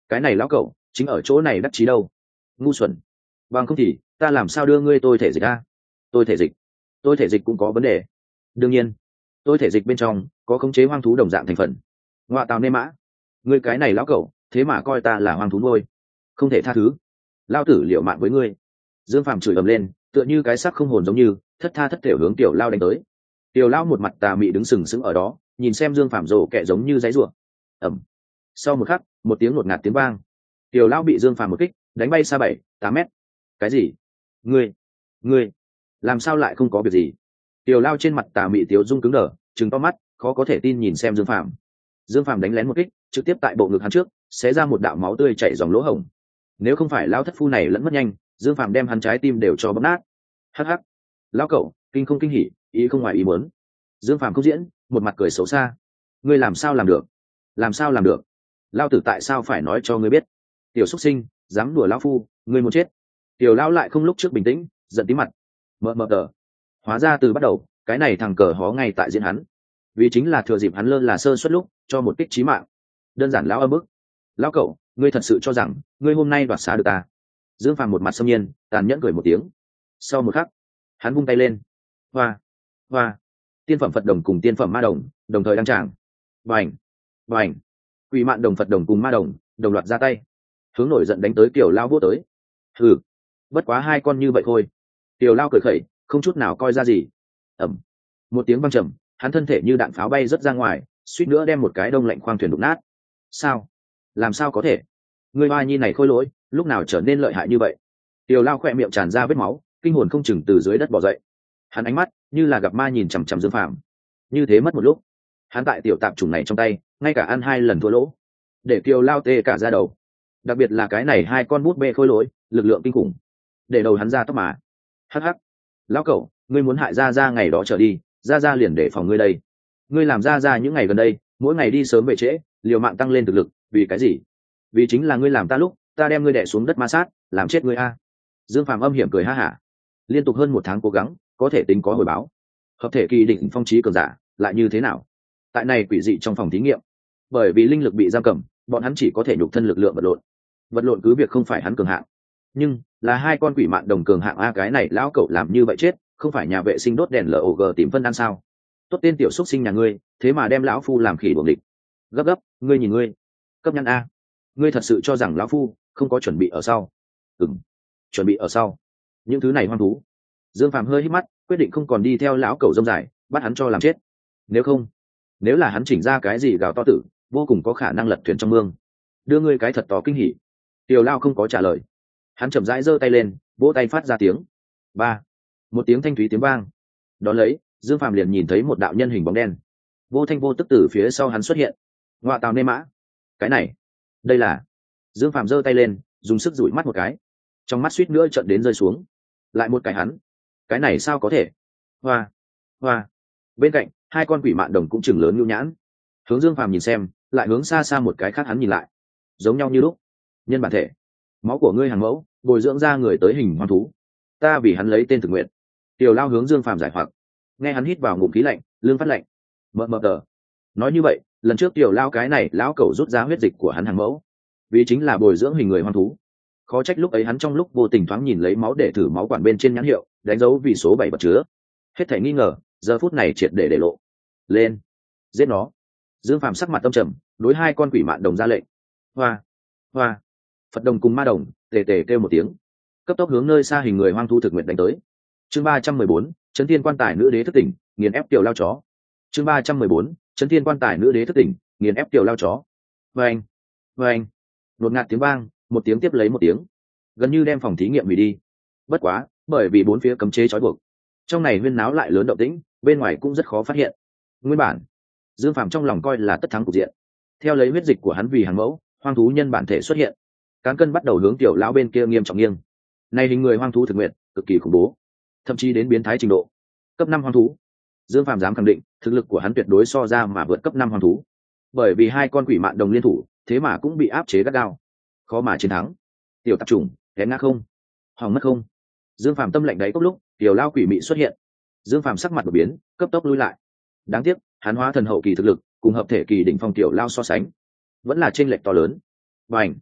cái này lão cậu chính ở chỗ này đắc chí đâu. Ngu xuẩn. Bằng không thì ta làm sao đưa ngươi tôi thể dịch a? Tôi thể dịch tôi thể dịch cũng có vấn đề. Đương nhiên tôi thể dịch bên trong có khống chế hoang thú đồng dạng thành phần. Ngoại tào nê mã, ngươi cái này lão cậu thế mà coi ta là hoang thú nuôi, không thể tha thứ. Lao tử liệu mạng với ngươi. Dương Phàm chửi ầm lên, tựa như cái xác không hồn giống như thất tha thất thể hướng tiểu lao đánh tới. Tiểu lao một mặt tà mị đứng sừng sững ở đó, nhìn xem Dương Phàm rồ kẹ giống như giấy ruộng. Ẩm. Sau một khắc, một tiếng ngột ngạt tiếng vang, tiểu lao bị Dương Phàm một kích đánh bay xa bảy tám mét. Cái gì? Ngươi, ngươi, làm sao lại không có việc gì? Tiểu lao trên mặt tà mị tiểu dung cứng đờ, trừng to mắt, khó có thể tin nhìn xem Dương Phàm. Dương Phàm đánh lén một kích, trực tiếp tại bộ ngực hắn trước, xé ra một đạo máu tươi chảy dòng lỗ hổng. Nếu không phải lao thất phu này lẫn mất nhanh, Dương Phàm đem hắn trái tim đều cho bóp nát. Hắc hắc, lao cậu, kinh không kinh hỉ, ý không ngoài ý muốn. Dương Phàm không diễn, một mặt cười xấu xa. Ngươi làm sao làm được? Làm sao làm được? Lao tử tại sao phải nói cho ngươi biết? Tiểu xuất sinh, dám đùa lão phu, ngươi muốn chết. Tiểu lao lại không lúc trước bình tĩnh, giận tí mặt. Mờ mờ tờ. Hóa ra từ bắt đầu, cái này thằng cờ hó ngay tại diễn hắn. Vì chính là thừa dịp hắn lơ là sơ suất lúc, cho một kích chí mạng. Đơn giản lão âm bức. Lão cậu, ngươi thật sự cho rằng ngươi hôm nay đoạt xá được ta? Dương Phàm một mặt xâm nhiên, tàn nhẫn cười một tiếng. Sau một khắc, hắn vung tay lên. Hoa, hoa. Tiên phẩm Phật đồng cùng tiên phẩm ma đồng đồng thời đăng tràng. Vành, vành. Quỷ mạn đồng Phật đồng cùng ma đồng đồng loạt ra tay, hướng nổi giận đánh tới Kiều Lao vô tới. Hừ, bất quá hai con như vậy thôi. Kiều Lao cười khẩy, không chút nào coi ra gì. Ẩm. Một tiếng vang trầm, hắn thân thể như đạn pháo bay rất ra ngoài, suýt nữa đem một cái đông lạnh khoang thuyền đụng nát. Sao? Làm sao có thể? Người hoa nhi này khôi lỗi, lúc nào trở nên lợi hại như vậy? Kiều Lao khỏe miệng tràn ra vết máu, kinh hồn không chừng từ dưới đất bò dậy. Hắn ánh mắt như là gặp ma nhìn chằm chằm Dương Phàm. Như thế mất một lúc, hắn tại tiểu tạp chủng này trong tay ngay cả ăn hai lần thua lỗ, để Kiều Lao tê cả ra đầu. Đặc biệt là cái này hai con bút bê khôi lỗi, lực lượng kinh khủng, để đầu hắn ra tóc mà. Hắc hắc, lão cẩu, ngươi muốn hại ra ra ngày đó trở đi, ra ra liền để phòng ngươi đây. Ngươi làm ra ra những ngày gần đây mỗi ngày đi sớm về trễ, liều mạng tăng lên thực lực, vì cái gì? Vì chính là ngươi làm ta lúc ta đem ngươi đè xuống đất ma sát, làm chết ngươi a. Dương Phàm âm hiểm cười ha hả. Liên tục hơn một tháng cố gắng, có thể tính có hồi báo. Hợp thể kỳ đỉnh phong trí cường giả lại như thế nào? Tại này quỷ dị trong phòng thí nghiệm, bởi vì linh lực bị giam cầm, bọn hắn chỉ có thể nhục thân lực lượng vật lộn. Vật lộn cứ việc không phải hắn cường hạng, nhưng là hai con quỷ mạn đồng cường hạng a. Cái này lão cậu làm như vậy chết, không phải nhà vệ sinh đốt đèn log tìm phân ăn sao? Tốt tên tiểu xúc sinh nhà ngươi, thế mà đem lão phu làm khỉ buồng địch. Gấp gấp, ngươi nhìn ngươi, cấp nhăn a. Ngươi thật sự cho rằng lão phu không có chuẩn bị ở sau? Ừm, chuẩn bị ở sau. Những thứ này hoang thú. Dương Phàm hơi hít mắt, quyết định không còn đi theo lão cẩu rông dài, bắt hắn cho làm chết. Nếu không, nếu là hắn chỉnh ra cái gì gào to tử, vô cùng có khả năng lật thuyền trong mương. Đưa ngươi cái thật to kinh hỉ. Tiểu Lao không có trả lời, hắn chậm rãi giơ tay lên, vỗ tay phát ra tiếng ba, một tiếng thanh thúy tiếng vang. Đón lấy, Dương Phàm liền nhìn thấy một đạo nhân hình bóng đen, vô thanh vô tức từ phía sau hắn xuất hiện. Ngoại tào nê mã, cái này, đây là. Dương Phàm giơ tay lên, dùng sức dụi mắt một cái, trong mắt suýt nữa trợn đến rơi xuống. Lại một cái hắn, cái này sao có thể? Hoa, hoa. Bên cạnh hai con quỷ mạn đồng cũng chừng lớn nhu nhãn, hướng Dương Phàm nhìn xem, lại hướng xa xa một cái khác hắn nhìn lại, giống nhau như lúc. Nhân bản thể, máu của ngươi hàng mẫu, bồi dưỡng ra người tới hình hoang thú, ta vì hắn lấy tên thực nguyện. Tiểu Lao hướng Dương Phàm giải hoặc, nghe hắn hít vào ngụm khí lạnh, lương phát lạnh. Mờ mờ tờ. Nói như vậy, lần trước Tiểu Lao cái này lão cẩu rút ra huyết dịch của hắn hàng mẫu, vì chính là bồi dưỡng hình người hoang thú. Khó trách lúc ấy hắn trong lúc vô tình thoáng nhìn lấy máu để thử máu quản bên trên nhãn hiệu, đánh dấu vì số bảy vật chứa. Hết thảy nghi ngờ, giờ phút này triệt để để lộ. Lên, giết nó. Dương Phàm sắc mặt tâm trầm, đối hai con quỷ mạn đồng ra lệnh. Hoa, hoa. Phật đồng cùng ma đồng tề tề kêu một tiếng, cấp tốc hướng nơi xa hình người hoang thu thực nguyện đánh tới. Chương ba trăm mười bốn, Chấn Thiên Quan Tài nữ đế thức tỉnh, nghiền ép Tiểu Lao chó. Chương ba trăm mười bốn, Chấn Thiên Quan Tài nữ đế thức tỉnh, nghiền ép Tiểu Lao chó. Vâng, vâng. Đột ngạt tiếng vang, một tiếng tiếp lấy một tiếng, gần như đem phòng thí nghiệm hủy đi. Bất quá, bởi vì bốn phía cấm chế trói buộc, trong này huyên náo lại lớn động tĩnh, bên ngoài cũng rất khó phát hiện. Nguyên bản, Dương Phàm trong lòng coi là tất thắng cục diện. Theo lấy huyết dịch của hắn vì hàng mẫu, hoang thú nhân bản thể xuất hiện, cán cân bắt đầu hướng Tiểu Lão bên kia nghiêm trọng nghiêng. Này hình người hoang thú thực nguyện cực kỳ khủng bố, thậm chí đến biến thái trình độ cấp năm hoang thú. Dương Phàm dám khẳng định, thực lực của hắn tuyệt đối so ra mà vượt cấp năm hoang thú. Bởi vì hai con quỷ mạn đồng liên thủ, thế mà cũng bị áp chế gắt gao, khó mà chiến thắng. Tiểu tạp trùng, té ngã không, hỏng mất không. Dương Phàm tâm lệnh đấy cốc lúc Tiểu Lao quỷ mị xuất hiện, Dương Phàm sắc mặt đột biến, cấp tốc lui lại. Đáng tiếc, hắn hóa thần hậu kỳ thực lực cùng hợp thể kỳ đỉnh phong Tiểu Lao so sánh, vẫn là chênh lệch to lớn. Bành,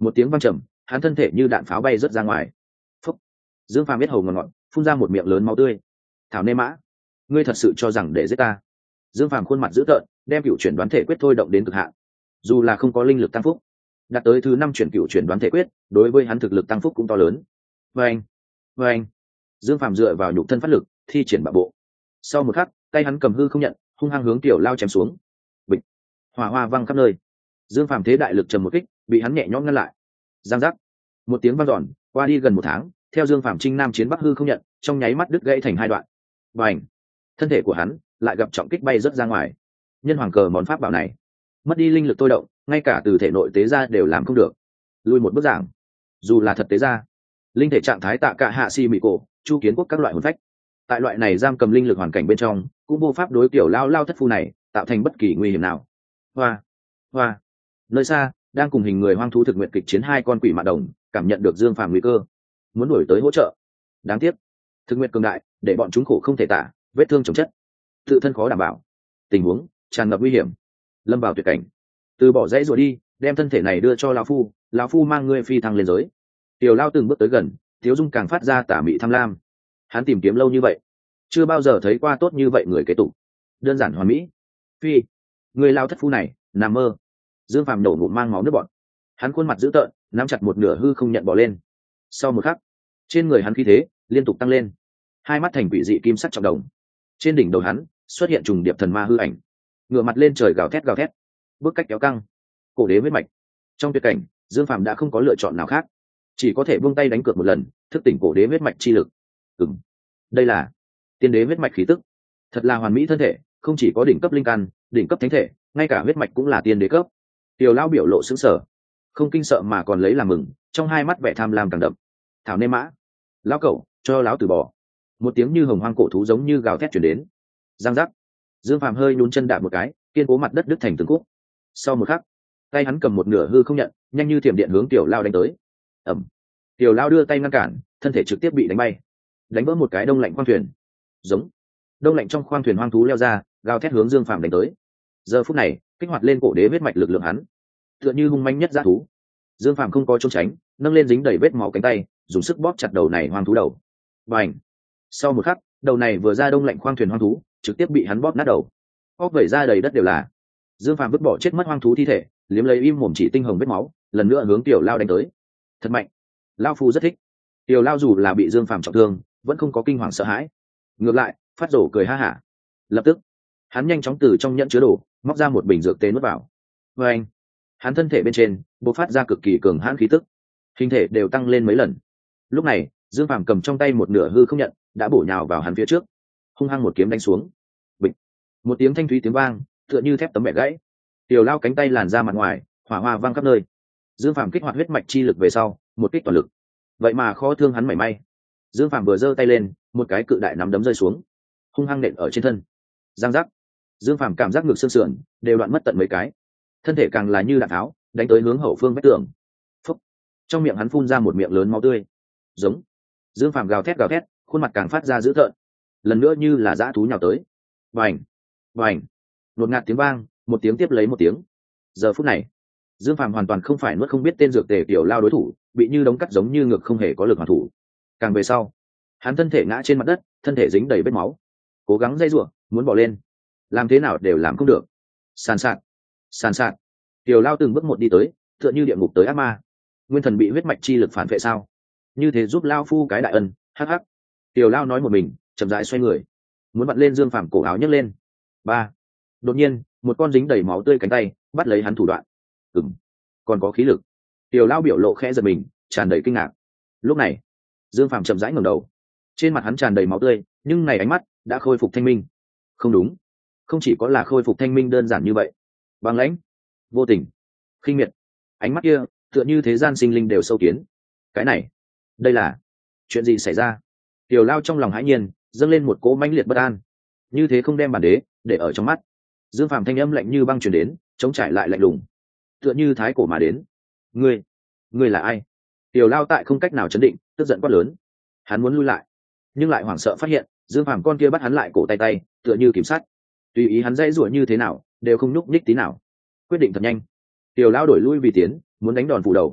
một tiếng vang trầm, hắn thân thể như đạn pháo bay rớt ra ngoài. Phúc. Dương Phàm biết hầu ngọt ngọt, phun ra một miệng lớn máu tươi. Thảo nê mã, ngươi thật sự cho rằng để giết ta? Dương Phàm khuôn mặt dữ tợn, đem cựu chuyển đoán thể quyết thôi động đến cực hạn. Dù là không có linh lực tăng phúc, đạt tới thứ năm chuyển cựu chuyển đoán thể quyết, đối với hắn thực lực tăng phúc cũng to lớn. Và anh, và anh, Dương Phàm dựa vào nhục thân phát lực, thi triển bạo bộ. Sau một khắc, tay hắn cầm hư không nhận, hung hăng hướng Tiểu Lao chém xuống. Bịch, hỏa hoa văng khắp nơi. Dương Phàm thế đại lực trầm một kích, bị hắn nhẹ nhõm ngăn lại. Giang giác, một tiếng vang dọn, qua đi gần một tháng, theo Dương Phàm chinh nam chiến bắc hư không nhận, trong nháy mắt đứt gãy thành hai đoạn. Và ảnh, thân thể của hắn lại gặp trọng kích bay rớt ra ngoài. Nhân hoàng cờ món pháp bảo này, mất đi linh lực tôi động, ngay cả từ thể nội tế ra đều làm không được. Lui một bước giảng, dù là thật tế ra, linh thể trạng thái tạ cả hạ si mị cổ, chu kiến quốc các loại hồn phách, tại loại này giam cầm linh lực hoàn cảnh bên trong, cũng vô pháp đối Tiểu Lao Lao thất phu này tạo thành bất kỳ nguy hiểm nào. Hoa, hoa, nơi xa đang cùng hình người hoang thú thực nguyện kịch chiến hai con quỷ mạ đồng, cảm nhận được Dương Phàm nguy cơ, muốn đuổi tới hỗ trợ. Đáng tiếc, thực nguyện cường đại, để bọn chúng khổ không thể tả, vết thương chồng chất, tự thân khó đảm bảo, tình huống tràn ngập nguy hiểm, lâm vào tuyệt cảnh. Từ bỏ dãy rồi đi, đem thân thể này đưa cho lão phu, lão phu mang ngươi phi thăng lên giới. Tiểu Lao từng bước tới gần, Tiếu Dung càng phát ra tả mị tham lam. Hắn tìm kiếm lâu như vậy, chưa bao giờ thấy qua tốt như vậy người kế tục, đơn giản hoàn mỹ. Phi, người lao thất phu này nằm mơ. Dương Phàm nổ ngụm mang máu nước bọt, hắn khuôn mặt dữ tợn, nắm chặt một nửa hư không nhận bỏ lên. Sau một khắc, trên người hắn khí thế liên tục tăng lên, hai mắt thành quỷ dị kim sắc trọng đồng. Trên đỉnh đầu hắn xuất hiện trùng điệp thần ma hư ảnh, ngửa mặt lên trời gào thét gào thét, bước cách kéo căng, cổ đế huyết mạch. Trong tuyệt cảnh, Dương Phàm đã không có lựa chọn nào khác, chỉ có thể buông tay đánh cược một lần, thức tỉnh cổ đế huyết mạch chi lực. Ừm, đây là tiên đế huyết mạch khí tức, thật là hoàn mỹ thân thể, không chỉ có đỉnh cấp linh căn, đỉnh cấp thánh thể, ngay cả huyết mạch cũng là tiên đế cấp. Tiểu Lao biểu lộ sững sờ, không kinh sợ mà còn lấy làm mừng, trong hai mắt vẻ tham lam càng đậm. Thảo nê mã, lão cẩu, cho lão từ bỏ. Một tiếng như hồng hoang cổ thú giống như gào thét truyền đến. Giang giác, Dương Phàm hơi nhún chân đạp một cái, kiên cố mặt đất đứt thành từng khúc. Sau một khắc, tay hắn cầm một nửa hư không nhận, nhanh như thiểm điện hướng Tiểu Lao đánh tới. Ầm, Tiểu Lao đưa tay ngăn cản, thân thể trực tiếp bị đánh bay, đánh vỡ một cái đông lạnh khoang thuyền. Giống, đông lạnh trong khoang thuyền hoang thú leo ra, gào thét hướng Dương Phàm đánh tới. Giờ phút này, kích hoạt lên cổ đế huyết mạch lực lượng hắn, tựa như hung manh nhất dã thú. Dương Phàm không có trốn tránh, nâng lên dính đầy vết máu cánh tay, dùng sức bóp chặt đầu này hoang thú đầu. Bành! Sau một khắc, đầu này vừa ra đông lạnh khoang thuyền hoang thú, trực tiếp bị hắn bóp nát đầu. Bóp vẩy ra đầy đất đều là. Dương Phàm vứt bỏ chết mất hoang thú thi thể, liếm lấy im mồm chỉ tinh hồng vết máu, lần nữa hướng Tiểu Lao đánh tới. Thật mạnh! Lao phu rất thích. Tiểu Lao dù là bị Dương Phàm trọng thương, vẫn không có kinh hoàng sợ hãi, ngược lại phát rổ cười ha hả. Lập tức, hắn nhanh chóng từ trong nhẫn chứa đồ móc ra một bình dược tê nuốt vào. Và anh, hắn thân thể bên trên bộc phát ra cực kỳ cường hãn khí tức, hình thể đều tăng lên mấy lần. Lúc này, Dương Phàm cầm trong tay một nửa hư không nhận, đã bổ nhào vào hắn phía trước, hung hăng một kiếm đánh xuống. Bịch, một tiếng thanh thúy tiếng vang, tựa như thép tấm bẻ gãy. Tiểu Lao cánh tay làn ra mặt ngoài, hỏa hoa vang khắp nơi. Dương Phàm kích hoạt huyết mạch chi lực về sau, một kích toàn lực, vậy mà khó thương hắn mảy may. Dương Phàm vừa giơ tay lên, một cái cự đại nắm đấm rơi xuống, hung hăng nện ở trên thân. Giang giác, Dương Phàm cảm giác ngực xương sườn đều đoạn mất tận mấy cái, thân thể càng là như đạn tháo đánh tới hướng hậu phương vách tường. Phúc, trong miệng hắn phun ra một miệng lớn máu tươi. Giống, Dương Phàm gào thét gào thét, khuôn mặt càng phát ra dữ tợn, lần nữa như là dã thú nhào tới. Vành, vành, đột ngạt tiếng vang, một tiếng tiếp lấy một tiếng. Giờ phút này, Dương Phàm hoàn toàn không phải nuốt không biết tên dược tề Tiểu Lao đối thủ, bị như đống cắt giống như ngực không hề có lực hoàn thủ. Càng về sau, hắn thân thể ngã trên mặt đất, thân thể dính đầy vết máu, cố gắng dây rủa muốn bỏ lên, làm thế nào đều làm không được. Sàn sạt, sàn sạt, Tiểu Lao từng bước một đi tới, tựa như địa ngục tới ác ma. Nguyên thần bị huyết mạch chi lực phản vệ sao? Như thế giúp Lao phu cái đại ân. Hắc hắc. Tiểu Lao nói một mình, chậm rãi xoay người, muốn vặn lên Dương Phàm cổ áo nhấc lên. Ba. Đột nhiên, một con dính đầy máu tươi cánh tay bắt lấy hắn thủ đoạn. Ừm, còn có khí lực. Tiểu Lao biểu lộ khẽ giật mình, tràn đầy kinh ngạc. Lúc này, Dương Phàm chậm rãi ngẩng đầu, trên mặt hắn tràn đầy máu tươi, nhưng này ánh mắt đã khôi phục thanh minh. Không đúng, không chỉ có là khôi phục thanh minh đơn giản như vậy, băng lãnh, vô tình, khinh miệt, ánh mắt kia tựa như thế gian sinh linh đều sâu kiến. Cái này, đây là chuyện gì xảy ra? Tiểu Lao trong lòng hãi nhiên, dâng lên một cỗ mãnh liệt bất an. Như thế không đem bản đế để ở trong mắt. Dương Phàm thanh âm lạnh như băng truyền đến, chống trải lại lạnh lùng, tựa như thái cổ mà đến. Ngươi, ngươi là ai? Tiểu Lao tại không cách nào chấn định, tức giận quát lớn. Hắn muốn lui lại, nhưng lại hoảng sợ phát hiện Dương Phàm con kia bắt hắn lại cổ tay tay, tựa như kiểm sát. Tùy ý hắn dãy rủa như thế nào, đều không nhúc nhích tí nào. Quyết định thật nhanh, Tiểu Lao đổi lui vì tiến, muốn đánh đòn phủ đầu.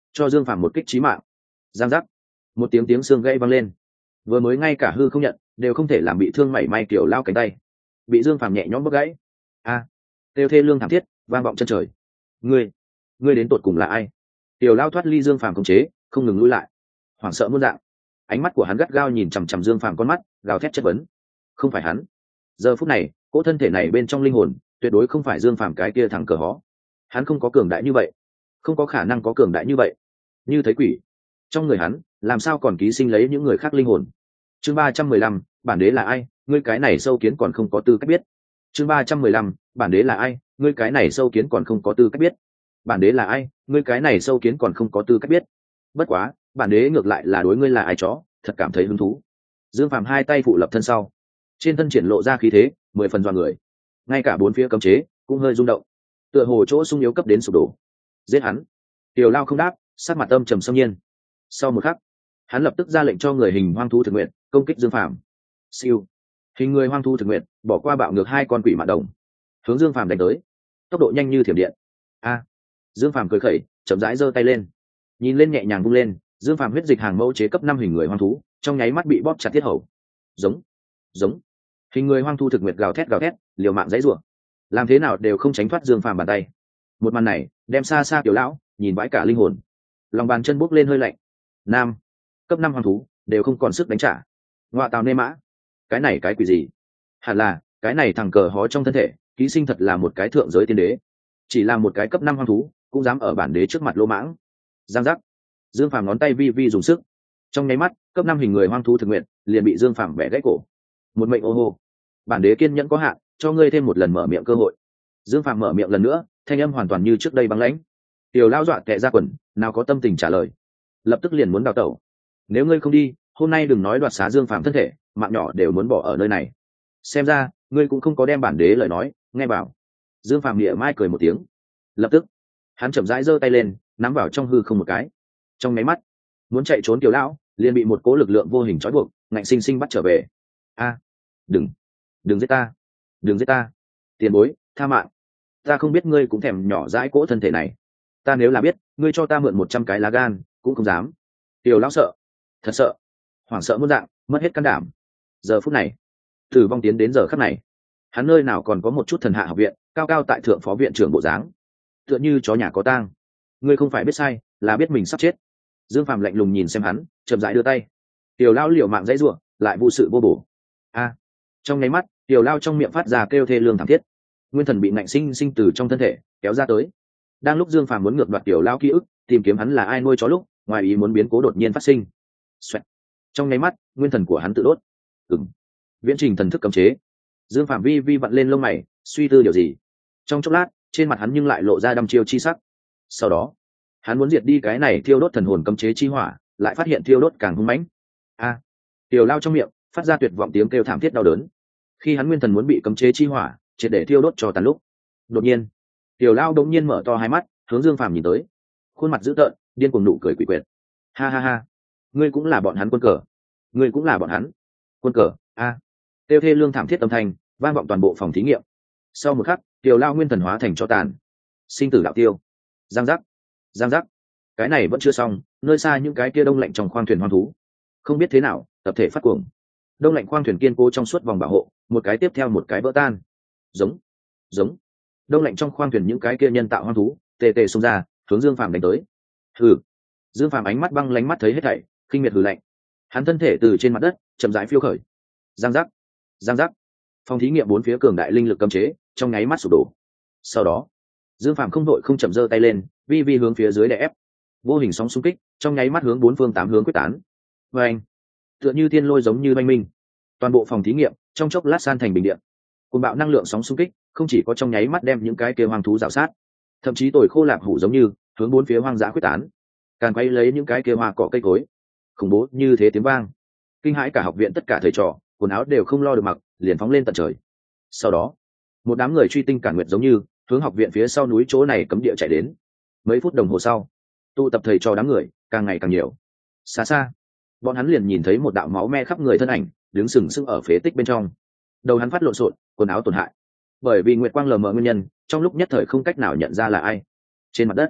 cho Dương Phàm một kích chí mạng. Giang giác, một tiếng tiếng xương gãy vang lên. Vừa mới ngay cả hư không nhận đều không thể làm bị thương mảy may Tiểu Lao cánh tay, bị Dương Phàm nhẹ nhõm bóp gãy. A, à, kêu thê lương thảm thiết vang vọng chân trời. Ngươi, ngươi đến tột cùng là ai? Tiểu Lao thoát ly Dương Phàm khống chế, không ngừng lùi lại, hoảng sợ muôn dạng. Ánh mắt của hắn gắt gao nhìn chằm chằm Dương Phàm con mắt, gào thét chất vấn. Không phải hắn. Giờ phút này, cỗ thân thể này bên trong linh hồn, tuyệt đối không phải Dương Phàm cái kia thằng cờ hó. Hắn không có cường đại như vậy, không có khả năng có cường đại như vậy. Như thấy quỷ, trong người hắn, làm sao còn ký sinh lấy những người khác linh hồn? Chương ba trăm mười lăm, bản đế là ai, ngươi cái này sâu kiến còn không có tư cách biết. Chương ba trăm mười lăm, bản đế là ai, ngươi cái này sâu kiến còn không có tư cách biết. Bản đế là ai, ngươi cái này sâu kiến còn không có tư cách biết. Bất quá, bản đế ngược lại là đối ngươi là ai chó, thật cảm thấy hứng thú. Dương Phàm hai tay phụ lập thân sau, trên thân triển lộ ra khí thế mười phần dọa người, ngay cả bốn phía cấm chế cũng hơi rung động, tựa hồ chỗ sung yếu cấp đến sụp đổ. Giết hắn! Tiểu Lao không đáp, sắc mặt âm trầm xâm nhiên. Sau một khắc, hắn lập tức ra lệnh cho người hình hoang thú thực nguyện công kích Dương Phàm. Siêu, hình người hoang thú thực nguyện bỏ qua bạo ngược hai con quỷ mạn đồng, hướng Dương Phàm đánh tới, tốc độ nhanh như thiểm điện. A! Dương Phàm cười khẩy, chậm rãi giơ tay lên, nhìn lên nhẹ nhàng vung lên, Dương Phàm huyết dịch hàng mẫu chế cấp năm hình người hoang thú trong nháy mắt bị bóp chặt tiết hầu. Giống, giống. Hình người hoang thú thực nguyệt gào thét gào thét, liều mạng dãy rủa, làm thế nào đều không tránh thoát Dương Phàm bàn tay. Một màn này đem xa xa Tiểu Lão nhìn vãi cả linh hồn, lòng bàn chân bốc lên hơi lạnh. Nam, cấp năm hoang thú đều không còn sức đánh trả. Ngoa tào nê mã, cái này cái quỷ gì? Hẳn là cái này thằng cờ hó trong thân thể ký sinh thật là một cái thượng giới tiên đế, chỉ là một cái cấp năm hoang thú cũng dám ở bản đế trước mặt lỗ mãng. Giang giác, Dương Phàm ngón tay vi vi dùng sức, trong nháy mắt cấp năm hình người hoang thú thực nguyện liền bị Dương Phàm bẻ gãy cổ. Một mệnh ô hô, bản đế kiên nhẫn có hạn, cho ngươi thêm một lần mở miệng cơ hội. Dương Phàm mở miệng lần nữa, thanh âm hoàn toàn như trước đây băng lãnh. Tiểu Lao dọa tè ra quần, nào có tâm tình trả lời, lập tức liền muốn đào tẩu. Nếu ngươi không đi, hôm nay đừng nói đoạt xá Dương Phàm thân thể, mạng nhỏ đều muốn bỏ ở nơi này. Xem ra ngươi cũng không có đem bản đế lời nói nghe bảo. Dương Phàm mỉa mai cười một tiếng, lập tức hắn chậm rãi giơ tay lên, nắm vào trong hư không một cái. Trong máy mắt, muốn chạy trốn Tiểu Lão liền bị một cố lực lượng vô hình trói buộc, ngạnh sinh sinh bắt trở về. A, đừng, đừng giết ta, đừng giết ta, tiền bối, tha mạng. Ta không biết ngươi cũng thèm nhỏ dãi cỗ thân thể này. Ta nếu là biết, ngươi cho ta mượn một trăm cái lá gan cũng không dám. Tiểu Lão sợ, thật sợ, hoảng sợ muôn dạng, mất hết can đảm. Giờ phút này, tử vong tiến đến giờ khắc này, hắn nơi nào còn có một chút thần hạ học viện cao cao tại thượng phó viện trưởng bộ dáng, tựa như chó nhà có tang. Ngươi không phải biết sai, là biết mình sắp chết. Dương Phàm lạnh lùng nhìn xem hắn, chậm rãi đưa tay. Tiểu Lao liều mạng dãy rủa, lại vô sự vô bổ. A! Trong nháy mắt, Tiểu Lao trong miệng phát ra kêu thê lương thảm thiết. Nguyên thần bị nạnh sinh sinh từ trong thân thể kéo ra tới. Đang lúc Dương Phàm muốn ngược đoạt Tiểu Lao ký ức, tìm kiếm hắn là ai nuôi chó lúc, ngoài ý muốn biến cố đột nhiên phát sinh. Xoẹt. Trong nháy mắt, nguyên thần của hắn tự đốt. Ừm. Viễn trình thần thức cấm chế. Dương Phàm vi vi vặn lên lông mày, suy tư điều gì. Trong chốc lát, trên mặt hắn nhưng lại lộ ra đăm chiêu chi sắc. Sau đó, hắn muốn diệt đi cái này thiêu đốt thần hồn cấm chế chi hỏa, lại phát hiện thiêu đốt càng hung mãnh. A! Tiểu Lao trong miệng phát ra tuyệt vọng tiếng kêu thảm thiết đau đớn. Khi hắn nguyên thần muốn bị cấm chế chi hỏa triệt để thiêu đốt cho tàn lúc, đột nhiên, Tiểu Lao đột nhiên mở to hai mắt, hướng Dương Phàm nhìn tới, khuôn mặt dữ tợn, điên cuồng nụ cười quỷ quyệt. Ha ha ha, ngươi cũng là bọn hắn quân cờ, ngươi cũng là bọn hắn quân cờ. A! Tiêu thê lương thảm thiết âm thanh vang vọng toàn bộ phòng thí nghiệm. Sau một khắc, Tiểu Lao nguyên thần hóa thành cho tàn, sinh tử đạo tiêu. Giang giác, giang giác. Cái này vẫn chưa xong, nơi xa những cái kia đông lạnh trong khoang thuyền hoang thú không biết thế nào tập thể phát cuồng. Đông lạnh khoang thuyền kiên cố trong suốt vòng bảo hộ, một cái tiếp theo một cái vỡ tan. Giống, giống. Đông lạnh trong khoang thuyền những cái kia nhân tạo hoang thú tê tê xông ra, hướng Dương Phàm đánh tới. Hừ. Dương Phàm ánh mắt băng lánh mắt thấy hết thảy, khinh miệt hừ lạnh. Hắn thân thể từ trên mặt đất chậm rãi phiêu khởi. Giang giác, giang giác. Phòng thí nghiệm bốn phía cường đại linh lực cấm chế trong nháy mắt sụp đổ. Sau đó, Dương Phàm không đội không chậm giơ tay lên, vi vi hướng phía dưới đè ép. Vô hình sóng xung kích trong nháy mắt hướng bốn phương tám hướng quyết tán. Và anh, tựa như thiên lôi giống như oanh minh, toàn bộ phòng thí nghiệm trong chốc lát san thành bình điện. Cùng bạo năng lượng sóng xung kích không chỉ có trong nháy mắt đem những cái kia hoang thú rào sát, thậm chí tồi khô lạp hủ giống như hướng bốn phía hoang dã quyết tán, càng quay lấy những cái kia hoa cỏ cây cối, khủng bố như thế tiếng vang, kinh hãi cả học viện tất cả thầy trò, quần áo đều không lo được mặc, liền phóng lên tận trời. Sau đó, một đám người truy tinh cản nguyệt giống như hướng học viện phía sau núi chỗ này cấm địa chạy đến. Mấy phút đồng hồ sau, tụ tập thầy trò đám người càng ngày càng nhiều. Xa xa, bọn hắn liền nhìn thấy một đạo máu me khắp người thân ảnh đứng sừng sững ở phế tích bên trong. Đầu hắn phát lộn xộn, quần áo tổn hại, bởi vì nguyệt quang lờ mờ nguyên nhân, trong lúc nhất thời không cách nào nhận ra là ai. Trên mặt đất,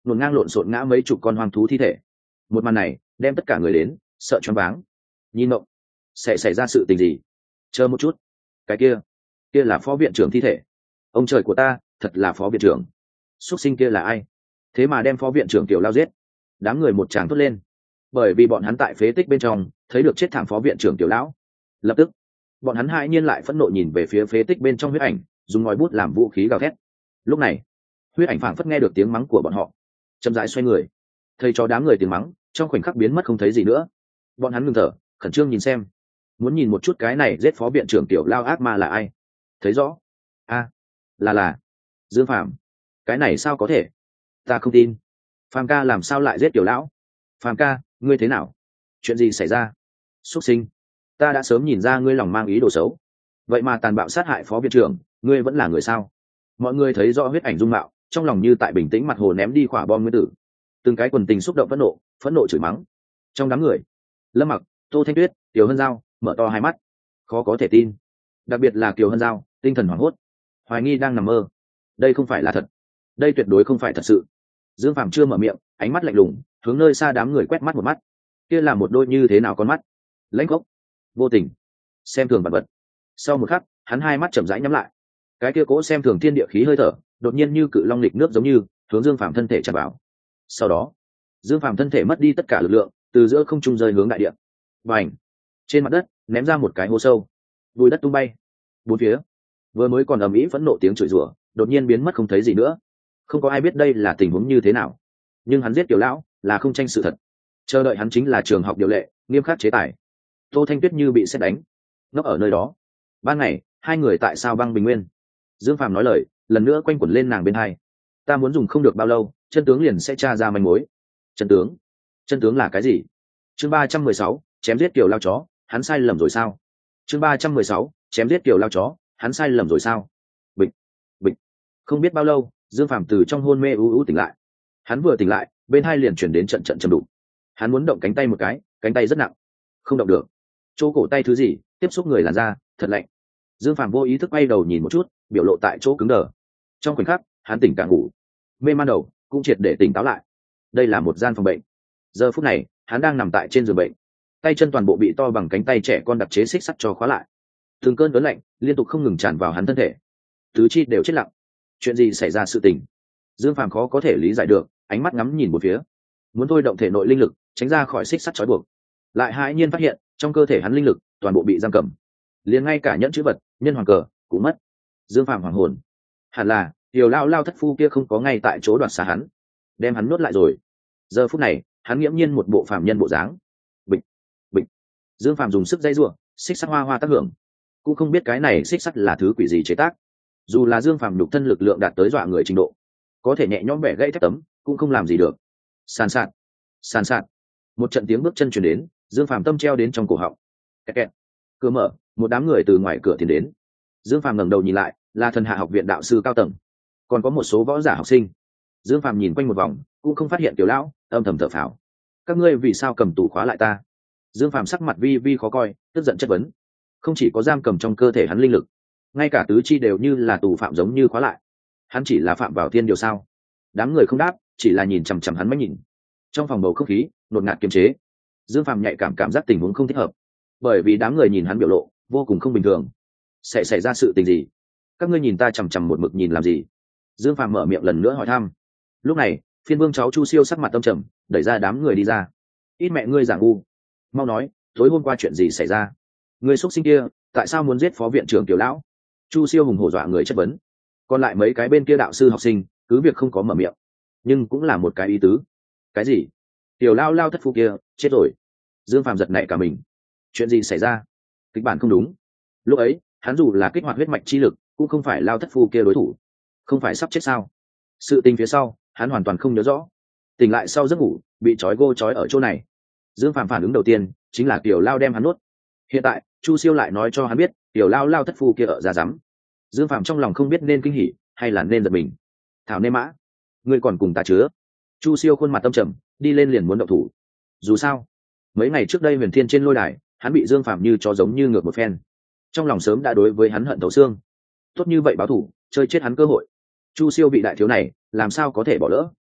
ngổn ngang lộn xộn ngã mấy chục con hoang thú thi thể. Một màn này đem tất cả người đến sợ choáng váng. Nhìn mộng, sẽ xảy ra sự tình gì? Chờ một chút, cái kia kia là phó viện trưởng thi thể. Ông trời của ta, thật là phó viện trưởng. Xuất sinh kia là ai? Thế mà đem phó viện trưởng Tiểu Lao giết. Đám người một tràng thốt lên, bởi vì bọn hắn tại phế tích bên trong thấy được chết thảm phó viện trưởng Tiểu Lão. Lập tức bọn hắn hãi nhiên lại phẫn nộ nhìn về phía phế tích bên trong huyết ảnh, dùng ngòi bút làm vũ khí gào thét. Lúc này huyết ảnh phảng phất nghe được tiếng mắng của bọn họ, chậm rãi xoay người. Thầy cho đám người tiếng mắng trong khoảnh khắc biến mất không thấy gì nữa. Bọn hắn ngừng thở, khẩn trương nhìn xem, muốn nhìn một chút cái này giết phó viện trưởng Tiểu Lao ác ma là ai. Thấy rõ, a là là Dương Phạm. Cái này sao có thể? Ta không tin. Phạm ca làm sao lại giết Tiểu Lão? Phạm ca, ngươi thế nào? Chuyện gì xảy ra? Xuất sinh, ta đã sớm nhìn ra ngươi lòng mang ý đồ xấu, vậy mà tàn bạo sát hại phó viện trưởng, ngươi vẫn là người sao? Mọi người thấy rõ huyết ảnh dung mạo, trong lòng như tại bình tĩnh mặt hồ ném đi quả bom nguyên tử. Từng cái quần tình xúc động phẫn nộ, phẫn nộ chửi mắng. Trong đám người, Lâm Mặc, Tô Thanh Tuyết, Kiều Hân Giao mở to hai mắt, khó có thể tin. Đặc biệt là Kiều Hân Giao, tinh thần hoảng hốt, hoài nghi đang nằm mơ. Đây không phải là thật, đây tuyệt đối không phải thật sự. Dương Phàm chưa mở miệng, ánh mắt lạnh lùng hướng nơi xa đám người quét mắt một mắt. Kia là một đôi như thế nào con mắt? Lãnh khốc, vô tình, xem thường vật vật. Sau một khắc, hắn hai mắt chậm rãi nhắm lại. Cái kia cố xem thường thiên địa khí hơi thở đột nhiên như cự long lịch nước giống như hướng Dương Phàm thân thể tràn vào. Sau đó Dương Phàm thân thể mất đi tất cả lực lượng, từ giữa không trung rơi hướng đại địa. Và trên mặt đất ném ra một cái hố sâu, bùi đất tung bay. Bốn phía vừa mới còn ầm ĩ phẫn nộ tiếng chửi rủa đột nhiên biến mất không thấy gì nữa. Không có ai biết đây là tình huống như thế nào, nhưng hắn giết Tiểu Lão là không tranh sự thật. Chờ đợi hắn chính là trường học điều lệ, nghiêm khắc chế tài. Tô Thanh Tuyết như bị sét đánh, nấp ở nơi đó. Ban ngày hai người tại sao băng bình nguyên? Dương Phàm nói lời lần nữa quanh quẩn lên nàng bên hai. Ta muốn dùng không được bao lâu, chân tướng liền sẽ tra ra manh mối. Chân tướng? Chân tướng là cái gì? Chương ba trăm mười sáu, chém giết Kiều Lao chó, hắn sai lầm rồi sao? Chương ba trăm mười sáu, chém giết Kiều Lao chó, hắn sai lầm rồi sao? Bịch, bịch. Không biết bao lâu, Dương Phàm từ trong hôn mê u u tỉnh lại. Hắn vừa tỉnh lại, bên hai liền chuyển đến trận trận trầm đục. Hắn muốn động cánh tay một cái, cánh tay rất nặng, không động được. Chỗ cổ tay thứ gì tiếp xúc người làn da, thật lạnh. Dương Phàm vô ý thức bay đầu nhìn một chút, biểu lộ tại chỗ cứng đờ. Trong khoảnh khắc, hắn tỉnh cả ngủ, mê man đầu cũng triệt để tỉnh táo lại. Đây là một gian phòng bệnh. Giờ phút này, hắn đang nằm tại trên giường bệnh, tay chân toàn bộ bị to bằng cánh tay trẻ con đặc chế xích sắt cho khóa lại. Từng cơn đớn lạnh liên tục không ngừng tràn vào hắn thân thể, tứ chi đều chết lặng. Chuyện gì xảy ra sự tình? Dương Phàm khó có thể lý giải được, ánh mắt ngắm nhìn một phía, muốn thôi động thể nội linh lực tránh ra khỏi xích sắt trói buộc, lại hãi nhiên phát hiện trong cơ thể hắn linh lực toàn bộ bị giam cầm, liền ngay cả nhẫn chữ vật, nhân hoàng cờ cũng mất. Dương Phàm hoàng hồn, hẳn là Tiểu Lao Lao thất phu kia không có ngay tại chỗ đoạt xá hắn, đem hắn nuốt lại rồi. Giờ phút này hắn nghiễm nhiên một bộ phàm nhân bộ dáng. Bịch, bịch. Dương Phàm dùng sức dây giụa, xích sắt hoa hoa tác hưởng, cũng không biết cái này xích sắt là thứ quỷ gì chế tác. Dù là Dương Phàm nhục thân lực lượng đạt tới dọa người trình độ, có thể nhẹ nhõm bẻ gãy thép tấm cũng không làm gì được. Sàn sạt, sàn sạt. Một trận tiếng bước chân truyền đến, Dương Phàm tâm treo đến trong cổ họng. Kẹt kẹt. Cửa mở, một đám người từ ngoài cửa tiến đến. Dương Phàm ngẩng đầu nhìn lại, là Thần Hạ học viện đạo sư cao tầng, còn có một số võ giả học sinh. Dương Phàm nhìn quanh một vòng, cũng không phát hiện Tiểu Lão, âm thầm thở phào. Các ngươi vì sao cầm tủ khóa lại ta? Dương Phàm sắc mặt vi vi khó coi, tức giận chất vấn. Không chỉ có giam cầm trong cơ thể hắn linh lực, ngay cả tứ chi đều như là tù phạm giống như khóa lại. Hắn chỉ là phạm vào thiên điều sao? Đám người không đáp, chỉ là nhìn chằm chằm hắn mới nhìn. Trong phòng bầu không khí ngột ngạt kiềm chế. Dương Phàm nhạy cảm cảm giác tình huống không thích hợp, bởi vì đám người nhìn hắn biểu lộ vô cùng không bình thường. Sẽ xảy ra sự tình gì? Các ngươi nhìn ta chằm chằm một mực nhìn làm gì? Dương Phàm mở miệng lần nữa hỏi thăm. Lúc này Phiên Vương cháu Chu Siêu sắc mặt tâm trầm, đẩy ra đám người đi ra. Ít mẹ ngươi giảng u, mau nói, tối hôm qua chuyện gì xảy ra? Người xuất sinh kia tại sao muốn giết phó viện trưởng Tiểu Lão? Chu Siêu hùng hổ dọa người chất vấn. Còn lại mấy cái bên kia đạo sư học sinh cứ việc không có mở miệng, nhưng cũng là một cái ý tứ. Cái gì? Tiểu Lao Lao thất phu kia chết rồi? Dương Phàm giật nảy cả mình. Chuyện gì xảy ra? Kịch bản không đúng. Lúc ấy hắn dù là kích hoạt huyết mạch chi lực cũng không phải Lao thất phu kia đối thủ. Không phải sắp chết sao? Sự tình phía sau hắn hoàn toàn không nhớ rõ. Tỉnh lại sau giấc ngủ, bị trói gô trói ở chỗ này. Dương Phàm phản ứng đầu tiên chính là Tiểu Lao đem hắn nuốt. Hiện tại Chu Siêu lại nói cho hắn biết Tiểu Lao Lao thất phu kia ở ra rắm. Dương Phàm trong lòng không biết nên kinh hỉ hay là nên giật mình. Thảo nê mã, ngươi còn cùng ta chứa? Chu Siêu khuôn mặt tâm trầm, đi lên liền muốn động thủ. Dù sao mấy ngày trước đây Huyền Thiên trên lôi đài hắn bị Dương Phàm như chó giống như ngược một phen, trong lòng sớm đã đối với hắn hận thấu xương. Tốt như vậy báo thủ, chơi chết hắn cơ hội, Chu Siêu bị đại thiếu này làm sao có thể bỏ lỡ.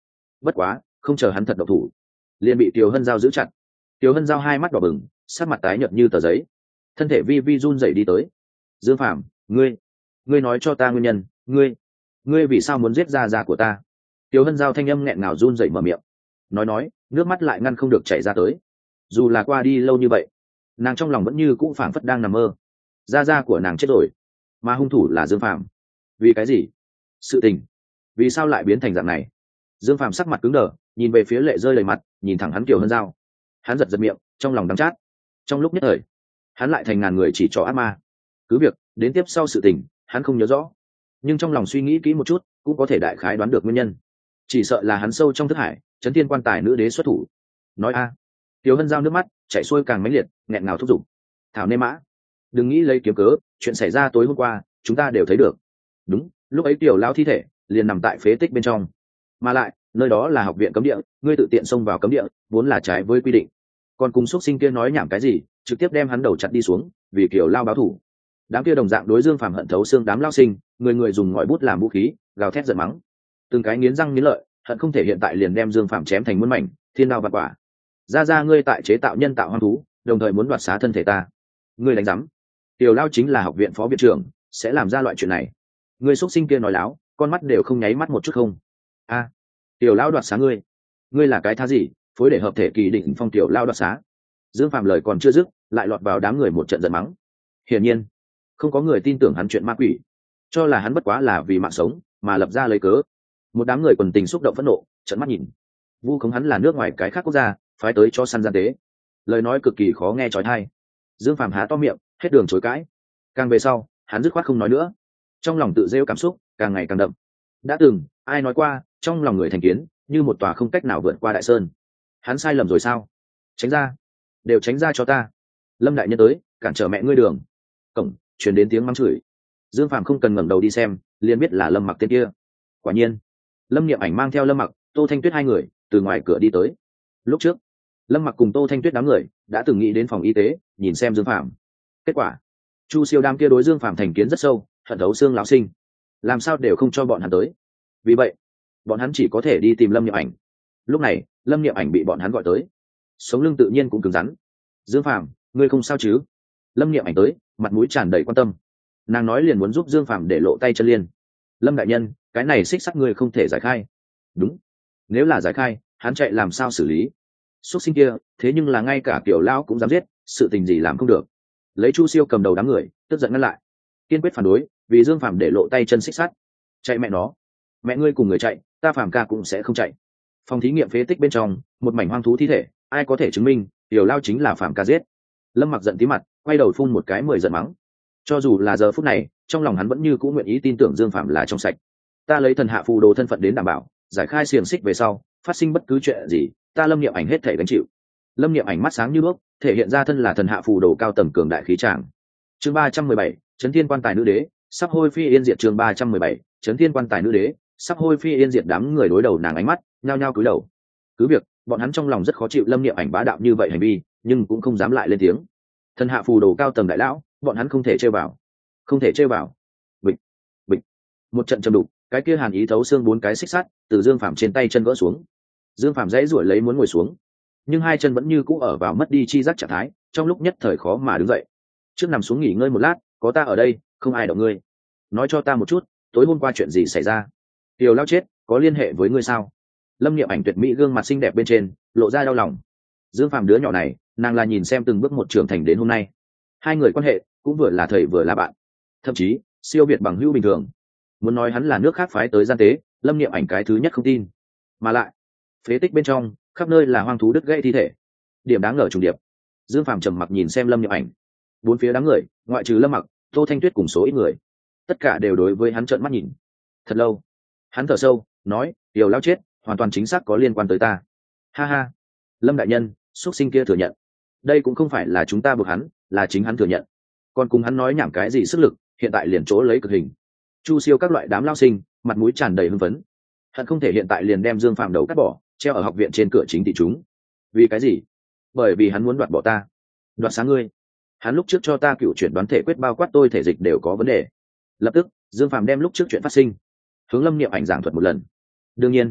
bất quá không chờ hắn thật độc thủ liền bị Kiều Hân Giao giữ chặt. Kiều Hân Giao hai mắt đỏ bừng, sắc mặt tái nhợt như tờ giấy, thân thể vi vi run rẩy đi tới. Dương Phàm, ngươi ngươi nói cho ta nguyên nhân, ngươi ngươi vì sao muốn giết gia gia của ta? Kiều Hân Giao thanh âm nghẹn ngào run rẩy mở miệng, nói nói nước mắt lại ngăn không được chảy ra tới. Dù là qua đi lâu như vậy, nàng trong lòng vẫn như cũ phảng phất đang nằm mơ. Gia gia của nàng chết rồi, mà hung thủ là Dương Phàm. Vì cái gì? Sự tình vì sao lại biến thành dạng này? Dương Phàm sắc mặt cứng đờ, nhìn về phía lệ rơi đầy mặt, nhìn thẳng hắn Kiều Hân Giao. Hắn giật giật miệng, trong lòng đắng chát. Trong lúc nhất thời, hắn lại thành ngàn người chỉ trỏ ác ma. Cứ việc đến tiếp sau sự tình hắn không nhớ rõ, nhưng trong lòng suy nghĩ kỹ một chút cũng có thể đại khái đoán được nguyên nhân. Chỉ sợ là hắn sâu trong thức hải chấn thiên quan tài nữ đế xuất thủ. Nói a. Kiều Hân Giao nước mắt chảy xuôi càng mãnh liệt, nghẹn ngào thúc giục. Thảo nê mã, đừng nghĩ lấy kiếm cớ, chuyện xảy ra tối hôm qua chúng ta đều thấy được. Đúng, lúc ấy Tiểu Lão thi thể liền nằm tại phế tích bên trong, mà lại nơi đó là học viện cấm địa, ngươi tự tiện xông vào cấm địa vốn là trái với quy định. Còn cùng xuất sinh kia nói nhảm cái gì, trực tiếp đem hắn đầu chặt đi xuống, vì Kiều Lao báo thù. Đám kia đồng dạng đối Dương Phàm hận thấu xương đám lao sinh, người người dùng ngòi bút làm vũ khí, gào thét giận mắng, từng cái nghiến răng nghiến lợi, hận không thể hiện tại liền đem Dương Phàm chém thành muôn mảnh, thiên đao vạn quả. Ra ra ngươi tại chế tạo nhân tạo hoang thú, đồng thời muốn đoạt xá thân thể ta, ngươi đánh rắm. Tiểu Lao chính là học viện phó viện trưởng, sẽ làm ra loại chuyện này. Ngươi xuất sinh kia nói láo, con mắt đều không nháy mắt một chút không. A, Tiểu Lao đoạt xá ngươi, ngươi là cái thá gì, phối để hợp thể kỳ đỉnh phong Tiểu Lao đoạt xá. Dương Phàm lời còn chưa dứt, lại lọt vào đám người một trận giận mắng. Hiển nhiên, không có người tin tưởng hắn chuyện ma quỷ, cho là hắn bất quá là vì mạng sống mà lập ra lấy cớ. Một đám người quần tình xúc động phẫn nộ, trợn mắt nhìn. Vu khống hắn là nước ngoài cái khác quốc gia phái tới cho săn gian tế, lời nói cực kỳ khó nghe chói tai. Dương Phàm há to miệng, hết đường chối cãi. Càng về sau, hắn dứt khoát không nói nữa, trong lòng tự rêu cảm xúc càng ngày càng đậm. Đã từng ai nói qua, trong lòng người thành kiến như một tòa không cách nào vượt qua đại sơn. Hắn sai lầm rồi sao? Tránh ra, đều tránh ra cho ta. Lâm đại nhân tới, cản trở mẹ ngươi đường. Cổng truyền đến tiếng mắng chửi. Dương Phàm không cần ngẩng đầu đi xem, liền biết là Lâm Mặc tên kia. Quả nhiên, Lâm Niệm Ảnh mang theo Lâm Mặc, Tô Thanh Tuyết hai người từ ngoài cửa đi tới. Lúc trước, Lâm Mặc cùng Tô Thanh Tuyết đám người đã từng nghĩ đến phòng y tế nhìn xem Dương Phàm. Kết quả, Chu Siêu đám kia đối Dương Phàm thành kiến rất sâu, hận thấu xương lão sinh, làm sao đều không cho bọn hắn tới. Vì vậy, bọn hắn chỉ có thể đi tìm Lâm Niệm Ảnh. Lúc này, Lâm Niệm Ảnh bị bọn hắn gọi tới, sống lưng tự nhiên cũng cứng rắn. Dương Phàm, ngươi không sao chứ? Lâm Niệm Ảnh tới, mặt mũi tràn đầy quan tâm. Nàng nói liền muốn giúp Dương Phàm để lộ tay chân liên. Lâm đại nhân, cái này xích sắt ngươi không thể giải khai. Đúng, nếu là giải khai, hắn chạy làm sao xử lý? Xuất sinh kia, thế nhưng là ngay cả Tiểu Lão cũng dám giết, sự tình gì làm không được. Lấy Chu Siêu cầm đầu đám người, tức giận ngăn lại, kiên quyết phản đối, vì Dương Phàm để lộ tay chân xích sắt. Chạy mẹ nó, mẹ ngươi cùng người chạy, ta Phàm ca cũng sẽ không chạy. Phòng thí nghiệm phế tích bên trong, một mảnh hoang thú thi thể, ai có thể chứng minh Tiểu Lao chính là Phàm ca giết? Lâm Mặc giận tí mặt, quay đầu phun một cái mười giận mắng. Cho dù là giờ phút này, trong lòng hắn vẫn như cũng nguyện ý tin tưởng Dương Phàm là trong sạch. Ta lấy thần hạ phù đồ thân phận đến đảm bảo, giải khai xiềng xích về sau, phát sinh bất cứ chuyện gì, ta Lâm Niệm Ảnh hết thể gánh chịu. Lâm Niệm Ảnh mắt sáng như đuốc, thể hiện ra thân là thần hạ phù đồ cao tầng cường đại khí tràng. Chương ba trăm mười bảy, Chấn Thiên Quan Tài Nữ Đế, sắp hôi phi yên diệt. Chương ba trăm mười bảy, Chấn Thiên Quan Tài Nữ Đế, sắp hôi phi yên diệt. Đám người đối đầu nàng ánh mắt nhao nhao cúi đầu. Cứ việc bọn hắn trong lòng rất khó chịu Lâm Niệm Ảnh bá đạo như vậy hành vi, nhưng cũng không dám lại lên tiếng. Thần hạ phù đồ cao tầng đại lão, bọn hắn không thể chơi vào, không thể chơi vào. Bịch, bịch, một trận châm đục, cái kia hàn ý thấu xương bốn cái xích sắt từ Dương Phàm trên tay chân gỡ xuống. Dương Phàm dãy ruổi lấy muốn ngồi xuống, nhưng hai chân vẫn như cũ ở vào mất đi chi giác trạng thái, trong lúc nhất thời khó mà đứng dậy. Trước nằm xuống nghỉ ngơi một lát, có ta ở đây, không ai động ngươi. Nói cho ta một chút, tối hôm qua chuyện gì xảy ra? Tiểu Lao chết, có liên hệ với ngươi sao? Lâm Niệm Ảnh tuyệt mỹ gương mặt xinh đẹp bên trên lộ ra đau lòng. Dương Phàm đứa nhỏ này, nàng là nhìn xem từng bước một trưởng thành đến hôm nay, hai người quan hệ cũng vừa là thầy vừa là bạn, thậm chí siêu việt bằng hữu bình thường. Muốn nói hắn là nước khác phái tới gian tế, Lâm Niệm Ảnh cái thứ nhất không tin. Mà lại, phế tích bên trong khắp nơi là hoang thú đứt gãy thi thể, điểm đáng ngờ trùng điệp. Dương Phàm trầm mặc nhìn xem Lâm Niệm Ảnh, bốn phía đám người ngoại trừ Lâm Mặc, Tô Thanh Tuyết cùng số ít người, tất cả đều đối với hắn trợn mắt nhìn. Thật lâu, hắn thở sâu nói, Tiểu Lao chết hoàn toàn chính xác có liên quan tới ta. Ha ha, Lâm đại nhân, xuất sinh kia thừa nhận, đây cũng không phải là chúng ta buộc hắn, là chính hắn thừa nhận. Còn cùng hắn nói nhảm cái gì sức lực, hiện tại liền chỗ lấy cực hình. Chu Siêu các loại đám lao sinh mặt mũi tràn đầy hưng phấn, hắn không thể hiện tại liền đem Dương Phàm đầu cắt bỏ, treo ở học viện trên cửa chính thị chúng. Vì cái gì? Bởi vì hắn muốn đoạt bỏ ta, đoạt sáng ngươi. Hắn lúc trước cho ta cựu chuyển đoán thể quyết bao quát tôi thể dịch đều có vấn đề. Lập tức Dương Phàm đem lúc trước chuyện phát sinh hướng Lâm Niệm Ảnh giảng thuật một lần. Đương nhiên,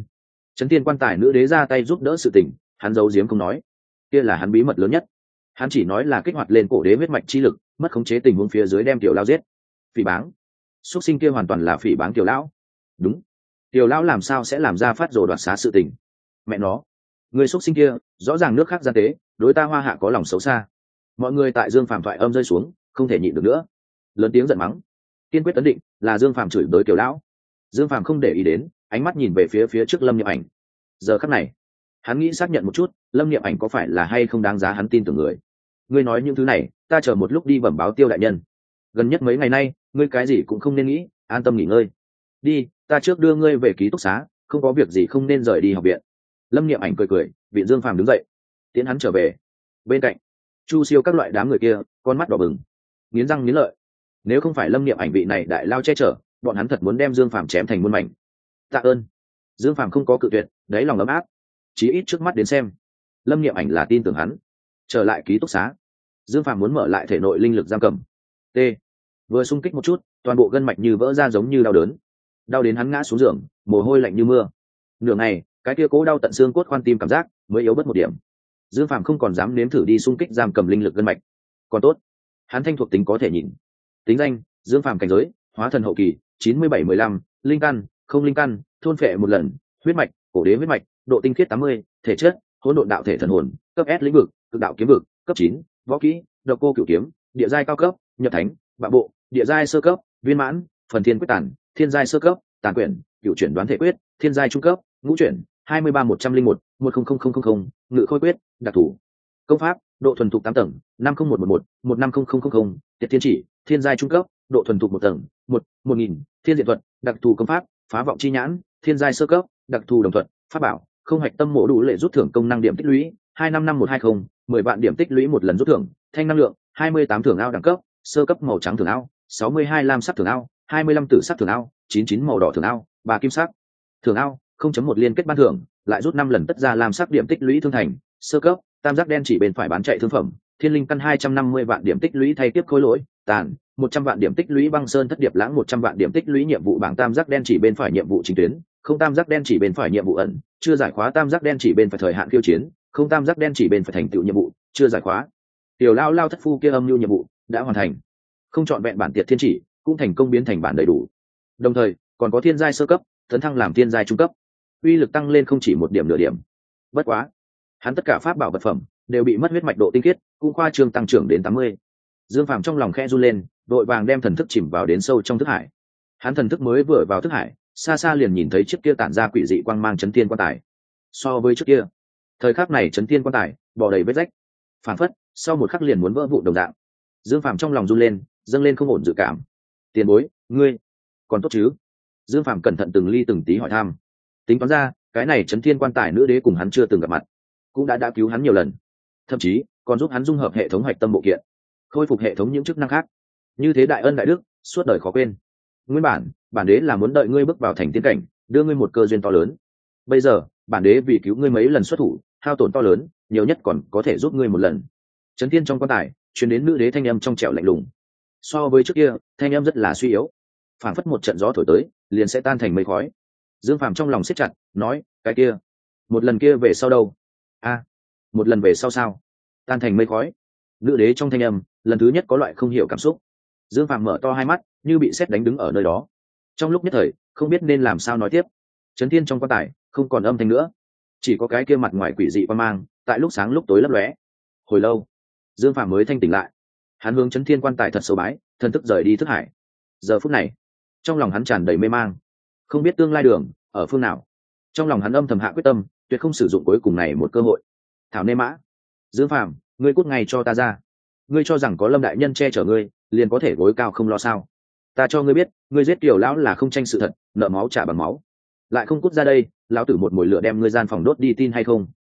Chấn Thiên quan tài nữ đế ra tay giúp đỡ sự tình, hắn giấu giếm không nói, kia là hắn bí mật lớn nhất. Hắn chỉ nói là kích hoạt lên cổ đế huyết mạch chi lực, mất khống chế tình huống phía dưới đem tiểu lao giết. Phỉ báng, xuất sinh kia hoàn toàn là phỉ báng tiểu lão. Đúng, tiểu lão làm sao sẽ làm ra phát rồ đoạt xá sự tình? Mẹ nó, người xuất sinh kia rõ ràng nước khác gian tế, đối ta Hoa Hạ có lòng xấu xa. Mọi người tại Dương Phàm thoại âm rơi xuống, không thể nhịn được nữa, lớn tiếng giận mắng, kiên quyết tấn định là Dương Phàm chửi bới tiểu lão. Dương Phàm không để ý đến, ánh mắt nhìn về phía phía trước Lâm Niệm Ảnh. Giờ khắc này, hắn nghĩ xác nhận một chút, Lâm Niệm Ảnh có phải là hay không đáng giá hắn tin tưởng người. Ngươi nói những thứ này, ta chờ một lúc đi bẩm báo Tiêu đại nhân. Gần nhất mấy ngày nay, ngươi cái gì cũng không nên nghĩ, an tâm nghỉ ngơi. Đi, ta trước đưa ngươi về ký túc xá, không có việc gì không nên rời đi học viện. Lâm Niệm Ảnh cười cười, viện Dương Phàm đứng dậy, tiễn hắn trở về. Bên cạnh, Chu Siêu các loại đám người kia, con mắt đỏ bừng, nghiến răng nghiến lợi. Nếu không phải Lâm Niệm Ảnh vị này đại lao che chở, bọn hắn thật muốn đem Dương Phàm chém thành muôn mảnh. Tạ ơn. Dương Phàm không có cự tuyệt, đáy lòng ấm áp. Chí ít trước mắt đến xem, Lâm Niệm Ảnh là tin tưởng hắn. Trở lại ký túc xá, Dương Phàm muốn mở lại thể nội linh lực giam cầm. T. Vừa xung kích một chút, toàn bộ gân mạch như vỡ ra giống như đau đớn. Đau đến hắn ngã xuống giường, mồ hôi lạnh như mưa. Nửa ngày, cái kia cố đau tận xương cốt khoan tim cảm giác mới yếu bớt một điểm. Dương Phàm không còn dám nếm thử đi xung kích giam cầm linh lực gân mạch. Còn tốt, hắn thanh thuộc tính có thể nhìn. Tính danh: Dương Phàm cảnh giới, hóa thần hậu kỳ, chín mươi bảy mười lăm, linh căn, không linh căn, thôn phệ một lần, huyết mạch, cổ đế huyết mạch, độ tinh khiết tám mươi, thể chất, hỗn độn đạo thể thần hồn, cấp S lĩnh vực, cực đạo kiếm vực, cấp chín, võ kỹ, độc cô cửu kiếm, địa giai cao cấp, nhập thánh, bạo bộ, địa giai sơ cấp, viên mãn, phần thiên quyết tản, thiên giai sơ cấp, tàn quyển, cửu chuyển đoán thể quyết, thiên giai trung cấp, ngũ chuyển, hai mươi ba một trăm linh một, một không không không không không, ngự khôi quyết, đặc thủ, công pháp, độ thuần thục tám tầng, năm không một một một, một năm không không không không, tiệt thiên chỉ, thiên giai trung cấp, độ thuần thục một tầng, một, một nghìn, thiên diện thuật, đặc thù công pháp, phá vọng chi nhãn, thiên giai sơ cấp, đặc thù đồng thuận, pháp bảo, không hoạch tâm mộ đủ lệ rút thưởng công năng điểm tích lũy, hai năm năm một hai không, mười vạn điểm tích lũy một lần rút thưởng, thanh năng lượng, hai mươi tám thưởng ao đẳng cấp, sơ cấp màu trắng thưởng ao, sáu mươi hai lam sắc thưởng ao, hai mươi lăm tử sắc thưởng ao, chín mươi chín màu đỏ thưởng ao, ba kim sắc thưởng ao, không chấm một liên kết ban thưởng, lại rút năm lần tất ra lam sắc điểm tích lũy thương thành, sơ cấp, tam giác đen chỉ bên phải bán chạy thương phẩm, thiên linh căn hai trăm năm mươi vạn điểm tích lũy thay tiếp khối lỗi, tàn, một trăm vạn điểm tích lũy băng sơn thất điệp lãng một trăm vạn điểm tích lũy nhiệm vụ bảng tam giác đen chỉ bên phải nhiệm vụ chính tuyến, không tam giác đen chỉ bên phải nhiệm vụ ẩn, chưa giải khóa tam giác đen chỉ bên phải thời hạn khiêu chiến, không tam giác đen chỉ bên phải thành tựu nhiệm vụ, chưa giải khóa. Tiểu lao lao thất phu kia âm lưu nhiệm vụ đã hoàn thành, không chọn vẹn bản tiệt thiên chỉ cũng thành công biến thành bản đầy đủ. Đồng thời còn có thiên giai sơ cấp, tấn thăng làm thiên giai trung cấp, uy lực tăng lên không chỉ một điểm nửa điểm. Bất quá, hắn tất cả pháp bảo vật phẩm đều bị mất huyết mạch độ tinh khiết, cũng khoa trương tăng trưởng đến tám mươi. Dương Phàm trong lòng khẽ run lên, đội vàng đem thần thức chìm vào đến sâu trong thức hải. Hắn thần thức mới vừa vào thức hải, xa xa liền nhìn thấy chiếc kia tản ra quỷ dị quang mang chấn thiên quan tài. So với trước kia, thời khắc này chấn thiên quan tài bò đầy vết rách, phản phất sau một khắc liền muốn vỡ vụn đồng dạng. Dương Phàm trong lòng run lên, dâng lên không ổn dự cảm. Tiền bối, ngươi còn tốt chứ? Dương Phàm cẩn thận từng ly từng tí hỏi thăm. Tính toán ra, cái này chấn thiên quan tài nữ đế cùng hắn chưa từng gặp mặt, cũng đã đã cứu hắn nhiều lần, thậm chí còn giúp hắn dung hợp hệ thống hoạch tâm bộ kiện, khôi phục hệ thống những chức năng khác. Như thế đại ân đại đức, suốt đời khó quên. Nguyên bản, bản đế là muốn đợi ngươi bước vào thành tiên cảnh, đưa ngươi một cơ duyên to lớn. Bây giờ, bản đế vì cứu ngươi mấy lần xuất thủ, hao tổn to lớn, nhiều nhất còn có thể giúp ngươi một lần. Chấn thiên trong quan tài, truyền đến nữ đế thanh âm trong trẻo lạnh lùng. So với trước kia, thanh âm rất là suy yếu, phảng phất một trận gió thổi tới, liền sẽ tan thành mây khói. Dương Phàm trong lòng siết chặt, nói, cái kia, một lần kia về sau đâu? A, à, một lần về sau sao? Tan thành mây khói. Nữ đế trong thanh âm, lần thứ nhất có loại không hiểu cảm xúc. Dương Phàm mở to hai mắt, như bị sét đánh đứng ở nơi đó. Trong lúc nhất thời, không biết nên làm sao nói tiếp. Chấn thiên trong quan tài, không còn âm thanh nữa, chỉ có cái kia mặt ngoài quỷ dị qua mang, tại lúc sáng lúc tối lấp lóe. Hồi lâu, Dương Phàm mới thanh tỉnh lại. Hắn hướng chấn thiên quan tài thật sâu bái, thần thức rời đi thức hải. Giờ phút này, trong lòng hắn tràn đầy mê mang, không biết tương lai đường ở phương nào. Trong lòng hắn âm thầm hạ quyết tâm, tuyệt không sử dụng cuối cùng này một cơ hội. Thảo nê mã, Dương Phàm, ngươi cút ngay cho ta ra. Ngươi cho rằng có Lâm đại nhân che chở ngươi, liền có thể gối cao không lo sao? Ta cho ngươi biết, ngươi giết Kiều lão là không tranh sự thật, nợ máu trả bằng máu. Lại không cút ra đây, lão tử một mồi lửa đem ngươi gian phòng đốt đi, tin hay không?